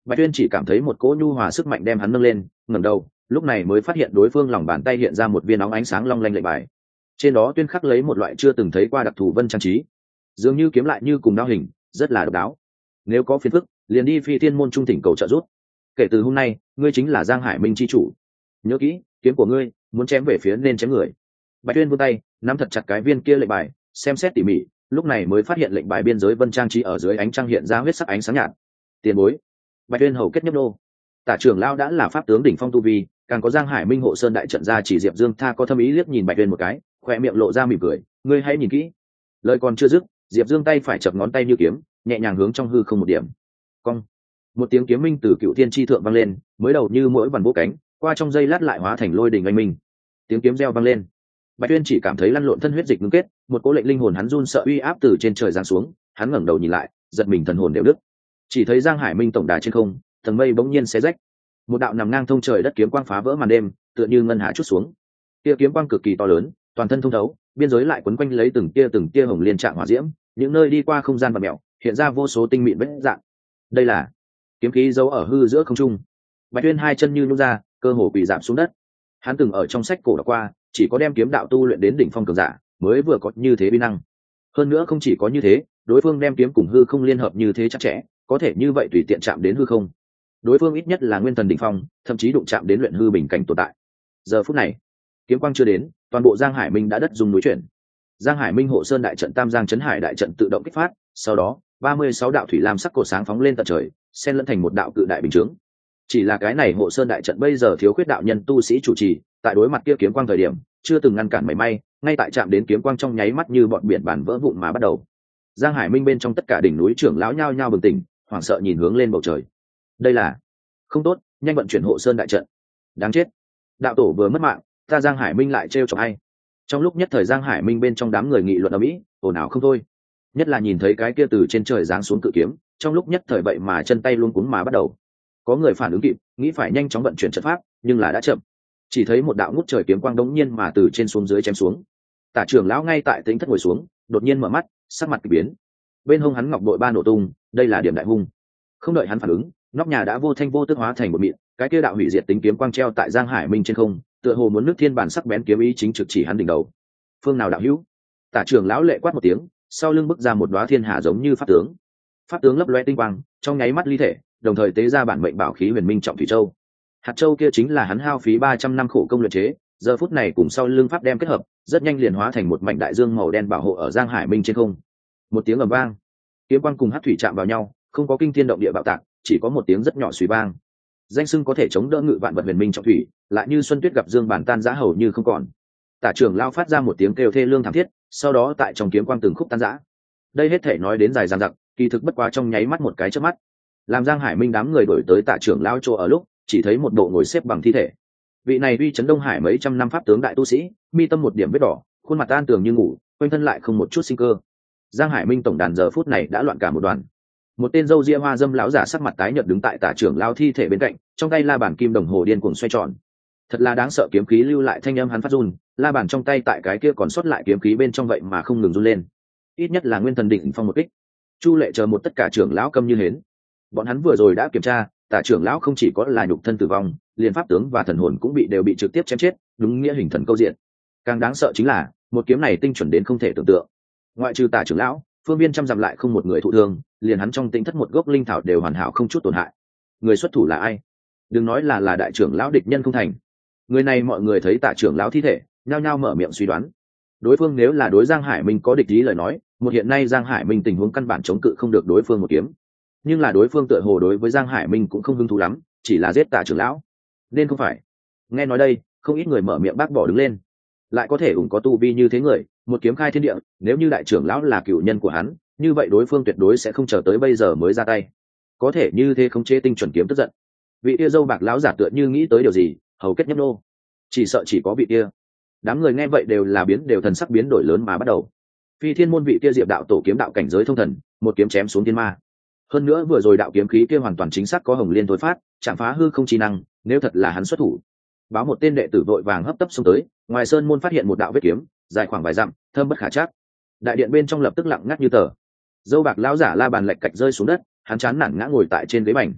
Bạch Tuyên chỉ cảm thấy một cỗ nhu hòa sức mạnh đem hắn nâng lên, ngẩng đầu, lúc này mới phát hiện đối phương lòng bàn tay hiện ra một viên óng ánh sáng long lanh lệnh bài. Trên đó tuyên khắc lấy một loại chưa từng thấy qua đặc thù vân trang trí, dường như kiếm lại như cùng đao hình, rất là độc đáo. Nếu có phiền phức, liền đi Phi Thiên môn trung thỉnh cầu trợ giúp. Kể từ hôm nay, ngươi chính là Giang Hải Minh chi chủ. Nhớ kỹ, kiếm của ngươi muốn chém về phía nên chém người. Bạch Tuyên vươn tay, nắm thật chặt cái viên kia lệnh bài, xem xét tỉ mỉ, lúc này mới phát hiện lệnh bài biên giới vân trang trí ở dưới ánh trăng hiện ra huyết sắc ánh sáng nhạt. Tiền bối. Bạch Tuyên hầu kết nhấp nô. Tả trưởng lão đã là pháp tướng đỉnh phong tu vi, càng có Giang Hải Minh hộ sơn đại trận ra, chỉ Diệp Dương Tha có thâm ý liếc nhìn Bạch Tuyên một cái, khoe miệng lộ ra mỉm cười, ngươi hãy nhìn kỹ. Lời còn chưa dứt, Diệp Dương tay phải chập ngón tay như kiếm, nhẹ nhàng hướng trong hư không một điểm. Cong. Một tiếng kiếm minh từ Cựu Thiên chi thượng vang lên, mới đầu như mỗi vằn vỗ cánh, qua trong giây lát lại hóa thành lôi đình oanh minh. Tiếng kiếm reo vang lên. Bạch Tuyên chỉ cảm thấy lăn lộn thân huyết dịch ngưng kết, một cỗ lệnh linh hồn hắn run sợ uy áp từ trên trời giáng xuống, hắn ngẩng đầu nhìn lại, giật mình thần hồn đều đứt. Chỉ thấy Giang Hải Minh tổng đà trên không, tầng mây bỗng nhiên xé rách, một đạo nằm ngang thông trời đất kiếm quang phá vỡ màn đêm, tựa như ngân hà chút xuống. Kia kiếm quang cực kỳ to lớn, toàn thân thông thấu, biên giới lại quấn quanh lấy từng tia hồng liên trạng hỏa diễm, những nơi đi qua không gian và mèo, hiện ra vô số tinh mịn vết dạng. Đây là kiếm khí giấu ở hư giữa không trung. Bạch Tuyên hai chân như nhũn ra, cơ hồ quỳ rạp xuống đất. Hắn từng ở trong sách cổ đọc qua, chỉ có đem kiếm đạo tu luyện đến đỉnh phong cường giả, mới vừa có như thế uy năng. Hơn nữa không chỉ có như thế, đối phương đem kiếm cùng hư không liên hợp như thế chặt chẽ, có thể như vậy tùy tiện chạm đến hư không. Đối phương ít nhất là nguyên thần đỉnh phong, thậm chí đụng chạm đến luyện hư bình cảnh tồn tại. Giờ phút này, kiếm quang chưa đến, toàn bộ Giang Hải Minh đã đất rung núi chuyển. Giang Hải Minh hộ sơn đại trận Tam Giang Chấn Hải đại trận tự động kích phát, sau đó 36 đạo thủy lam sắc cột sáng phóng lên tận trời, xen lẫn thành một đạo cự đại bình chướng. Chỉ là cái này hộ sơn đại trận bây giờ thiếu khuyết đạo nhân tu sĩ chủ trì, tại đối mặt kia kiếm quang thời điểm, chưa từng ngăn cản mảy may, ngay tại chạm đến kiếm quang trong nháy mắt như bọn biển bản vỡ vụn mà bắt đầu. Giang Hải Minh bên trong tất cả đỉnh núi trưởng lão nhao nhao bừng tỉnh, hoảng sợ nhìn hướng lên bầu trời. Đây là không tốt, nhanh vận chuyển hộ sơn đại trận. Đáng chết, đạo tổ vừa mất mạng, ta Giang Hải Minh lại trêu chọc ai? Trong lúc nhất thời Giang Hải Minh bên trong đám người nghị luận ầm ĩ, ồn ào không thôi. Nhất là nhìn thấy cái kia từ trên trời giáng xuống cự kiếm, trong lúc nhất thời vậy mà chân tay luống cuống mà bắt đầu. Có người phản ứng kịp, nghĩ phải nhanh chóng vận chuyển trận pháp, nhưng là đã chậm. Chỉ thấy một đạo ngút trời kiếm quang đống nhiên mà từ trên xuống dưới chém xuống. Tả trưởng lão ngay tại tính thất ngồi xuống, đột nhiên mở mắt, sắc mặt kỳ biến. Bên hông hắn ngọc bội ba nổ tung, đây là điểm đại hung. Không đợi hắn phản ứng, nóc nhà đã vô thanh vô tức hóa thành một mịn, cái kia đạo hủy diệt tính kiếm quang treo tại Giang Hải Minh trên không, tựa hồ muốn nước thiên bản sắc bén kiếm ý chính trực chỉ hắn đỉnh đầu. Phương nào đạo hữu? Tả trưởng lão lệ quát một tiếng, sau lưng bức ra một đóa thiên hà giống như pháp tướng. Pháp tướng lấp loe tinh quang, trong nháy mắt ly thể, đồng thời tế ra bản mệnh bảo khí Huyền Minh Trọng Thủy Châu. Hạt châu kia chính là hắn hao phí 300 năm khổ công luyện chế, giờ phút này cùng sau lưng pháp đem kết hợp, rất nhanh liền hóa thành một mảnh đại dương màu đen bảo hộ ở Giang Hải Minh trên không. Một tiếng ầm vang, kiếm quang cùng hắc thủy chạm vào nhau, không có kinh thiên động địa bạo tạc, chỉ có một tiếng rất nhỏ xùy vang. Danh sưng có thể chống đỡ ngự vạn vật Huyền Minh Trọng Thủy, lại như xuân tuyết gặp dương bản tan rã hầu như không còn. Tả trưởng lao phát ra một tiếng kêu thê lương thảm thiết, sau đó tại trong kiếm quang từng khúc tan rã. Đây hết thể nói đến dài dằng dặc, kỳ thực bất quá trong nháy mắt một cái chớp mắt. Làm Giang Hải Minh đám người đổi tới Tả trưởng lao chỗ ở lúc, chỉ thấy một bộ ngồi xếp bằng thi thể. Vị này uy chấn Đông Hải mấy trăm năm pháp tướng đại tu sĩ, mi tâm một điểm vết đỏ, khuôn mặt an tường như ngủ, quanh thân lại không một chút sinh cơ. Giang Hải Minh tổng đàn giờ phút này đã loạn cả một đoàn. Một tên râu ria hoa dâm lão giả sắc mặt tái nhợt đứng tại Tả trưởng lao thi thể bên cạnh, trong tay la bàn kim đồng hồ điên cuồng xoay tròn. Thật là đáng sợ, kiếm khí lưu lại thanh âm hắn phát run, la bàn trong tay tại cái kia còn sót lại kiếm khí bên trong vậy mà không ngừng run lên. Ít nhất là nguyên thần định phong một kích. Chu Lệ chờ một tất cả trưởng lão câm như hến. Bọn hắn vừa rồi đã kiểm tra, Tả trưởng lão không chỉ có là nhục thân tử vong, liền pháp tướng và thần hồn cũng đều bị trực tiếp chém chết, đúng nghĩa hình thần câu diện. Càng đáng sợ chính là, một kiếm này tinh chuẩn đến không thể tưởng tượng. Ngoại trừ Tả trưởng lão, phương viên trăm dặm lại không một người thụ thương, liền hắn trong tinh thất một gốc linh thảo đều hoàn hảo không chút tổn hại. Người xuất thủ là ai? Đừng nói là đại trưởng lão địch nhân không thành. Người này mọi người thấy Tả trưởng lão thi thể, nhao nhao mở miệng suy đoán. Đối phương nếu là đối Giang Hải Minh có địch ý lời nói, một hiện nay Giang Hải Minh tình huống căn bản chống cự không được đối phương một kiếm. Nhưng là đối phương tựa hồ đối với Giang Hải Minh cũng không hứng thú lắm, chỉ là giết Tả trưởng lão, nên không phải. Nghe nói đây, không ít người mở miệng bác bỏ đứng lên. Lại có thể ủng có tu vi như thế người, một kiếm khai thiên địa, nếu như đại trưởng lão là cựu nhân của hắn, như vậy đối phương tuyệt đối sẽ không chờ tới bây giờ mới ra tay. Có thể như thế không chế tinh chuẩn kiếm tức giận. Vị kia dâu bạc lão giả tựa như nghĩ tới điều gì, hầu kết nhấp nô. Chỉ sợ chỉ có vị kia. Đám người nghe vậy đều thần sắc biến đổi lớn mà bắt đầu. Phi Thiên môn vị kia Diệp đạo tổ kiếm đạo cảnh giới thông thần, một kiếm chém xuống thiên ma. Hơn nữa vừa rồi đạo kiếm khí kia hoàn toàn chính xác có hồng liên tối phát, chạm phá hư không chi năng, nếu thật là hắn xuất thủ. Báo một tên đệ tử vội vàng hấp tấp xông tới, ngoài sơn môn phát hiện một đạo vết kiếm, dài khoảng vài dặm, thâm bất khả trắc. Đại điện bên trong lập tức lặng ngắt như tờ. Dâu bạc lão giả la bàn lệch cạch rơi xuống đất, hắn chán nản ngã ngồi tại trên ghế bành.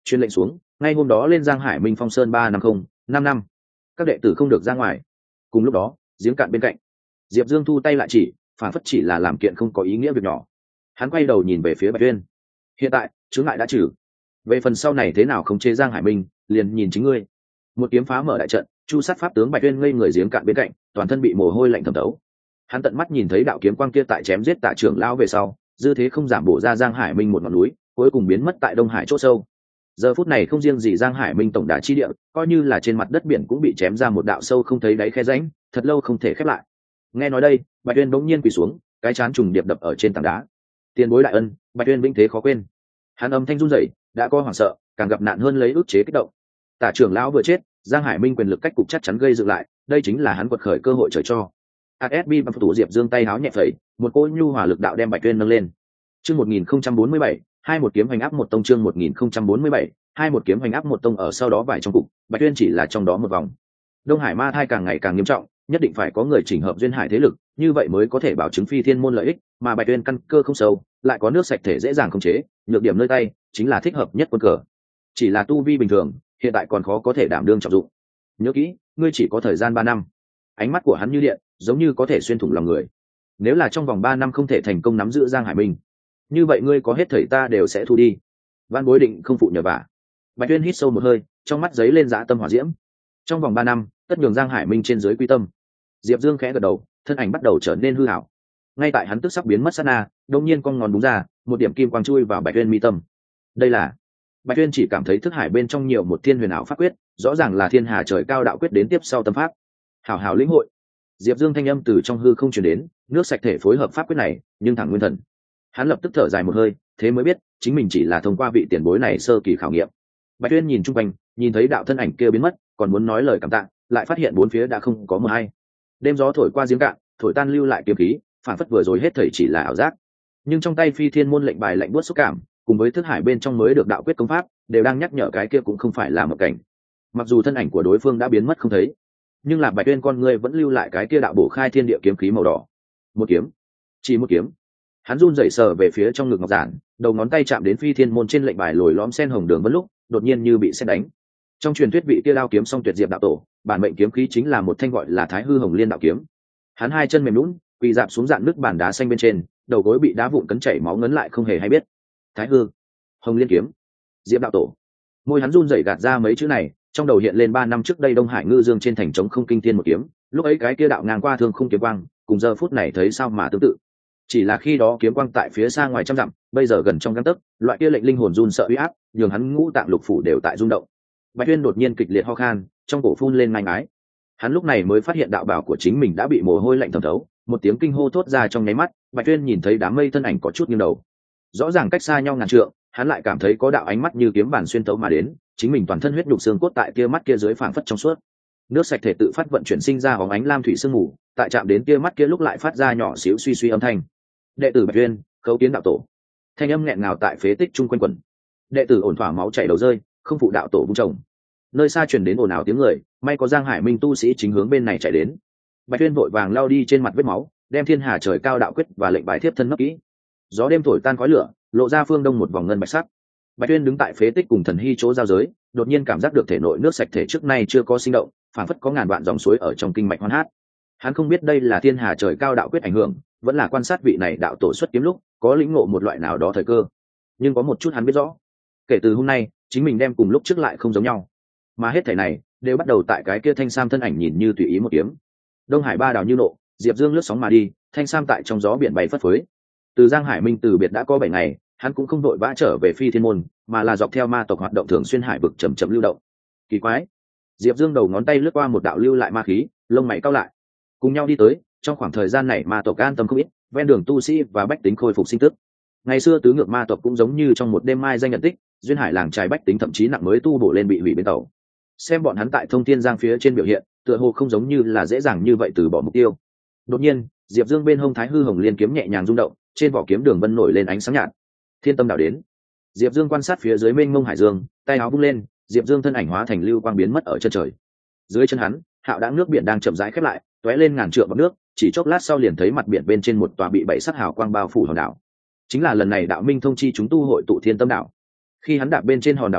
Truyền lệnh xuống, ngay hôm đó lên Giang Hải Minh Phong Sơn 350 5 năm, các đệ tử không được ra ngoài. Cùng lúc đó, giếng cạn bên cạnh, Diệp Dương thu tay lại chỉ, phản phất chỉ là làm kiện không có ý nghĩa việc nhỏ. Hắn quay đầu nhìn về phía Bạch Tuyên. Hiện tại, chướng ngại đã trừ. Về phần sau này thế nào khống chế Giang Hải Minh, liền nhìn chính ngươi. Một kiếm phá mở đại trận, chu sát pháp tướng Bạch Tuyên ngây người giếng cạn bên cạnh, toàn thân bị mồ hôi lạnh thấm thấu. Hắn tận mắt nhìn thấy đạo kiếm quang kia tại chém giết Tạ trưởng lão về sau, dư thế không giảm bổ ra Giang Hải Minh một ngọn núi, cuối cùng biến mất tại Đông Hải chỗ sâu. Giờ phút này không riêng gì Giang Hải Minh tổng đà chi địa, coi như là trên mặt đất biển cũng bị chém ra một đạo sâu không thấy đáy khe rãnh, thật lâu không thể khép lại. Nghe nói đây, Bạch Tuyên bỗng nhiên quỳ xuống, cái chán trùng điệp đập ở trên tảng đá. Tiền bối đại ân, Bạch Tuyên vĩnh thế khó quên. Hắn âm thanh run rẩy, đã có hoảng sợ, càng gặp nạn hơn lấy ức chế kích động. Tả trưởng lão vừa chết, Giang Hải Minh quyền lực cách cục chắc chắn gây dựng lại, đây chính là hắn quật khởi cơ hội trời cho. ASB bằng tủ Diệp Dương tay háo nhẹ phẩy, một cỗ nhu hòa lực đạo đem Bạch Tuyên nâng lên. Chương 1047, hai một kiếm hành áp một tông. Chương 1047, hai một kiếm hành áp một tông. Ở sau đó vài trong cục, Bạch Tuyên chỉ là trong đó một vòng. Đông Hải ma thai càng ngày càng nghiêm trọng, nhất định phải có người chỉnh hợp duyên hải thế lực, như vậy mới có thể bảo chứng phi thiên môn lợi ích, mà Bạch Tuyên căn cơ không sâu, lại có nước sạch thể dễ dàng khống chế, nhược điểm nơi tay chính là thích hợp nhất quân cờ. Chỉ là tu vi bình thường, hiện tại còn khó có thể đảm đương trọng dụng. Nhớ kỹ, ngươi chỉ có thời gian 3 năm. Ánh mắt của hắn như điện, giống như có thể xuyên thủng lòng người. Nếu là trong vòng 3 năm không thể thành công nắm giữ Giang Hải Minh, như vậy ngươi có hết thảy ta đều sẽ thu đi. Văn Bối định không phụ nhờ vả. Bạch Tuyên hít sâu một hơi, trong mắt giấy lên dã tâm hỏa diễm. Trong vòng 3 năm, tất nhường Giang Hải Minh trên dưới quy tâm. Diệp Dương khẽ gật đầu, thân ảnh bắt đầu trở nên hư ảo. Ngay tại hắn tức sắp biến mất sát na, đột nhiên con ngón đúng ra, một điểm kim quang chui vào Bạch Tuyên mi tâm. Đây là Bạch Tuyên chỉ cảm thấy thức hải bên trong nhiều một thiên huyền ảo pháp quyết, rõ ràng là Thiên Hà Trời Cao đạo quyết đến tiếp sau tâm pháp. Hảo hảo lĩnh hội. Diệp Dương thanh âm từ trong hư không truyền đến, nước sạch thể phối hợp pháp quyết này, nhưng thẳng nguyên thần. Hắn lập tức thở dài một hơi, thế mới biết, chính mình chỉ là thông qua vị tiền bối này sơ kỳ khảo nghiệm. Bạch Tuyên nhìn chung quanh, nhìn thấy đạo thân ảnh kia biến mất, còn muốn nói lời cảm tạ, lại phát hiện bốn phía đã không có một ai. Đêm gió thổi qua giếng cạn, thổi tan lưu lại kiếm khí, phản phất vừa rồi hết thảy chỉ là ảo giác. Nhưng trong tay phi thiên môn lệnh bài lạnh buốt xúc cảm, cùng với thức hải bên trong mới được đạo quyết công pháp, đều đang nhắc nhở cái kia cũng không phải là một cảnh. Mặc dù thân ảnh của đối phương đã biến mất không thấy, nhưng là Bạch Tuyên con người vẫn lưu lại cái kia đạo bổ khai thiên địa kiếm khí màu đỏ. Một kiếm, chỉ một kiếm. Hắn run rẩy sờ về phía trong ngực ngọc giản, đầu ngón tay chạm đến phi thiên môn trên lệnh bài lồi lõm sen hồng đường vân lúc, đột nhiên như bị sét đánh. Trong truyền thuyết vị kia đao kiếm song tuyệt diệp đạo tổ, bản mệnh kiếm khí chính là một thanh gọi là Thái Hư Hồng Liên đạo kiếm. Hắn hai chân mềm nhũn, quỳ dạp xuống dạn nước bàn đá xanh bên trên, đầu gối bị đá vụn cấn chảy máu ngấn lại không hề hay biết. Thái Hư Hồng Liên kiếm, diệp đạo tổ. Môi hắn run rẩy gạt ra mấy chữ này, trong đầu hiện lên 3 năm trước đây Đông Hải ngư dương trên thành trống không kinh thiên một kiếm, lúc ấy cái kia đạo ngang qua thương không kiếm quang, cùng giờ phút này thấy sao mà tương tự. Chỉ là khi đó kiếm quang tại phía xa ngoài trăm dặm, bây giờ gần trong gang tấc, loại kia lệnh linh hồn run sợ uy áp, nhường hắn ngũ tạng lục phủ đều tại rung động. Bạch Tuyên đột nhiên kịch liệt ho khan, trong cổ phun lên ngang ái. Hắn lúc này mới phát hiện đạo bảo của chính mình đã bị mồ hôi lạnh thấm thấu, một tiếng kinh hô thốt ra trong nháy mắt, Bạch Tuyên nhìn thấy đám mây thân ảnh có chút nghiêng đầu. Rõ ràng cách xa nhau ngàn trượng, hắn lại cảm thấy có đạo ánh mắt như kiếm bản xuyên tấu mà đến, chính mình toàn thân huyết nhục xương cốt tại kia mắt kia dưới phảng phất trong suốt. Nước sạch thể tự phát vận chuyển sinh ra bóng ánh lam thủy sương mù, tại chạm đến kia mắt kia lúc lại phát ra nhỏ xíu suy suy âm thanh. Đệ tử Bạch Tuyên, khấu kiến đạo tổ. Thanh âm nghẹn ngào tại phế tích trung quanh quẩn. Đệ tử ổn thỏa máu chảy đầu rơi, không phụ đạo tổ vung trồng. Nơi xa truyền đến ồn ào tiếng người, may có Giang Hải Minh tu sĩ chính hướng bên này chạy đến. Bạch Tuyên vội vàng lao đi trên mặt vết máu, đem Thiên Hà Trời Cao đạo quyết và lệnh bài thiếp thân nấp kỹ. Gió đêm thổi tan khói lửa, lộ ra phương đông một vòng ngân bạch sắc. Bạch Tuyên đứng tại phế tích cùng thần hy chỗ giao giới, đột nhiên cảm giác được thể nội nước sạch thể trước nay chưa có sinh động, phảng phất có ngàn vạn dòng suối ở trong kinh mạch hoan hát. Hắn không biết đây là Thiên Hà Trời Cao đạo quyết ảnh hưởng, vẫn là quan sát vị này đạo tổ xuất kiếm lúc có lĩnh ngộ một loại nào đó thời cơ. Nhưng có một chút hắn biết rõ, kể từ hôm nay, chính mình đem cùng lúc trước lại không giống nhau, mà hết thảy này đều bắt đầu tại cái kia thanh sam thân ảnh nhìn như tùy ý một kiếm. Đông Hải ba đào như nộ, Diệp Dương lướt sóng mà đi, thanh sam tại trong gió biển bay phất phới. Từ Giang Hải Minh từ biệt đã có 7 ngày, hắn cũng không đội vã trở về Phi Thiên môn, mà là dọc theo ma tộc hoạt động thường xuyên hải vực chậm chậm lưu động. Kỳ quái, Diệp Dương đầu ngón tay lướt qua một đạo lưu lại ma khí, lông mày cau lại. Cùng nhau đi tới, trong khoảng thời gian này ma tộc an tâm không ít, ven đường tu sĩ và bách tính khôi phục sinh tức. Ngày xưa tứ ngược ma tộc cũng giống như trong một đêm mai danh nhận tích, duyên hải làng trài bách tính thậm chí nặng mới tu bổ lên bị hủy bên tàu. Xem bọn hắn tại Thông Thiên Giang phía trên biểu hiện, tựa hồ không giống như là dễ dàng như vậy từ bỏ mục tiêu. Đột nhiên, Diệp Dương bên hông Thái Hư Hồng Liên kiếm nhẹ nhàng rung động, trên vỏ kiếm đường vân nổi lên ánh sáng nhạt. Thiên tâm đạo đến. Diệp Dương quan sát phía dưới mênh mông hải dương, tay áo vung lên, Diệp Dương thân ảnh hóa thành lưu quang biến mất ở chân trời. Dưới chân hắn, hạo đãng nước biển đang chậm rãi khép lại, tóe lên ngàn trượng bọt nước, chỉ chốc lát sau liền thấy mặt biển bên trên một tòa bị bảy sắc hào quang bao phủ hòn đảo. Chính là lần này đạo minh thông chi chúng tu hội tụ Thiên Tâm đảo. Khi hắn đạp bên trên hòn đảo lúc,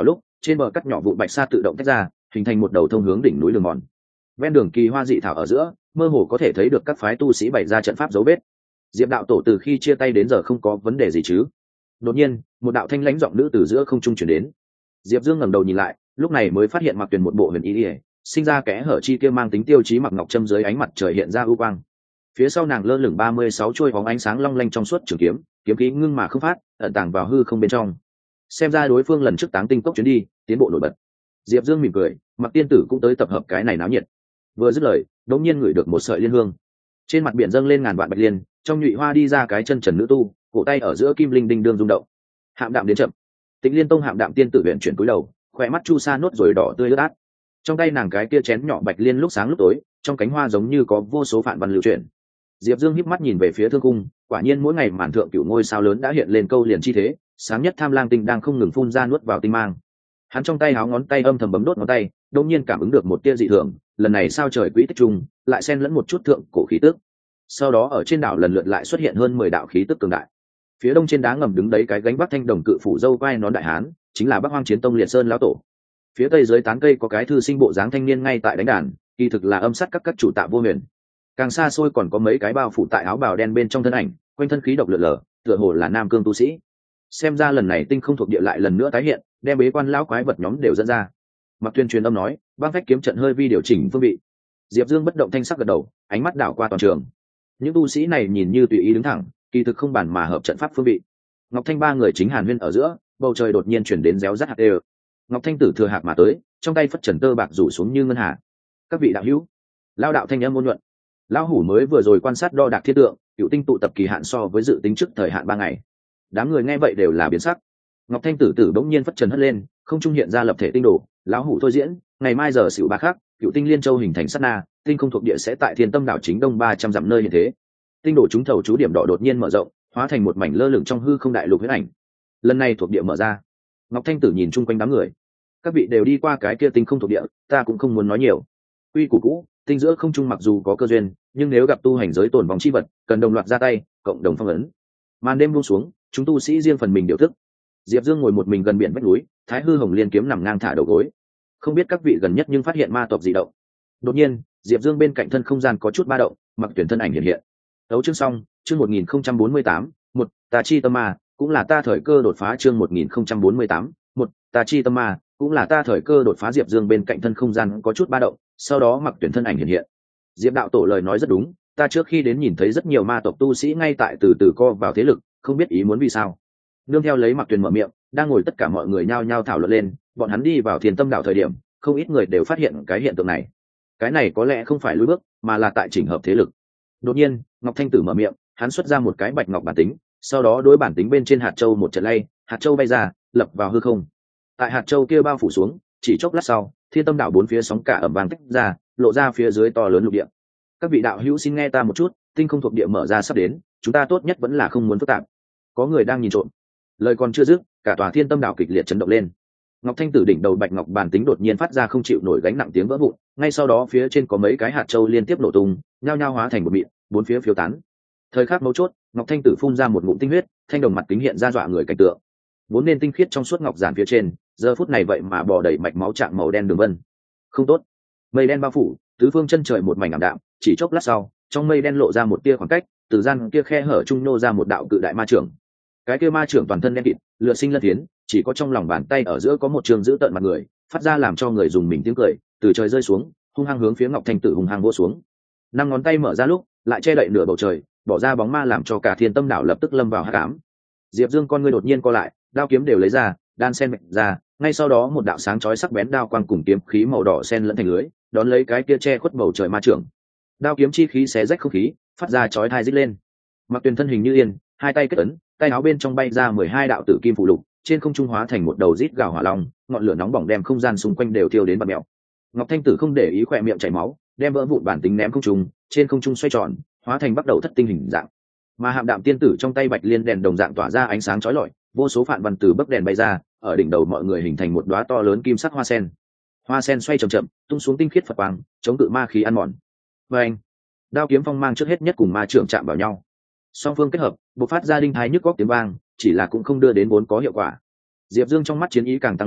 trên bờ cắt nhỏ vụ bạch sa tự động tách ra, hình thành một đầu thông hướng đỉnh núi đường mòn. Ven đường kỳ hoa dị thảo ở giữa, mơ hồ có thể thấy được các phái tu sĩ bày ra trận pháp dấu vết. Diệp đạo tổ từ khi chia tay đến giờ không có vấn đề gì chứ? Đột nhiên, một đạo thanh lãnh giọng nữ từ giữa không trung truyền đến. Diệp Dương ngẩng đầu nhìn lại, lúc này mới phát hiện Mặc Tuyền một bộ huyền y, sinh ra kẽ hở chi kia mang tính tiêu chí mặc ngọc châm dưới ánh mặt trời hiện ra ưu quang. Phía sau nàng lơ lửng 36 chuôi bóng ánh sáng long lanh trong suốt trường kiếm, kiếm khí ngưng mà không phát, ẩn tàng vào hư không bên trong. Xem ra đối phương lần trước Táng Tinh Cốc chuyến đi, tiến bộ nổi bật. Diệp Dương mỉm cười, Mặc tiên tử cũng tới tập hợp cái này náo nhiệt. Vừa dứt lời, đột nhiên ngửi được một sợi liên hương. Trên mặt biển dâng lên ngàn vạn bạch liên, trong nhụy hoa đi ra cái chân trần nữ tu, cổ tay ở giữa kim linh đinh đương rung động. Hạm Đạm đến chậm. Tịnh Liên Tông Hạm Đạm tiên tử huyền chuyển cúi đầu, khỏe mắt chu sa nốt rồi đỏ tươi ướt át. Trong tay nàng cái kia chén nhỏ bạch liên lúc sáng lúc tối, trong cánh hoa giống như có vô số phản văn lưu chuyển. Diệp Dương híp mắt nhìn về phía thương cung, quả nhiên mỗi ngày màn thượng cửu ngôi sao lớn đã hiện lên câu liền chi thế, sáng nhất Tham Lang tinh đang không ngừng phun ra nuốt vào tinh mang. Hắn trong tay háo ngón tay âm thầm bấm đốt ngón tay, đột nhiên cảm ứng được một tia dị thường, lần này sao trời quỹ tích trùng, lại xen lẫn một chút thượng cổ khí tức. Sau đó ở trên đảo lần lượt lại xuất hiện hơn 10 đạo khí tức cường đại. Phía đông trên đá ngầm đứng đấy cái gánh vác thanh đồng cự phủ dâu quai nón đại hán, chính là Bắc Hoang Chiến Tông Liệt Sơn lão tổ. Phía tây dưới tán cây có cái thư sinh bộ dáng thanh niên ngay tại đánh đàn, kỳ thực là âm sát các chủ Tạ Vô Huyền. Càng xa xôi còn có mấy cái bao phủ tại áo bào đen bên trong thân ảnh, quanh thân khí độc lượn lờ, tựa hồ là nam cương tu sĩ. Xem ra lần này tinh không thuộc địa lại lần nữa tái hiện, đem bế quan lão quái vật nhóm đều dẫn ra. Mặc Tuyên truyền âm nói, băng phách kiếm trận hơi vi điều chỉnh phương vị. Diệp Dương bất động thanh sắc gật đầu, ánh mắt đảo qua toàn trường. Những tu sĩ này nhìn như tùy ý đứng thẳng, kỳ thực không bàn mà hợp trận pháp phương vị. Ngọc Thanh ba người chính hàn huyên ở giữa, bầu trời đột nhiên chuyển đến réo rắt hạt đều. Ngọc Thanh tử thừa hạt mà tới, trong tay phất trần tơ bạc rủ xuống như ngân hà. Các vị đạo hữu, lao đạo thanh âm ôn nhuận. Lão hủ mới vừa rồi quan sát đo đạc thiên tượng, cựu tinh tụ tập kỳ hạn so với dự tính trước thời hạn 3 ngày. Đám người nghe vậy đều là biến sắc. Ngọc Thanh tử bỗng nhiên phất trần hất lên, không trung hiện ra lập thể tinh đồ. Lão hủ thôi diễn, ngày mai giờ xỉu ba khác, cựu tinh liên châu hình thành sát na, tinh không thuộc địa sẽ tại thiên tâm đảo chính đông 300 dặm nơi hiện thế. Tinh đồ trúng thầu chú điểm đỏ đột nhiên mở rộng, hóa thành một mảnh lơ lửng trong hư không đại lục huyễn ảnh. Lần này thuộc địa mở ra. Ngọc Thanh tử nhìn chung quanh đám người. Các vị đều đi qua cái kia tinh không thuộc địa, ta cũng không muốn nói nhiều. Quy củ cũ, tinh giữa không trung mặc dù có cơ duyên, nhưng nếu gặp tu hành giới tồn vòng chi vật, cần đồng loạt ra tay, cộng đồng phong ấn. Màn đêm buông xuống, chúng tu sĩ riêng phần mình điều thức. Diệp Dương ngồi một mình gần biển vách núi, Thái Hư Hồng Liên kiếm nằm ngang thả đầu gối. Không biết các vị gần nhất nhưng phát hiện ma tộc dị động. Đột nhiên, Diệp Dương bên cạnh thân không gian có chút ba động, Mặc Tuyển thân ảnh hiện hiện. Đấu chương xong, chương 1048, một ta chi tâm ma, cũng là ta thời cơ đột phá chương 1048, một ta chi tâm ma, cũng là ta thời cơ đột phá. Diệp Dương bên cạnh thân không gian có chút ba động, sau đó Mặc Tuyển thân ảnh hiện hiện. Diệp đạo tổ lời nói rất đúng, ta trước khi đến nhìn thấy rất nhiều ma tộc tu sĩ ngay tại từ từ co vào thế lực, không biết ý muốn vì sao. Nương theo lấy Mặc Tuyển mở miệng, đang ngồi tất cả mọi người nhao nhao thảo luận lên, bọn hắn đi vào Thiên Tâm đảo thời điểm, không ít người đều phát hiện cái hiện tượng này. Cái này có lẽ không phải lùi bước, mà là tại chỉnh hợp thế lực. Đột nhiên, Ngọc Thanh Tử mở miệng, hắn xuất ra một cái bạch ngọc bản tính, sau đó đối bản tính bên trên hạt châu một trận lay, hạt châu bay ra, lập vào hư không. Tại hạt châu kia bao phủ xuống, chỉ chốc lát sau, Thiên Tâm đảo bốn phía sóng cả ẩm vang tách ra, lộ ra phía dưới to lớn lục địa. Các vị đạo hữu xin nghe ta một chút, tinh không thuộc địa mở ra sắp đến, chúng ta tốt nhất vẫn là không muốn phức tạp. Có người đang nhìn trộm. Lời còn chưa dứt, cả tòa Thiên Tâm đảo kịch liệt chấn động lên. Ngọc Thanh Tử đỉnh đầu bạch ngọc bản tính đột nhiên phát ra không chịu nổi gánh nặng tiếng vỡ vụn, ngay sau đó phía trên có mấy cái hạt châu liên tiếp nổ tung, nhao nhao hóa thành một mịn, bốn phía phiêu tán. Thời khắc mấu chốt, Ngọc Thanh Tử phun ra một ngụm tinh huyết, thanh đồng mặt kính hiện ra dọa người cảnh tượng. Vốn nên tinh khiết trong suốt ngọc giản phía trên, giờ phút này vậy mà bò đầy mạch máu trạng màu đen đường vân. Không tốt. Mây đen bao phủ, tứ phương chân trời một mảnh ảm đạm, chỉ chốc lát sau, trong mây đen lộ ra một tia khoảng cách, từ gian kia khe hở trung nô ra một đạo cự đại ma trưởng. Cái kia ma trưởng toàn thân đen kịt, lửa sinh lân tiến, chỉ có trong lòng bàn tay ở giữa có một trường giữ tận mặt người, phát ra làm cho người dùng mình tiếng cười, từ trời rơi xuống, hung hăng hướng phía Ngọc Thanh Tử hung hăng vỗ xuống. Năm ngón tay mở ra lúc, lại che đậy nửa bầu trời, bỏ ra bóng ma làm cho cả Thiên Tâm đảo lập tức lâm vào hắc ám. Diệp Dương con ngươi đột nhiên co lại, đao kiếm đều lấy ra, đan sen mệnh ra, ngay sau đó một đạo sáng chói sắc bén đao quang cùng kiếm khí màu đỏ xen lẫn thành lưới, đón lấy cái kia che khuất bầu trời ma trưởng. Đao kiếm chi khí xé rách không khí, phát ra chói tai rít lên. Mặc Tuyền thân hình như yên, hai tay kết ấn, tay áo bên trong bay ra 12 đạo tử kim phụ lục, trên không trung hóa thành một đầu rít gào hỏa long, ngọn lửa nóng bỏng đem không gian xung quanh đều thiêu đến bặm mèo. Ngọc Thanh Tử không để ý khỏe miệng chảy máu, đem vỡ vụn bản tính ném không trung, trên không trung xoay tròn, hóa thành bắt đầu thất tinh hình dạng. Mà Hạm Đạm tiên tử trong tay bạch liên đèn đồng dạng tỏa ra ánh sáng chói lọi, vô số phản văn từ bấc đèn bay ra, ở đỉnh đầu mọi người hình thành một đóa to lớn kim sắc hoa sen. Hoa sen xoay chậm chậm, tung xuống tinh khiết Phật quang, chống cự ma khí ăn mòn. Và anh, đao kiếm phong mang trước hết nhất cùng ma trưởng chạm vào nhau. Song phương kết hợp, bộc phát ra đinh thái nhức góc tiếng vang, chỉ là cũng không đưa đến vốn có hiệu quả. Diệp Dương trong mắt chiến ý càng tăng lên,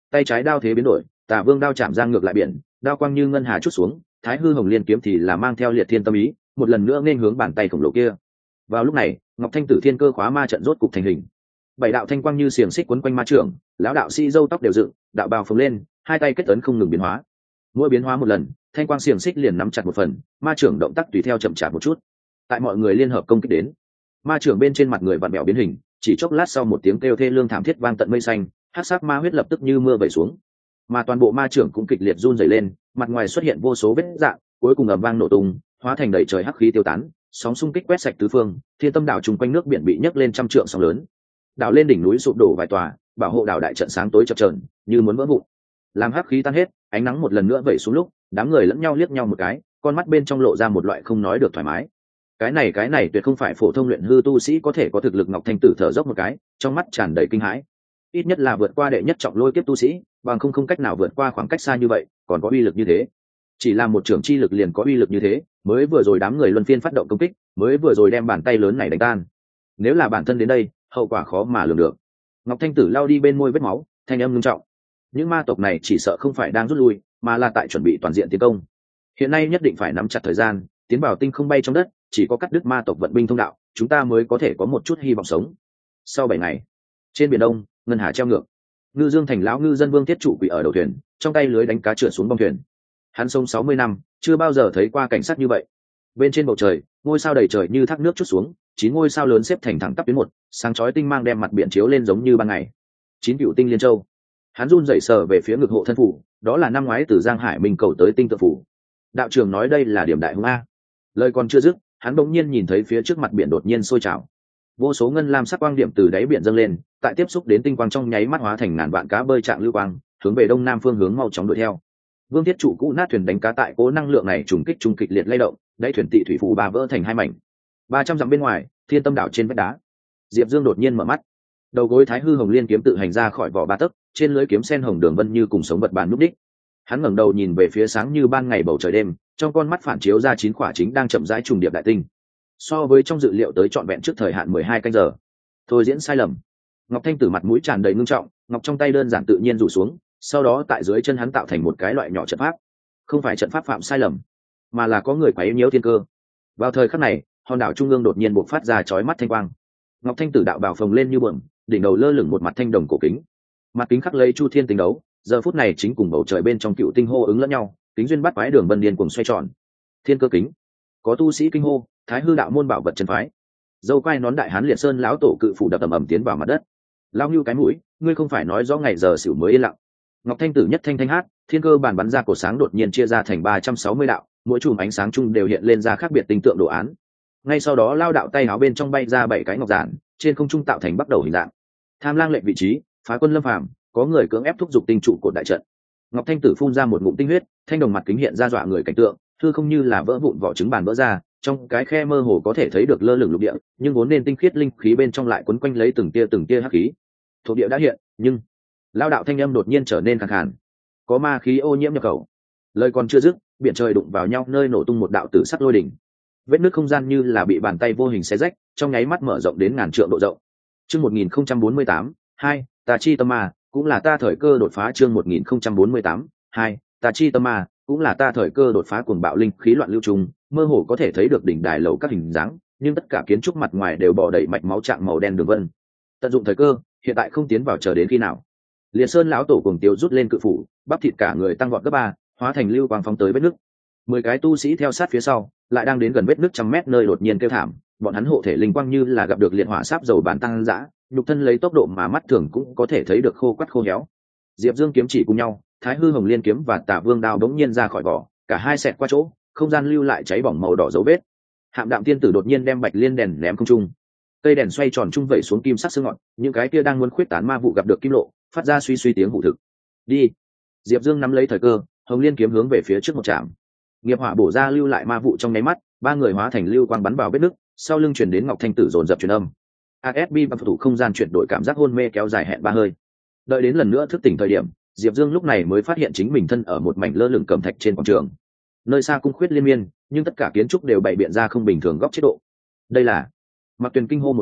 tay trái đao thế biến đổi, Tả Vương đao chạm ra ngược lại biển, đao quang như ngân hà chút xuống, Thái Hư Hồng Liên kiếm thì là mang theo liệt thiên tâm ý, một lần nữa nên hướng bàn tay khổng lồ kia. Vào lúc này, Ngọc Thanh Tử Thiên Cơ khóa ma trận rốt cục thành hình. Bảy đạo thanh quang như xiềng xích quấn quanh ma trưởng, lão đạo sĩ râu tóc đều dựng, đạo bào phồng lên, hai tay kết ấn không ngừng biến hóa. Mỗi biến hóa một lần, thanh quang xiềng xích liền nắm chặt một phần, ma trưởng động tác tùy theo chậm chạp một chút. Tại mọi người liên hợp công kích đến, ma trưởng bên trên mặt người vặn mèo biến hình, chỉ chốc lát sau một tiếng kêu thê lương thảm thiết vang tận mây xanh, hắc sắc ma huyết lập tức như mưa vẩy xuống, mà toàn bộ ma trưởng cũng kịch liệt run rẩy lên, mặt ngoài xuất hiện vô số vết rạn, cuối cùng ầm vang nổ tung, hóa thành đầy trời hắc khí tiêu tán, sóng xung kích quét sạch tứ phương, thiên tâm đảo trùng quanh nước biển bị nhấc lên trăm trượng sóng lớn, đảo lên đỉnh núi sụp đổ vài tòa, bảo hộ đảo đại trận sáng tối chập chờn, như muốn vỡ vụn. Làm hắc khí tan hết, ánh nắng một lần nữa vẩy xuống lúc, đám người lẫn nhau liếc nhau một cái, con mắt bên trong lộ ra một loại không nói được thoải mái. Cái này tuyệt không phải phổ thông luyện hư tu sĩ có thể có thực lực. Ngọc Thanh Tử thở dốc một cái, trong mắt tràn đầy kinh hãi. Ít nhất là vượt qua đệ nhất trọng lôi kiếp tu sĩ, bằng không cách nào vượt qua khoảng cách xa như vậy, còn có uy lực như thế. Chỉ là một trưởng chi lực liền có uy lực như thế, mới vừa rồi đám người luân phiên phát động công kích, mới vừa rồi đem bàn tay lớn này đánh tan. Nếu là bản thân đến đây, hậu quả khó mà lường được. Ngọc Thanh Tử lao đi bên môi vết máu, thanh âm nghiêm trọng. Những ma tộc này chỉ sợ không phải đang rút lui, mà là tại chuẩn bị toàn diện tiến công. Hiện nay nhất định phải nắm chặt thời gian, tiến vào tinh không bay trong đất, chỉ có cắt đứt ma tộc vận binh thông đạo, chúng ta mới có thể có một chút hy vọng sống. Sau 7 ngày, trên biển Đông, ngân hà treo ngược, Ngư Dương thành lão ngư dân Vương Thiết Trụ quỳ ở đầu thuyền, trong tay lưới đánh cá trượt xuống bong thuyền. Hắn sống 60 năm, chưa bao giờ thấy qua cảnh sát như vậy. Bên trên bầu trời, ngôi sao đầy trời như thác nước trút xuống, 9 ngôi sao lớn xếp thành thẳng tắp tuyến một, sáng chói tinh mang đem mặt biển chiếu lên giống như ban ngày. 9 cựu tinh liên châu. Hắn run rẩy sờ về phía ngực hộ thân phủ, đó là năm ngoái từ Giang Hải Minh cầu tới tinh tự phủ. Đạo trưởng nói đây là điểm đại hung a. Lời còn chưa dứt, hắn bỗng nhiên nhìn thấy phía trước mặt biển đột nhiên sôi trào, vô số ngân lam sắc quang điểm từ đáy biển dâng lên, tại tiếp xúc đến tinh quang trong nháy mắt hóa thành ngàn vạn cá bơi trạng lưu quang, hướng về đông nam phương hướng mau chóng đuổi theo. Vương Thiết Trụ cũ nát thuyền đánh cá tại cố năng lượng này trùng kích trung kịch liệt lay động, đáy thuyền tị thủy phù ba vỡ thành hai mảnh. 300 dặm bên ngoài, Thiên Tâm đảo trên vách đá, Diệp Dương đột nhiên mở mắt, đầu gối Thái Hư Hồng Liên kiếm tự hành ra khỏi vỏ ba tấc, trên lưới kiếm sen hồng đường vân như cùng sống vật bàn núp đích. Hắn ngẩng đầu nhìn về phía sáng như ban ngày bầu trời đêm, trong con mắt phản chiếu ra 9 quả chính đang chậm rãi trùng điệp đại tinh. So với trong dự liệu tới trọn vẹn trước thời hạn 12 canh giờ. Thôi diễn sai lầm. Ngọc Thanh Tử mặt mũi tràn đầy ngưng trọng, ngọc trong tay đơn giản tự nhiên rủ xuống, sau đó tại dưới chân hắn tạo thành một cái loại nhỏ trận pháp. Không phải trận pháp phạm sai lầm, mà là có người quấy nhiễu thiên cơ. Vào thời khắc này, hòn đảo trung ương đột nhiên bộc phát ra chói mắt thanh quang. Ngọc Thanh Tử đạo bào phồng lên như bướm, đỉnh đầu lơ lửng một mặt thanh đồng cổ kính. Mặt kính khắc lấy chu thiên tinh đấu, giờ phút này chính cùng bầu trời bên trong cựu tinh hô ứng lẫn nhau, kính duyên bắt quái đường vân điên cùng xoay tròn. Thiên cơ kính. Có tu sĩ kinh hô, Thái Hư đạo môn bảo vật chân phái. Dâu quai nón đại hán liệt sơn lão tổ cự phủ đập ầm ầm tiến vào mặt đất. Lao như cái mũi, ngươi không phải nói rõ ngày giờ xỉu mới yên lặng. Ngọc Thanh Tử nhất thanh thanh hát, thiên cơ bàn bắn ra cổ sáng đột nhiên chia ra thành 360 đạo, mỗi chùm ánh sáng chung đều hiện lên ra khác biệt tinh tượng đồ án. Ngay sau đó lao đạo tay áo bên trong bay ra 7 cái ngọc giản, trên không trung tạo thành bắt đầu hình dạng. Tham lang lệnh vị trí, phá quân lâm phàm, có người cưỡng ép thúc giục tinh trụ cột đại trận. Ngọc Thanh Tử phun ra một ngụm tinh huyết, thanh đồng mặt kính hiện ra dọa người cảnh tượng, hư không như là vỡ vụn vỏ trứng bàn vỡ ra, trong cái khe mơ hồ có thể thấy được lơ lửng lục địa, nhưng vốn nên tinh khiết linh khí bên trong lại quấn quanh lấy từng tia hắc khí. Thuộc địa đã hiện, nhưng lao đạo thanh âm đột nhiên trở nên khàn khàn. Có ma khí ô nhiễm nhập khẩu. Lời còn chưa dứt, biển trời đụng vào nhau nơi nổ tung một đạo tử sắc lôi đỉnh. Vết nứt không gian như là bị bàn tay vô hình xé rách, trong nháy mắt mở rộng đến ngàn trượng độ rộng. Chương 1048, 2, Tà chi tâm ma, cũng là ta thời cơ đột phá. Chương 1048, 2, Tà chi tâm ma, cũng là ta thời cơ đột phá. Cuồng bạo linh khí loạn lưu trùng, mơ hồ có thể thấy được đỉnh đài lầu các hình dáng, nhưng tất cả kiến trúc mặt ngoài đều bò đầy mạch máu trạng màu đen đường vân. Tận dụng thời cơ, hiện tại không tiến vào chờ đến khi nào. Liệt Sơn lão tổ cùng tiêu rút lên cự phủ, bắp thịt cả người tăng vọt gấp 3, hóa thành lưu quang phóng tới vết nứt. 10 cái tu sĩ theo sát phía sau, lại đang đến gần vết nứt trăm mét nơi đột nhiên kêu thảm, bọn hắn hộ thể linh quang như là gặp được liệt hỏa sáp dầu bán tăng dã, nhục thân lấy tốc độ mà mắt thường cũng có thể thấy được khô quắt khô héo. Diệp Dương kiếm chỉ cùng nhau, Thái Hư Hồng Liên kiếm và Tả Vương đao đống nhiên ra khỏi vỏ, cả hai xẹt qua chỗ, không gian lưu lại cháy bỏng màu đỏ dấu vết. Hạm Đạm Tiên Tử đột nhiên đem Bạch Liên đèn ném không trung. Cây đèn xoay tròn trung vẩy xuống kim sắc sương ngọn, những cái kia đang muốn khuyết tán ma vụ gặp được kim lộ, phát ra suy suy tiếng hủ thực. Đi. Diệp Dương nắm lấy thời cơ, Hồng Liên kiếm hướng về phía trước một chạm. Nghiệp hỏa bổ ra lưu lại ma vụ trong nháy mắt, ba người hóa thành lưu quang bắn vào vết nứt, sau lưng truyền đến Ngọc Thanh Tử dồn dập truyền âm. ASB bằng thủ không gian chuyển đổi cảm giác hôn mê kéo dài hẹn 3 hơi. Đợi đến lần nữa thức tỉnh thời điểm, Diệp Dương lúc này mới phát hiện chính mình thân ở một mảnh lơ lửng cẩm thạch trên quảng trường. Nơi xa cung khuyết liên miên, nhưng tất cả kiến trúc đều bày biện ra không bình thường góc chế độ. Đây là Mạc Tuyền kinh hô một tiếng,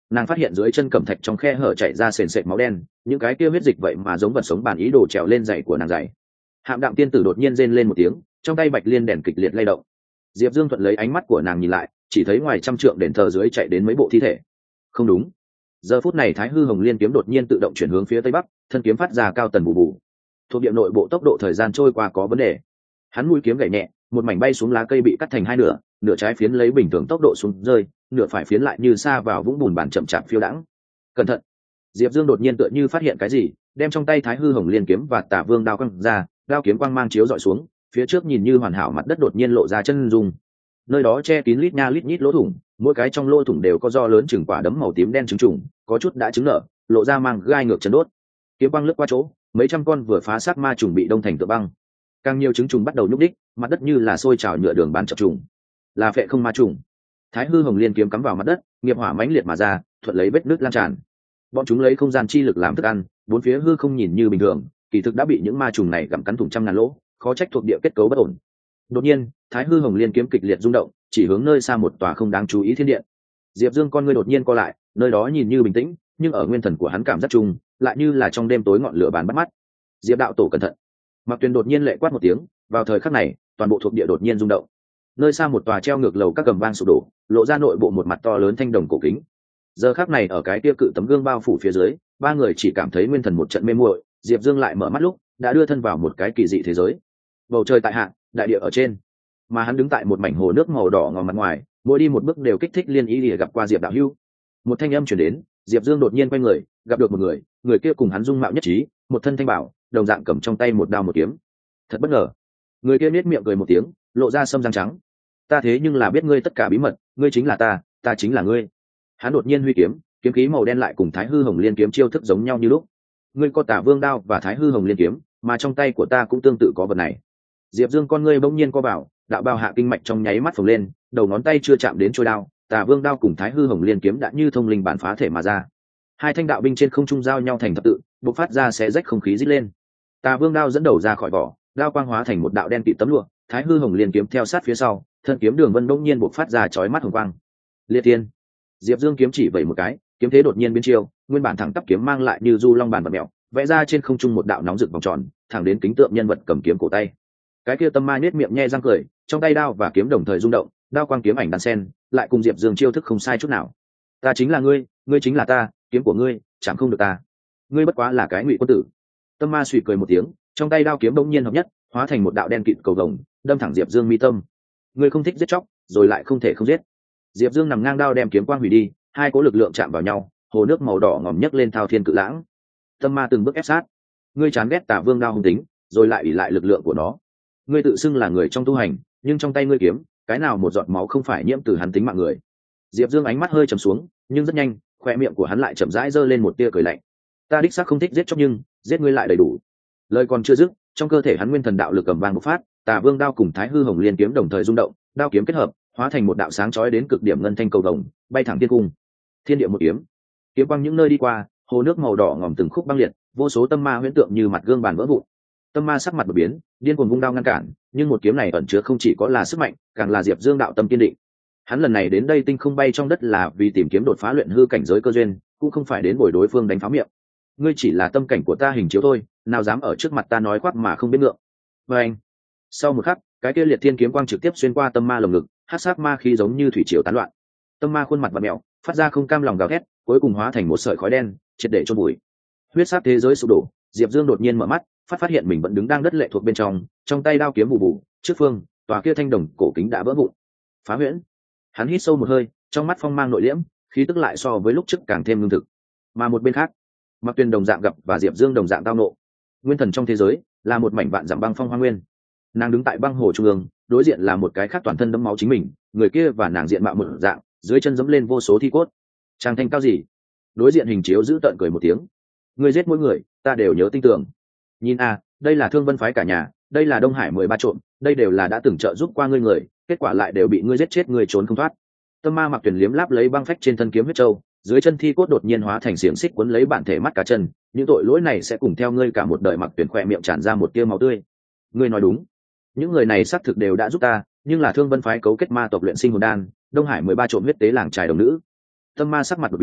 nàng phát hiện dưới chân cẩm thạch trong khe hở chảy ra sền sệt máu đen, những cái kia huyết dịch vậy mà giống vật sống bản ý đồ trèo lên giày của nàng giày. Hạm Đạm tiên tử đột nhiên rên lên một tiếng, trong tay bạch liên đèn kịch liệt lay động. Diệp Dương thuận lấy ánh mắt của nàng nhìn lại, chỉ thấy ngoài trăm trượng đền thờ dưới chạy đến mấy bộ thi thể. Không đúng, giờ phút này Thái Hư Hồng Liên kiếm đột nhiên tự động chuyển hướng phía tây bắc, thân kiếm phát ra cao tần bù bù. Thuộc địa nội bộ tốc độ thời gian trôi qua có vấn đề. Hắn mũi kiếm gảy nhẹ, một mảnh bay xuống lá cây bị cắt thành hai nửa, nửa trái phiến lấy bình thường tốc độ xuống rơi, nửa phải phiến lại như sa vào vũng bùn bản chậm chạp phiêu đãng. Cẩn thận! Diệp Dương đột nhiên tựa như phát hiện cái gì, đem trong tay Thái Hư Hồng Liên kiếm và Tả Vương đao quăng ra, đao kiếm quang mang chiếu dọi xuống, phía trước nhìn như hoàn hảo mặt đất đột nhiên lộ ra chân dung. Nơi đó che kín lít nha lít nhít lỗ thủng, mỗi cái trong lỗ thủng đều có do lớn chừng quả đấm màu tím đen trứng trùng, có chút đã trứng nở, lộ ra mang gai ngược chân đốt. Kiếm quang lướt qua chỗ, mấy trăm con vừa phá xác ma trùng bị đông thành tựa băng. Càng nhiều trứng trùng bắt đầu nhúc đích, mặt đất như là sôi trào nhựa đường bán chập trùng. Là phệ không ma trùng. Thái Hư Hồng Liên kiếm cắm vào mặt đất, nghiệp hỏa mãnh liệt mà ra, thuận lấy vết nước lan tràn. Bọn chúng lấy không gian chi lực làm thức ăn, bốn phía hư không nhìn như bình thường, kỳ thực đã bị những ma trùng này gặm cắn thủng trăm ngàn lỗ, khó trách thuộc địa kết cấu bất ổn. Đột nhiên, Thái Hư Hồng Liên kiếm kịch liệt rung động, chỉ hướng nơi xa một tòa không đáng chú ý thiên điện. Diệp Dương con ngươi đột nhiên co lại, nơi đó nhìn như bình tĩnh, nhưng ở nguyên thần của hắn cảm giác chung, lại như là trong đêm tối ngọn lửa bắn bắt mắt. Diệp đạo tổ cẩn thận! Mạc Tuyền đột nhiên lệ quát một tiếng, vào thời khắc này, toàn bộ thuộc địa đột nhiên rung động. Nơi xa một tòa treo ngược lầu các gầm vang sụp đổ, lộ ra nội bộ một mặt to lớn thanh đồng cổ kính. Giờ khắc này ở cái kia cự tấm gương bao phủ phía dưới, ba người chỉ cảm thấy nguyên thần một trận mê muội. Diệp Dương lại mở mắt lúc, đã đưa thân vào một cái kỳ dị thế giới. Bầu trời tại hạ, đại địa ở trên, mà hắn đứng tại một mảnh hồ nước màu đỏ ngòm mặt ngoài, mỗi đi một bước đều kích thích liên ý để gặp qua Diệp đạo hữu. Một thanh âm truyền đến, Diệp Dương đột nhiên quay người, gặp được một người, người kia cùng hắn dung mạo nhất trí, một thân thanh bảo, đồng dạng cầm trong tay một đao một kiếm. Thật bất ngờ. Người kia nét miệng cười một tiếng, lộ ra sâm răng trắng. Ta thế nhưng là biết ngươi tất cả bí mật, ngươi chính là ta, ta chính là ngươi. Hắn đột nhiên huy kiếm, kiếm khí màu đen lại cùng Thái Hư Hồng Liên kiếm chiêu thức giống nhau như lúc. Ngươi có Tả Vương đao và Thái Hư Hồng Liên kiếm, mà trong tay của ta cũng tương tự có vật này. Diệp Dương con ngươi bỗng nhiên co vào, đạo bào hạ kinh mạch trong nháy mắt phồng lên, đầu ngón tay chưa chạm đến chuôi đao, Tả Vương đao cùng Thái Hư Hồng Liên kiếm đã như thông linh bản phá thể mà ra. Hai thanh đạo binh trên không trung giao nhau thành thập tự, bộc phát ra xé rách không khí rít lên. Tả Vương đao dẫn đầu ra khỏi vỏ, đao quang hóa thành một đạo đen kịt tấm lụa, Thái Hư Hồng Liên kiếm theo sát phía sau, thân kiếm đường vân bỗng nhiên bộc phát ra chói mắt hồng quang. Liệt Thiên. Diệp Dương kiếm chỉ vẩy một cái, kiếm thế đột nhiên biến chiêu, nguyên bản thẳng tắp kiếm mang lại như du long bàn vật mèo, vẽ ra trên không trung một đạo nóng rực vòng tròn, thẳng đến kính tượng nhân vật cầm kiếm cổ tay. Cái kia Tâm Ma nhếch miệng nhe răng cười, trong tay đao và kiếm đồng thời rung động, đao quang kiếm ảnh đan sen, lại cùng Diệp Dương chiêu thức không sai chút nào. Ta chính là ngươi, ngươi chính là ta, kiếm của ngươi chẳng không được ta. Ngươi bất quá là cái ngụy quân tử. Tâm Ma suy cười một tiếng, trong tay đao kiếm bỗng nhiên hợp nhất, hóa thành một đạo đen kịt cầu vồng, đâm thẳng Diệp Dương mi tâm. Ngươi không thích giết chóc, rồi lại không thể không giết. Diệp Dương nằm ngang đao đem kiếm quang hủy đi, hai cỗ lực lượng chạm vào nhau, hồ nước màu đỏ ngòm nhấc lên thao thiên cự lãng. Tâm Ma từng bước ép sát. Ngươi chán ghét Tả Vương đao hung tính, rồi lại ỷ lại lực lượng của nó. Ngươi tự xưng là người trong tu hành, nhưng trong tay ngươi kiếm, cái nào một giọt máu không phải nhiễm từ hắn tính mạng người. Diệp Dương ánh mắt hơi trầm xuống, nhưng rất nhanh, khoe miệng của hắn lại chậm rãi giơ lên một tia cười lạnh. Ta đích xác không thích giết chóc, nhưng giết ngươi lại đầy đủ. Lời còn chưa dứt, trong cơ thể hắn nguyên thần đạo lực cầm vang bộc phát, Tả Vương đao cùng Thái Hư Hồng Liên kiếm đồng thời rung động, đao kiếm kết hợp, hóa thành một đạo sáng chói đến cực điểm ngân thanh cầu vồng, bay thẳng thiên cung. Thiên địa một kiếm, kiếm quang những nơi đi qua, hồ nước màu đỏ ngòm từng khúc băng liệt, vô số tâm ma huyễn tượng như mặt gương bàn vỡ vụn. Tâm Ma sắc mặt đột biến, điên cuồng vung đao ngăn cản, nhưng một kiếm này ẩn chứa không chỉ có là sức mạnh, càng là Diệp Dương đạo tâm kiên định. Hắn lần này đến đây tinh không bay trong đất là vì tìm kiếm đột phá luyện hư cảnh giới cơ duyên, cũng không phải đến bồi đối phương đánh phá miệng. Ngươi chỉ là tâm cảnh của ta hình chiếu thôi, nào dám ở trước mặt ta nói khoác mà không biết ngượng. Và anh. Sau một khắc, cái kia liệt thiên kiếm quang trực tiếp xuyên qua Tâm Ma lồng ngực, hắc sát ma khí giống như thủy triều tán loạn. Tâm Ma khuôn mặt vặn mèo, phát ra không cam lòng gào thét, cuối cùng hóa thành một sợi khói đen, triệt để chôn bụi. Huyết sát thế giới sụp đổ, Diệp Dương đột nhiên mở mắt, phát hiện mình vẫn đứng đang đất lệ thuộc bên trong tay đao kiếm bù bù, trước phương, tòa kia thanh đồng cổ kính đã vỡ vụn. Phá huyễn. Hắn hít sâu một hơi, trong mắt phong mang nội liễm, khí tức lại so với lúc trước càng thêm ngưng thực. Mà một bên khác, Mạc Tuyền đồng dạng gặp và Diệp Dương đồng dạng tao nộ. Nguyên thần trong thế giới là một mảnh vạn dặm băng phong hoa nguyên. Nàng đứng tại băng hồ trung ương, đối diện là một cái khác toàn thân đẫm máu chính mình, người kia và nàng diện mạo một dạng, dưới chân giẫm lên vô số thi cốt. Chàng thanh cao gì? Đối diện hình chiếu giữ tợn cười một tiếng. Ngươi giết mỗi người, ta đều nhớ tinh tường. Nhìn a, đây là Thương Vân phái cả nhà, đây là Đông Hải 13 trộm, đây đều là đã từng trợ giúp qua ngươi người, kết quả lại đều bị ngươi giết chết, ngươi trốn không thoát. Tâm Ma Mạc Tuyền liếm láp lấy băng phách trên thân kiếm huyết châu, dưới chân thi cốt đột nhiên hóa thành xiềng xích cuốn lấy bản thể mắt cá chân, những tội lỗi này sẽ cùng theo ngươi cả một đời. Mạc Tuyền khỏe miệng tràn ra một tia máu tươi. Ngươi nói đúng, những người này xác thực đều đã giúp ta, nhưng là Thương Vân phái cấu kết ma tộc luyện sinh hồn đan, Đông Hải 13 trộm huyết tế làng trài đồng nữ. Tâm Ma sắc mặt đột biến,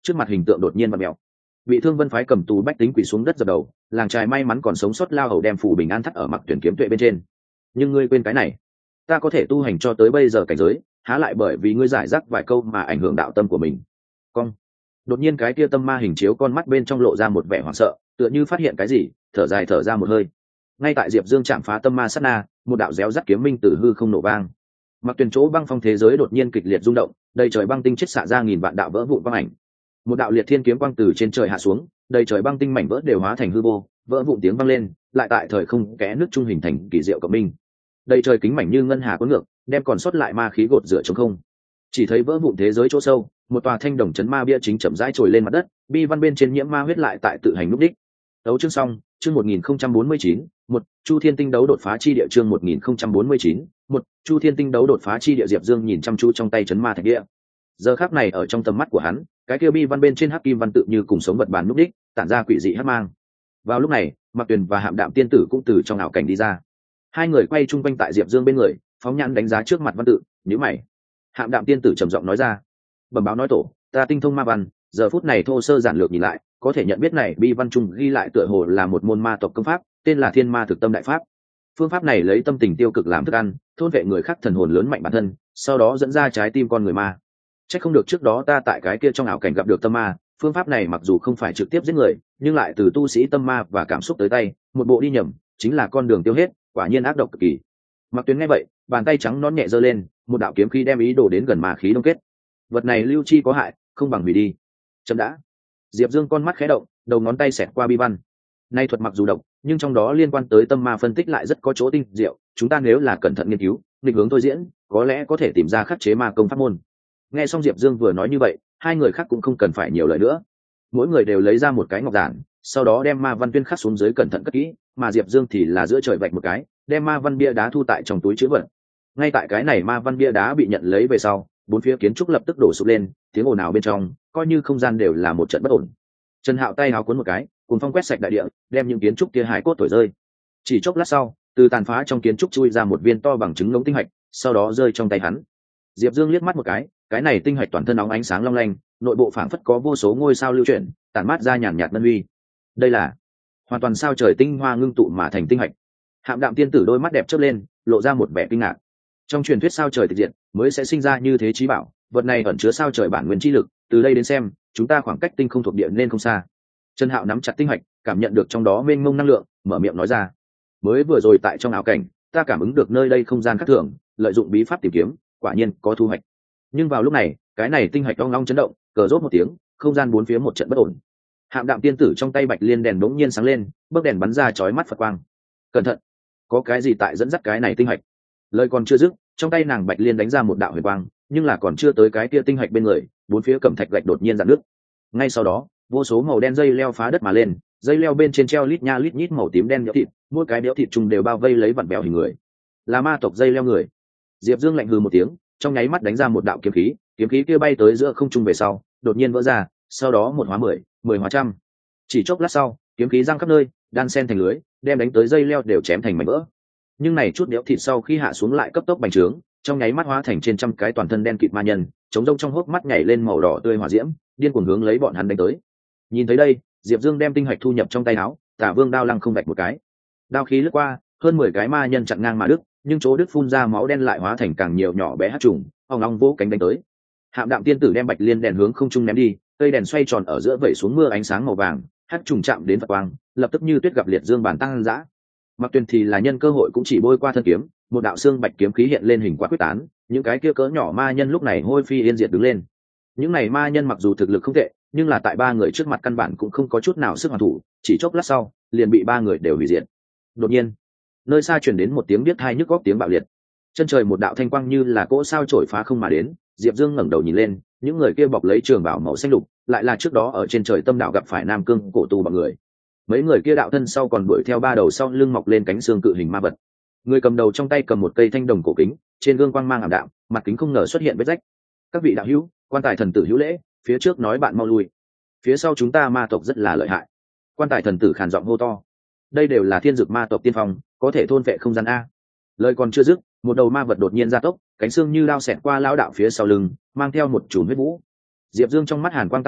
trước mặt hình tượng đột nhiên vặn mèo. Bị thương Vân phái cầm tù bách tính quỳ xuống đất dập đầu, làng trai may mắn còn sống sót lao hầu đem phủ bình an thắt ở Mặc Tuyển kiếm tuệ bên trên. Nhưng ngươi quên cái này, ta có thể tu hành cho tới bây giờ cảnh giới, há lại bởi vì ngươi giải rác vài câu mà ảnh hưởng đạo tâm của mình. Cong. Đột nhiên cái kia tâm ma hình chiếu con mắt bên trong lộ ra một vẻ hoảng sợ, tựa như phát hiện cái gì, thở dài thở ra một hơi. Ngay tại Diệp Dương chạm phá tâm ma sát na, một đạo réo rắt kiếm minh từ hư không nổ vang. Mặc Tuyển chỗ băng phong thế giới đột nhiên kịch liệt rung động, đầy trời băng tinh chết xạ ra nghìn vạn đạo vỡ vụn băng ảnh. Một đạo liệt thiên kiếm quang từ trên trời hạ xuống, đầy trời băng tinh mảnh vỡ đều hóa thành hư vô, vỡ vụn tiếng vang lên, lại tại thời không kẽ nước trung hình thành kỳ diệu cộng minh. Đầy trời kính mảnh như ngân hà cuốn ngược, đem còn sót lại ma khí gột rửa trống không. Chỉ thấy vỡ vụn thế giới chỗ sâu, một tòa thanh đồng chấn ma bia chính chậm rãi trồi lên mặt đất, bi văn bên trên nhiễm ma huyết lại tại tự hành núp đích. Đấu chương xong, chương 1049, một Chu Thiên Tinh đấu đột phá chi địa chương 1049, một Chu Thiên Tinh đấu đột phá chi địa. Diệp Dương nhìn chăm chú trong tay chấn ma thạch địa. Giờ khắc này ở trong tầm mắt của hắn, cái kia bi văn bên trên hắc kim văn tự như cùng sống vật bàn núp đích, tản ra quỷ dị hắc mang. Vào lúc này, Mạc Tuyền và Hạm Đạm tiên tử cũng từ trong ảo cảnh đi ra. Hai người quay chung quanh tại Diệp Dương bên người, phóng nhãn đánh giá trước mặt văn tự, nhíu mày. Hạm Đạm tiên tử trầm giọng nói ra: "Bẩm báo nói tổ, ta tinh thông ma văn, giờ phút này thô sơ giản lược nhìn lại, có thể nhận biết này bi văn trung ghi lại tựa hồ là một môn ma tộc công pháp, tên là Thiên Ma Thực Tâm Đại Pháp. Phương pháp này lấy tâm tình tiêu cực làm thức ăn, thôn vệ người khác thần hồn lớn mạnh bản thân, sau đó dẫn ra trái tim con người ma. Chắc không được trước đó ta tại cái kia trong ảo cảnh gặp được tâm ma, phương pháp này mặc dù không phải trực tiếp giết người, nhưng lại từ tu sĩ tâm ma và cảm xúc tới tay, một bộ đi nhầm, chính là con đường tiêu hết, quả nhiên ác độc cực kỳ." Mặc Tuyến nghe vậy, bàn tay trắng nón nhẹ giơ lên, một đạo kiếm khí đem ý đồ đến gần ma khí đông kết. Vật này lưu chi có hại, không bằng hủy đi. Chậm đã. Diệp Dương con mắt khẽ động, đầu ngón tay xẹt qua bi văn. Nay thuật mặc dù độc, nhưng trong đó liên quan tới tâm ma phân tích lại rất có chỗ tinh diệu, chúng ta nếu là cẩn thận nghiên cứu, định hướng thôi diễn, có lẽ có thể tìm ra khắc chế ma công pháp môn. Nghe xong Diệp Dương vừa nói như vậy, hai người khác cũng không cần phải nhiều lời nữa. Mỗi người đều lấy ra một cái ngọc giản, sau đó đem ma văn tuyên khắc xuống dưới cẩn thận cất kỹ, mà Diệp Dương thì là giữa trời vạch một cái, đem ma văn bia đá thu tại trong túi trữ vật. Ngay tại cái này ma văn bia đá bị nhận lấy về sau, bốn phía kiến trúc lập tức đổ sụp lên, tiếng ồn ào bên trong, coi như không gian đều là một trận bất ổn. Trần Hạo tay háo cuốn một cái, cùng phong quét sạch đại địa, đem những kiến trúc kia hải cốt thổi rơi. Chỉ chốc lát sau, từ tàn phá trong kiến trúc chui ra một viên to bằng trứng ngỗng tinh hạch, sau đó rơi trong tay hắn. Diệp Dương liếc mắt một cái này tinh hạch toàn thân óng ánh sáng long lanh, nội bộ phảng phất có vô số ngôi sao lưu chuyển, tản mát ra nhàn nhạt ngân huy. Đây là hoàn toàn sao trời tinh hoa ngưng tụ mà thành tinh hạch. Hạm Đạm tiên tử đôi mắt đẹp chớp lên, lộ ra một vẻ kinh ngạc. Trong truyền thuyết sao trời tịch diệt mới sẽ sinh ra như thế trí bảo, vật này ẩn chứa sao trời bản nguyên chi lực, từ đây đến xem, chúng ta khoảng cách tinh không thuộc địa nên không xa. Trần Hạo nắm chặt tinh hạch, cảm nhận được trong đó mênh mông năng lượng, mở miệng nói ra: "Mới vừa rồi tại trong ảo cảnh, ta cảm ứng được nơi đây không gian khác thường, lợi dụng bí pháp tìm kiếm, quả nhiên có thu hoạch." Nhưng vào lúc này, cái này tinh hạch long long chấn động, cờ rốt một tiếng, không gian bốn phía một trận bất ổn. Hạm Đạm tiên tử trong tay bạch liên đèn đống nhiên sáng lên, bấc đèn bắn ra chói mắt phật quang. "Cẩn thận, có cái gì tại dẫn dắt cái này tinh hạch?" Lời còn chưa dứt, trong tay nàng bạch liên đánh ra một đạo huyền quang, nhưng là còn chưa tới cái kia tinh hạch bên người, bốn phía cẩm thạch gạch đột nhiên rạn nước. Ngay sau đó, vô số màu đen dây leo phá đất mà lên, dây leo bên trên treo lít nha lít nhít màu tím đen béo thịt, mỗi cái béo thịt trùng đều bao vây lấy vặn béo hình người. Là ma tộc dây leo người. Diệp Dương lạnh hừ một tiếng, trong nháy mắt đánh ra một đạo kiếm khí kia bay tới giữa không trung về sau, đột nhiên vỡ ra, sau đó một hóa 10, 10 hóa trăm. Chỉ chốc lát sau, kiếm khí giăng khắp nơi, đan sen thành lưới, đem đánh tới dây leo đều chém thành mảnh vỡ. Nhưng này chút béo thịt sau khi hạ xuống lại cấp tốc bành trướng, trong nháy mắt hóa thành trên trăm cái toàn thân đen kịt ma nhân, chống rông trong hốc mắt nhảy lên màu đỏ tươi hỏa diễm, điên cuồng hướng lấy bọn hắn đánh tới. Nhìn thấy đây, Diệp Dương đem tinh hạch thu nhập trong tay áo, Tả Vương đao lăng không vạch một cái, đao khí lướt qua, hơn 10 cái ma nhân chặn ngang mà đứt, nhưng chỗ đứt phun ra máu đen lại hóa thành càng nhiều nhỏ bé hắc trùng, ong ong vỗ cánh đánh tới. Hạm Đạm tiên tử đem bạch liên đèn hướng không trung ném đi, cây đèn xoay tròn ở giữa vẩy xuống mưa ánh sáng màu vàng, hắc trùng chạm đến Phật quang, lập tức như tuyết gặp liệt dương bản tăng dã. Mặc Tuyền thì là nhân cơ hội cũng chỉ bôi qua thân kiếm, một đạo xương bạch kiếm khí hiện lên hình quả quyết tán, những cái kia cỡ nhỏ ma nhân lúc này hôi phi yên diệt đứng lên. Những này ma nhân mặc dù thực lực không tệ, nhưng là tại ba người trước mặt căn bản cũng không có chút nào sức hoàn thủ, chỉ chốc lát sau, liền bị ba người đều hủy diệt. Đột nhiên, nơi xa truyền đến một tiếng biết hai nhức góc tiếng bạo liệt. Chân trời một đạo thanh quang như là cỗ sao chổi phá không mà đến, Diệp Dương ngẩng đầu nhìn lên, những người kia bọc lấy trường bào màu xanh lục, lại là trước đó ở trên trời Tâm Đạo gặp phải Nam Cương cổ tu bọn người. Mấy người kia đạo thân sau còn đuổi theo ba đầu sau lưng mọc lên cánh xương cự hình ma vật. Người cầm đầu trong tay cầm một cây thanh đồng cổ kính, trên gương quang mang ảm đạm, mặt kính không ngờ xuất hiện vết rách. "Các vị đạo hữu, quan tài thần tử hữu lễ, phía trước nói bạn mau lui, phía sau chúng ta ma tộc rất là lợi hại." Quan tài thần tử khàn giọng hô to. Đây đều là thiên dược ma tộc tiên phong, có thể thôn vệ không gian a. Lời còn chưa dứt, một đầu ma vật đột nhiên ra tốc, cánh xương như đao xẹt qua lão đạo phía sau lưng, mang theo một chùm huyết vũ. Diệp Dương trong mắt hàn quang tăng gọn,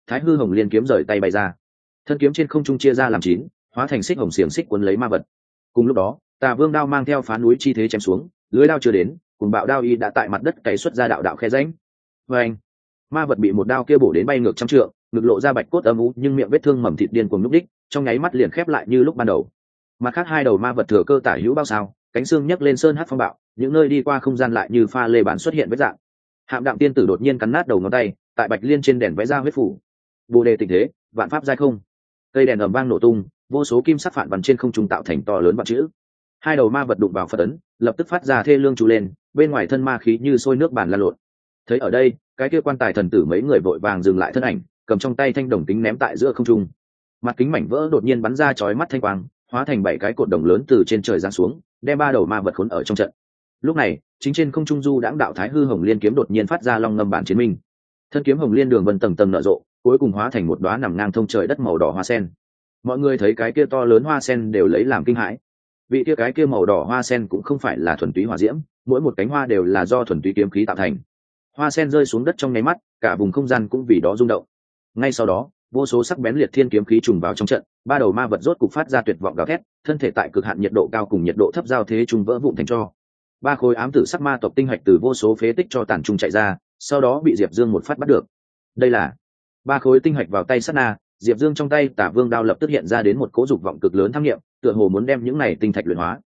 Thái Hư Hồng Liên kiếm rời tay bay ra, thân kiếm trên không trung chia ra làm 9, hóa thành xích hồng xiềng xích cuốn lấy ma vật. Cùng lúc đó, Tà Vương đao mang theo phá núi chi thế chém xuống, lưới đao chưa đến, cùng bạo đao y đã tại mặt đất cày xuất ra đạo đạo khe rãnh. Oeng! Ma vật bị một đao kia bổ đến bay ngược trăm trượng, ngực lộ ra bạch cốt âm u, nhưng miệng vết thương mầm thịt điên cuồng núp đích, trong nháy mắt liền khép lại như lúc ban đầu. Mặt khác hai đầu ma vật thừa cơ tả hữu bao sao, cánh xương nhấc lên sơn hát phong bạo, những nơi đi qua không gian lại như pha lê bản xuất hiện vết dạng. Hạm Đạm tiên tử đột nhiên cắn nát đầu ngón tay, tại bạch liên trên đèn vẽ ra huyết phủ. Bồ đề tình thế, vạn pháp giai không. Cây đèn ầm vang nổ tung, vô số kim sắc phản văn trên không trung tạo thành to lớn vạn chữ. Hai đầu ma vật đụng vào Phật ấn, lập tức phát ra thê lương chú lên, bên ngoài thân ma khí như sôi nước bàn lan lộn. Thấy ở đây, cái kia quan tài thần tử mấy người vội vàng dừng lại thân ảnh, cầm trong tay thanh đồng kính ném tại giữa không trung. Mặt kính mảnh vỡ đột nhiên bắn ra chói mắt thanh quang, hóa thành 7 cái cột đồng lớn từ trên trời giáng xuống, đem 3 đầu ma vật khốn ở trong trận. Lúc này, chính trên không trung du đãng đạo Thái Hư Hồng Liên kiếm đột nhiên phát ra long ngâm bản chiến minh. Thân kiếm hồng liên đường vân tầng tầng nở rộ, cuối cùng hóa thành một đóa nằm ngang thông trời đất màu đỏ hoa sen. Mọi người thấy cái kia to lớn hoa sen đều lấy làm kinh hãi. Vị kia cái kia màu đỏ hoa sen cũng không phải là thuần túy hỏa diễm, mỗi một cánh hoa đều là do thuần túy kiếm khí tạo thành. Hoa sen rơi xuống đất trong nháy mắt, cả vùng không gian cũng vì đó rung động. Ngay sau đó, vô số sắc bén liệt thiên kiếm khí trùng vào trong trận, 3 đầu ma vật rốt cục phát ra tuyệt vọng gào thét, thân thể tại cực hạn nhiệt độ cao cùng nhiệt độ thấp giao thế trùng vỡ vụn thành tro. 3 khối ám tử sắc ma tộc tinh hạch từ vô số phế tích cho tàn trung chạy ra, sau đó bị Diệp Dương một phát bắt được. Đây là 3 khối tinh hạch vào tay sát na, Diệp Dương trong tay Tả Vương đao lập tức hiện ra đến một cỗ dục vọng cực lớn tham nghiệm, tựa hồ muốn đem những này tinh thạch luyện hóa.